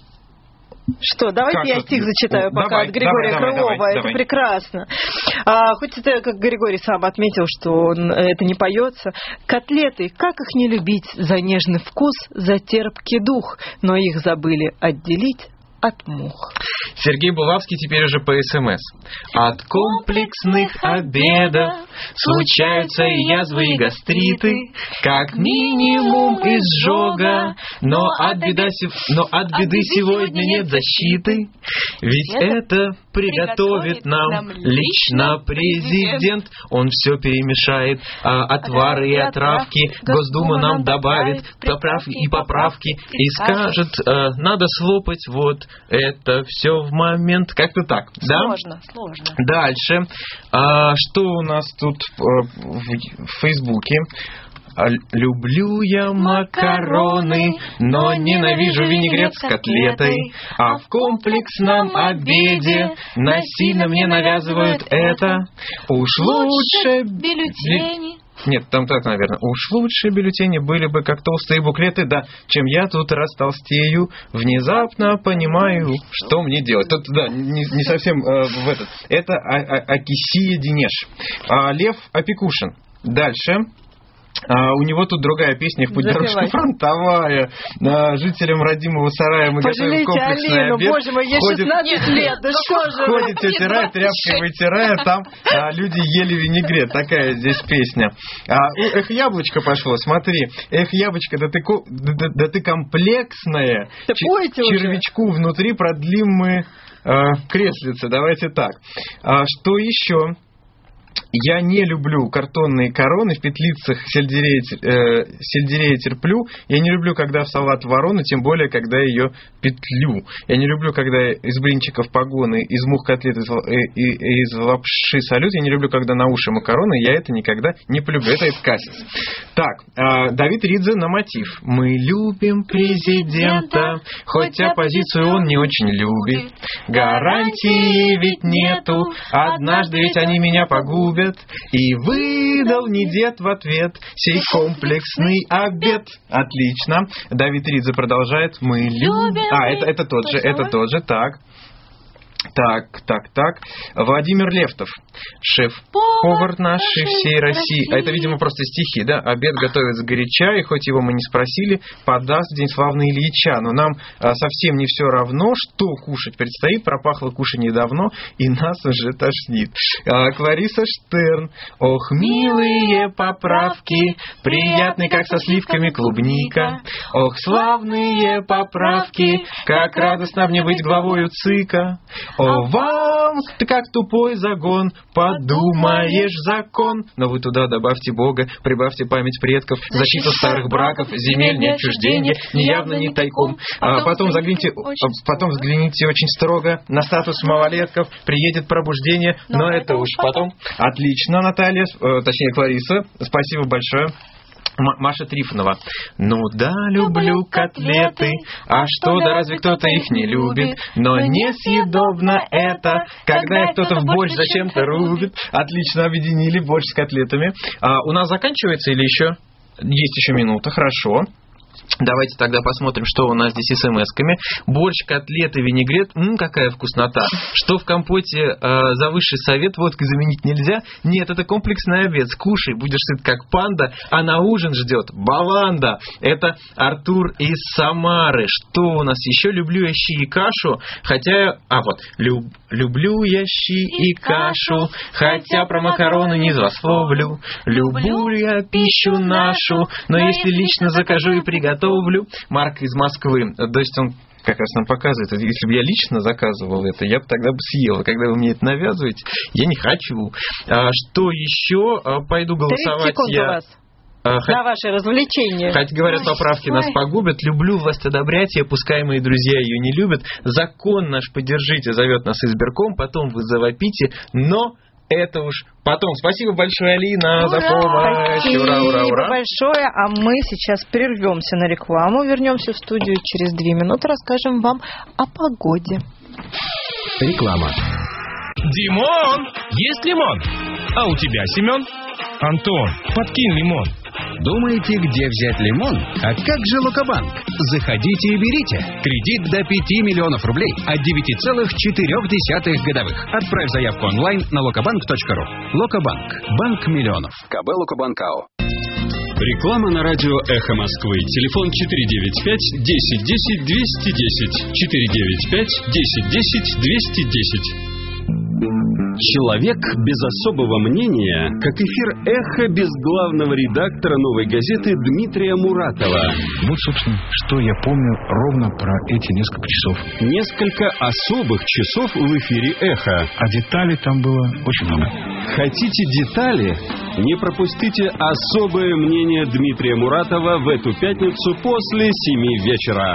что, давайте как я стих это? зачитаю пока давай, от Григория давай, Крылова. давай, это давай. прекрасно. А, хоть это, как Григорий сам отметил, что он, это не поется. Котлеты, как их не любить за нежный вкус, за терпкий дух, но их забыли отделить от мух. Сергей Булавский теперь уже по СМС. От комплексных обедов случаются и язвы, и гастриты, как минимум изжога, но от, беда, но от беды сегодня нет защиты, ведь это приготовит нам лично президент. Он все перемешает, а, отвары и отравки, Госдума нам добавит поправки и поправки и скажет, а, надо слопать вот это все в момент. Как-то так, да? Сложно, сложно. Дальше. А, что у нас тут в, в Фейсбуке? Люблю я макароны, но ненавижу винегрет с котлетой. А в комплексном обеде насильно мне навязывают это. Уж лучше бюллетени. Нет, там так, наверное. Уж лучше бюллетени были бы как толстые буклеты, да, чем я тут растолстею. Внезапно понимаю, что мне делать. Тут, да, не, не совсем э, в этот. Это а, а, Акисия Денеш. А, Лев Опекушин. Дальше. А, у него тут другая песня «В путь дорожка фронтовая». А, жителям родимого сарая мы Пожалейте готовим комплексный Алину, обед. Боже мой, ей шестнадцать лет, да что же вы? Ходит тетя Рая, тряпкой вытирая, там а, люди ели винегрет. Такая здесь песня. А, эх, яблочко пошло, смотри. Эх, яблочко, да ты, да, да ты комплексная. Да Ч- червячку уже внутри продлим мы а, креслице. Давайте так. А, что еще? Я не люблю картонные короны в петлицах сельдерея, э, сельдерея терплю. Я не люблю, когда в салат ворону, тем более, когда ее петлю. Я не люблю, когда из блинчиков погоны, из мух котлет, из, э, из лапши салют. Я не люблю, когда на уши макароны. Я это никогда не полюблю. Это Эскасис. Так, э, Давид Ридзе на мотив. Мы любим президента, хоть оппозицию он не очень любит. Гарантии ведь нету, однажды ведь они меня погубят. И выдал не дед в ответ сей комплексный обед. Отлично. Давид Ридзе продолжает. Мы любим. А, это, это тот же, это тот же. Так. Так, так, так. Владимир Левтов. Шеф-повар нашей всей России. А это, видимо, просто стихи, да? Обед готовят сгоряча, и хоть его мы не спросили, подаст в день славный Ильича. Но нам а, совсем не все равно, что кушать предстоит. Пропахло кушанье давно, и нас уже тошнит. А, Клариса Штерн. Ох, милые поправки, приятные, как со сливками клубника. Ох, славные поправки, как радостно мне быть главою ЦИКа. О, вам, ты как тупой загон, подумаешь закон. Но вы туда добавьте Бога, прибавьте память предков, защиту старых браков, земельное отчуждение, ни явно, ни тайком. А потом загляните, потом взгляните очень строго на статус малолетков, приедет пробуждение, но, но это уж потом. Отлично, Наталья, точнее Клариса, спасибо большое. Маша Трифонова. Ну да, люблю котлеты, а что, да разве кто-то их не любит? Но несъедобно это, когда их кто-то в борщ зачем-то рубит. Отлично, объединили борщ с котлетами. А, у нас заканчивается или еще? Есть еще минута, хорошо. Давайте тогда посмотрим, что у нас здесь с смс-ками. Борщ, котлеты, винегрет. Ммм, какая вкуснота. Что в компоте э, за высший совет водкой заменить нельзя? Нет, это комплексный обед. Скушай, будешь сыт как панда, а на ужин ждет баланда. Это Артур из Самары. Что у нас еще? Люблю я щи и кашу, хотя... А, вот. Люб... Люблю я щи и кашу, хотя про макароны не злословлю. Люблю я пищу нашу, но если лично закажу и приготовлю. Марк из Москвы. То есть он как раз нам показывает, если бы я лично заказывал это, я бы тогда бы съел. Когда вы мне это навязываете, я не хочу. А, что еще? А, пойду голосовать я... А, хоть, на ваше развлечение. Хоть говорят, поправки нас погубят. Люблю власть одобрять, и пускай мои друзья ее не любят. Закон наш поддержите, зовет нас избирком, потом вы завопите, но... Это уж потом. Спасибо большое, Алина, ура! За помощь. Спасибо ура, ура, ура. большое. А мы сейчас прервемся на рекламу, вернемся в студию через две минуты, расскажем вам о погоде. Реклама. Димон, есть лимон? А у тебя, Семен? Антон, подкинь лимон. Думаете, где взять лимон? А как же Локобанк? Заходите и берите. Кредит до пяти миллионов рублей от девяти целых четырёх десятых годовых. Отправь заявку онлайн на локобанк точка ру. Локобанк. Банк миллионов. КБ Локобанк АО. Реклама на радио «Эхо Москвы». Телефон четыре девять пять десять десять двести десять. четыре девять пять десять десять двести десять. Человек без особого мнения, как эфир «Эхо» без главного редактора «Новой газеты» Дмитрия Муратова. Вот, собственно, что я помню ровно про эти несколько часов. Несколько особых часов в эфире «Эхо». А деталей там было очень много. Хотите детали? Не пропустите особое мнение Дмитрия Муратова в эту пятницу после семи вечера.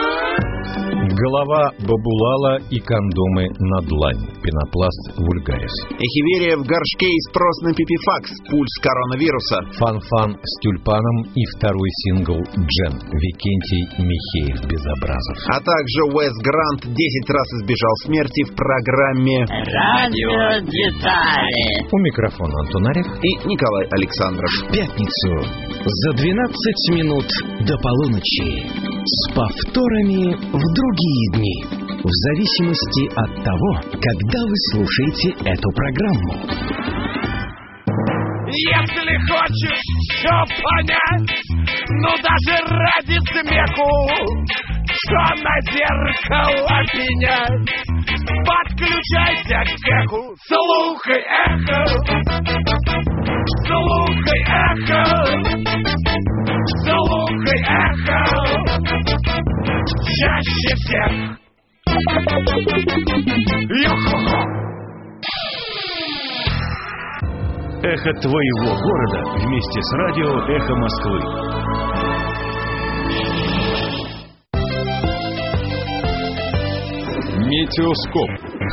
Голова бабулала и кондомы на длань. Пенопласт вульгарис. Эхиверия в горшке и спрос на пипифакс. Пульс коронавируса. Фан-фан с тюльпаном и второй сингл «Джен». Викентий Михеев Безобразов. А также Уэс Грант десять раз избежал смерти в программе «Радио Детали». У микрофона Антон Орех и Николай Александров. В пятницу за двенадцать минут до полуночи. С повторами в другие дни. В зависимости от того, когда вы слушаете эту программу. Если хочешь все понять, ну даже ради смеху, что на зеркало пенять, подключайся к эху, слухай эхо, слухай эхо, слухай эхо, чаще всех. Йо-хо-хо. Эхо твоего города вместе с радио «Эхо Москвы». Метеоскоп.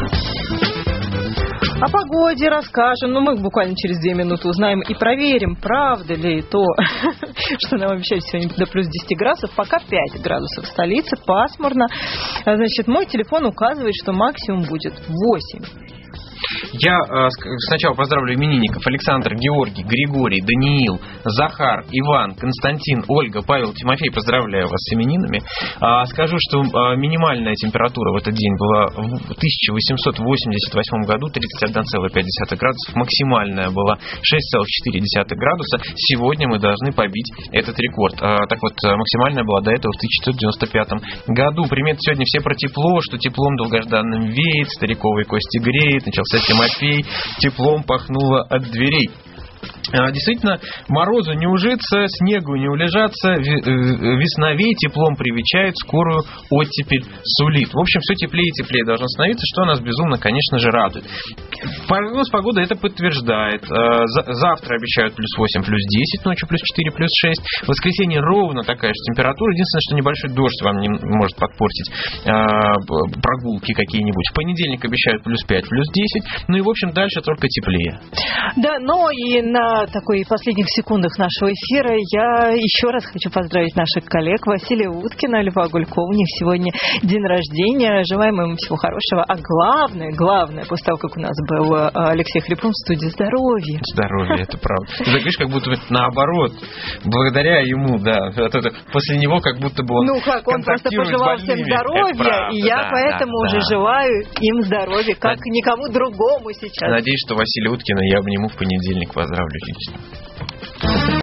О погоде расскажем, но мы буквально через две минуты узнаем и проверим, правда ли то, что нам обещают сегодня до плюс десять градусов, пока пять градусов в столице, пасмурно. Значит, мой телефон указывает, что максимум будет восемь. Я э, сначала поздравлю именинников: Александр, Георгий, Григорий, Даниил, Захар, Иван, Константин, Ольга, Павел, Тимофей. Поздравляю вас с именинами. А, скажу, что а, минимальная температура в этот день была в тысяча восемьсот восемьдесят восьмом году тридцать один целых пять десятых градусов. Максимальная была шесть целых четыре десятых градуса. Сегодня мы должны побить этот рекорд. А, так вот, максимальная была до этого в тысяча девятьсот девяносто пятом году. Приметы сегодня все про тепло, что теплом долгожданным веет, стариковые кости греет. Начался Тимофей, теплом пахнуло от дверей. Действительно, морозу не ужиться, снегу не улежаться, весновей теплом привечает, скорую оттепель сулит. В общем, все теплее и теплее должно становиться, что нас безумно, конечно же, радует. Прогноз погоды это подтверждает. Завтра обещают плюс восемь, плюс десять, ночью плюс четыре, плюс шесть. В воскресенье ровно такая же температура. Единственное, что небольшой дождь вам не может подпортить прогулки какие-нибудь. В понедельник обещают плюс пять, плюс десять. Ну и, в общем, дальше только теплее. Да, но и на такой последних секундах нашего эфира я еще раз хочу поздравить наших коллег Василия Уткина, Льва Гулькова. У них сегодня день рождения. Желаем им всего хорошего. А главное, главное, после того, как у нас был Алексей Хрипун в студии, здоровья. Здоровья, это правда. Ты так видишь, как будто наоборот. Благодаря ему, да. После него как будто бы он Ну как, он просто пожелал всем здоровья, правда, и я да, поэтому да, уже да. желаю им здоровья, как Над... никому другому сейчас. Надеюсь, что Василия Уткина я обниму в понедельник. Поздравлю лично.